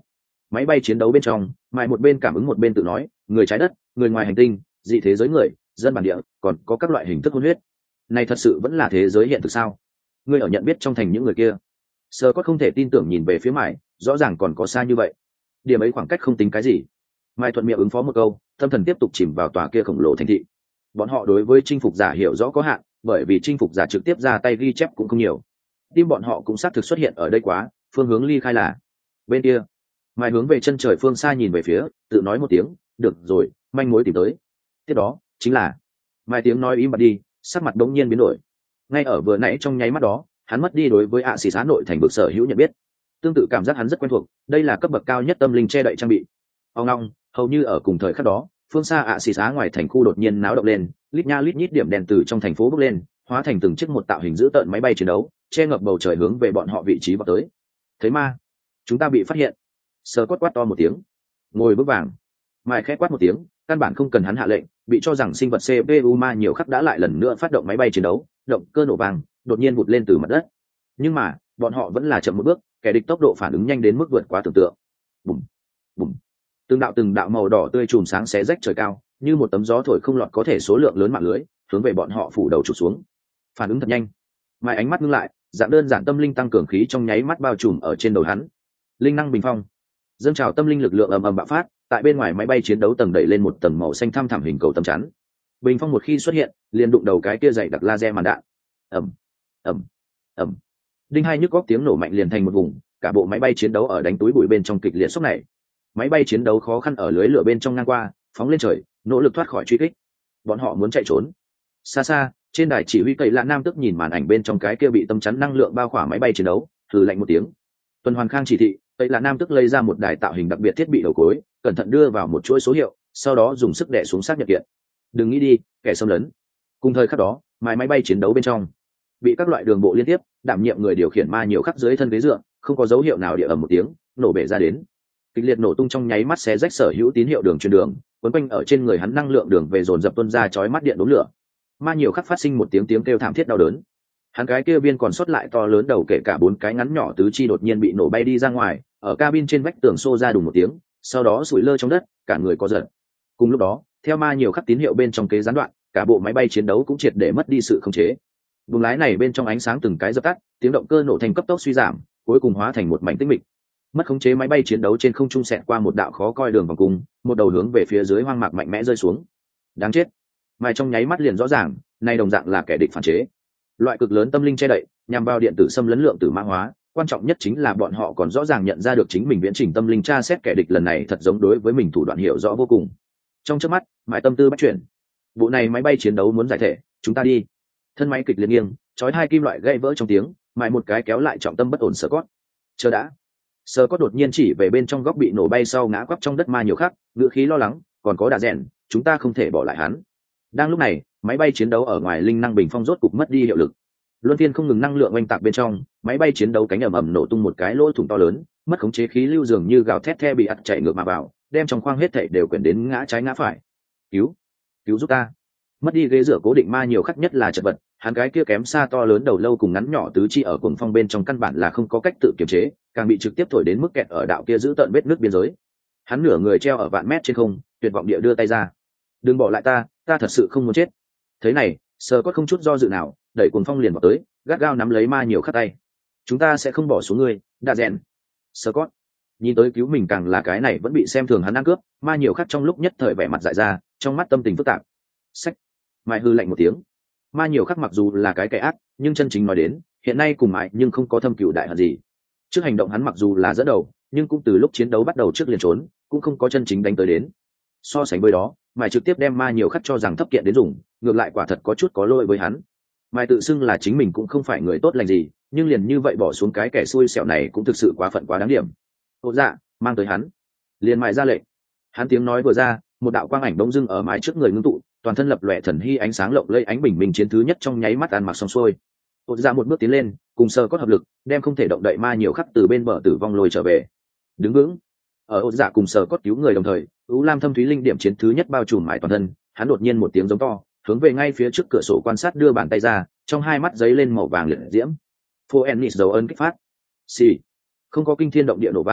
Máy bay chiến đấu bên trong, mãi một bên cảm ứng một bên tự nói, người trái đất, người ngoài hành tinh, dị thế giới người, dân bản địa, còn có các loại hình thức hôn huyết. Này thật sự vẫn là thế giới hiện thực sao? Ngươi ở nhận biết trong thành những người kia? Sơ có không thể tin tưởng nhìn về phía mãi, rõ ràng còn có xa như vậy. Điểm ấy khoảng cách không tính cái gì. Mai thuận miệng ứng phó một câu, tâm thần tiếp tục chìm vào tòa kia khổng lồ thành thị. Bọn họ đối với chinh phục giả hiểu rõ có hạn, bởi vì chinh phục giả trực tiếp ra tay ghi chép cũng không nhiều. Tim bọn họ cũng xác thực xuất hiện ở đây quá, phương hướng ly khai là bên kia. Mai hướng về chân trời phương xa nhìn về phía, tự nói một tiếng, được rồi, manh mối tìm tới. Tiếp đó chính là Mai tiếng nói im bặt đi, sắc mặt đống nhiên biến đổi. Ngay ở vừa nãy trong nháy mắt đó, hắn mất đi đối với ạ xì xá nội thành vực sở hữu nhận biết. Tương tự cảm giác hắn rất quen thuộc, đây là cấp bậc cao nhất tâm linh che đậy trang bị. Ông long, hầu như ở cùng thời khắc đó, phương xa ạ xì xá ngoài thành khu đột nhiên náo động lên, lít nha lít nhít điểm đèn từ trong thành phố bốc lên, hóa thành từng chiếc một tạo hình dữ tợn máy bay chiến đấu, che ngập bầu trời hướng về bọn họ vị trí vào tới. Thấy ma, chúng ta bị phát hiện. Sờ quát to một tiếng, ngồi bước vàng. Mai khẽ quát một tiếng, căn bản không cần hắn hạ lệnh, bị cho rằng sinh vật CPU ma nhiều khắc đã lại lần nữa phát động máy bay chiến đấu, động cơ nổ vàng, đột nhiên vụt lên từ mặt đất. Nhưng mà bọn họ vẫn là chậm một bước, kẻ địch tốc độ phản ứng nhanh đến mức vượt quá tưởng tượng. Bùm, bùm, từng đạo màu đỏ tươi chùm sáng xé rách trời cao, như một tấm gió thổi không lọt có thể số lượng lớn mạng lưới, hướng về bọn họ phủ đầu chụp xuống. Phản ứng thật nhanh. Mai ánh mắt ngưng lại, dạng đơn giản tâm linh tăng cường khí trong nháy mắt bao trùm ở trên đầu hắn. Linh năng bình phong, dâng trào tâm linh lực lượng ầm ầm bạo phát, tại bên ngoài máy bay chiến đấu tầng đẩy lên một tầng màu xanh thăm thẳm hình cầu tấm chắn. Bình phong một khi xuất hiện, liền đụng đầu cái kia dày đặc laser màn đạn. Ầm, ầm, ầm. Đinh hai nhức góc tiếng nổ mạnh liền thành một vùng, cả bộ máy bay chiến đấu ở đánh túi bụi bên trong kịch liệt sốc này. Máy bay chiến đấu khó khăn ở lưới lửa bên trong ngang qua, phóng lên trời, nỗ lực thoát khỏi truy kích. Bọn họ muốn chạy trốn. Xa xa, trên đài chỉ huy cậy lạ nam tức nhìn màn ảnh bên trong cái kia bị tâm chắn năng lượng bao khỏa máy bay chiến đấu, hừ lạnh một tiếng. Tuần hoàn khang chỉ thị, cậy lạ nam tức lấy ra một đài tạo hình đặc biệt thiết bị đầu cối, cẩn thận đưa vào một chuỗi số hiệu, sau đó dùng sức đè xuống xác nhận kiện. Đừng nghĩ đi, kẻ xâm lấn. Cùng thời khắc đó, máy bay chiến đấu bên trong bị các loại đường bộ liên tiếp, đảm nhiệm người điều khiển ma nhiều khắc dưới thân ghế dựa, không có dấu hiệu nào địa ầm một tiếng, nổ bể ra đến. Kịch liệt nổ tung trong nháy mắt xé rách sở hữu tín hiệu đường truyền đường, quấn quanh ở trên người hắn năng lượng đường về dồn dập tuôn ra chói mắt điện đốm lửa. Ma nhiều khắc phát sinh một tiếng kêu thảm thiết đau đớn. Hắn cái kia viên còn sót lại to lớn đầu kể cả 4 cái ngắn nhỏ tứ chi đột nhiên bị nổ bay đi ra ngoài, ở cabin trên vách tường xô ra đùng một tiếng, sau đó sủi lơ trong đất, cả người có giật. Cùng lúc đó, theo ma nhiều khắc tín hiệu bên trong kế gián đoạn, cả bộ máy bay chiến đấu cũng triệt để mất đi sự khống chế. Buồng lái này bên trong ánh sáng từng cái dập tắt, tiếng động cơ nổ thành cấp tốc suy giảm, cuối cùng hóa thành một mảnh tĩnh mịch. Mất khống chế máy bay chiến đấu trên không trung xẹt qua một đạo khó coi đường vòng cung, một đầu hướng về phía dưới hoang mạc mạnh mẽ rơi xuống. Đáng chết. Mai trong nháy mắt liền rõ ràng, này đồng dạng là kẻ địch phản chế. Loại cực lớn tâm linh che đậy, nhằm vào điện tử xâm lấn lượng tử mã hóa, quan trọng nhất chính là bọn họ còn rõ ràng nhận ra được chính mình viễn trình tâm linh tra xét kẻ địch lần này thật giống đối với mình thủ đoạn hiểu rõ vô cùng. Trong chớp mắt, Mai tâm tư bắt chuyển. Bộ này máy bay chiến đấu muốn giải thể, chúng ta đi. Thân máy kịch liệt nghiêng, chói hai kim loại gãy vỡ trong tiếng, Mai một cái kéo lại trọng tâm bất ổn Sơ Cốt. Chờ đã. Sơ Cốt đột nhiên chỉ về bên trong góc bị nổ bay sau ngã quắp trong đất ma nhiều khắc, ngữ khí lo lắng, còn có đà rèn, chúng ta không thể bỏ lại hắn. Đang lúc này, máy bay chiến đấu ở ngoài linh năng bình phong rốt cục mất đi hiệu lực. Luân phiên không ngừng năng lượng oanh tạc bên trong, máy bay chiến đấu cánh ầm ầm nổ tung một cái lỗ thủng to lớn, mất khống chế khí lưu dường như gào thét the bị ặt chạy ngược mà vào, đem trong khoang hết thảy đều quyển đến ngã trái ngã phải. Cứu giúp ta. Mất đi ghế dựa cố định ma nhiều khắc nhất là chật vật, hắn cái kia kém xa to lớn đầu lâu cùng ngắn nhỏ tứ chi ở cuồng phong bên trong căn bản là không có cách tự kiềm chế, càng bị trực tiếp thổi đến mức kẹt ở đạo kia giữ tận vết nước biên giới. Hắn nửa người treo ở vạn mét trên không, tuyệt vọng địa đưa tay ra. Đừng bỏ lại ta thật sự không muốn chết. Thế này, Sơ Cốt không chút do dự nào, đẩy cuồng phong liền vào tới, gắt gao nắm lấy ma nhiều khắc tay. Chúng ta sẽ không bỏ xuống ngươi, đã rèn. Sơ Cốt nhìn tới cứu mình càng là cái này vẫn bị xem thường hắn ăn cướp, ma nhiều khắc trong lúc nhất thời vẻ mặt dại ra, trong mắt tâm tình phức tạp. Sách. Mai hư lạnh một tiếng. Ma nhiều khắc mặc dù là cái kẻ ác, nhưng chân chính nói đến, hiện nay cùng Mai nhưng không có thâm cửu đại hận gì. Trước hành động hắn mặc dù là dẫn đầu, nhưng cũng từ lúc chiến đấu bắt đầu trước liền trốn, cũng không có chân chính đánh tới đến. So sánh với đó, Mai trực tiếp đem ma nhiều khắc cho rằng thấp kiện đến dùng, ngược lại quả thật có chút có lỗi với hắn. Mai tự xưng là chính mình cũng không phải người tốt lành gì, nhưng liền như vậy bỏ xuống cái kẻ xui xẻo này cũng thực sự quá phận quá đáng điểm. Ô dạ, mang tới hắn. Liền Mai ra lệnh. Hắn tiếng nói vừa ra, một đạo quang ảnh bỗng dưng ở Mai trước người ngưng tụ, toàn thân lập lòe thần hy ánh sáng lộng lẫy ánh bình minh chiến thứ nhất trong nháy mắt ăn mặc xong xuôi. Ô dạ một bước tiến lên, cùng Sơ Cốt hợp lực, đem không thể động đậy ma nhiều khắc từ bên bờ tử vong lôi trở về. Đứng vững. Ở Ô dạ cùng Sơ Cốt cứu người đồng thời, U Lam thâm thúy linh điểm chiến thứ nhất bao trùm Mai toàn thân, hắn đột nhiên một tiếng giống to, hướng về ngay phía trước cửa sổ quan sát đưa bàn tay ra, trong hai mắt giấy lên màu vàng liệt diễm. Phoenix dấu ấn kích phát. Xì. Không có kinh thiên động địa nổ vang,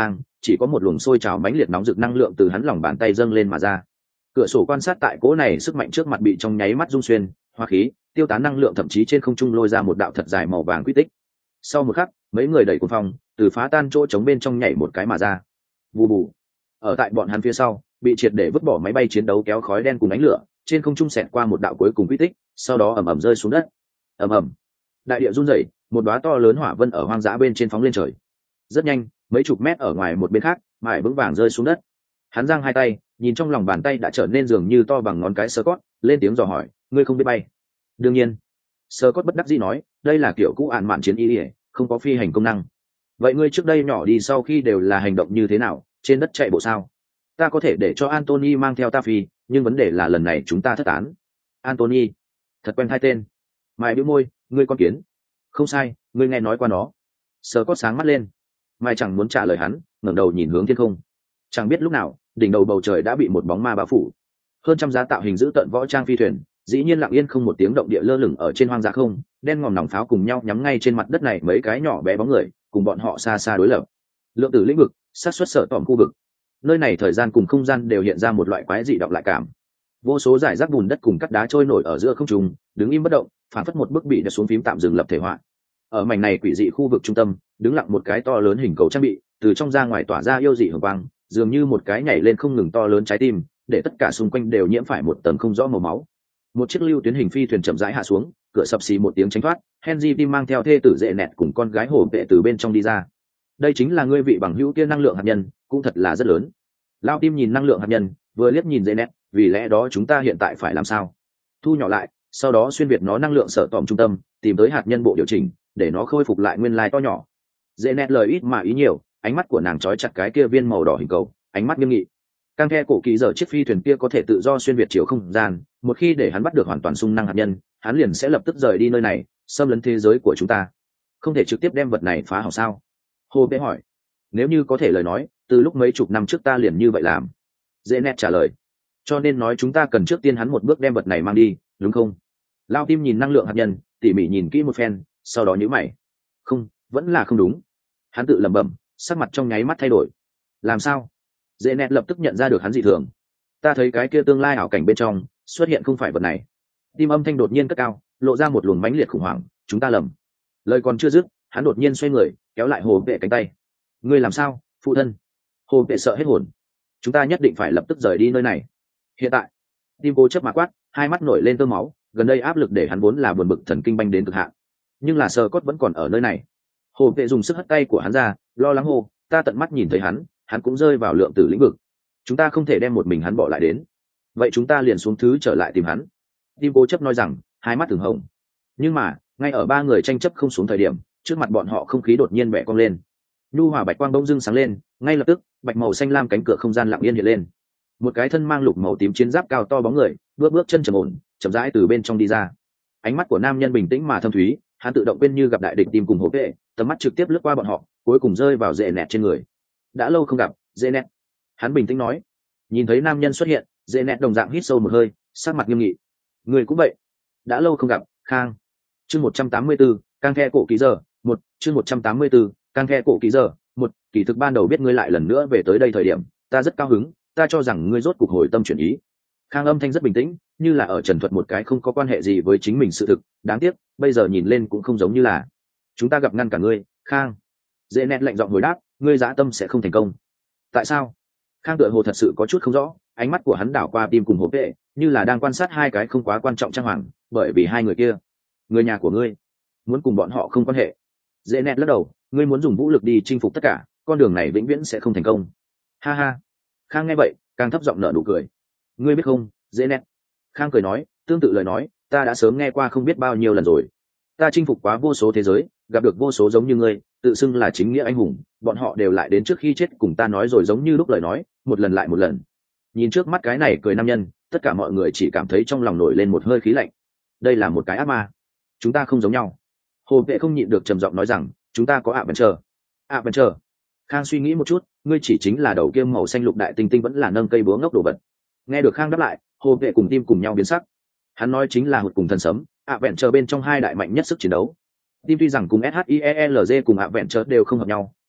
chỉ có một luồng sôi trào mãnh liệt nóng rực năng lượng từ hắn lòng bàn tay dâng lên mà ra. Cửa sổ quan sát tại cỗ này sức mạnh trước mặt bị trong nháy mắt rung xuyên, hóa khí tiêu tán năng lượng thậm chí trên không trung lôi ra một đạo thật dài màu vàng quy tích. Sau một khắc, mấy người đẩy cuồng phong từ phá tan chỗ trống bên trong nhảy một cái mà ra. Vù vù. Ở tại bọn hắn phía sau, bị triệt để vứt bỏ máy bay chiến đấu kéo khói đen cùng ánh lửa, trên không trung xẹt qua một đạo cuối cùng quy tích, sau đó ầm ầm rơi xuống đất. Ầm ầm. Đại địa rung rẩy, một đóa to lớn hỏa vân ở hoang dã bên trên phóng lên trời. Rất nhanh, mấy chục mét ở ngoài một bên khác, mãi vững vàng rơi xuống đất. Hắn giang hai tay, nhìn trong lòng bàn tay đã trở nên dường như to bằng ngón cái Scott, lên tiếng dò hỏi, ngươi không biết bay? Đương nhiên. Scott bất đắc dĩ nói, đây là kiểu cũ ạn mạn chiến y, không có phi hành công năng. Vậy ngươi trước đây nhỏ đi sau khi đều là hành động như thế nào, trên đất chạy bộ sao? Ta có thể để cho Anthony mang theo ta phi, nhưng vấn đề là lần này chúng ta thất tán. Anthony, thật quen hai tên. Mãi bĩu môi, ngươi con kiến. Không sai, ngươi nghe nói qua nó. Scott sáng mắt lên. Mai chẳng muốn trả lời hắn, ngẩng đầu nhìn hướng thiên không. Chẳng biết lúc nào, đỉnh đầu bầu trời đã bị một bóng ma bao phủ. Hơn trăm giá tạo hình giữ tận võ trang phi thuyền, dĩ nhiên lặng yên không một tiếng động địa lơ lửng ở trên hoang dã không, đen ngòm nòng pháo cùng nhau nhắm ngay trên mặt đất này mấy cái nhỏ bé bóng người, cùng bọn họ xa xa đối lập. Lượng tử lĩnh vực, sát xuất sở tỏm khu vực. Nơi này thời gian cùng không gian đều hiện ra một loại quái dị động lại cảm. Vô số giải rác bùn đất cùng cắt đá trôi nổi ở giữa không trung, đứng im bất động, phản phất một bức bị đặt xuống phím tạm dừng lập thể họa. Ở mảnh này quỷ dị khu vực trung tâm, đứng lặng một cái to lớn hình cầu trang bị, từ trong ra ngoài tỏa ra yêu dị hồng quang, dường như một cái nhảy lên không ngừng to lớn trái tim, để tất cả xung quanh đều nhiễm phải một tầng không rõ màu máu. Một chiếc lưu tuyến hình phi thuyền chậm rãi hạ xuống, cửa sập xì một tiếng tránh thoát, Henry Tim mang theo thê tử dễ nẹt cùng con gái hổ vệ từ bên trong đi ra. Đây chính là ngươi vị bằng hữu kia năng lượng hạt nhân, cũng thật là rất lớn. Lao Tim nhìn năng lượng hạt nhân, vừa liếc nhìn dễ nẹt, vì lẽ đó chúng ta hiện tại phải làm sao? Thu nhỏ lại, sau đó xuyên việt nó năng lượng sở tòm trung tâm, tìm tới hạt nhân bộ điều chỉnh, để nó khôi phục lại nguyên lai to nhỏ. Dễ nẹt lời ít mà ý nhiều, ánh mắt của nàng trói chặt cái kia viên màu đỏ hình cầu, ánh mắt nghiêm nghị. Cang the cổ kỳ giờ chiếc phi thuyền kia có thể tự do xuyên việt chiều không gian, một khi để hắn bắt được hoàn toàn xung năng hạt nhân, hắn liền sẽ lập tức rời đi nơi này, xâm lấn thế giới của chúng ta. Không thể trực tiếp đem vật này phá hỏng sao? Hồ Bệ hỏi. Nếu như có thể lời nói, từ lúc mấy chục năm trước ta liền như vậy làm. Dễ nét trả lời. Cho nên nói chúng ta cần trước tiên hắn một bước đem vật này mang đi, đúng không? Lao Tim nhìn năng lượng hạt nhân, tỉ mỉ nhìn kỹ một phen, sau đó nhíu mày. Không, vẫn là không đúng. Hắn tự lẩm bẩm, sắc mặt trong nháy mắt thay đổi. Làm sao? Dễ nét lập tức nhận ra được hắn dị thường. Ta thấy cái kia tương lai ảo cảnh bên trong xuất hiện không phải vật này. Tim âm thanh đột nhiên cất cao, lộ ra một luồng mãnh liệt khủng hoảng. Chúng ta lầm. Lời còn chưa dứt, hắn đột nhiên xoay người, kéo lại Hồ Vệ cánh tay. Ngươi làm sao, phụ thân? Hồ Vệ sợ hết hồn. Chúng ta nhất định phải lập tức rời đi nơi này. Hiện tại, Tim cố chấp mà quát, hai mắt nổi lên tơ máu. Gần đây áp lực để hắn vốn là buồn bực thần kinh banh đến cực hạn. Nhưng là sờ cốt vẫn còn ở nơi này. Hồ Vệ dùng sức hất tay của hắn ra, lo lắng hô, ta tận mắt nhìn thấy hắn cũng rơi vào lượng tử lĩnh vực. Chúng ta không thể đem một mình hắn bỏ lại đến. Vậy chúng ta liền xuống thứ trở lại tìm hắn. Tim cố chấp nói rằng, hai mắt thường hồng. Nhưng mà, ngay ở ba người tranh chấp không xuống thời điểm, trước mặt bọn họ không khí đột nhiên bẻ cong lên. Nhu hòa bạch quang bỗng dưng sáng lên, ngay lập tức, bạch màu xanh lam cánh cửa không gian lặng yên hiện lên. Một cái thân mang lục màu tím chiến giáp cao to bóng người, bước chân trầm ổn, chậm rãi từ bên trong đi ra. Ánh mắt của nam nhân bình tĩnh mà thâm thúy, hắn tự động quên như gặp đại địch Tim cùng Hồ Vệ, tầm mắt trực tiếp lướt qua bọn họ, cuối cùng rơi vào Dễ Nẹt trên người. Đã lâu không gặp, Dễ Nẹt. Hắn bình tĩnh nói. Nhìn thấy nam nhân xuất hiện, Dễ Nẹt đồng dạng hít sâu một hơi, sắc mặt nghiêm nghị. Người cũng vậy. Đã lâu không gặp, Khang. Chương 184, Cang The cổ ký giờ, một. Chương 184, Cang The cổ ký giờ, một. Kỳ thực ban đầu biết ngươi lại lần nữa về tới đây thời điểm, ta rất cao hứng, ta cho rằng ngươi rốt cuộc hồi tâm chuyển ý. Khang âm thanh rất bình tĩnh, như là ở trần thuật một cái không có quan hệ gì với chính mình sự thực, đáng tiếc, bây giờ nhìn lên cũng không giống như là. Chúng ta gặp ngăn cả ngươi, Khang. Dễ Nẹt lạnh giọng hồi đáp, ngươi dã tâm sẽ không thành công. Tại sao? Khang tựa hồ thật sự có chút không rõ, ánh mắt của hắn đảo qua Tim cùng Hồ Vệ, như là đang quan sát hai cái không quá quan trọng trang hoàng, bởi vì hai người kia, người nhà của ngươi, muốn cùng bọn họ không quan hệ. Dễ Nẹt lắc đầu, ngươi muốn dùng vũ lực đi chinh phục tất cả, con đường này vĩnh viễn sẽ không thành công. Ha ha. Khang nghe vậy, càng thấp giọng nở nụ cười. Ngươi biết không, Dễ Nẹt. Khang cười nói, tương tự lời nói, ta đã sớm nghe qua không biết bao nhiêu lần rồi. Ta chinh phục quá vô số thế giới, gặp được vô số giống như ngươi, tự xưng là chính nghĩa anh hùng, bọn họ đều lại đến trước khi chết cùng ta nói rồi giống như lúc lời nói, một lần lại một lần. Nhìn trước mắt cái này cười nam nhân, tất cả mọi người chỉ cảm thấy trong lòng nổi lên một hơi khí lạnh. Đây là một cái ác ma. Chúng ta không giống nhau. Hồ Vệ không nhịn được trầm giọng nói rằng, chúng ta có Adventure. Adventure. Khang suy nghĩ một chút, ngươi chỉ chính là đầu kia màu xanh lục đại tinh tinh vẫn là nâng cây búa ngốc đồ vật. Nghe được Khang đáp lại, Hồ Vệ cùng Tim cùng nhau biến sắc. Hắn nói chính là hụt cùng thần sấm, Adventure bên trong hai đại mạnh nhất sức chiến đấu. Tim tuy rằng cùng SHIELZ cùng Adventure đều không hợp nhau,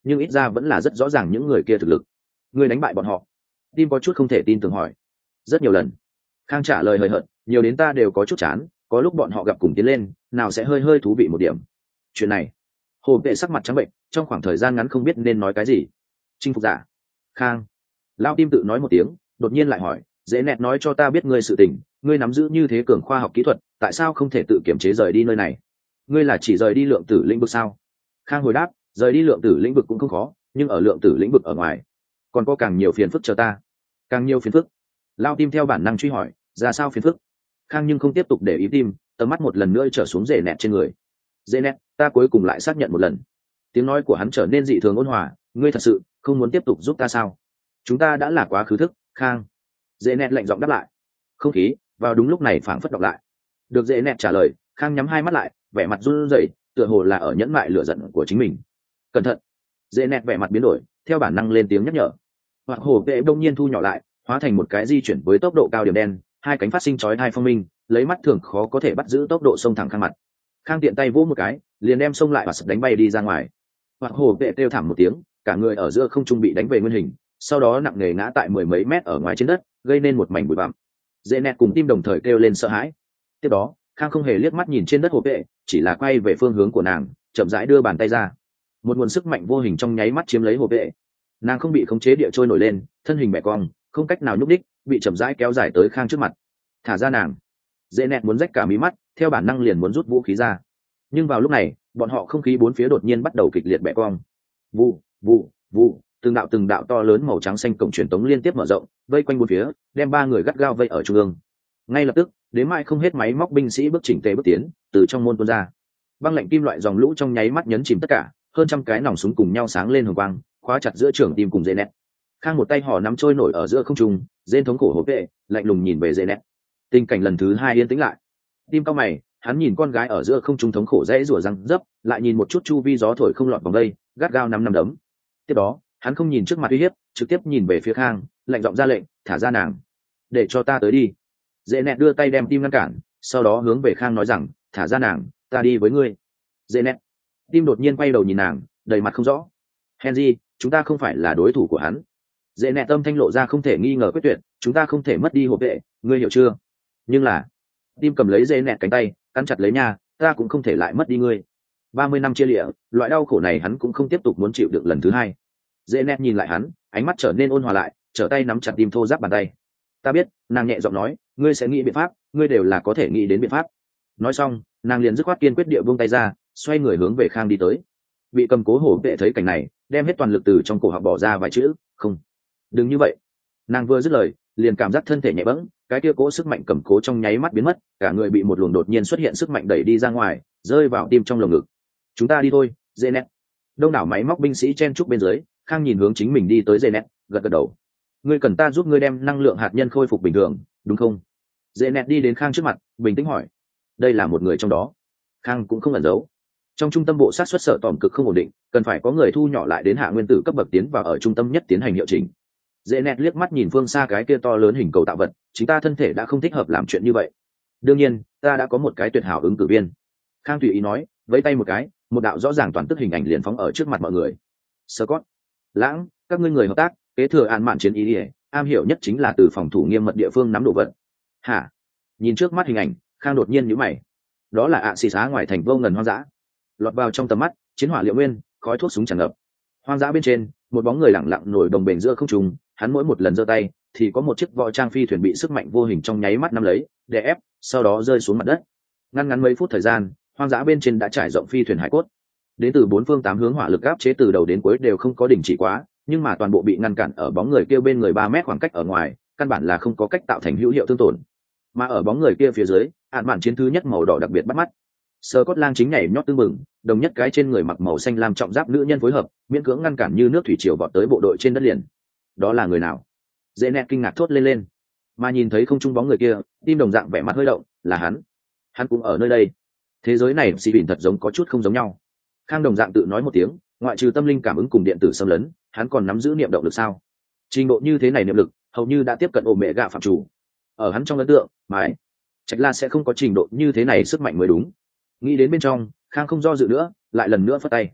nhưng ít ra vẫn là rất rõ ràng những người kia thực lực. Ngươi đánh bại bọn họ? Tim có chút không thể tin tưởng hỏi. Rất nhiều lần. Khang trả lời hời hợt, nhiều đến ta đều có chút chán, có lúc bọn họ gặp cùng tiến lên, nào sẽ hơi hơi thú vị một điểm. Chuyện này, hồ vệ sắc mặt trắng bệnh, trong khoảng thời gian ngắn không biết nên nói cái gì. Chinh phục giả. Khang. Lao Tim tự nói một tiếng, đột nhiên lại hỏi, dễ nẹt nói cho ta biết ngươi sự tình, ngươi nắm giữ như thế cường khoa học kỹ thuật, tại sao không thể tự kiểm chế rời đi nơi này? Ngươi là chỉ rời đi lượng tử lĩnh vực sao? Khang hồi đáp, rời đi lượng tử lĩnh vực cũng không khó, nhưng ở lượng tử lĩnh vực ở ngoài còn có càng nhiều phiền phức chờ ta. Càng nhiều phiền phức? Lao Tim theo bản năng truy hỏi, ra sao phiền phức? Khang nhưng không tiếp tục để ý Tim, tầm mắt một lần nữa trở xuống dễ nẹt trên người. Dễ nẹt, ta cuối cùng lại xác nhận một lần. Tiếng nói của hắn trở nên dị thường ôn hòa, ngươi thật sự không muốn tiếp tục giúp ta sao? Chúng ta đã là quá khứ thức, Khang. Dễ nẹt lạnh giọng đáp lại. Không khí vào đúng lúc này phảng phất đọc lại. Được dễ nẹt trả lời, Khang nhắm hai mắt lại, vẻ mặt run rẩy, tựa hồ là ở nhẫn mại lửa giận của chính mình. Cẩn thận. Dễ nẹt vẻ mặt biến đổi, theo bản năng lên tiếng nhắc nhở. Hoặc hồ vệ đông nhiên thu nhỏ lại, hóa thành một cái di chuyển với tốc độ cao điểm đen, hai cánh phát sinh chói tai phong minh, lấy mắt thường khó có thể bắt giữ tốc độ xông thẳng Khang mặt. Khang tiện tay vỗ một cái, liền đem xông lại và sập đánh bay đi ra ngoài. Hoặc hồ vệ kêu thảm một tiếng, cả người ở giữa không trung bị đánh về nguyên hình, sau đó nặng nề ngã tại mười mấy mét ở ngoài trên đất, gây nên một mảnh bụi bặm. Dễ nẹt cùng Tim đồng thời kêu lên sợ hãi. Tiếp đó, Khang không hề liếc mắt nhìn trên đất hồ vệ, chỉ là quay về phương hướng của nàng, chậm rãi đưa bàn tay ra. Một nguồn sức mạnh vô hình trong nháy mắt chiếm lấy hồ vệ. Nàng không bị khống chế địa trôi nổi lên, thân hình bẻ cong, không cách nào nhúc đích, bị chậm rãi kéo dài tới Khang trước mặt. Thả ra nàng. Dễ nẹt muốn rách cả mí mắt, theo bản năng liền muốn rút vũ khí ra. Nhưng vào lúc này, bọn họ không khí bốn phía đột nhiên bắt đầu kịch liệt bẻ cong. Vụ, vụ, vụ, từng đạo to lớn màu trắng xanh cổng truyền tống liên tiếp mở rộng, vây quanh bốn phía, đem ba người gắt gao vây ở trung ương. Ngay lập tức, đến mai không hết máy móc binh sĩ bước chỉnh tề bước tiến từ trong môn tuôn ra. Băng lạnh kim loại dòng lũ trong nháy mắt nhấn chìm tất cả, hơn trăm cái nòng súng cùng nhau sáng lên hồng quang, khóa chặt giữa trưởng tim cùng dây nét. Khang một tay họ nắm trôi nổi ở giữa không trung, dên thống khổ hổ vệ lạnh lùng nhìn về dây nét. Tình cảnh lần thứ hai yên tĩnh lại. Tim cao mày, hắn nhìn con gái ở giữa không trung thống khổ dễ rủa răng dấp, lại nhìn một chút chu vi gió thổi không lọt vòng đây, gắt gao năm đấm. Tiếp đó, hắn không nhìn trước mặt uy hiếp, trực tiếp nhìn về phía Khang, lạnh giọng ra lệnh, thả ra nàng, để cho ta tới đi. Dễ nẹt đưa tay đem Tim ngăn cản, sau đó hướng về Khang nói rằng, thả ra nàng, ta đi với ngươi. Dễ nẹt. Tim đột nhiên quay đầu nhìn nàng, đầy mặt không rõ. Henry, chúng ta không phải là đối thủ của hắn. Dễ nẹt tâm thanh lộ ra không thể nghi ngờ quyết tuyệt, chúng ta không thể mất đi hộp vệ, ngươi hiểu chưa? Nhưng là, Tim cầm lấy dễ nẹt cánh tay, cắn chặt lấy nha, ta cũng không thể lại mất đi ngươi. 30 năm chia lìa, loại đau khổ này hắn cũng không tiếp tục muốn chịu được lần thứ hai. Dễ nẹt nhìn lại hắn, ánh mắt trở nên ôn hòa lại, trở tay nắm chặt Tim thô ráp bàn tay. Ta biết, nàng nhẹ giọng nói, ngươi sẽ nghĩ biện pháp, ngươi đều là có thể nghĩ đến biện pháp. Nói xong, nàng liền dứt khoát kiên quyết địa buông tay ra, xoay người hướng về Khang đi tới. Bị cầm cố hổ vệ thấy cảnh này, đem hết toàn lực từ trong cổ họng bỏ ra vài chữ, không, đừng như vậy. Nàng vừa dứt lời, liền cảm giác thân thể nhẹ bẫng, cái kia cố sức mạnh cầm cố trong nháy mắt biến mất, cả người bị một luồng đột nhiên xuất hiện sức mạnh đẩy đi ra ngoài, rơi vào Tim trong lồng ngực. Chúng ta đi thôi, Zenet. Đông đảo máy móc binh sĩ chen trúc bên dưới, Khang nhìn hướng chính mình đi tới Zenet, gật gật đầu. Ngươi cần ta giúp ngươi đem năng lượng hạt nhân khôi phục bình thường, đúng không? Zenet đi đến Khang trước mặt, bình tĩnh hỏi. Đây là một người trong đó. Khang cũng không ẩn giấu. Trong trung tâm bộ sát xuất sợ tỏm cực không ổn định, cần phải có người thu nhỏ lại đến hạ nguyên tử cấp bậc tiến vào ở trung tâm nhất tiến hành hiệu chỉnh. Zenet liếc mắt nhìn phương xa cái kia to lớn hình cầu tạo vật, chính ta thân thể đã không thích hợp làm chuyện như vậy. Đương nhiên, ta đã có một cái tuyệt hảo ứng cử viên. Khang tùy ý nói, vẫy tay một cái, một đạo rõ ràng toàn tức hình ảnh liền phóng ở trước mặt mọi người. Scott, Lãng, các ngươi người hợp tác, kế thừa án mạn chiến ý ỉa, am hiểu nhất chính là từ phòng thủ nghiêm mật địa phương nắm đồ vật. Hả? Nhìn trước mắt hình ảnh, Khang đột nhiên nhíu mày. Đó là ạ xì xá ngoài thành vô ngần hoang dã. Lọt vào trong tầm mắt, chiến hỏa liệu nguyên, khói thuốc súng tràn ngập. Hoang dã bên trên, một bóng người lặng lặng nổi đồng bền giữa không trung, hắn mỗi một lần giơ tay, thì có một chiếc võ trang phi thuyền bị sức mạnh vô hình trong nháy mắt nắm lấy, đè ép, sau đó rơi xuống mặt đất. Ngắn mấy phút thời gian, hoang dã bên trên đã trải rộng phi thuyền hải cốt. Đến từ bốn phương tám hướng hỏa lực áp chế từ đầu đến cuối đều không có đình chỉ quá, nhưng mà toàn bộ bị ngăn cản ở bóng người kia bên người 3 mét khoảng cách ở ngoài, căn bản là không có cách tạo thành hữu hiệu thương tổn. Mà ở bóng người kia phía dưới, án mạn chiến thứ nhất màu đỏ đặc biệt bắt mắt. Scotland chính nhảy nhót tưng bừng, đồng nhất cái trên người mặc màu xanh lam trọng giáp nữ nhân phối hợp, miễn cưỡng ngăn cản như nước thủy triều vọt tới bộ đội trên đất liền. Đó là người nào? Zenet kinh ngạc thốt lên. Mà nhìn thấy không trung bóng người kia, Tim đồng dạng vẻ mặt hơi động, là hắn cũng ở nơi đây. Thế giới này xì bỉn thật giống có chút không giống nhau. Khang đồng dạng tự nói một tiếng, ngoại trừ tâm linh cảm ứng cùng điện tử xâm lấn, hắn còn nắm giữ niệm động lực sao? Trình độ như thế này niệm lực, hầu như đã tiếp cận ổ mẹ gạ phạm chủ. Ở hắn trong ấn tượng, mãi Trạch La sẽ không có trình độ như thế này sức mạnh mới đúng. Nghĩ đến bên trong, Khang không do dự nữa, lại lần nữa phất tay.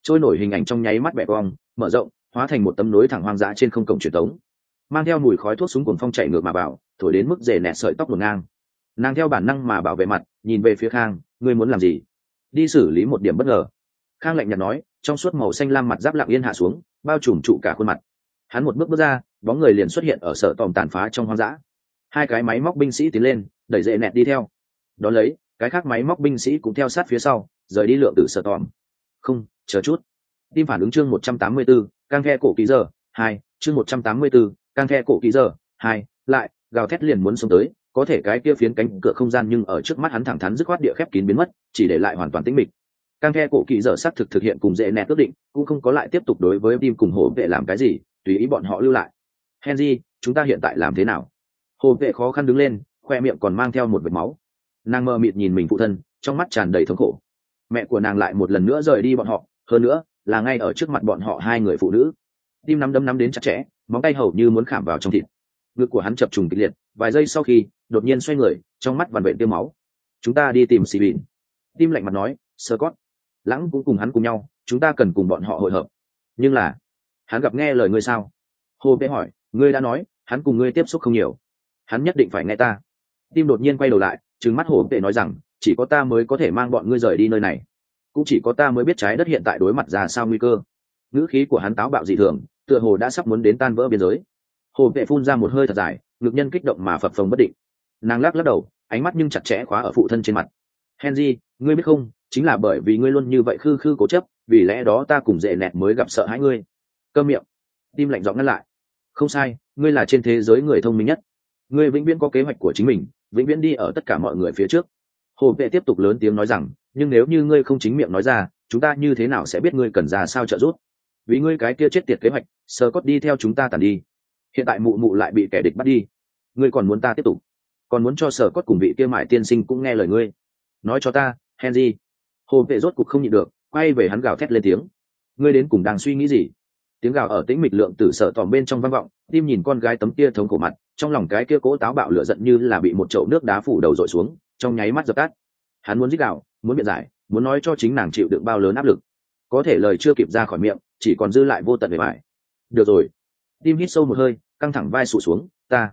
trôi nổi hình ảnh trong nháy mắt bẻ cong mở rộng, hóa thành một tấm nối thẳng hoang dã trên không cổng truyền thống, mang theo mùi khói thuốc súng cuồng phong chạy ngược mà vào, thổi đến mức rề nẹt sợi tóc luồn ngang. Nàng theo bản năng mà bảo vệ mặt, nhìn về phía Khang, ngươi muốn làm gì? Đi xử lý một điểm bất ngờ. Khang lạnh nhạt nói, trong suốt màu xanh lam mặt giáp lặng yên hạ xuống, bao trùm trụ cả khuôn mặt. Hắn một bước bước ra, bóng người liền xuất hiện ở sở tòm tàn phá trong hoang dã. Hai cái máy móc binh sĩ tiến lên, đẩy rễ nẹt đi theo. Đón lấy, cái khác máy móc binh sĩ cũng theo sát phía sau, rời đi lượng tử sở tòm. Không, chờ chút. Tim phản ứng chương 184, cang the cổ ký giờ 2, chương 184, cang the cổ ký giờ 2, lại gào thét liền muốn xông tới, có thể cái kia phiến cánh cửa không gian nhưng ở trước mắt hắn thẳng thắn dứt khoát địa khép kín biến mất, chỉ để lại hoàn toàn tĩnh mịch. Cang the cổ kỳ giờ xác thực hiện cùng dễ nẹt ước định, cũng không có lại tiếp tục đối với team cùng hổ vệ làm cái gì, tùy ý bọn họ lưu lại. Henry, chúng ta hiện tại làm thế nào? Hổ vệ khó khăn đứng lên, khoe miệng còn mang theo một vệt máu. Nàng mơ mịt nhìn mình phụ thân, trong mắt tràn đầy thống khổ. Mẹ của nàng lại một lần nữa rời đi bọn họ, hơn nữa là ngay ở trước mặt bọn họ hai người phụ nữ. Tim nắm đến chặt chẽ, móng tay hầu như muốn khảm vào trong thịt. Ngực của hắn chập trùng kịch liệt, vài giây sau khi đột nhiên xoay người, trong mắt vằn vện tiêu máu. Chúng ta đi tìm Sibin. Tim lạnh mặt nói, Scott. Lãng cũng cùng hắn cùng nhau, chúng ta cần cùng bọn họ hội hợp. Nhưng là hắn gặp nghe lời ngươi sao? Hồ Vệ hỏi, ngươi đã nói hắn cùng ngươi tiếp xúc không nhiều, hắn nhất định phải nghe ta. Tim đột nhiên quay đầu lại, trừng mắt Hồ Vệ nói rằng, chỉ có ta mới có thể mang bọn ngươi rời đi nơi này, cũng chỉ có ta mới biết trái đất hiện tại đối mặt ra sao nguy cơ. Ngữ khí của hắn táo bạo dị thường, tựa hồ đã sắp muốn đến tan vỡ biên giới. Hồ Vệ phun ra một hơi thật dài, ngực nhân kích động mà phập phồng bất định. Nàng lắc đầu, ánh mắt nhưng chặt chẽ khóa ở phụ thân trên mặt. Henry, ngươi biết không, chính là bởi vì ngươi luôn như vậy khư khư cố chấp, vì lẽ đó ta cùng dễ nẹt mới gặp sợ hãi ngươi. Câm miệng. Tim lạnh giọng ngăn lại. Không sai, ngươi là trên thế giới người thông minh nhất. Ngươi vĩnh viễn có kế hoạch của chính mình, vĩnh viễn đi ở tất cả mọi người phía trước. Hồ Vệ tiếp tục lớn tiếng nói rằng, nhưng nếu như ngươi không chính miệng nói ra, chúng ta như thế nào sẽ biết ngươi cần ra sao trợ giúp? Vì ngươi cái kia chết tiệt kế hoạch, Scott đi theo chúng ta tàn đi. Hiện tại mụ mụ lại bị kẻ địch bắt đi, ngươi còn muốn ta tiếp tục, còn muốn cho Scott cùng vị kia mại tiên sinh cũng nghe lời ngươi? Nói cho ta, Henry. Hồ Vệ rốt cục không nhịn được, quay về hắn gào thét lên tiếng. Ngươi đến cùng đang suy nghĩ gì? Tiếng gào ở tĩnh mịch lượng tử sở tòm bên trong vang vọng. Tim nhìn con gái tấm kia thống khổ mặt, trong lòng cái kia cố táo bạo lửa giận như là bị một chậu nước đá phủ đầu dội xuống, trong nháy mắt dập tắt. Hắn muốn rít gào, muốn biện giải, muốn nói cho chính nàng chịu đựng bao lớn áp lực, có thể lời chưa kịp ra khỏi miệng, chỉ còn dư lại vô tận bề bại. Được rồi. Tim hít sâu một hơi, căng thẳng vai sụt xuống.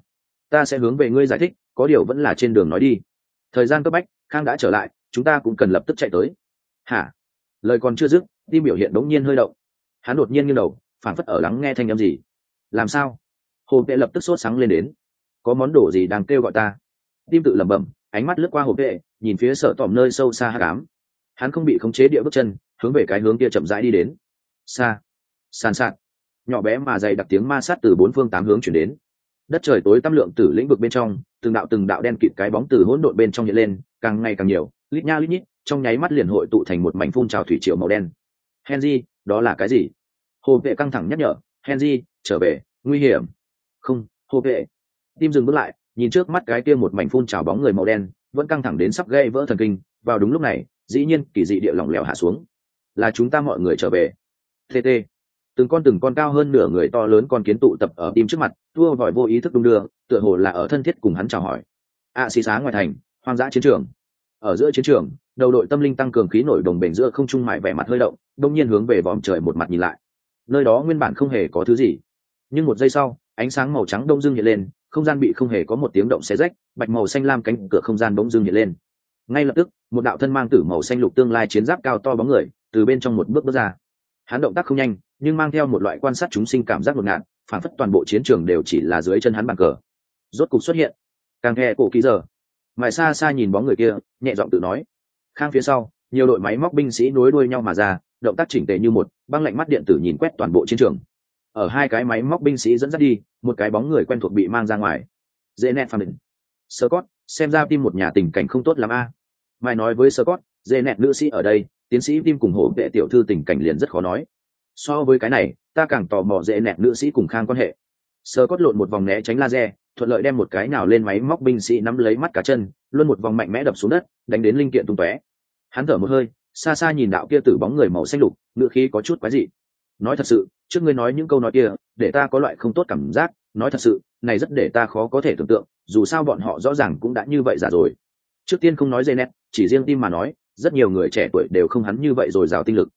Ta sẽ hướng về ngươi giải thích, có điều vẫn là trên đường nói đi. Thời gian cấp bách, Khang đã trở lại, chúng ta cũng cần lập tức chạy tới. Hả? Lời còn chưa dứt, Tim biểu hiện đống nhiên hơi động. Hắn đột nhiên nghiêng đầu, phảng phất ở lắng nghe thanh âm gì. Làm sao? Hồ Vệ lập tức sốt sáng lên đến. Có món đồ gì đang kêu gọi ta? Tim tự lẩm bẩm, ánh mắt lướt qua Hồ Vệ, nhìn phía sở tòm nơi sâu xa hắc ám. Hắn không bị khống chế địa bước chân, hướng về cái hướng kia chậm rãi đi đến. Xa, sàn sạt, nhỏ bé mà dày đặc tiếng ma sát từ bốn phương tám hướng chuyển đến. Đất trời tối tăm lượng tử lĩnh vực bên trong, từng đạo đen kịt cái bóng từ hỗn độn bên trong hiện lên, càng ngày càng nhiều, lít nha lít nhít, trong nháy mắt liền hội tụ thành một mảnh phun trào thủy triều màu đen. Henry, đó là cái gì? Hồ Vệ căng thẳng nhắc nhở. Henry, trở về, nguy hiểm. Không, Hồ Vệ. Tim dừng bước lại, nhìn trước mắt cái kia một mảnh phun trào bóng người màu đen, vẫn căng thẳng đến sắp gây vỡ thần kinh. Vào đúng lúc này, dĩ nhiên kỳ dị địa lỏng lẻo hạ xuống. Là chúng ta mọi người trở về. TT. Từng con cao hơn nửa người to lớn con kiến tụ tập ở Tim trước mặt, tua vòi vô ý thức đung đưa, tựa hồ là ở thân thiết cùng hắn chào hỏi. Xí xá ngoài thành, hoang dã chiến trường. Ở giữa chiến trường, đầu đội tâm linh tăng cường khí nổi đồng bền giữa không trung mại vẻ mặt hơi động, đông nhiên hướng về vòm trời một mặt nhìn lại. Nơi đó nguyên bản không hề có thứ gì, nhưng một giây sau, ánh sáng màu trắng đông dương hiện lên, không gian bị không hề có một tiếng động xé rách, bạch màu xanh lam cánh cửa không gian bỗng dưng hiện lên. Ngay lập tức, một đạo thân mang tử màu xanh lục tương lai chiến giáp cao to bóng người từ bên trong một bước ra. Hắn động tác không nhanh, nhưng mang theo một loại quan sát chúng sinh cảm giác ngột ngạt, phản phất toàn bộ chiến trường đều chỉ là dưới chân hắn bàn cờ. Rốt cục xuất hiện, càng nghe cổ ký giờ. Mãi xa xa nhìn bóng người kia, nhẹ giọng tự nói. Khang phía sau, nhiều đội máy móc binh sĩ nối đuôi nhau mà ra, động tác chỉnh tề như một, băng lạnh mắt điện tử nhìn quét toàn bộ chiến trường. Ở hai cái máy móc binh sĩ dẫn dắt đi, một cái bóng người quen thuộc bị mang ra ngoài. Zenet phản định. Scott, xem ra Tim một nhà tình cảnh không tốt lắm a. Mai nói với Scott, Zenet nữ sĩ ở đây, tiến sĩ Tim cùng hổ vệ tiểu thư tình cảnh liền rất khó nói. So với cái này, ta càng tò mò Zenet nữ sĩ cùng Khang quan hệ. Scott lộn một vòng né tránh laser, thuận lợi đem một cái nào lên máy móc binh sĩ nắm lấy mắt cá chân, luôn một vòng mạnh mẽ đập xuống đất, đánh đến linh kiện tung tóe. Hắn thở một hơi, xa xa nhìn đạo kia tử bóng người màu xanh lục, ngựa khí có chút quái dị. Nói thật sự, trước ngươi nói những câu nói kia, để ta có loại không tốt cảm giác. Nói thật sự, này rất để ta khó có thể tưởng tượng, dù sao bọn họ rõ ràng cũng đã như vậy già rồi. Trước tiên không nói Zenet, chỉ riêng Tim mà nói, rất nhiều người trẻ tuổi đều không hắn như vậy rồi giàu tinh lực.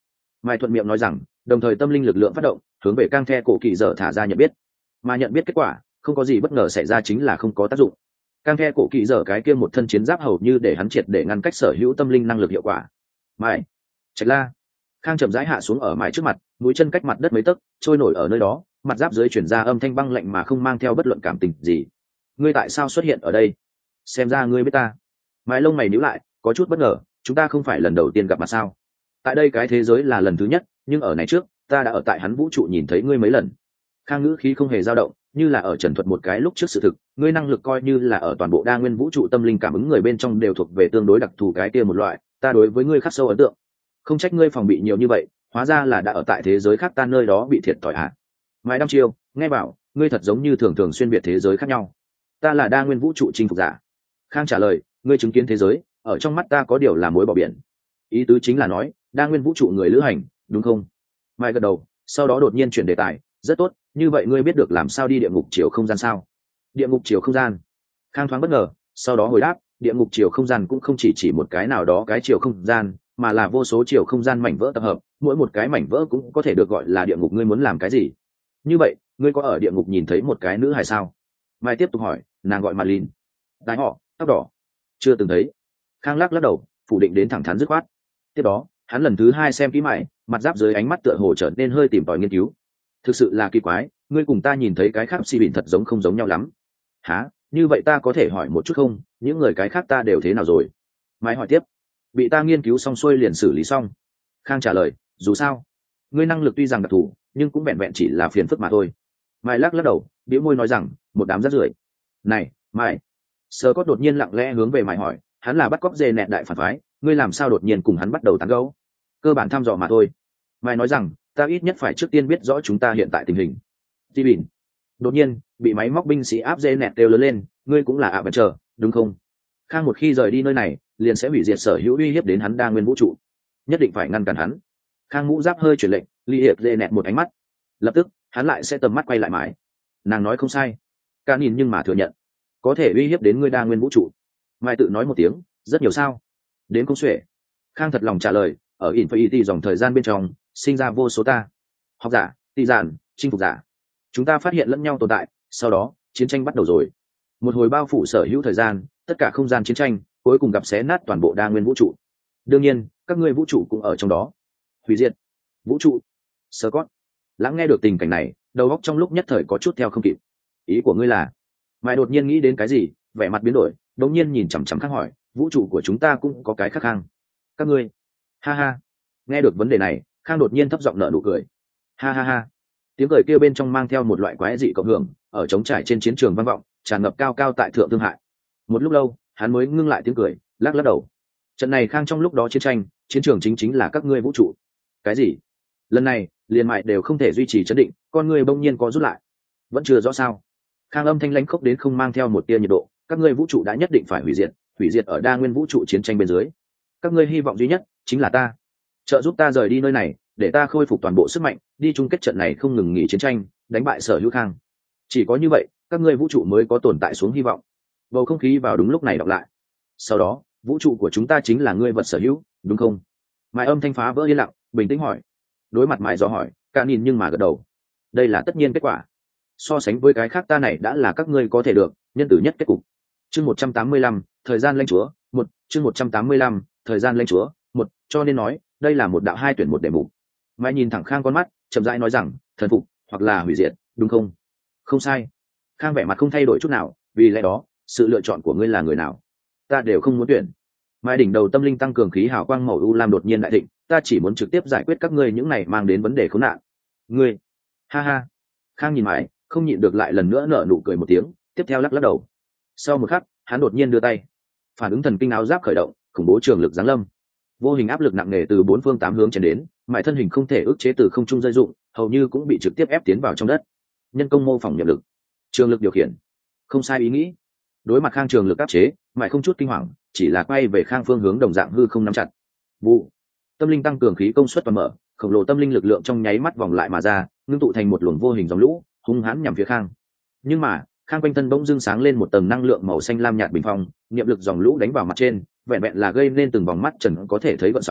mai thuận miệng nói rằng, đồng thời tâm linh lực lượng phát động hướng về cang the cổ kỳ dở thả ra nhận biết. Mà nhận biết kết quả không có gì bất ngờ xảy ra, chính là không có tác dụng. Cang the cổ kỳ dở cái kia một thân chiến giáp hầu như để hắn triệt để ngăn cách sở hữu tâm linh năng lực hiệu quả. Mai Trạch La. Khang chậm rãi hạ xuống ở mái trước mặt, mũi chân cách mặt đất mấy tấc, trôi nổi ở nơi đó, mặt giáp dưới chuyển ra âm thanh băng lạnh mà không mang theo bất luận cảm tình gì. Ngươi tại sao xuất hiện ở đây? Xem ra ngươi biết ta. Mái lông mày nhíu lại, có chút bất ngờ, chúng ta không phải lần đầu tiên gặp mà sao? Tại đây cái thế giới là lần thứ nhất, nhưng ở này trước, ta đã ở tại hắn vũ trụ nhìn thấy ngươi mấy lần. Khang ngữ khí không hề dao động, như là ở trần thuật một cái lúc trước sự thực, ngươi năng lực coi như là ở toàn bộ đa nguyên vũ trụ tâm linh cảm ứng người bên trong đều thuộc về tương đối đặc thù cái kia một loại, ta đối với ngươi khắc sâu ấn tượng. Không trách ngươi phòng bị nhiều như vậy, hóa ra là đã ở tại thế giới khác ta nơi đó bị thiệt thòi hả? Mai Đăm Chiêu, nghe bảo, ngươi thật giống như thường thường xuyên biệt thế giới khác nhau. Ta là đa nguyên vũ trụ chinh phục giả. Khang trả lời, ngươi chứng kiến thế giới, ở trong mắt ta có điều là mối bỏ biển. Ý tứ chính là nói, đa nguyên vũ trụ người lữ hành, đúng không? Mai gật đầu, sau đó đột nhiên chuyển đề tài, rất tốt, như vậy ngươi biết được làm sao đi địa ngục chiều không gian sao? Địa ngục chiều không gian? Khang thoáng bất ngờ, sau đó hồi đáp, địa ngục chiều không gian cũng không chỉ một cái nào đó cái chiều không gian, mà là vô số chiều không gian mảnh vỡ tập hợp, mỗi một cái mảnh vỡ cũng có thể được gọi là địa ngục. Ngươi muốn làm cái gì? Như vậy, ngươi có ở địa ngục nhìn thấy một cái nữ hài sao? Mai tiếp tục hỏi, nàng gọi Malin. Đái họ, tóc đỏ. Chưa từng thấy. Khang lắc đầu, phủ định đến thẳng thắn dứt khoát. Tiếp đó, hắn lần thứ hai xem kỹ mày, mặt giáp dưới ánh mắt tựa hồ trở nên hơi tìm tòi nghiên cứu. Thực sự là kỳ quái, ngươi cùng ta nhìn thấy cái khác si bỉn thật giống không giống nhau lắm. Hả? Như vậy ta có thể hỏi một chút không, những người cái khác ta đều thế nào rồi? Mai hỏi tiếp. Bị ta nghiên cứu xong xuôi liền xử lý xong. Khang trả lời, dù sao, ngươi năng lực tuy rằng đặc thù, nhưng cũng vẹn vẹn chỉ là phiền phức mà thôi. Mai lắc đầu, bĩu môi nói rằng, một đám rác rưởi. Này, Mai. Sơ Cốt đột nhiên lặng lẽ hướng về Mai hỏi, hắn là bắt cóc dê nẹt đại phản phái, ngươi làm sao đột nhiên cùng hắn bắt đầu tán gẫu? Cơ bản thăm dò mà thôi. Mai nói rằng, ta ít nhất phải trước tiên biết rõ chúng ta hiện tại tình hình. Ti Bỉn. Đột nhiên, bị máy móc binh sĩ áp dê nẹt đều lớn lên, ngươi cũng là ạ bật chờ, đúng không? Khang một khi rời đi nơi này, liền sẽ hủy diệt sở hữu uy hiếp đến hắn đa nguyên vũ trụ, nhất định phải ngăn cản hắn. Khang mũ giáp hơi chuyển lệnh, ly hiệp dê nẹt một ánh mắt, lập tức hắn lại sẽ tầm mắt quay lại mãi. Nàng nói không sai, ca nhìn nhưng mà thừa nhận có thể uy hiếp đến ngươi đa nguyên vũ trụ. Mai tự nói một tiếng, rất nhiều sao? Đến không xuể. Khang thật lòng trả lời, ở Infinity dòng thời gian bên trong sinh ra vô số ta, học giả, tị giản, chinh phục giả. Chúng ta phát hiện lẫn nhau tồn tại, sau đó chiến tranh bắt đầu rồi. Một hồi bao phủ sở hữu thời gian, tất cả không gian chiến tranh cuối cùng gặp xé nát toàn bộ đa nguyên vũ trụ. Đương nhiên, các ngươi vũ trụ cũng ở trong đó. Hủy diệt vũ trụ. Scott lãng nghe được tình cảnh này, đầu óc trong lúc nhất thời có chút theo không kịp. Ý của ngươi là? Mai đột nhiên nghĩ đến cái gì, vẻ mặt biến đổi, đống nhiên nhìn chằm chằm Khang hỏi, vũ trụ của chúng ta cũng có cái khác Khang? Các ngươi? Ha ha. Nghe được vấn đề này, Khang đột nhiên thấp giọng nở nụ cười. Ha ha ha. Tiếng cười kia bên trong mang theo một loại quái dị cộng hưởng, ở trống trải trên chiến trường vang vọng, tràn ngập cao cao tại thượng thương hại. Một lúc lâu, hắn mới ngưng lại tiếng cười, lắc đầu. Trận này Khang trong lúc đó chiến tranh, chiến trường chính là các ngươi vũ trụ. Cái gì? Lần này liền mại đều không thể duy trì chấn định, con người bỗng nhiên có rút lại. Vẫn chưa rõ sao? Khang âm thanh lãnh khốc đến không mang theo một tia nhiệt độ, các ngươi vũ trụ đã nhất định phải hủy diệt ở đa nguyên vũ trụ chiến tranh bên dưới. Các ngươi hy vọng duy nhất chính là ta, trợ giúp ta rời đi nơi này, để ta khôi phục toàn bộ sức mạnh, đi chung kết trận này không ngừng nghỉ chiến tranh, đánh bại sở hữu Khang. Chỉ có như vậy, các ngươi vũ trụ mới có tồn tại xuống hy vọng. Bầu không khí vào đúng lúc này đọc lại. Sau đó, vũ trụ của chúng ta chính là ngươi vật sở hữu, đúng không? Mai âm thanh phá vỡ yên lặng, bình tĩnh hỏi. Đối mặt Mai do hỏi, cả nhìn nhưng mà gật đầu. Đây là tất nhiên kết quả. So sánh với cái khác ta này đã là các ngươi có thể được nhân tử nhất kết cục. Chương 185, thời gian lãnh chúa, một. Chương 185, thời gian lãnh chúa, một. Cho nên nói, đây là một đạo hai tuyển một đề mục. Mai nhìn thẳng Khang con mắt, chậm rãi nói rằng, thần phục hoặc là hủy diệt, đúng không? Không sai. Khang vẻ mặt không thay đổi chút nào, vì lẽ đó, sự lựa chọn của ngươi là người nào, ta đều không muốn tuyển. Mai đỉnh đầu tâm linh tăng cường khí hào quang màu u lam đột nhiên đại thịnh, ta chỉ muốn trực tiếp giải quyết các ngươi những này mang đến vấn đề khốn nạn. Ngươi? Ha ha. Khang nhìn Mai, không nhịn được lại lần nữa nở nụ cười một tiếng, tiếp theo lắc đầu. Sau một khắc, hắn đột nhiên đưa tay, phản ứng thần kinh áo giáp khởi động, khủng bố trường lực giáng lâm, vô hình áp lực nặng nề từ bốn phương tám hướng chèn đến, Mai thân hình không thể ức chế từ không trung rơi dụng, hầu như cũng bị trực tiếp ép tiến vào trong đất. Nhân công mô phỏng nhập lực, trường lực điều khiển, không sai ý nghĩ. Đối mặt Khang trường lực áp chế, Mai không chút kinh hoàng, chỉ là quay về Khang phương hướng đồng dạng hư không nắm chặt. Vụ, tâm linh tăng cường khí công suất toàn mở, khổng lồ tâm linh lực lượng trong nháy mắt vòng lại mà ra, ngưng tụ thành một luồng vô hình dòng lũ, hung hãn nhằm phía Khang. Nhưng mà Khang quanh thân bỗng dưng sáng lên một tầng năng lượng màu xanh lam nhạt bình phong, niệm lực dòng lũ đánh vào mặt trên, vẹn vẹn là gây nên từng vòng mắt trần có thể thấy gợn sóng,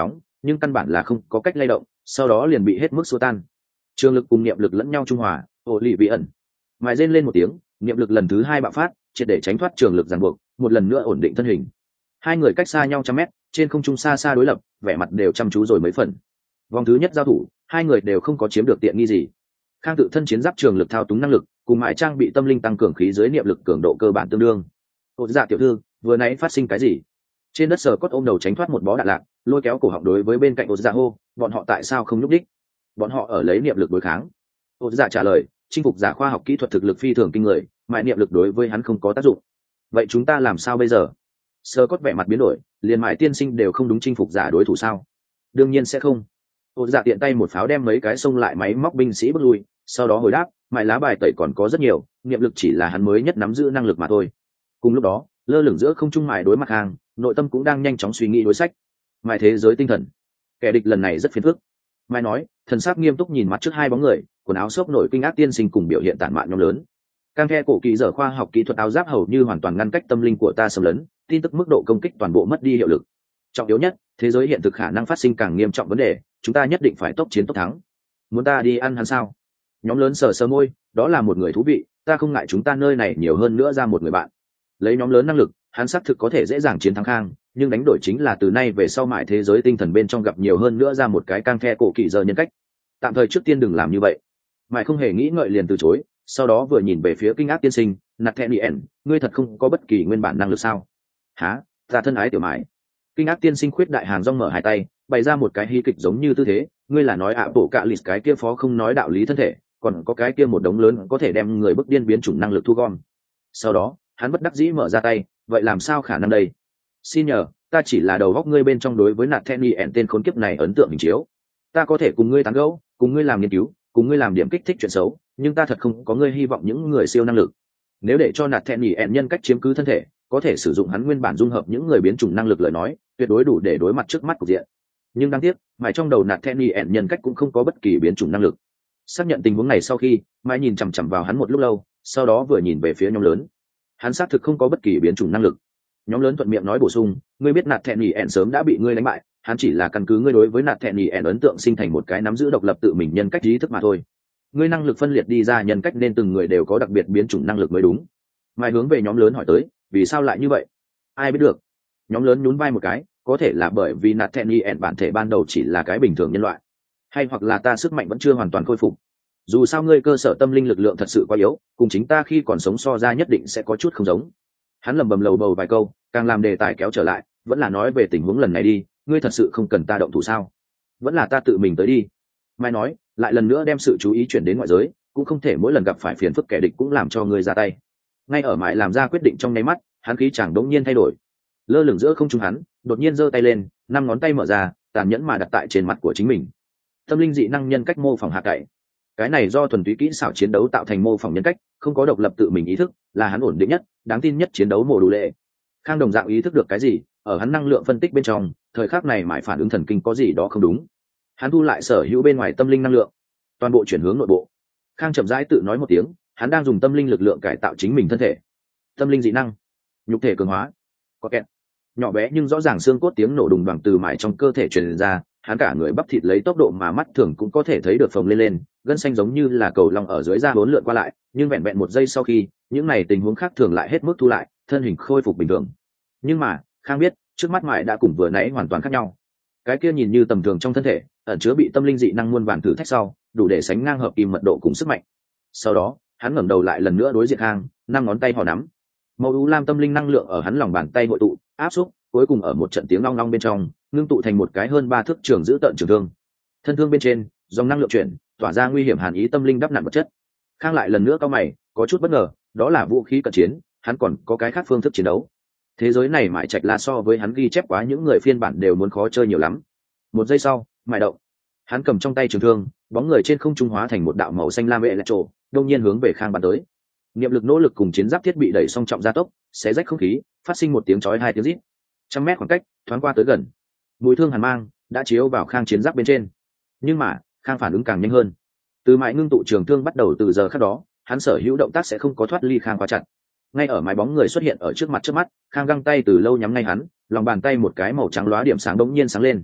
nhưng căn bản là không có cách lay động, sau đó liền bị hết mức xua tan. Trường lực cùng niệm lực lẫn nhau trung hòa, ổ lì vị ẩn. Mài rên lên một tiếng, niệm lực lần thứ hai bạo phát, triệt để tránh thoát trường lực ràng buộc, một lần nữa ổn định thân hình. Hai người cách xa nhau trăm mét, trên không trung xa xa đối lập, vẻ mặt đều chăm chú rồi mấy phần. Vòng thứ nhất giao thủ, hai người đều không có chiếm được tiện nghi gì. Khang tự thân chiến giáp trường lực thao túng năng lực, cùng mại trang bị tâm linh tăng cường khí dưới niệm lực cường độ cơ bản tương đương. Ột dạ tiểu thư, vừa nãy phát sinh cái gì? Trên đất sờ cốt ôm đầu tránh thoát một bó đạn lạc, lôi kéo cổ họng đối với bên cạnh ột dạ hô, bọn họ tại sao không nhúc đích? Bọn họ ở lấy niệm lực đối kháng. Ột dạ trả lời, chinh phục giả khoa học kỹ thuật thực lực phi thường kinh người, mại niệm lực đối với hắn không có tác dụng. Vậy chúng ta làm sao bây giờ? Sờ cốt vẻ mặt biến đổi, liền mại tiên sinh đều không đúng chinh phục giả đối thủ sao? Đương nhiên sẽ không. Ột dạ tiện tay một pháo đem mấy cái xông lại máy móc binh sĩ bước lui, sau đó hồi đáp, mại lá bài tẩy còn có rất nhiều, niệm lực chỉ là hắn mới nhất nắm giữ năng lực mà thôi. Cùng lúc đó, lơ lửng giữa không trung mại đối mặt hàng, nội tâm cũng đang nhanh chóng suy nghĩ đối sách. Mại thế giới tinh thần, kẻ địch lần này rất phiền phức. Mai nói, thần sắc nghiêm túc nhìn mặt trước hai bóng người, quần áo xốc nổi kinh ác tiên sinh cùng biểu hiện tản mạn nhóm lớn. Cang khe cổ kỳ dở khoa học kỹ thuật áo giáp hầu như hoàn toàn ngăn cách tâm linh của ta xâm lấn, tin tức mức độ công kích toàn bộ mất đi hiệu lực. Trọng yếu nhất, thế giới hiện thực khả năng phát sinh càng nghiêm trọng vấn đề, chúng ta nhất định phải tốc chiến tốc thắng. Muốn ta đi ăn hắn sao? Nhóm lớn sờ sờ môi, đó là một người thú vị, ta không ngại chúng ta nơi này nhiều hơn nữa ra một người bạn. Lấy nhóm lớn năng lực, hắn xác thực có thể dễ dàng chiến thắng Khang, nhưng đánh đổi chính là từ nay về sau mãi thế giới tinh thần bên trong gặp nhiều hơn nữa ra một cái cang khe cổ kỳ giờ nhân cách. Tạm thời trước tiên đừng làm như vậy. Mãi không hề nghĩ ngợi liền từ chối, sau đó vừa nhìn về phía kinh ác tiên sinh, nạt thẹn ien, ngươi thật không có bất kỳ nguyên bản năng lực sao? Hả? Ta thân ái tiểu mãi. Kinh ác tiên sinh khuyết đại hàng rong mở hai tay, bày ra một cái hí kịch giống như tư thế, ngươi là nói ạ bộ cạ lịt cái kia phó không nói đạo lý thân thể, còn có cái kia một đống lớn có thể đem người bức điên biến chủng năng lực thu gom. Sau đó, hắn bất đắc dĩ mở ra tay, vậy làm sao khả năng đây? Xin nhờ, ta chỉ là đầu góc ngươi bên trong đối với nạt thẹn ien tên khốn kiếp này ấn tượng hình chiếu. Ta có thể cùng ngươi tán gẫu, cùng ngươi làm nghiên cứu, cùng ngươi làm điểm kích thích chuyện xấu, nhưng ta thật không có ngươi hy vọng những người siêu năng lực. Nếu để cho nạt thẹn ien nhân cách chiếm cứ thân thể, có thể sử dụng hắn nguyên bản dung hợp những người biến chủng năng lực lời nói, tuyệt đối đủ để đối mặt trước mắt cục diện. Nhưng đáng tiếc, mãi trong đầu nạt thẹn ien nhân cách cũng không có bất kỳ biến chủng năng lực. Xác nhận tình huống này sau khi, mãi nhìn chằm chằm vào hắn một lúc lâu, sau đó vừa nhìn về phía nhóm lớn. Hắn xác thực không có bất kỳ biến chủng năng lực. Nhóm lớn thuận miệng nói bổ sung, ngươi biết nạt thẹn ien sớm đã bị ngươi đánh bại, hắn chỉ là căn cứ ngươi đối với nạt thẹn ien ấn tượng sinh thành một cái nắm giữ độc lập tự mình nhân cách ý thức mà thôi. Ngươi năng lực phân liệt đi ra nhân cách nên từng người đều có đặc biệt biến chủng năng lực mới đúng. Mai hướng về nhóm lớn hỏi tới, vì sao lại như vậy? Ai biết được? Nhóm lớn nhún vai một cái, có thể là bởi vì nạt thẹn ien bản thể ban đầu chỉ là cái bình thường nhân loại, hay hoặc là ta sức mạnh vẫn chưa hoàn toàn khôi phục. Dù sao ngươi cơ sở tâm linh lực lượng thật sự quá yếu, cùng chính ta khi còn sống so ra nhất định sẽ có chút không giống. Hắn lẩm bẩm lầu bầu vài câu, càng làm đề tài kéo trở lại, vẫn là nói về tình huống lần này đi, ngươi thật sự không cần ta động thủ sao? Vẫn là ta tự mình tới đi. Mai nói, lại lần nữa đem sự chú ý chuyển đến ngoại giới, cũng không thể mỗi lần gặp phải phiền phức kẻ địch cũng làm cho ngươi ra tay. Ngay ở Mại làm ra quyết định trong nháy mắt, hắn khí chàng đống nhiên thay đổi. Lơ lửng giữa không trung hắn, đột nhiên giơ tay lên, 5 ngón tay mở ra, tàn nhẫn mà đặt tại trên mặt của chính mình. Tâm linh dị năng nhân cách mô phỏng hạ cậy. Cái này do thuần túy kỹ xảo chiến đấu tạo thành mô phỏng nhân cách, không có độc lập tự mình ý thức, là hắn ổn định nhất, đáng tin nhất chiến đấu mổ đủ lệ. Khang đồng dạng ý thức được cái gì, ở hắn năng lượng phân tích bên trong, thời khắc này Mại phản ứng thần kinh có gì đó không đúng. Hắn thu lại sở hữu bên ngoài tâm linh năng lượng, toàn bộ chuyển hướng nội bộ. Khang chậm rãi tự nói một tiếng, hắn đang dùng tâm linh lực lượng cải tạo chính mình thân thể. Tâm linh dị năng, nhục thể cường hóa. Có kẹt. Nhỏ bé nhưng rõ ràng xương cốt tiếng nổ đùng đoàng từ mải trong cơ thể truyền ra, hắn cả người bắp thịt lấy tốc độ mà mắt thường cũng có thể thấy được phồng lên, gân xanh giống như là cầu long ở dưới da bốn lượn qua lại, nhưng vẹn vẹn một giây sau khi, những này tình huống khác thường lại hết mức thu lại, thân hình khôi phục bình thường. Nhưng mà, Khang biết, trước mắt mải đã cùng vừa nãy hoàn toàn khác nhau. Cái kia nhìn như tầm thường trong thân thể, ẩn chứa bị tâm linh dị năng muôn vàn thử thách sau, đủ để sánh ngang hợp kim mật độ cùng sức mạnh. Sau đó, hắn ngẩng đầu lại lần nữa đối diện Khang, 5 ngón tay hò nắm. Màu u lam tâm linh năng lượng ở hắn lòng bàn tay hội tụ, áp xúc, cuối cùng ở một trận tiếng long long bên trong, ngưng tụ thành một cái hơn 3 thước trường giữ tận trường thương. Thân thương bên trên, dòng năng lượng chuyển, tỏa ra nguy hiểm hàn ý tâm linh đắp nặn vật chất. Khang lại lần nữa cau mày, có chút bất ngờ, đó là vũ khí cận chiến, hắn còn có cái khác phương thức chiến đấu. Thế giới này Mại Trạch là so với hắn ghi chép quá những người phiên bản đều muốn khó chơi nhiều lắm. Một giây sau, Mại động. Hắn cầm trong tay trường thương, bóng người trên không trung hóa thành một đạo màu xanh lam electro, đột nhiên hướng về Khang bắn tới. Niệm lực nỗ lực cùng chiến giáp thiết bị đẩy song trọng gia tốc, xé rách không khí, phát sinh một tiếng chói hai tiếng rít. 100 mét khoảng cách, thoáng qua tới gần. Mùi thương hàn mang đã chiếu vào Khang chiến giáp bên trên. Nhưng mà, Khang phản ứng càng nhanh hơn. Từ Mại ngưng tụ trường thương bắt đầu từ giờ khắc đó, hắn sở hữu động tác sẽ không có thoát ly Khang quá chặt. Ngay ở mái bóng người xuất hiện ở trước mắt, Khang găng tay từ lâu nhắm ngay hắn, lòng bàn tay một cái màu trắng lóa điểm sáng đống nhiên sáng lên.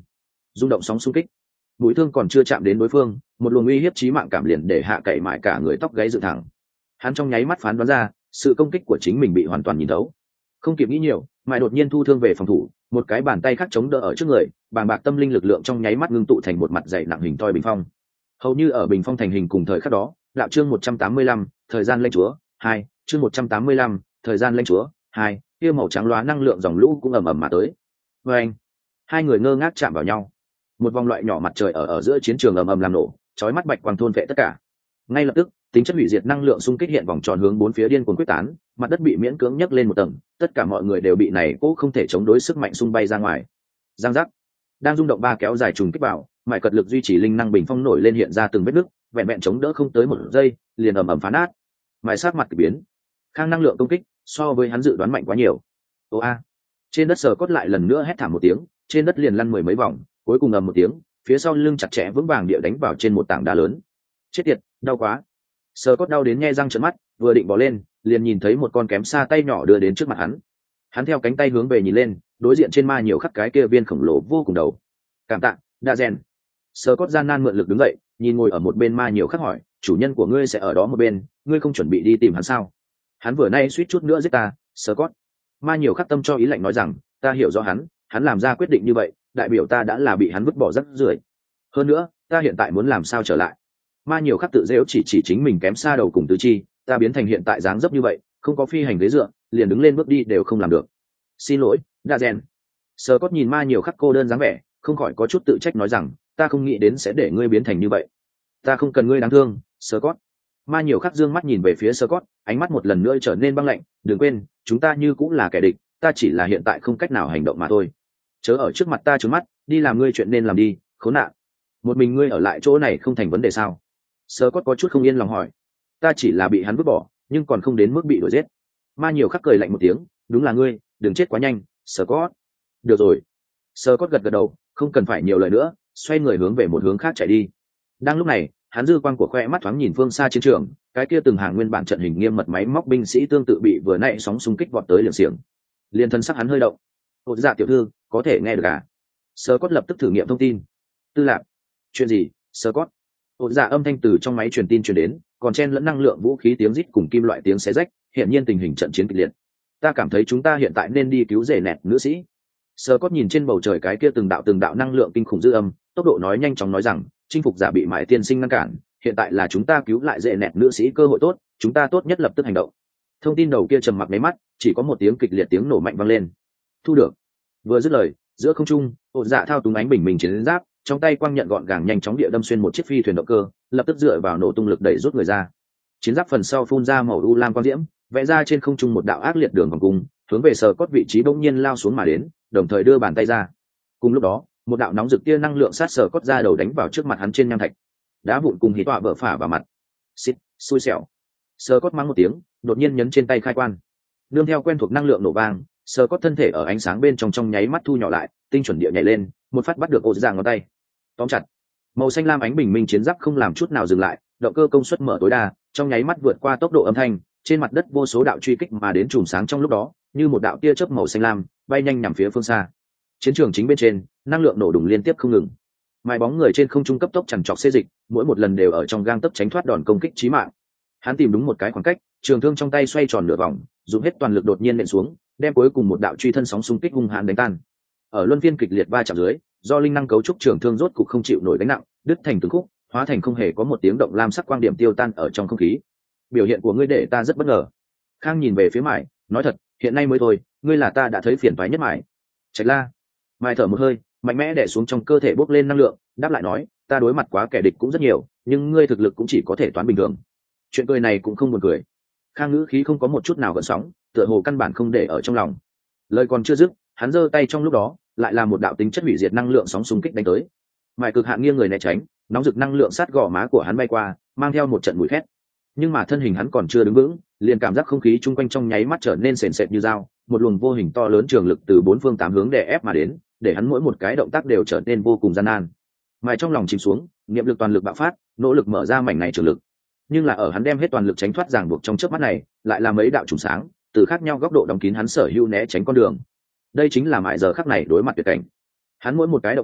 rung động sóng xung kích. Mũi thương còn chưa chạm đến đối phương, một luồng uy hiếp chí mạng cảm liền để hạ cậy mãi cả người tóc gáy dựng thẳng. Hắn trong nháy mắt phán đoán ra sự công kích của chính mình bị hoàn toàn nhìn thấu, không kịp nghĩ nhiều, mãi đột nhiên thu thương về phòng thủ, một cái bàn tay khác chống đỡ ở trước người, bàng bạc tâm linh lực lượng trong nháy mắt ngưng tụ thành một mặt dày nặng hình thoi bình phong. Hầu như ở bình phong thành hình cùng thời khắc đó, đạo chương 185, thời gian lãnh chúa 2, chương 185, thời gian lãnh chúa 2, kia màu trắng lóa năng lượng dòng lũ cũng ầm ầm mà tới. Và anh, hai người ngơ ngác chạm vào nhau, một vòng loại nhỏ mặt trời ở giữa chiến trường ầm ầm làm nổ, chói mắt bạch quang thôn vệ tất cả. Ngay lập tức, tính chất hủy diệt năng lượng xung kích hiện vòng tròn hướng bốn phía điên cuồng quyết tán, mặt đất bị miễn cưỡng nhấc lên một tầng, tất cả mọi người đều bị này cố không thể chống đối sức mạnh xung bay ra ngoài. Giang giác, đang rung động ba kéo dài trùng kích vào, mại cật lực duy trì linh năng bình phong nổi lên hiện ra từng vết nứt, vẹn vẹn chống đỡ không tới một giây, liền ầm ầm phá nát. Mại sát mặt kỳ biến, khang năng lượng công kích so với hắn dự đoán mạnh quá nhiều. Ô a, trên đất sờ cốt lại lần nữa hét thảm một tiếng, trên đất liền lăn mười mấy vòng, cuối cùng ầm một tiếng, phía sau lưng chặt chẽ vững vàng địa đánh vào trên một tảng đá lớn. Chết tiệt, đau quá. Sờ cốt đau đến nhe răng trợn mắt, vừa định bỏ lên, liền nhìn thấy một con kém xa tay nhỏ đưa đến trước mặt hắn. Hắn theo cánh tay hướng về nhìn lên, đối diện trên ma nhiều khắc cái kia viên khổng lồ vô cùng đầu. Cảm tạ, đa rèn. Sờ cốt gian nan mượn lực đứng dậy, nhìn ngồi ở một bên ma nhiều khắc hỏi, chủ nhân của ngươi sẽ ở đó một bên, ngươi không chuẩn bị đi tìm hắn sao? Hắn vừa nay suýt chút nữa giết ta. Sờ cốt. Ma nhiều khắc tâm cho ý lạnh nói rằng, ta hiểu rõ hắn làm ra quyết định như vậy, đại biểu ta đã là bị hắn vứt bỏ rắc rưởi. Hơn nữa, ta hiện tại muốn làm sao trở lại? Ma nhiều khắc tự dễu chỉ chính mình kém xa đầu cùng tứ chi, ta biến thành hiện tại dáng dấp như vậy, không có phi hành ghế dựa, liền đứng lên bước đi đều không làm được. Xin lỗi, đa rèn. Sờ cốt nhìn ma nhiều khắc cô đơn dáng vẻ, không khỏi có chút tự trách nói rằng, ta không nghĩ đến sẽ để ngươi biến thành như vậy. Ta không cần ngươi đáng thương, Sờ cốt. Ma nhiều khắc dương mắt nhìn về phía Sờ cốt, ánh mắt một lần nữa trở nên băng lạnh, đừng quên, chúng ta như cũng là kẻ địch, ta chỉ là hiện tại không cách nào hành động mà thôi. Chớ ở trước mặt ta trướng mắt, đi làm ngươi chuyện nên làm đi, khốn nạn. Một mình ngươi ở lại chỗ này không thành vấn đề sao? Sờ cốt có chút không yên lòng hỏi. Ta chỉ là bị hắn vứt bỏ, nhưng còn không đến mức bị đuổi giết. Ma nhiều khắc cười lạnh một tiếng, đúng là ngươi, đừng chết quá nhanh, Sờ cốt. Được rồi. Sờ cốt gật gật đầu, không cần phải nhiều lời nữa, xoay người hướng về một hướng khác chạy đi. Đang lúc này, hắn dư quang của khoe mắt thoáng nhìn phương xa chiến trường, cái kia từng hàng nguyên bản trận hình nghiêm mật máy móc binh sĩ tương tự bị vừa nãy sóng xung kích vọt tới liều xiềng. Liên thân sắc hắn hơi động. Ồ dạ tiểu thư, có thể nghe được à? Sờ cốt lập tức thử nghiệm thông tin. Tư lạc. Chuyện gì, Sờ cốt? Ồ dạ âm thanh từ trong máy truyền tin truyền đến, còn chen lẫn năng lượng vũ khí tiếng rít cùng kim loại tiếng xé rách, hiện nhiên tình hình trận chiến kịch liệt. Ta cảm thấy chúng ta hiện tại nên đi cứu rể nẹt nữ sĩ. Sờ cốt nhìn trên bầu trời cái kia từng đạo năng lượng kinh khủng dư âm, tốc độ nói nhanh chóng nói rằng, chinh phục giả bị mại tiên sinh ngăn cản, hiện tại là chúng ta cứu lại rể nẹt nữ sĩ cơ hội tốt, chúng ta tốt nhất lập tức hành động. Thông tin đầu kia trầm mặc mấy mắt, chỉ có một tiếng kịch liệt tiếng nổ mạnh vang lên. Thu được. Vừa dứt lời, giữa không trung, ột dạ thao túng ánh bình minh chiến giáp, trong tay quang nhận gọn gàng nhanh chóng địa đâm xuyên một chiếc phi thuyền động cơ, lập tức dựa vào nổ tung lực đẩy rút người ra. Chiến giáp phần sau phun ra màu u lam quang diễm, vẽ ra trên không trung một đạo ác liệt đường vòng cung, hướng về Sờ cốt vị trí bỗng nhiên lao xuống mà đến, đồng thời đưa bàn tay ra. Cùng lúc đó, một đạo nóng rực tia năng lượng sát Sờ cốt ra đầu đánh vào trước mặt hắn trên nham thạch. Đá vụn cùng hí tọa vỡ phả vào mặt. Xít, xui xẻo. Sờ cốt mắng một tiếng, đột nhiên nhấn trên tay khai quan. Nương theo quen thuộc năng lượng nổ vang, Sờ cốt thân thể ở ánh sáng bên trong nháy mắt thu nhỏ lại, tinh chuẩn địa nhảy lên, một phát bắt được ổ dạ ngón tay. Tóm chặt. Màu xanh lam ánh bình minh chiến giáp không làm chút nào dừng lại, động cơ công suất mở tối đa, trong nháy mắt vượt qua tốc độ âm thanh, trên mặt đất vô số đạo truy kích mà đến chùm sáng trong lúc đó, như một đạo tia chớp màu xanh lam, bay nhanh nhằm phía phương xa. Chiến trường chính bên trên, năng lượng nổ đùng liên tiếp không ngừng. Mái bóng người trên không trung cấp tốc chằn trọc xê dịch, mỗi một lần đều ở trong gang tấc tránh thoát đòn công kích chí mạng. Hắn tìm đúng một cái khoảng cách, trường thương trong tay xoay tròn nửa vòng, dùng hết toàn lực đột nhiên nện xuống, đem cuối cùng một đạo truy thân sóng xung kích hung hãn đánh tan. Ở luân phiên kịch liệt va chạm dưới, do linh năng cấu trúc trường thương rốt cục không chịu nổi gánh nặng, đứt thành từng khúc, hóa thành không hề có một tiếng động lam sắc quang điểm tiêu tan ở trong không khí. Biểu hiện của ngươi để ta rất bất ngờ. Khang nhìn về phía Mải, nói thật, hiện nay mới thôi, ngươi là ta đã thấy phiền toái nhất Mải. Trạch La. Mải thở một hơi, mạnh mẽ đè xuống trong cơ thể bốc lên năng lượng, đáp lại nói, ta đối mặt quá kẻ địch cũng rất nhiều, nhưng ngươi thực lực cũng chỉ có thể toán bình thường. Chuyện cười này cũng không buồn cười. Khang ngữ khí không có một chút nào gợn sóng, tựa hồ căn bản không để ở trong lòng. Lời còn chưa dứt, hắn giơ tay trong lúc đó, lại là một đạo tính chất hủy diệt năng lượng sóng xung kích đánh tới. Mải cực hạn nghiêng người né tránh, nóng rực năng lượng sát gò má của hắn bay qua, mang theo một trận mùi khét. Nhưng mà thân hình hắn còn chưa đứng vững, liền cảm giác không khí chung quanh trong nháy mắt trở nên sền sệt như dao, một luồng vô hình to lớn trường lực từ bốn phương tám hướng đè ép mà đến, để hắn mỗi một cái động tác đều trở nên vô cùng gian nan. Mải trong lòng chìm xuống, niệm lực toàn lực bạo phát, nỗ lực mở ra mảnh này trường lực. Nhưng là ở hắn đem hết toàn lực tránh thoát ràng buộc trong chớp mắt này, lại là mấy đạo trùng sáng, từ khác nhau góc độ đóng kín hắn sở hữu né tránh con đường. Đây chính là Mải giờ khắc này đối mặt tuyệt cảnh. Hắn mỗi một cái động tác,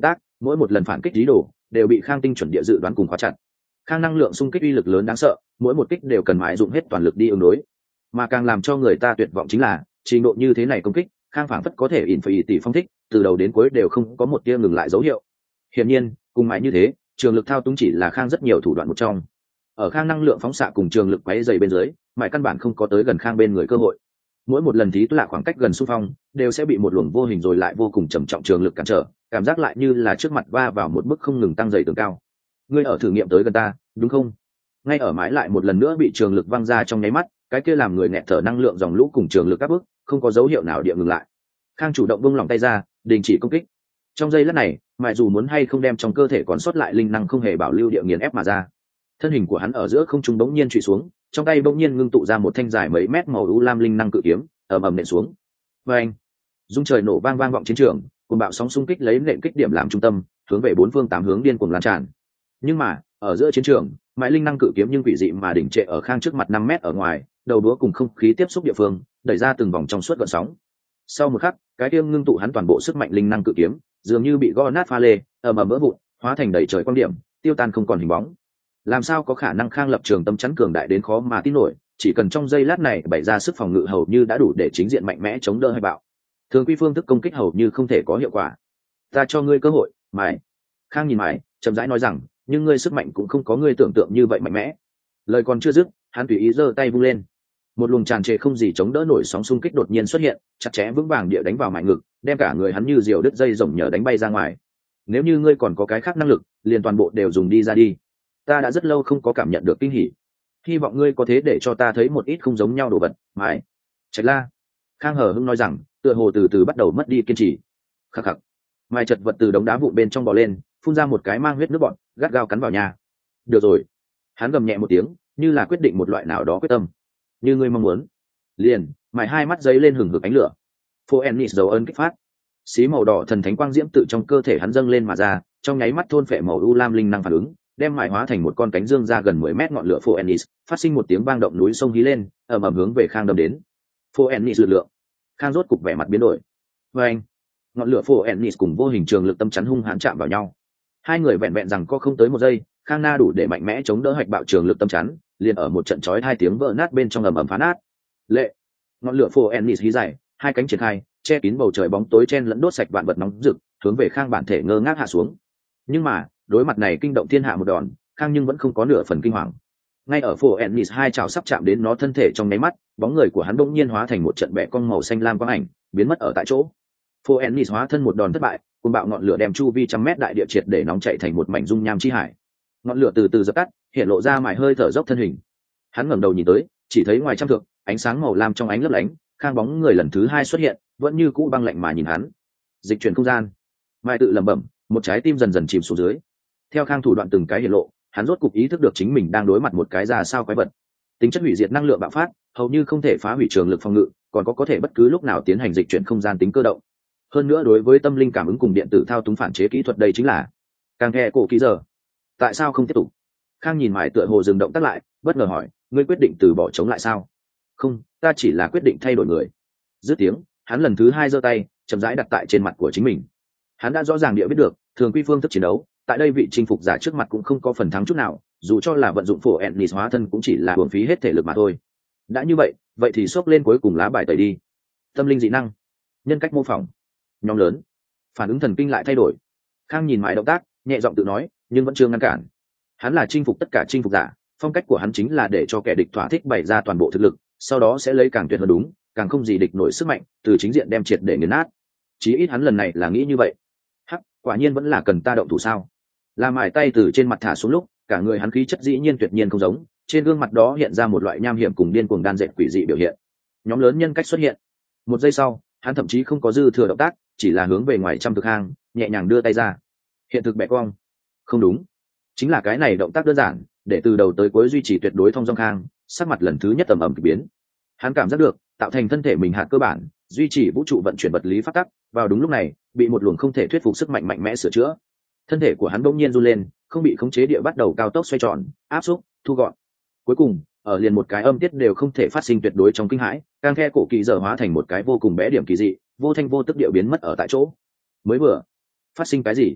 mỗi một lần phản kích dí đồ đều bị Khang tinh chuẩn địa dự đoán cùng khóa chặt. Khang năng lượng xung kích uy lực lớn đáng sợ, mỗi một kích đều cần mãi dụng hết toàn lực đi ứng đối. Mà càng làm cho người ta tuyệt vọng chính là trình độ như thế này công kích, Khang phảng phất có thể ỉn phải tỷ phong thích, từ đầu đến cuối đều không có một tia ngừng lại dấu hiệu. Hiển nhiên, cùng mãi như thế, trường lực thao túng chỉ là Khang rất nhiều thủ đoạn một trong. Ở Khang năng lượng phóng xạ cùng trường lực quấy dày bên dưới, mãi căn bản không có tới gần Khang bên người cơ hội. Mỗi một lần thí lạ khoảng cách gần xung phong, đều sẽ bị một luồng vô hình rồi lại vô cùng trầm trọng trường lực cản trở, cảm giác lại như là trước mặt va vào một bức không ngừng tăng dày tường cao. Ngươi ở thử nghiệm tới gần ta, đúng không? Ngay ở mãi lại một lần nữa bị trường lực văng ra trong nháy mắt, cái kia làm người nghẹt thở năng lượng dòng lũ cùng trường lực áp bức, không có dấu hiệu nào địa ngừng lại. Khang chủ động buông lỏng tay ra, đình chỉ công kích. Trong giây lát này, mãi dù muốn hay không đem trong cơ thể còn sót lại linh năng không hề bảo lưu địa nghiền ép mà ra. Thân hình của hắn ở giữa không trung bỗng nhiên trụy xuống, trong tay bỗng nhiên ngưng tụ ra một thanh dài mấy mét màu u lam linh năng cự kiếm, ầm ầm nện xuống. Và anh, dung trời nổ vang vang vọng chiến trường, cùng bạo sóng xung kích lấy nện kích điểm làm trung tâm, hướng về bốn phương tám hướng điên cuồng lan tràn. Nhưng mà, ở giữa chiến trường, mãi linh năng cự kiếm nhưng quỷ dị mà đỉnh trệ ở Khang trước mặt 5 mét ở ngoài, đầu đũa cùng không khí tiếp xúc địa phương, đẩy ra từng vòng trong suốt gợn sóng. Sau một khắc, cái kia ngưng tụ hắn toàn bộ sức mạnh linh năng cự kiếm, dường như bị gõ nát pha lê, ầm ầm vỡ vụn, hóa thành đầy trời quang điểm, tiêu tan không còn hình bóng. Làm sao có khả năng Khang lập trường tâm chắn cường đại đến khó mà tin nổi, chỉ cần trong giây lát này bày ra sức phòng ngự hầu như đã đủ để chính diện mạnh mẽ chống đỡ hay bạo. Thường quy phương thức công kích hầu như không thể có hiệu quả. Ta cho ngươi cơ hội, mãi. Khang nhìn mãi, chậm rãi nói rằng, nhưng ngươi sức mạnh cũng không có ngươi tưởng tượng như vậy mạnh mẽ. Lời còn chưa dứt, hắn tùy ý giơ tay vung lên. Một luồng tràn trề không gì chống đỡ nổi sóng xung kích đột nhiên xuất hiện, chặt chẽ vững vàng địa đánh vào mại ngực, đem cả người hắn như diều đứt dây rồng nhờ đánh bay ra ngoài. Nếu như ngươi còn có cái khác năng lực, liền toàn bộ đều dùng đi ra đi. Ta đã rất lâu không có cảm nhận được kinh hỉ. Hy vọng ngươi có thế để cho ta thấy một ít không giống nhau đồ vật. Mãi. Trạch La. Khang hờ hững nói rằng, tựa hồ từ từ bắt đầu mất đi kiên trì. Khắc khắc. Mai chật vật từ đống đá vụn bên trong bò lên, phun ra một cái mang huyết nước bọt, gắt gao cắn vào nhà. Được rồi. Hắn gầm nhẹ một tiếng, như là quyết định một loại nào đó quyết tâm. Như ngươi mong muốn. Liền, mãi hai mắt giấy lên hừng hực ánh lửa. Phô Ennis dấu ấn kích phát. Xí màu đỏ thần thánh quang diễm tự trong cơ thể hắn dâng lên mà ra, trong nháy mắt thôn phệ màu u lam linh năng phản ứng, đem mãi hóa thành một con cánh dương ra gần 10 mét ngọn lửa Phô Ennis, phát sinh một tiếng vang động núi sông hí lên, ầm ầm hướng về Khang đâm đến. Phô Ennis lực lượng. Khang rốt cục vẻ mặt biến đổi. Và anh, ngọn lửa Phô Ennis cùng vô hình trường lực tâm chắn hung hãn chạm vào nhau. Hai người vẹn vẹn rằng có không tới một giây, Khang Na đủ để mạnh mẽ chống đỡ hạch bạo trường lực tâm chắn, liền ở một trận chói hai tiếng vỡ nát bên trong ầm ầm phá nát. Lệ. Ngọn lửa Phô Ennis hí dài, hai cánh triển khai, che kín bầu trời bóng tối chen lẫn đốt sạch vạn vật nóng rực, hướng về Khang bản thể ngơ ngác hạ xuống. Nhưng mà, đối mặt này kinh động thiên hạ một đòn, Khang nhưng vẫn không có nửa phần kinh hoàng. Ngay ở Phô Ennis hai chảo sắp chạm đến nó thân thể trong nháy mắt, bóng người của hắn bỗng nhiên hóa thành một trận bẹ cong màu xanh lam quang ảnh, biến mất ở tại chỗ. Phô Ennis hóa thân một đòn thất bại, cùng bạo ngọn lửa đem chu vi trăm mét đại địa triệt để nóng chảy thành một mảnh dung nham chi hải. Ngọn lửa từ từ dập tắt, hiện lộ ra mải hơi thở dốc thân hình. Hắn ngẩng đầu nhìn tới, chỉ thấy ngoài trăm thước, ánh sáng màu lam trong ánh lấp lánh, Khang bóng người lần thứ hai xuất hiện, vẫn như cũ băng lạnh mà nhìn hắn. Dịch chuyển không gian. Mai tự lẩm bẩm, một trái tim dần dần chìm xuống dưới. Theo Khang thủ đoạn từng cái hiện lộ, hắn rốt cục ý thức được chính mình đang đối mặt một cái ra sao quái vật. Tính chất hủy diệt năng lượng bạo phát, hầu như không thể phá hủy trường lực phòng ngự, còn có thể bất cứ lúc nào tiến hành dịch chuyển không gian tính cơ động. Hơn nữa đối với tâm linh cảm ứng cùng điện tử thao túng phản chế kỹ thuật đây chính là càng nghe cổ kỹ giờ. Tại sao không tiếp tục? Khang nhìn Mải tựa hồ dừng động tác lại, bất ngờ hỏi, ngươi quyết định từ bỏ chống lại sao? Không, ta chỉ là quyết định thay đổi người. Dứt tiếng, hắn lần thứ hai giơ tay, chậm rãi đặt tại trên mặt của chính mình. Hắn đã rõ ràng địa biết được, thường quy phương thức chiến đấu, tại đây vị chinh phục giả trước mặt cũng không có phần thắng chút nào, dù cho là vận dụng phổ Ennis hóa thân cũng chỉ là uổng phí hết thể lực mà thôi. Đã như vậy, vậy thì xốc lên cuối cùng lá bài tẩy đi. Tâm linh dị năng, nhân cách mô phỏng, nhóm lớn, phản ứng thần kinh lại thay đổi. Khang nhìn Mải động tác, nhẹ giọng tự nói, nhưng vẫn chưa ngăn cản. Hắn là chinh phục tất cả chinh phục giả, phong cách của hắn chính là để cho kẻ địch thỏa thích bày ra toàn bộ thực lực, sau đó sẽ lấy càng tuyệt hơn đúng, càng không gì địch nổi sức mạnh, từ chính diện đem triệt để nghiền nát. Chí ít hắn lần này là nghĩ như vậy. Hắc, quả nhiên vẫn là cần ta động thủ sao? La Mải tay từ trên mặt thả xuống lúc, cả người hắn khí chất dĩ nhiên tuyệt nhiên không giống, trên gương mặt đó hiện ra một loại nham hiểm cùng điên cuồng đan dệt quỷ dị biểu hiện. Nhóm lớn nhân cách xuất hiện. Một giây sau, hắn thậm chí không có dư thừa động tác, chỉ là hướng về ngoài trăm thực hang, nhẹ nhàng đưa tay ra. Hiện thực bẻ cong. Không đúng, chính là cái này động tác đơn giản, để từ đầu tới cuối duy trì tuyệt đối thông dong Khang, sắc mặt lần thứ nhất tầm ầm kỳ biến. Hắn cảm giác được, tạo thành thân thể mình hạt cơ bản, duy trì vũ trụ vận chuyển vật lý phát tắc, vào đúng lúc này, bị một luồng không thể thuyết phục sức mạnh mạnh mẽ sửa chữa. Thân thể của hắn bỗng nhiên run lên, không bị khống chế địa bắt đầu cao tốc xoay tròn, áp xúc, thu gọn. Cuối cùng, ở liền một cái âm tiết đều không thể phát sinh tuyệt đối trong kinh hãi, càng khe cổ kỳ giờ hóa thành một cái vô cùng bé điểm kỳ dị, vô thanh vô tức địa biến mất ở tại chỗ. Mới vừa phát sinh cái gì?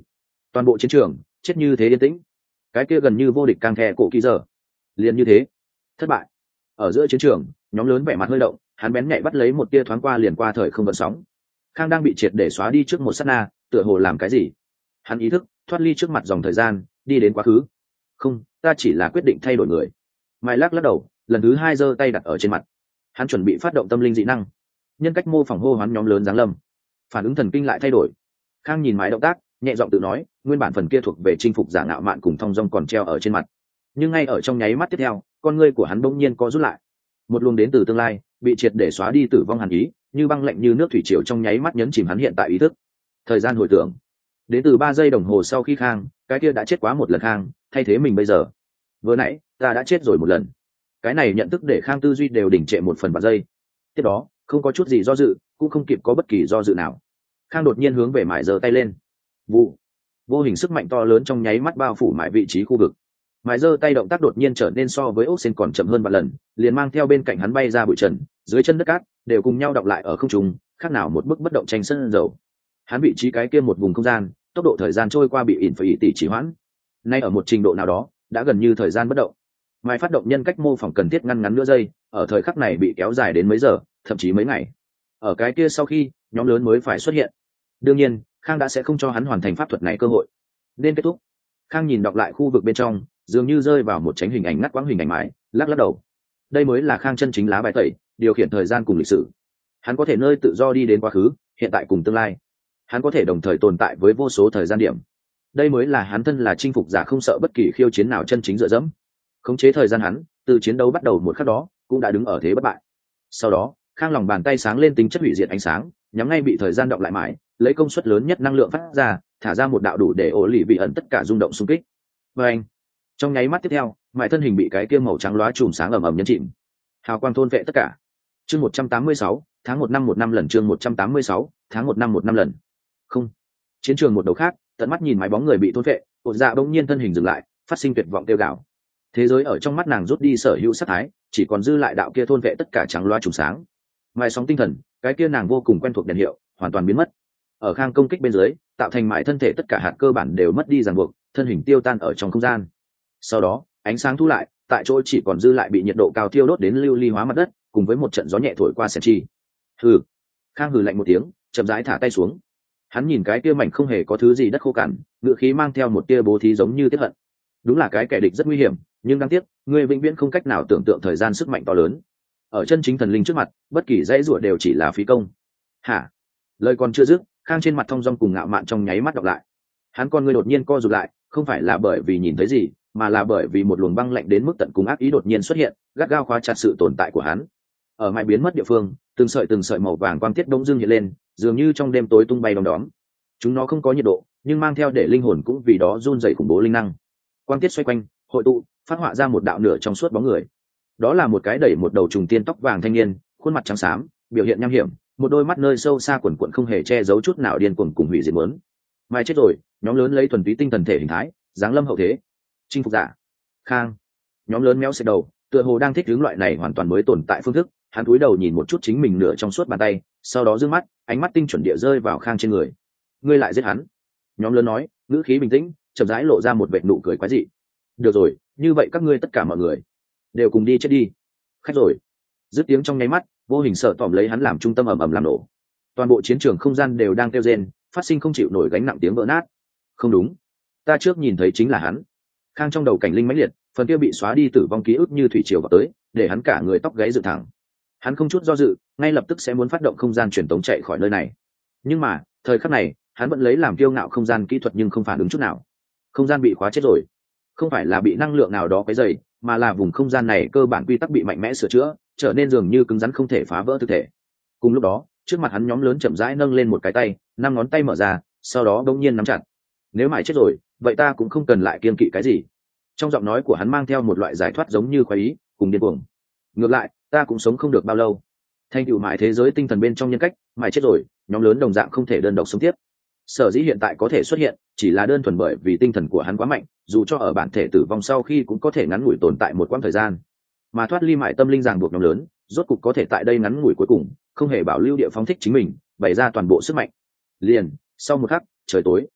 Toàn bộ chiến trường chết như thế yên tĩnh, cái kia gần như vô địch càng thè cổ kỳ giờ liền như thế thất bại. Ở giữa chiến trường, nhóm lớn vẻ mặt hơi động, hắn bén nhạy bắt lấy một tia thoáng qua liền qua thời không gợn sóng. Khang đang bị triệt để xóa đi trước một sát na, tựa hồ làm cái gì. Hắn ý thức thoát ly trước mặt dòng thời gian, đi đến quá khứ. Không, ta chỉ là quyết định thay đổi người. Mai lắc lắc đầu, lần thứ hai giơ tay đặt ở trên mặt. Hắn chuẩn bị phát động tâm linh dị năng, nhân cách mô phỏng hô hoán nhóm lớn giáng lâm. Phản ứng thần kinh lại thay đổi. Khang nhìn mái động tác, nhẹ giọng tự nói, nguyên bản phần kia thuộc về chinh phục giả ngạo mạn cùng thong dong còn treo ở trên mặt. Nhưng ngay ở trong nháy mắt tiếp theo, con ngươi của hắn bỗng nhiên co rút lại. Một luồng đến từ tương lai, bị triệt để xóa đi tử vong hàn ý, như băng lạnh như nước thủy triều trong nháy mắt nhấn chìm hắn hiện tại ý thức. Thời gian hồi tưởng, đến từ 3 giây đồng hồ sau khi Khang, cái kia đã chết quá một lần Khang, thay thế mình bây giờ. Vừa nãy, ta đã chết rồi một lần. Cái này nhận thức để Khang tư duy đều đỉnh trệ một phần vài giây. Tiếp đó, không có chút gì do dự, cũng không kịp có bất kỳ do dự nào. Khang đột nhiên hướng về Mại giơ tay lên. Vụ, vô hình sức mạnh to lớn trong nháy mắt bao phủ Mại vị trí khu vực. Mại giơ tay động tác đột nhiên trở nên so với ốc sen còn chậm hơn vài lần, liền mang theo bên cạnh hắn bay ra bụi trần, dưới chân đất cát đều cùng nhau đọng lại ở không trung, khác nào một bức bất động tranh sân dầu. Hắn vị trí cái kia một vùng không gian, tốc độ thời gian trôi qua bị ỉn phải tỷ chỉ hoãn. Nay ở một trình độ nào đó, đã gần như thời gian bất động. Mại phát động nhân cách mô phỏng cần thiết ngăn ngắn nửa giây, ở thời khắc này bị kéo dài đến mấy giờ, thậm chí mấy ngày. Ở cái kia sau khi, nhóm lớn mới phải xuất hiện. Đương nhiên, Khang đã sẽ không cho hắn hoàn thành pháp thuật này cơ hội. Nên kết thúc. Khang nhìn đọc lại khu vực bên trong, dường như rơi vào một tránh hình ảnh ngắt quãng hình ảnh mãi, lắc lắc đầu. Đây mới là Khang chân chính lá bài tẩy, điều khiển thời gian cùng lịch sử. Hắn có thể nơi tự do đi đến quá khứ, hiện tại cùng tương lai. Hắn có thể đồng thời tồn tại với vô số thời gian điểm. Đây mới là hắn thân là chinh phục giả không sợ bất kỳ khiêu chiến nào chân chính dựa dẫm. Khống chế thời gian hắn, từ chiến đấu bắt đầu một khắc đó, cũng đã đứng ở thế bất bại. Sau đó, Khang lòng bàn tay sáng lên tính chất hủy diệt ánh sáng, nhắm ngay bị thời gian đọng lại mãi, lấy công suất lớn nhất năng lượng phát ra, thả ra một đạo đủ để ổ lì bị ẩn tất cả rung động xung kích. Và anh, trong nháy mắt tiếp theo, mãi thân hình bị cái kia màu trắng lóa chùm sáng ầm ầm nhấn chìm. Hào quang thôn vệ tất cả. Chương 186, tháng 1 năm 1 năm lần, chương 186, tháng 1 năm 1 năm lần. Không. Chiến trường một đầu khác, tận mắt nhìn mái bóng người bị thôn vệ, Ột Dạ bỗng nhiên thân hình dừng lại, phát sinh tuyệt vọng kêu gào. Thế giới ở trong mắt nàng rút đi sở hữu sát thái, chỉ còn dư lại đạo kia thôn vệ tất cả trắng loa trùng sáng. Mài sóng tinh thần, cái kia nàng vô cùng quen thuộc đèn hiệu, hoàn toàn biến mất. Ở Khang công kích bên dưới, tạo thành mại thân thể tất cả hạt cơ bản đều mất đi ràng buộc, thân hình tiêu tan ở trong không gian. Sau đó, ánh sáng thu lại, tại chỗ chỉ còn dư lại bị nhiệt độ cao thiêu đốt đến lưu ly hóa mặt đất, cùng với một trận gió nhẹ thổi qua sẹn chi. Hừ. Khang hừ lạnh một tiếng, chậm rãi thả tay xuống. Hắn nhìn cái kia mảnh không hề có thứ gì đất khô cằn, ngựa khí mang theo một tia bố thí giống như tiếc hận. Đúng là cái kẻ địch rất nguy hiểm, nhưng đáng tiếc, người vĩnh viễn không cách nào tưởng tượng thời gian sức mạnh to lớn. Ở chân chính thần linh trước mặt, bất kỳ dãy rủa đều chỉ là phí công. Hả? Lời còn chưa dứt, Khang trên mặt thong dong cùng ngạo mạn trong nháy mắt đọc lại. Hắn con người đột nhiên co rụt lại, không phải là bởi vì nhìn thấy gì, mà là bởi vì một luồng băng lạnh đến mức tận cùng ác ý đột nhiên xuất hiện, gắt gao khóa chặt sự tồn tại của hắn. Ở mãi biến mất địa phương, từng sợi màu vàng quang tiết bỗng dưng hiện lên, dường như trong đêm tối tung bay đom đóm. Chúng nó không có nhiệt độ, nhưng mang theo để linh hồn cũng vì đó run rẩy khủng bố linh năng. Quang tiết xoay quanh, hội tụ, phát họa ra một đạo nửa trong suốt bóng người. Đó là một cái đẩy một đầu trùng tiên tóc vàng thanh niên, khuôn mặt trắng xám, biểu hiện nham hiểm, một đôi mắt nơi sâu xa quần quần không hề che giấu chút nào điên cuồng cùng hủy diệt muốn. Mai chết rồi, nhóm lớn lấy thuần túy tinh thần thể hình thái, giáng lâm hậu thế. Chinh phục giả. Khang. Nhóm lớn méo xẹt đầu, tựa hồ đang thích ứng loại này hoàn toàn mới tồn tại phương thức, hắn cúi đầu nhìn một chút chính mình nửa trong suốt bàn tay, sau đó dương mắt, ánh mắt tinh chuẩn địa rơi vào Khang trên người. Ngươi lại giết hắn. Nhóm lớn nói, ngữ khí bình tĩnh, chậm rãi lộ ra một vệt nụ cười quái dị. Được rồi, như vậy các ngươi tất cả mọi người đều cùng đi chết đi. Khách rồi. Dứt tiếng trong nháy mắt, vô hình sợ tỏm lấy hắn làm trung tâm ầm ầm làm nổ. Toàn bộ chiến trường không gian đều đang kêu rên, phát sinh không chịu nổi gánh nặng tiếng vỡ nát. Không đúng, ta trước nhìn thấy chính là hắn. Khang trong đầu cảnh linh mãnh liệt, phần kia bị xóa đi tử vong ký ức như thủy triều vào tới, để hắn cả người tóc gáy dựng thẳng. Hắn không chút do dự, ngay lập tức sẽ muốn phát động không gian truyền tống chạy khỏi nơi này. Nhưng mà, thời khắc này, hắn vẫn lấy làm kiêu ngạo không gian kỹ thuật nhưng không phản ứng chút nào. Không gian bị khóa chết rồi. Không phải là bị năng lượng nào đó quấy rầy, mà là vùng không gian này cơ bản quy tắc bị mạnh mẽ sửa chữa, trở nên dường như cứng rắn không thể phá vỡ thực thể. Cùng lúc đó, trước mặt hắn nhóm lớn chậm rãi nâng lên một cái tay, 5 ngón tay mở ra, sau đó đột nhiên nắm chặt. Nếu mãi chết rồi, vậy ta cũng không cần lại kiêng kỵ cái gì. Trong giọng nói của hắn mang theo một loại giải thoát giống như khoái ý, cùng điên cuồng. Ngược lại, ta cũng sống không được bao lâu. Thành tựu mãi thế giới tinh thần bên trong nhân cách, mãi chết rồi, nhóm lớn đồng dạng không thể đơn độc sống tiếp. Sở dĩ hiện tại có thể xuất hiện, chỉ là đơn thuần bởi vì tinh thần của hắn quá mạnh, dù cho ở bản thể tử vong sau khi cũng có thể ngắn ngủi tồn tại một quãng thời gian. Mà thoát ly mại tâm linh ràng buộc nhóm lớn, rốt cục có thể tại đây ngắn ngủi cuối cùng, không hề bảo lưu địa phóng thích chính mình, bày ra toàn bộ sức mạnh. Liền, sau một khắc, trời tối.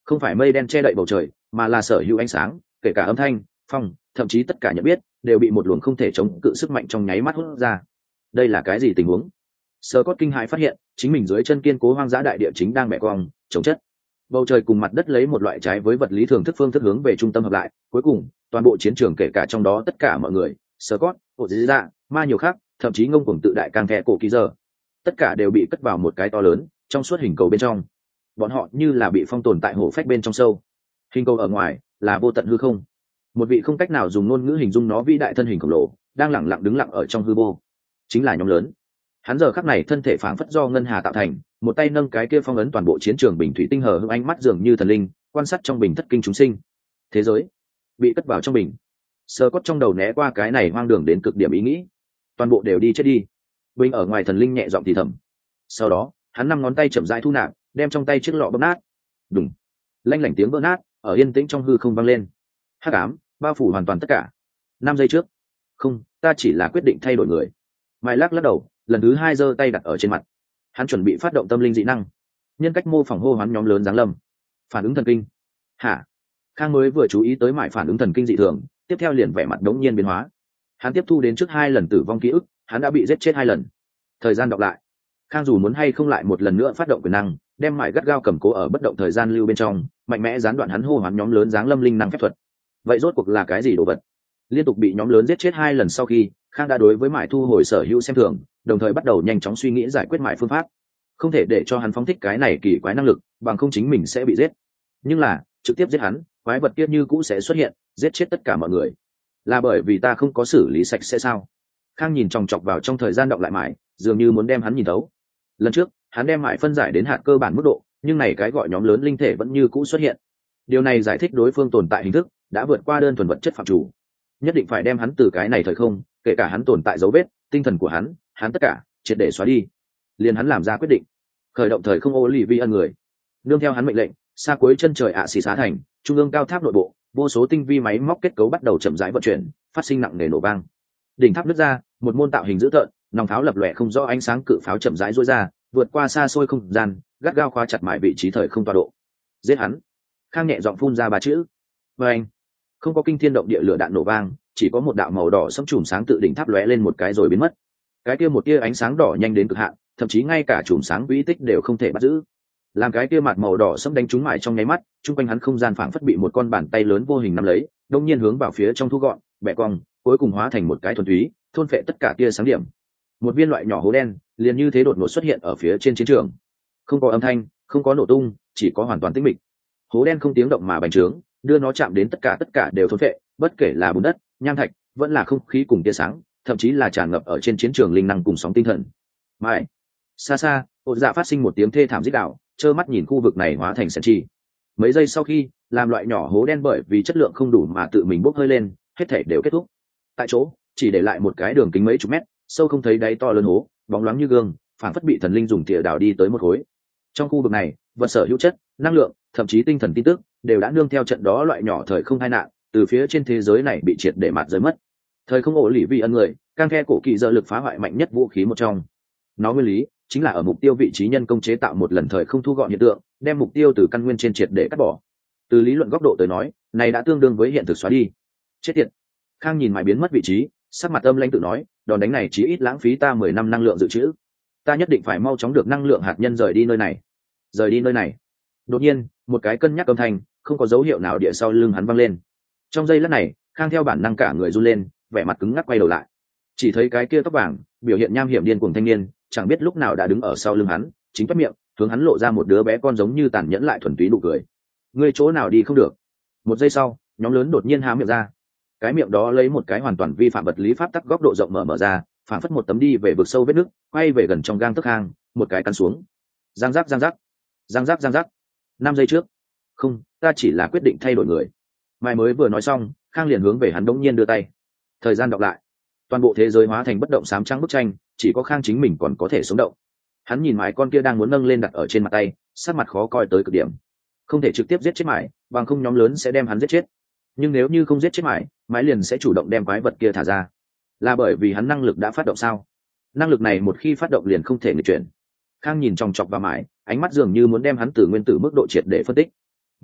không phải mây đen che đậy bầu trời, mà là sở hữu ánh sáng, kể cả âm thanh, phong, thậm chí tất cả nhận biết đều bị một luồng không thể chống cự sức mạnh trong nháy mắt hút ra. Đây là cái gì tình huống? Scott kinh hãi phát hiện chính mình dưới chân kiên cố hoang dã đại địa chính đang bẻ cong chống chất. Bầu trời cùng mặt đất lấy một loại trái với vật lý thường thức phương thức hướng về trung tâm hợp lại, cuối cùng toàn bộ chiến trường kể cả trong đó tất cả mọi người, Scott, Ozira, ma nhiều khác, thậm chí ngông cuồng tự đại càng thẻ cổ kỳ giờ, tất cả đều bị cất vào một cái to lớn trong suốt hình cầu bên trong. Bọn họ như là bị phong tồn tại hổ phách bên trong sâu. Hình cầu ở ngoài là vô tận hư không, một vị không cách nào dùng ngôn ngữ hình dung nó vĩ đại thân hình khổng lồ đang lẳng lặng đứng lặng ở trong hư vô, chính là nhóm lớn. Hắn giờ khắc này thân thể phảng phất do ngân hà tạo thành, một tay nâng cái kia phong ấn toàn bộ chiến trường bình thủy tinh hờ hững, ánh mắt dường như thần linh quan sát trong bình thất kinh chúng sinh. Thế giới bị cất vào trong bình. Sơ cốt trong đầu né qua cái này hoang đường đến cực điểm ý nghĩ, toàn bộ đều đi chết đi. Bình ở ngoài thần linh nhẹ giọng thì thầm. Sau đó hắn năm ngón tay chậm rãi thu nạp, đem trong tay chiếc lọ bóp nát. Đùng, lanh lảnh tiếng vỡ nát ở yên tĩnh trong hư không vang lên. Hắc ám bao phủ hoàn toàn tất cả. 5 giây trước, không, ta chỉ là quyết định thay đổi người. Mai lắc đầu, lần thứ 2 giơ tay đặt ở trên mặt. Hắn chuẩn bị phát động tâm linh dị năng, nhân cách mô phỏng hô hoán nhóm lớn giáng lâm. Phản ứng thần kinh. Hả? Khang mới vừa chú ý tới mải phản ứng thần kinh dị thường, tiếp theo liền vẻ mặt đống nhiên biến hóa. Hắn tiếp thu đến trước 2 lần tử vong ký ức, hắn đã bị giết chết 2 lần. Thời gian đọc lại. Khang dù muốn hay không lại một lần nữa phát động quyền năng, đem mải gắt gao cầm cố ở bất động thời gian lưu bên trong, mạnh mẽ gián đoạn hắn hô hoán nhóm lớn giáng lâm linh năng phép thuật. Vậy rốt cuộc là cái gì đồ vật? Liên tục bị nhóm lớn giết chết 2 lần sau khi, Khang đã đối với mải thu hồi sở hữu xem thường, đồng thời bắt đầu nhanh chóng suy nghĩ giải quyết mải phương pháp. Không thể để cho hắn phóng thích cái này kỳ quái năng lực, bằng không chính mình sẽ bị giết. Nhưng là trực tiếp giết hắn, quái vật kia như cũ sẽ xuất hiện, giết chết tất cả mọi người. Là bởi vì ta không có xử lý sạch sẽ sao? Khang nhìn chòng chọc vào trong thời gian đọng lại mải, dường như muốn đem hắn nhìn thấu. Lần trước hắn đem mải phân giải đến hạt cơ bản mức độ, nhưng này cái gọi nhóm lớn linh thể vẫn như cũ xuất hiện. Điều này giải thích đối phương tồn tại hình thức đã vượt qua đơn thuần vật chất phạm chủ. Nhất định phải đem hắn từ cái này thời không, kể cả hắn tồn tại dấu vết, tinh thần của hắn tất cả triệt để xóa đi. Liền hắn làm ra quyết định, khởi động thời không ô lì vi ân người. Nương theo hắn mệnh lệnh, xa cuối chân trời xì xá thành trung ương cao tháp nội bộ, vô số tinh vi máy móc kết cấu bắt đầu chậm rãi vận chuyển, phát sinh nặng nề nổ vang. Đỉnh tháp nứt ra, một môn tạo hình dữ tợn, nòng pháo lập lòe không rõ ánh sáng cự pháo chậm rãi duỗi ra, vượt qua xa xôi không gian, gắt gao khóa chặt mãi vị trí thời không tọa độ. Giết hắn. Khang nhẹ giọng phun ra 3 chữ. Và anh, không có kinh thiên động địa lửa đạn nổ vang, chỉ có một đạo màu đỏ sẫm chùm sáng tự đỉnh tháp lóe lên một cái rồi biến mất. Cái kia một tia ánh sáng đỏ nhanh đến cực hạn, thậm chí ngay cả chùm sáng vĩ tích đều không thể bắt giữ. Làm cái kia mặt màu đỏ sẫm đánh trúng mãi trong nháy mắt, trung quanh hắn không gian phảng phất bị một con bàn tay lớn vô hình nắm lấy, đông nhiên hướng vào phía trong thu gọn, bẻ cong, cuối cùng hóa thành một cái thuần túy, thôn phệ tất cả tia sáng điểm. Một viên loại nhỏ hố đen, liền như thế đột ngột xuất hiện ở phía trên chiến trường. Không có âm thanh, không có nổ tung, chỉ có hoàn toàn tĩnh mịch. Hố đen không tiếng động mà bành trướng, đưa nó chạm đến tất cả đều thôn phệ, bất kể là bùn đất, nham thạch, vẫn là không khí cùng tia sáng, thậm chí là tràn ngập ở trên chiến trường linh năng cùng sóng tinh thần. Mãi, xa xa, ột dạ phát sinh một tiếng thê thảm rít gào, trơ mắt nhìn khu vực này hóa thành sền chi. Mấy giây sau khi, làm loại nhỏ hố đen bởi vì chất lượng không đủ mà tự mình bốc hơi lên, hết thảy đều kết thúc. Tại chỗ, chỉ để lại một cái đường kính mấy chục mét, sâu không thấy đáy to lớn hố, bóng loáng như gương, phảng phất bị thần linh dùng thìa đào đi tới một khối. Trong khu vực này, vật sở hữu chất, năng lượng, thậm chí tinh thần tin tức, đều đã nương theo trận đó loại nhỏ thời không tai nạn, từ phía trên thế giới này bị triệt để mạt rơi mất. Thời không ổ lì vì ân người, càng khe cổ kỳ giờ lực phá hoại mạnh nhất vũ khí một trong. Nó nguyên lý chính là ở mục tiêu vị trí nhân công chế tạo một lần thời không thu gọn hiện tượng, đem mục tiêu từ căn nguyên trên triệt để cắt bỏ. Từ lý luận góc độ tới nói, này đã tương đương với hiện thực xóa đi. Chết tiệt. Khang nhìn mãi biến mất vị trí, sắc mặt âm lãnh tự nói, đòn đánh này chỉ ít lãng phí ta 10 năm năng lượng dự trữ. Ta nhất định phải mau chóng được năng lượng hạt nhân rời đi nơi này. Rời đi nơi này. Đột nhiên, một cái cân nhắc âm thanh, không có dấu hiệu nào địa sau lưng hắn vang lên. Trong giây lát này, Khang theo bản năng cả người run lên, vẻ mặt cứng ngắc quay đầu lại. Chỉ thấy cái kia tóc vàng, biểu hiện nham hiểm điên cuồng thanh niên, chẳng biết lúc nào đã đứng ở sau lưng hắn, chính toét miệng, hướng hắn lộ ra một đứa bé con giống như tàn nhẫn lại thuần túy nụ cười. Ngươi chỗ nào đi không được. Một giây sau, nhóm lớn đột nhiên há miệng ra. Cái miệng đó lấy một cái hoàn toàn vi phạm vật lý pháp tắc góc độ rộng mở ra, phản phất một tấm đi về vực sâu vết nước, quay về gần trong gang tấc hang, một cái cắn xuống. Giang giác giang giác, giang giác giang giác. 5 giây trước. Không, ta chỉ là quyết định thay đổi người. Mai mới vừa nói xong, Khang liền hướng về hắn đống nhiên đưa tay. Thời gian đọc lại, toàn bộ thế giới hóa thành bất động xám trắng bức tranh, chỉ có Khang chính mình còn có thể sống động. Hắn nhìn mãi con kia đang muốn nâng lên đặt ở trên mặt tay, sắc mặt khó coi tới cực điểm. Không thể trực tiếp giết chết mãi, bằng không nhóm lớn sẽ đem hắn giết chết. Nhưng nếu như không giết chết mãi liền sẽ chủ động đem quái vật kia thả ra. Là bởi vì hắn năng lực đã phát động sao? Năng lực này một khi phát động liền không thể nghịch chuyển. Khang nhìn chòng chọc vào mãi, ánh mắt dường như muốn đem hắn từ nguyên tử mức độ triệt để phân tích.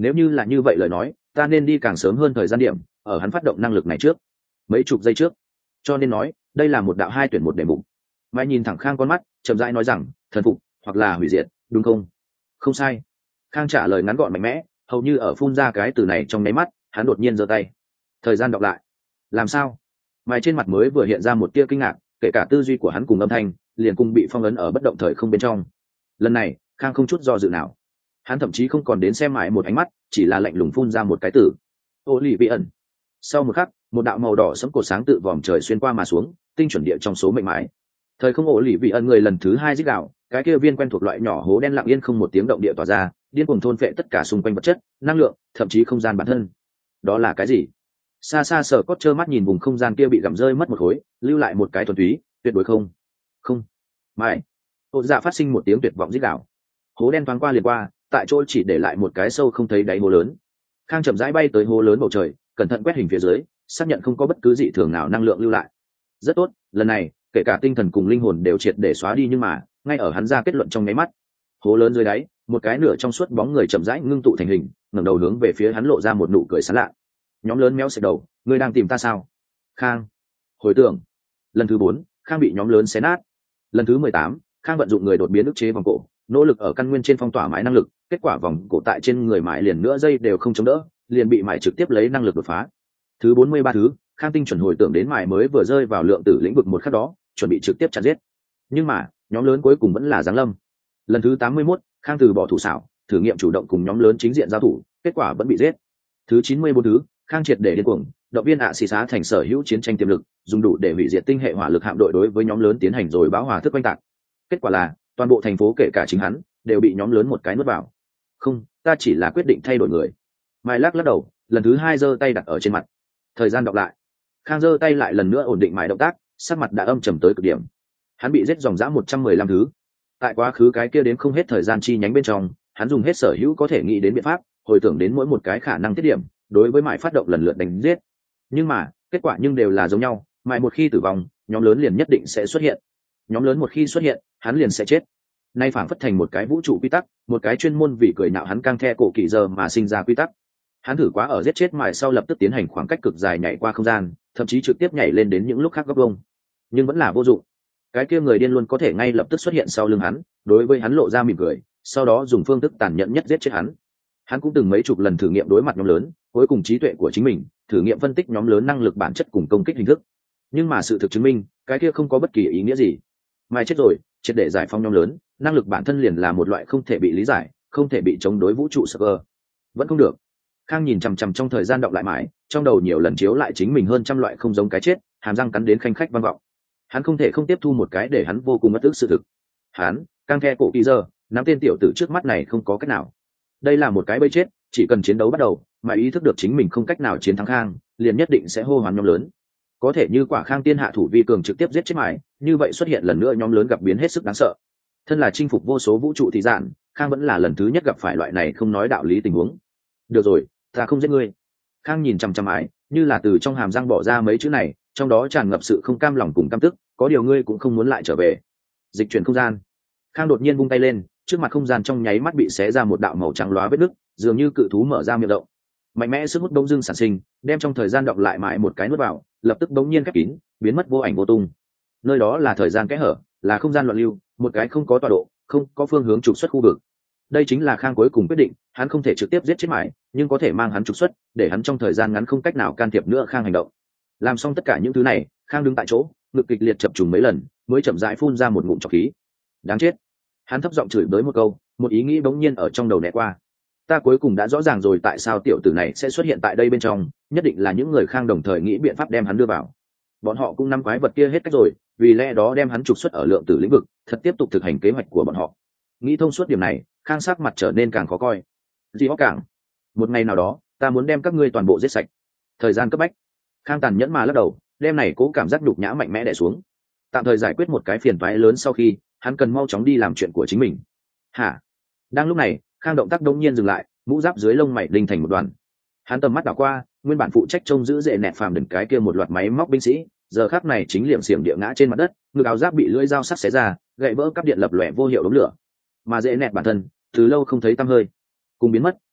nếu như là như vậy lời nói ta nên đi càng sớm hơn thời gian điểm, ở hắn phát động năng lực này trước mấy chục giây trước. Cho nên nói đây là một đạo 2 tuyển 1 đề mục. Mai nhìn thẳng Khang con mắt, chậm rãi nói rằng thần phục hoặc là hủy diệt, đúng không? Không sai. Khang trả lời ngắn gọn mạnh mẽ, hầu như ở phun ra cái từ này trong nháy mắt hắn đột nhiên giơ tay. Thời gian đọc lại. Làm sao? Mai trên mặt mới vừa hiện ra một tia kinh ngạc, kể cả tư duy của hắn cùng âm thanh liền cùng bị phong ấn ở bất động thời không bên trong. Lần này Khang không chút do dự nào, hắn thậm chí không còn đến xem mãi một ánh mắt, chỉ là lạnh lùng phun ra một cái từ: ô lì vị ẩn. Sau một khắc, một đạo màu đỏ sẫm cột sáng tự vòm trời xuyên qua mà xuống, tinh chuẩn địa trong số mệnh mãi. Thời không ổ lì vị ẩn người lần thứ 2 rít gào, cái kia viên quen thuộc loại nhỏ hố đen lặng yên không một tiếng động địa tỏa ra, điên cuồng thôn phệ tất cả xung quanh vật chất, năng lượng, thậm chí không gian bản thân. Đó là cái gì? Xa xa Sở Cốt trơ mắt nhìn vùng không gian kia bị gặm rơi mất một khối, lưu lại một cái thuần túy, tuyệt đối không. Không. Mãi. Ôn Dạ phát sinh một tiếng tuyệt vọng rít gào. Hố đen thoáng qua liền qua, tại chỗ chỉ để lại một cái sâu không thấy đáy hố lớn. Khang chậm rãi bay tới hố lớn bầu trời, cẩn thận quét hình phía dưới, xác nhận không có bất cứ dị thường nào năng lượng lưu lại. Rất tốt, lần này kể cả tinh thần cùng linh hồn đều triệt để xóa đi, nhưng mà ngay ở hắn ra kết luận trong nháy mắt, hố lớn dưới đáy một cái nửa trong suốt bóng người chậm rãi ngưng tụ thành hình, ngẩng đầu hướng về phía hắn lộ ra một nụ cười sảng lạ. Nhóm lớn méo xẹt đầu, ngươi đang tìm ta sao? Khang. Hồi tưởng. Lần thứ 4, Khang bị nhóm lớn xé nát. Lần thứ 18, Khang vận dụng người đột biến ức chế vòng cổ, nỗ lực ở căn nguyên trên phong tỏa mãi năng lực, kết quả vòng cổ tại trên người mãi liền nữa dây đều không chống đỡ, liền bị mãi trực tiếp lấy năng lực đột phá. Thứ 43 thứ, Khang tinh chuẩn hồi tưởng đến mãi mới vừa rơi vào lượng tử lĩnh vực một khắc đó, chuẩn bị trực tiếp chặt giết. Nhưng mà nhóm lớn cuối cùng vẫn là giáng lâm. Lần thứ 81, Khang từ bỏ thủ xảo, thử nghiệm chủ động cùng nhóm lớn chính diện giao thủ, kết quả vẫn bị giết. Thứ 94 thứ, Khang triệt để điên cuồng, động viên xì xá thành sở hữu chiến tranh tiềm lực, dùng đủ để hủy diệt tinh hệ hỏa lực hạm đội đối với nhóm lớn tiến hành rồi báo hòa thức oanh tạc. Kết quả là toàn bộ thành phố kể cả chính hắn đều bị nhóm lớn một cái nuốt vào. Không, ta chỉ là quyết định thay đổi người. Mai lắc đầu, lần thứ 2 giơ tay đặt ở trên mặt. Thời gian đọc lại. Khang giơ tay lại lần nữa ổn định mãi động tác, sắc mặt đã âm trầm tới cực điểm. Hắn bị giết dòng dã 115 thứ. Tại quá khứ cái kia đến không hết thời gian chi nhánh bên trong, hắn dùng hết sở hữu có thể nghĩ đến biện pháp, hồi tưởng đến mỗi một cái khả năng tiết điểm, đối với mãi phát động lần lượt đánh giết. Nhưng mà kết quả nhưng đều là giống nhau, mãi một khi tử vong, nhóm lớn liền nhất định sẽ xuất hiện. Nhóm lớn một khi xuất hiện, hắn liền sẽ chết. Nay phảng phất thành một cái vũ trụ quy tắc, một cái chuyên môn vì cười nhạo hắn căng the cổ kỳ giờ mà sinh ra quy tắc. Hắn thử quá ở giết chết mãi sau lập tức tiến hành khoảng cách cực dài nhảy qua không gian, thậm chí trực tiếp nhảy lên đến những lúc khác góc vuông, nhưng vẫn là vô dụng. Cái kia người điên luôn có thể ngay lập tức xuất hiện sau lưng hắn, đối với hắn lộ ra mỉm cười, sau đó dùng phương thức tàn nhẫn nhất giết chết hắn. Hắn cũng từng mấy chục lần thử nghiệm đối mặt nhóm lớn, cuối cùng trí tuệ của chính mình thử nghiệm phân tích nhóm lớn năng lực bản chất cùng công kích hình thức, nhưng mà sự thực chứng minh cái kia không có bất kỳ ý nghĩa gì. Mai chết rồi, triệt để giải phóng nhóm lớn, năng lực bản thân liền là một loại không thể bị lý giải, không thể bị chống đối vũ trụ sơ cơ. Vẫn không được. Khang nhìn chằm chằm trong thời gian đọc lại mãi, trong đầu nhiều lần chiếu lại chính mình hơn trăm loại không giống cái chết, hàm răng cắn đến khanh khách vang vọng. Hắn không thể không tiếp thu một cái để hắn vô cùng bất ức sự thực. Hắn căng the cổ kỳ giờ, nắm tên tiểu tử trước mắt này không có cách nào. Đây là một cái bẫy chết, chỉ cần chiến đấu bắt đầu mà ý thức được chính mình không cách nào chiến thắng Khang, liền nhất định sẽ hô hoán nhóm lớn. Có thể như quả Khang tiên hạ thủ vi cường trực tiếp giết chết mãi, như vậy xuất hiện lần nữa nhóm lớn gặp biến hết sức đáng sợ. Thân là chinh phục vô số vũ trụ thì dạn, Khang vẫn là lần thứ nhất gặp phải loại này không nói đạo lý tình huống. Được rồi, ta không giết ngươi. Khang nhìn chằm chằm mãi, như là từ trong hàm răng bỏ ra mấy chữ này, trong đó tràn ngập sự không cam lòng cùng căm tức, có điều ngươi cũng không muốn lại trở về. Dịch chuyển không gian. Khang đột nhiên vung tay lên, trước mặt không gian trong nháy mắt bị xé ra một đạo màu trắng lóa vết nứt, dường như cự thú mở ra miệng rộng. Mạnh mẽ sức hút bỗng dưng sản sinh, đem trong thời gian đọng lại mãi một cái nuốt vào, lập tức bỗng nhiên khép kín, biến mất vô ảnh vô tung. Nơi đó là thời gian kẽ hở, là không gian loạn lưu, một cái không có tọa độ, không có phương hướng trục xuất khu vực. Đây chính là Khang cuối cùng quyết định, hắn không thể trực tiếp giết chết mãi, nhưng có thể mang hắn trục xuất, để hắn trong thời gian ngắn không cách nào can thiệp nữa Khang hành động. Làm xong tất cả những thứ này, Khang đứng tại chỗ, ngực kịch liệt chập trùng mấy lần, mới chậm rãi phun ra một ngụm trọc khí. Đáng chết. Hắn thấp giọng chửi bới một câu, một ý nghĩ bỗng nhiên ở trong đầu né qua. Ta cuối cùng đã rõ ràng rồi tại sao tiểu tử này sẽ xuất hiện tại đây bên trong, nhất định là những người Khang đồng thời nghĩ biện pháp đem hắn đưa vào. Bọn họ cũng nắm quái vật kia hết cách rồi, vì lẽ đó đem hắn trục xuất ở lượng tử lĩnh vực, thật tiếp tục thực hành kế hoạch của bọn họ. Nghĩ thông suốt điểm này, Khang sắc mặt trở nên càng khó coi. Di Hóc Cảng, một ngày nào đó, ta muốn đem các ngươi toàn bộ giết sạch. Thời gian cấp bách. Khang tàn nhẫn mà lắc đầu, đem này cố cảm giác nhục nhã mạnh mẽ đè xuống. Tạm thời giải quyết một cái phiền toái lớn sau khi, hắn cần mau chóng đi làm chuyện của chính mình. Hả? Đang lúc này, Khang động tác đột nhiên dừng lại, mũ giáp dưới lông mày linh thành một đoàn. Hắn tầm mắt đảo qua, nguyên bản phụ trách trông giữ dễ nẹt phàm đừng cái kia một loạt máy móc binh sĩ, giờ khắc này chính liệm xiềng địa ngã trên mặt đất, ngực áo giáp bị lưỡi dao sắc xé ra, gậy vỡ cắp điện lập lòe vô hiệu đống lửa. Mà dễ nẹt bản thân, từ lâu không thấy tăm hơi. Cùng biến mất,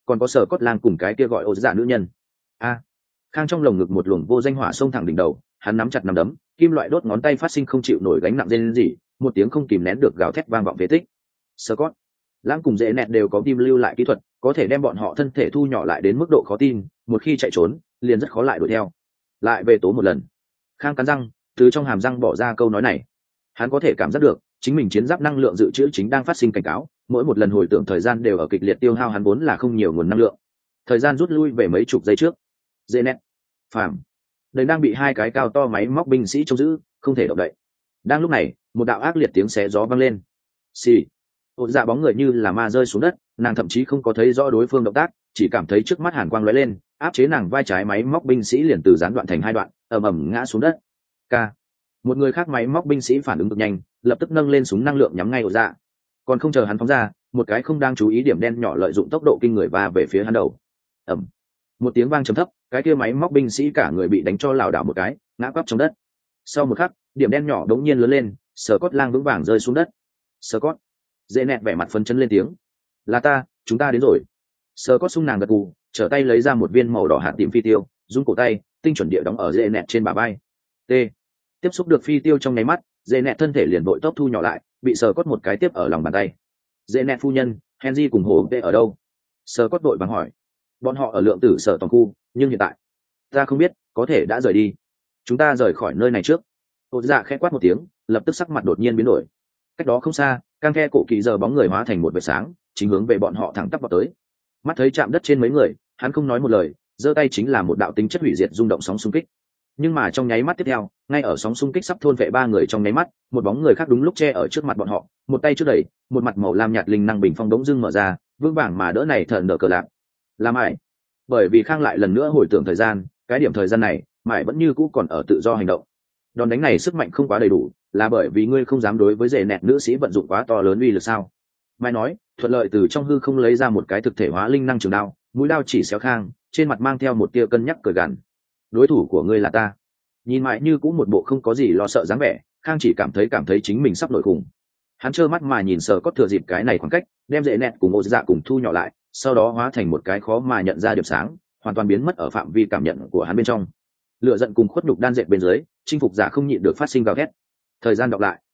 còn có sở cốt lang cùng cái kia gọi ô dạ nữ nhân. A. Khang trong lồng ngực một luồng vô danh hỏa xông thẳng đỉnh đầu, hắn nắm chặt nắm đấm, kim loại đốt ngón tay phát sinh không chịu nổi gánh nặng rên rỉ, một tiếng không kìm nén được gào thét vang vọng phế tích. Sở cốt lang cùng dễ nẹt đều có tim lưu lại kỹ thuật, có thể đem bọn họ thân thể thu nhỏ lại đến mức độ khó tin, một khi chạy trốn liền rất khó lại đuổi theo. Lại về tố một lần. Khang cắn răng, từ trong hàm răng bỏ ra câu nói này. Hắn có thể cảm giác được chính mình chiến giáp năng lượng dự trữ chính đang phát sinh cảnh cáo, mỗi một lần hồi tưởng thời gian đều ở kịch liệt tiêu hao hắn vốn là không nhiều nguồn năng lượng. Thời gian rút lui về mấy chục giây trước. Dễ nẹt, phàm, đời đang bị hai cái cao to máy móc binh sĩ trông giữ, không thể động đậy. Đang lúc này, một đạo ác liệt tiếng xé gió vang lên. Xì. Ôn dạ bóng người như là ma rơi xuống đất, nàng thậm chí không có thấy rõ đối phương động tác, chỉ cảm thấy trước mắt hàn quang lóe lên, áp chế nàng vai trái máy móc binh sĩ liền từ gián đoạn thành hai đoạn, ầm ầm ngã xuống đất. K. Một người khác máy móc binh sĩ phản ứng cực nhanh, lập tức nâng lên súng năng lượng nhắm ngay ổ dạ. Còn không chờ hắn phóng ra, một cái không đang chú ý điểm đen nhỏ lợi dụng tốc độ kinh người va về phía hắn đầu. Ầm. Một tiếng vang trầm thấp, cái kia máy móc binh sĩ cả người bị đánh cho lảo đảo một cái, ngã quắp trong đất. Sau một khắc, điểm đen nhỏ đống nhiên lớn lên, Sở Cốt Lang vững vàng rơi xuống đất. Sở Cốt. Dễ nẹt vẻ mặt phấn chấn lên tiếng. Là ta, chúng ta đến rồi. Sở Cốt sung nàng gật gù, trở tay lấy ra một viên màu đỏ hạt tím phi tiêu, rung cổ tay, tinh chuẩn địa đóng ở dễ nẹt trên bả vai. T. Tiếp xúc được phi tiêu trong nháy mắt, dễ nẹt thân thể liền vội tốc thu nhỏ lại, bị Sở Cốt một cái tiếp ở lòng bàn tay. Dễ nẹt phu nhân, Henry cùng Hồ Tê ở đâu? Sở Cốt vội vàng hỏi. Bọn họ ở lượng tử sở toàn khu, nhưng hiện tại ta không biết, có thể đã rời đi. Chúng ta rời khỏi nơi này trước. Hồ Dạ khẽ quát một tiếng, lập tức sắc mặt đột nhiên biến đổi. Cách đó không xa, cang khe cổ kỳ giờ bóng người hóa thành một vệt sáng, chính hướng về bọn họ thẳng tắp vào tới. Mắt thấy chạm đất trên mấy người, hắn không nói một lời, giơ tay chính là một đạo tính chất hủy diệt rung động sóng xung kích. Nhưng mà trong nháy mắt tiếp theo, ngay ở sóng xung kích sắp thôn vệ ba người trong nháy mắt, một bóng người khác đúng lúc che ở trước mặt bọn họ, một tay trước đẩy, một mặt màu lam nhạt linh năng bình phong đống dưng mở ra, vương vàng mà đỡ này thần nở cờ lạc. Làm ai? Bởi vì Khang lại lần nữa hồi tưởng thời gian, cái điểm thời gian này, mãi vẫn như cũ còn ở tự do hành động. Đòn đánh này sức mạnh không quá đầy đủ, là bởi vì ngươi không dám đối với rể nẹt nữ sĩ vận dụng quá to lớn uy lực sao? Mai nói, thuận lợi từ trong hư không lấy ra một cái thực thể hóa linh năng trường đao, mũi đao chỉ xéo Khang, trên mặt mang theo một tia cân nhắc cười gằn. Đối thủ của ngươi là ta. Nhìn mãi như cũng một bộ không có gì lo sợ dáng vẻ, Khang chỉ cảm thấy chính mình sắp nổi khủng. Hắn trơ mắt mà nhìn Sở Cốt thừa dịp cái này khoảng cách, đem rễ nẹt cùng ô dạ cùng thu nhỏ lại, sau đó hóa thành một cái khó mà nhận ra điểm sáng, hoàn toàn biến mất ở phạm vi cảm nhận của hắn bên trong. Lửa giận cùng khuất nhục đan dệt bên dưới, chinh phục giả không nhịn được phát sinh gào thét. Thời gian đọc lại.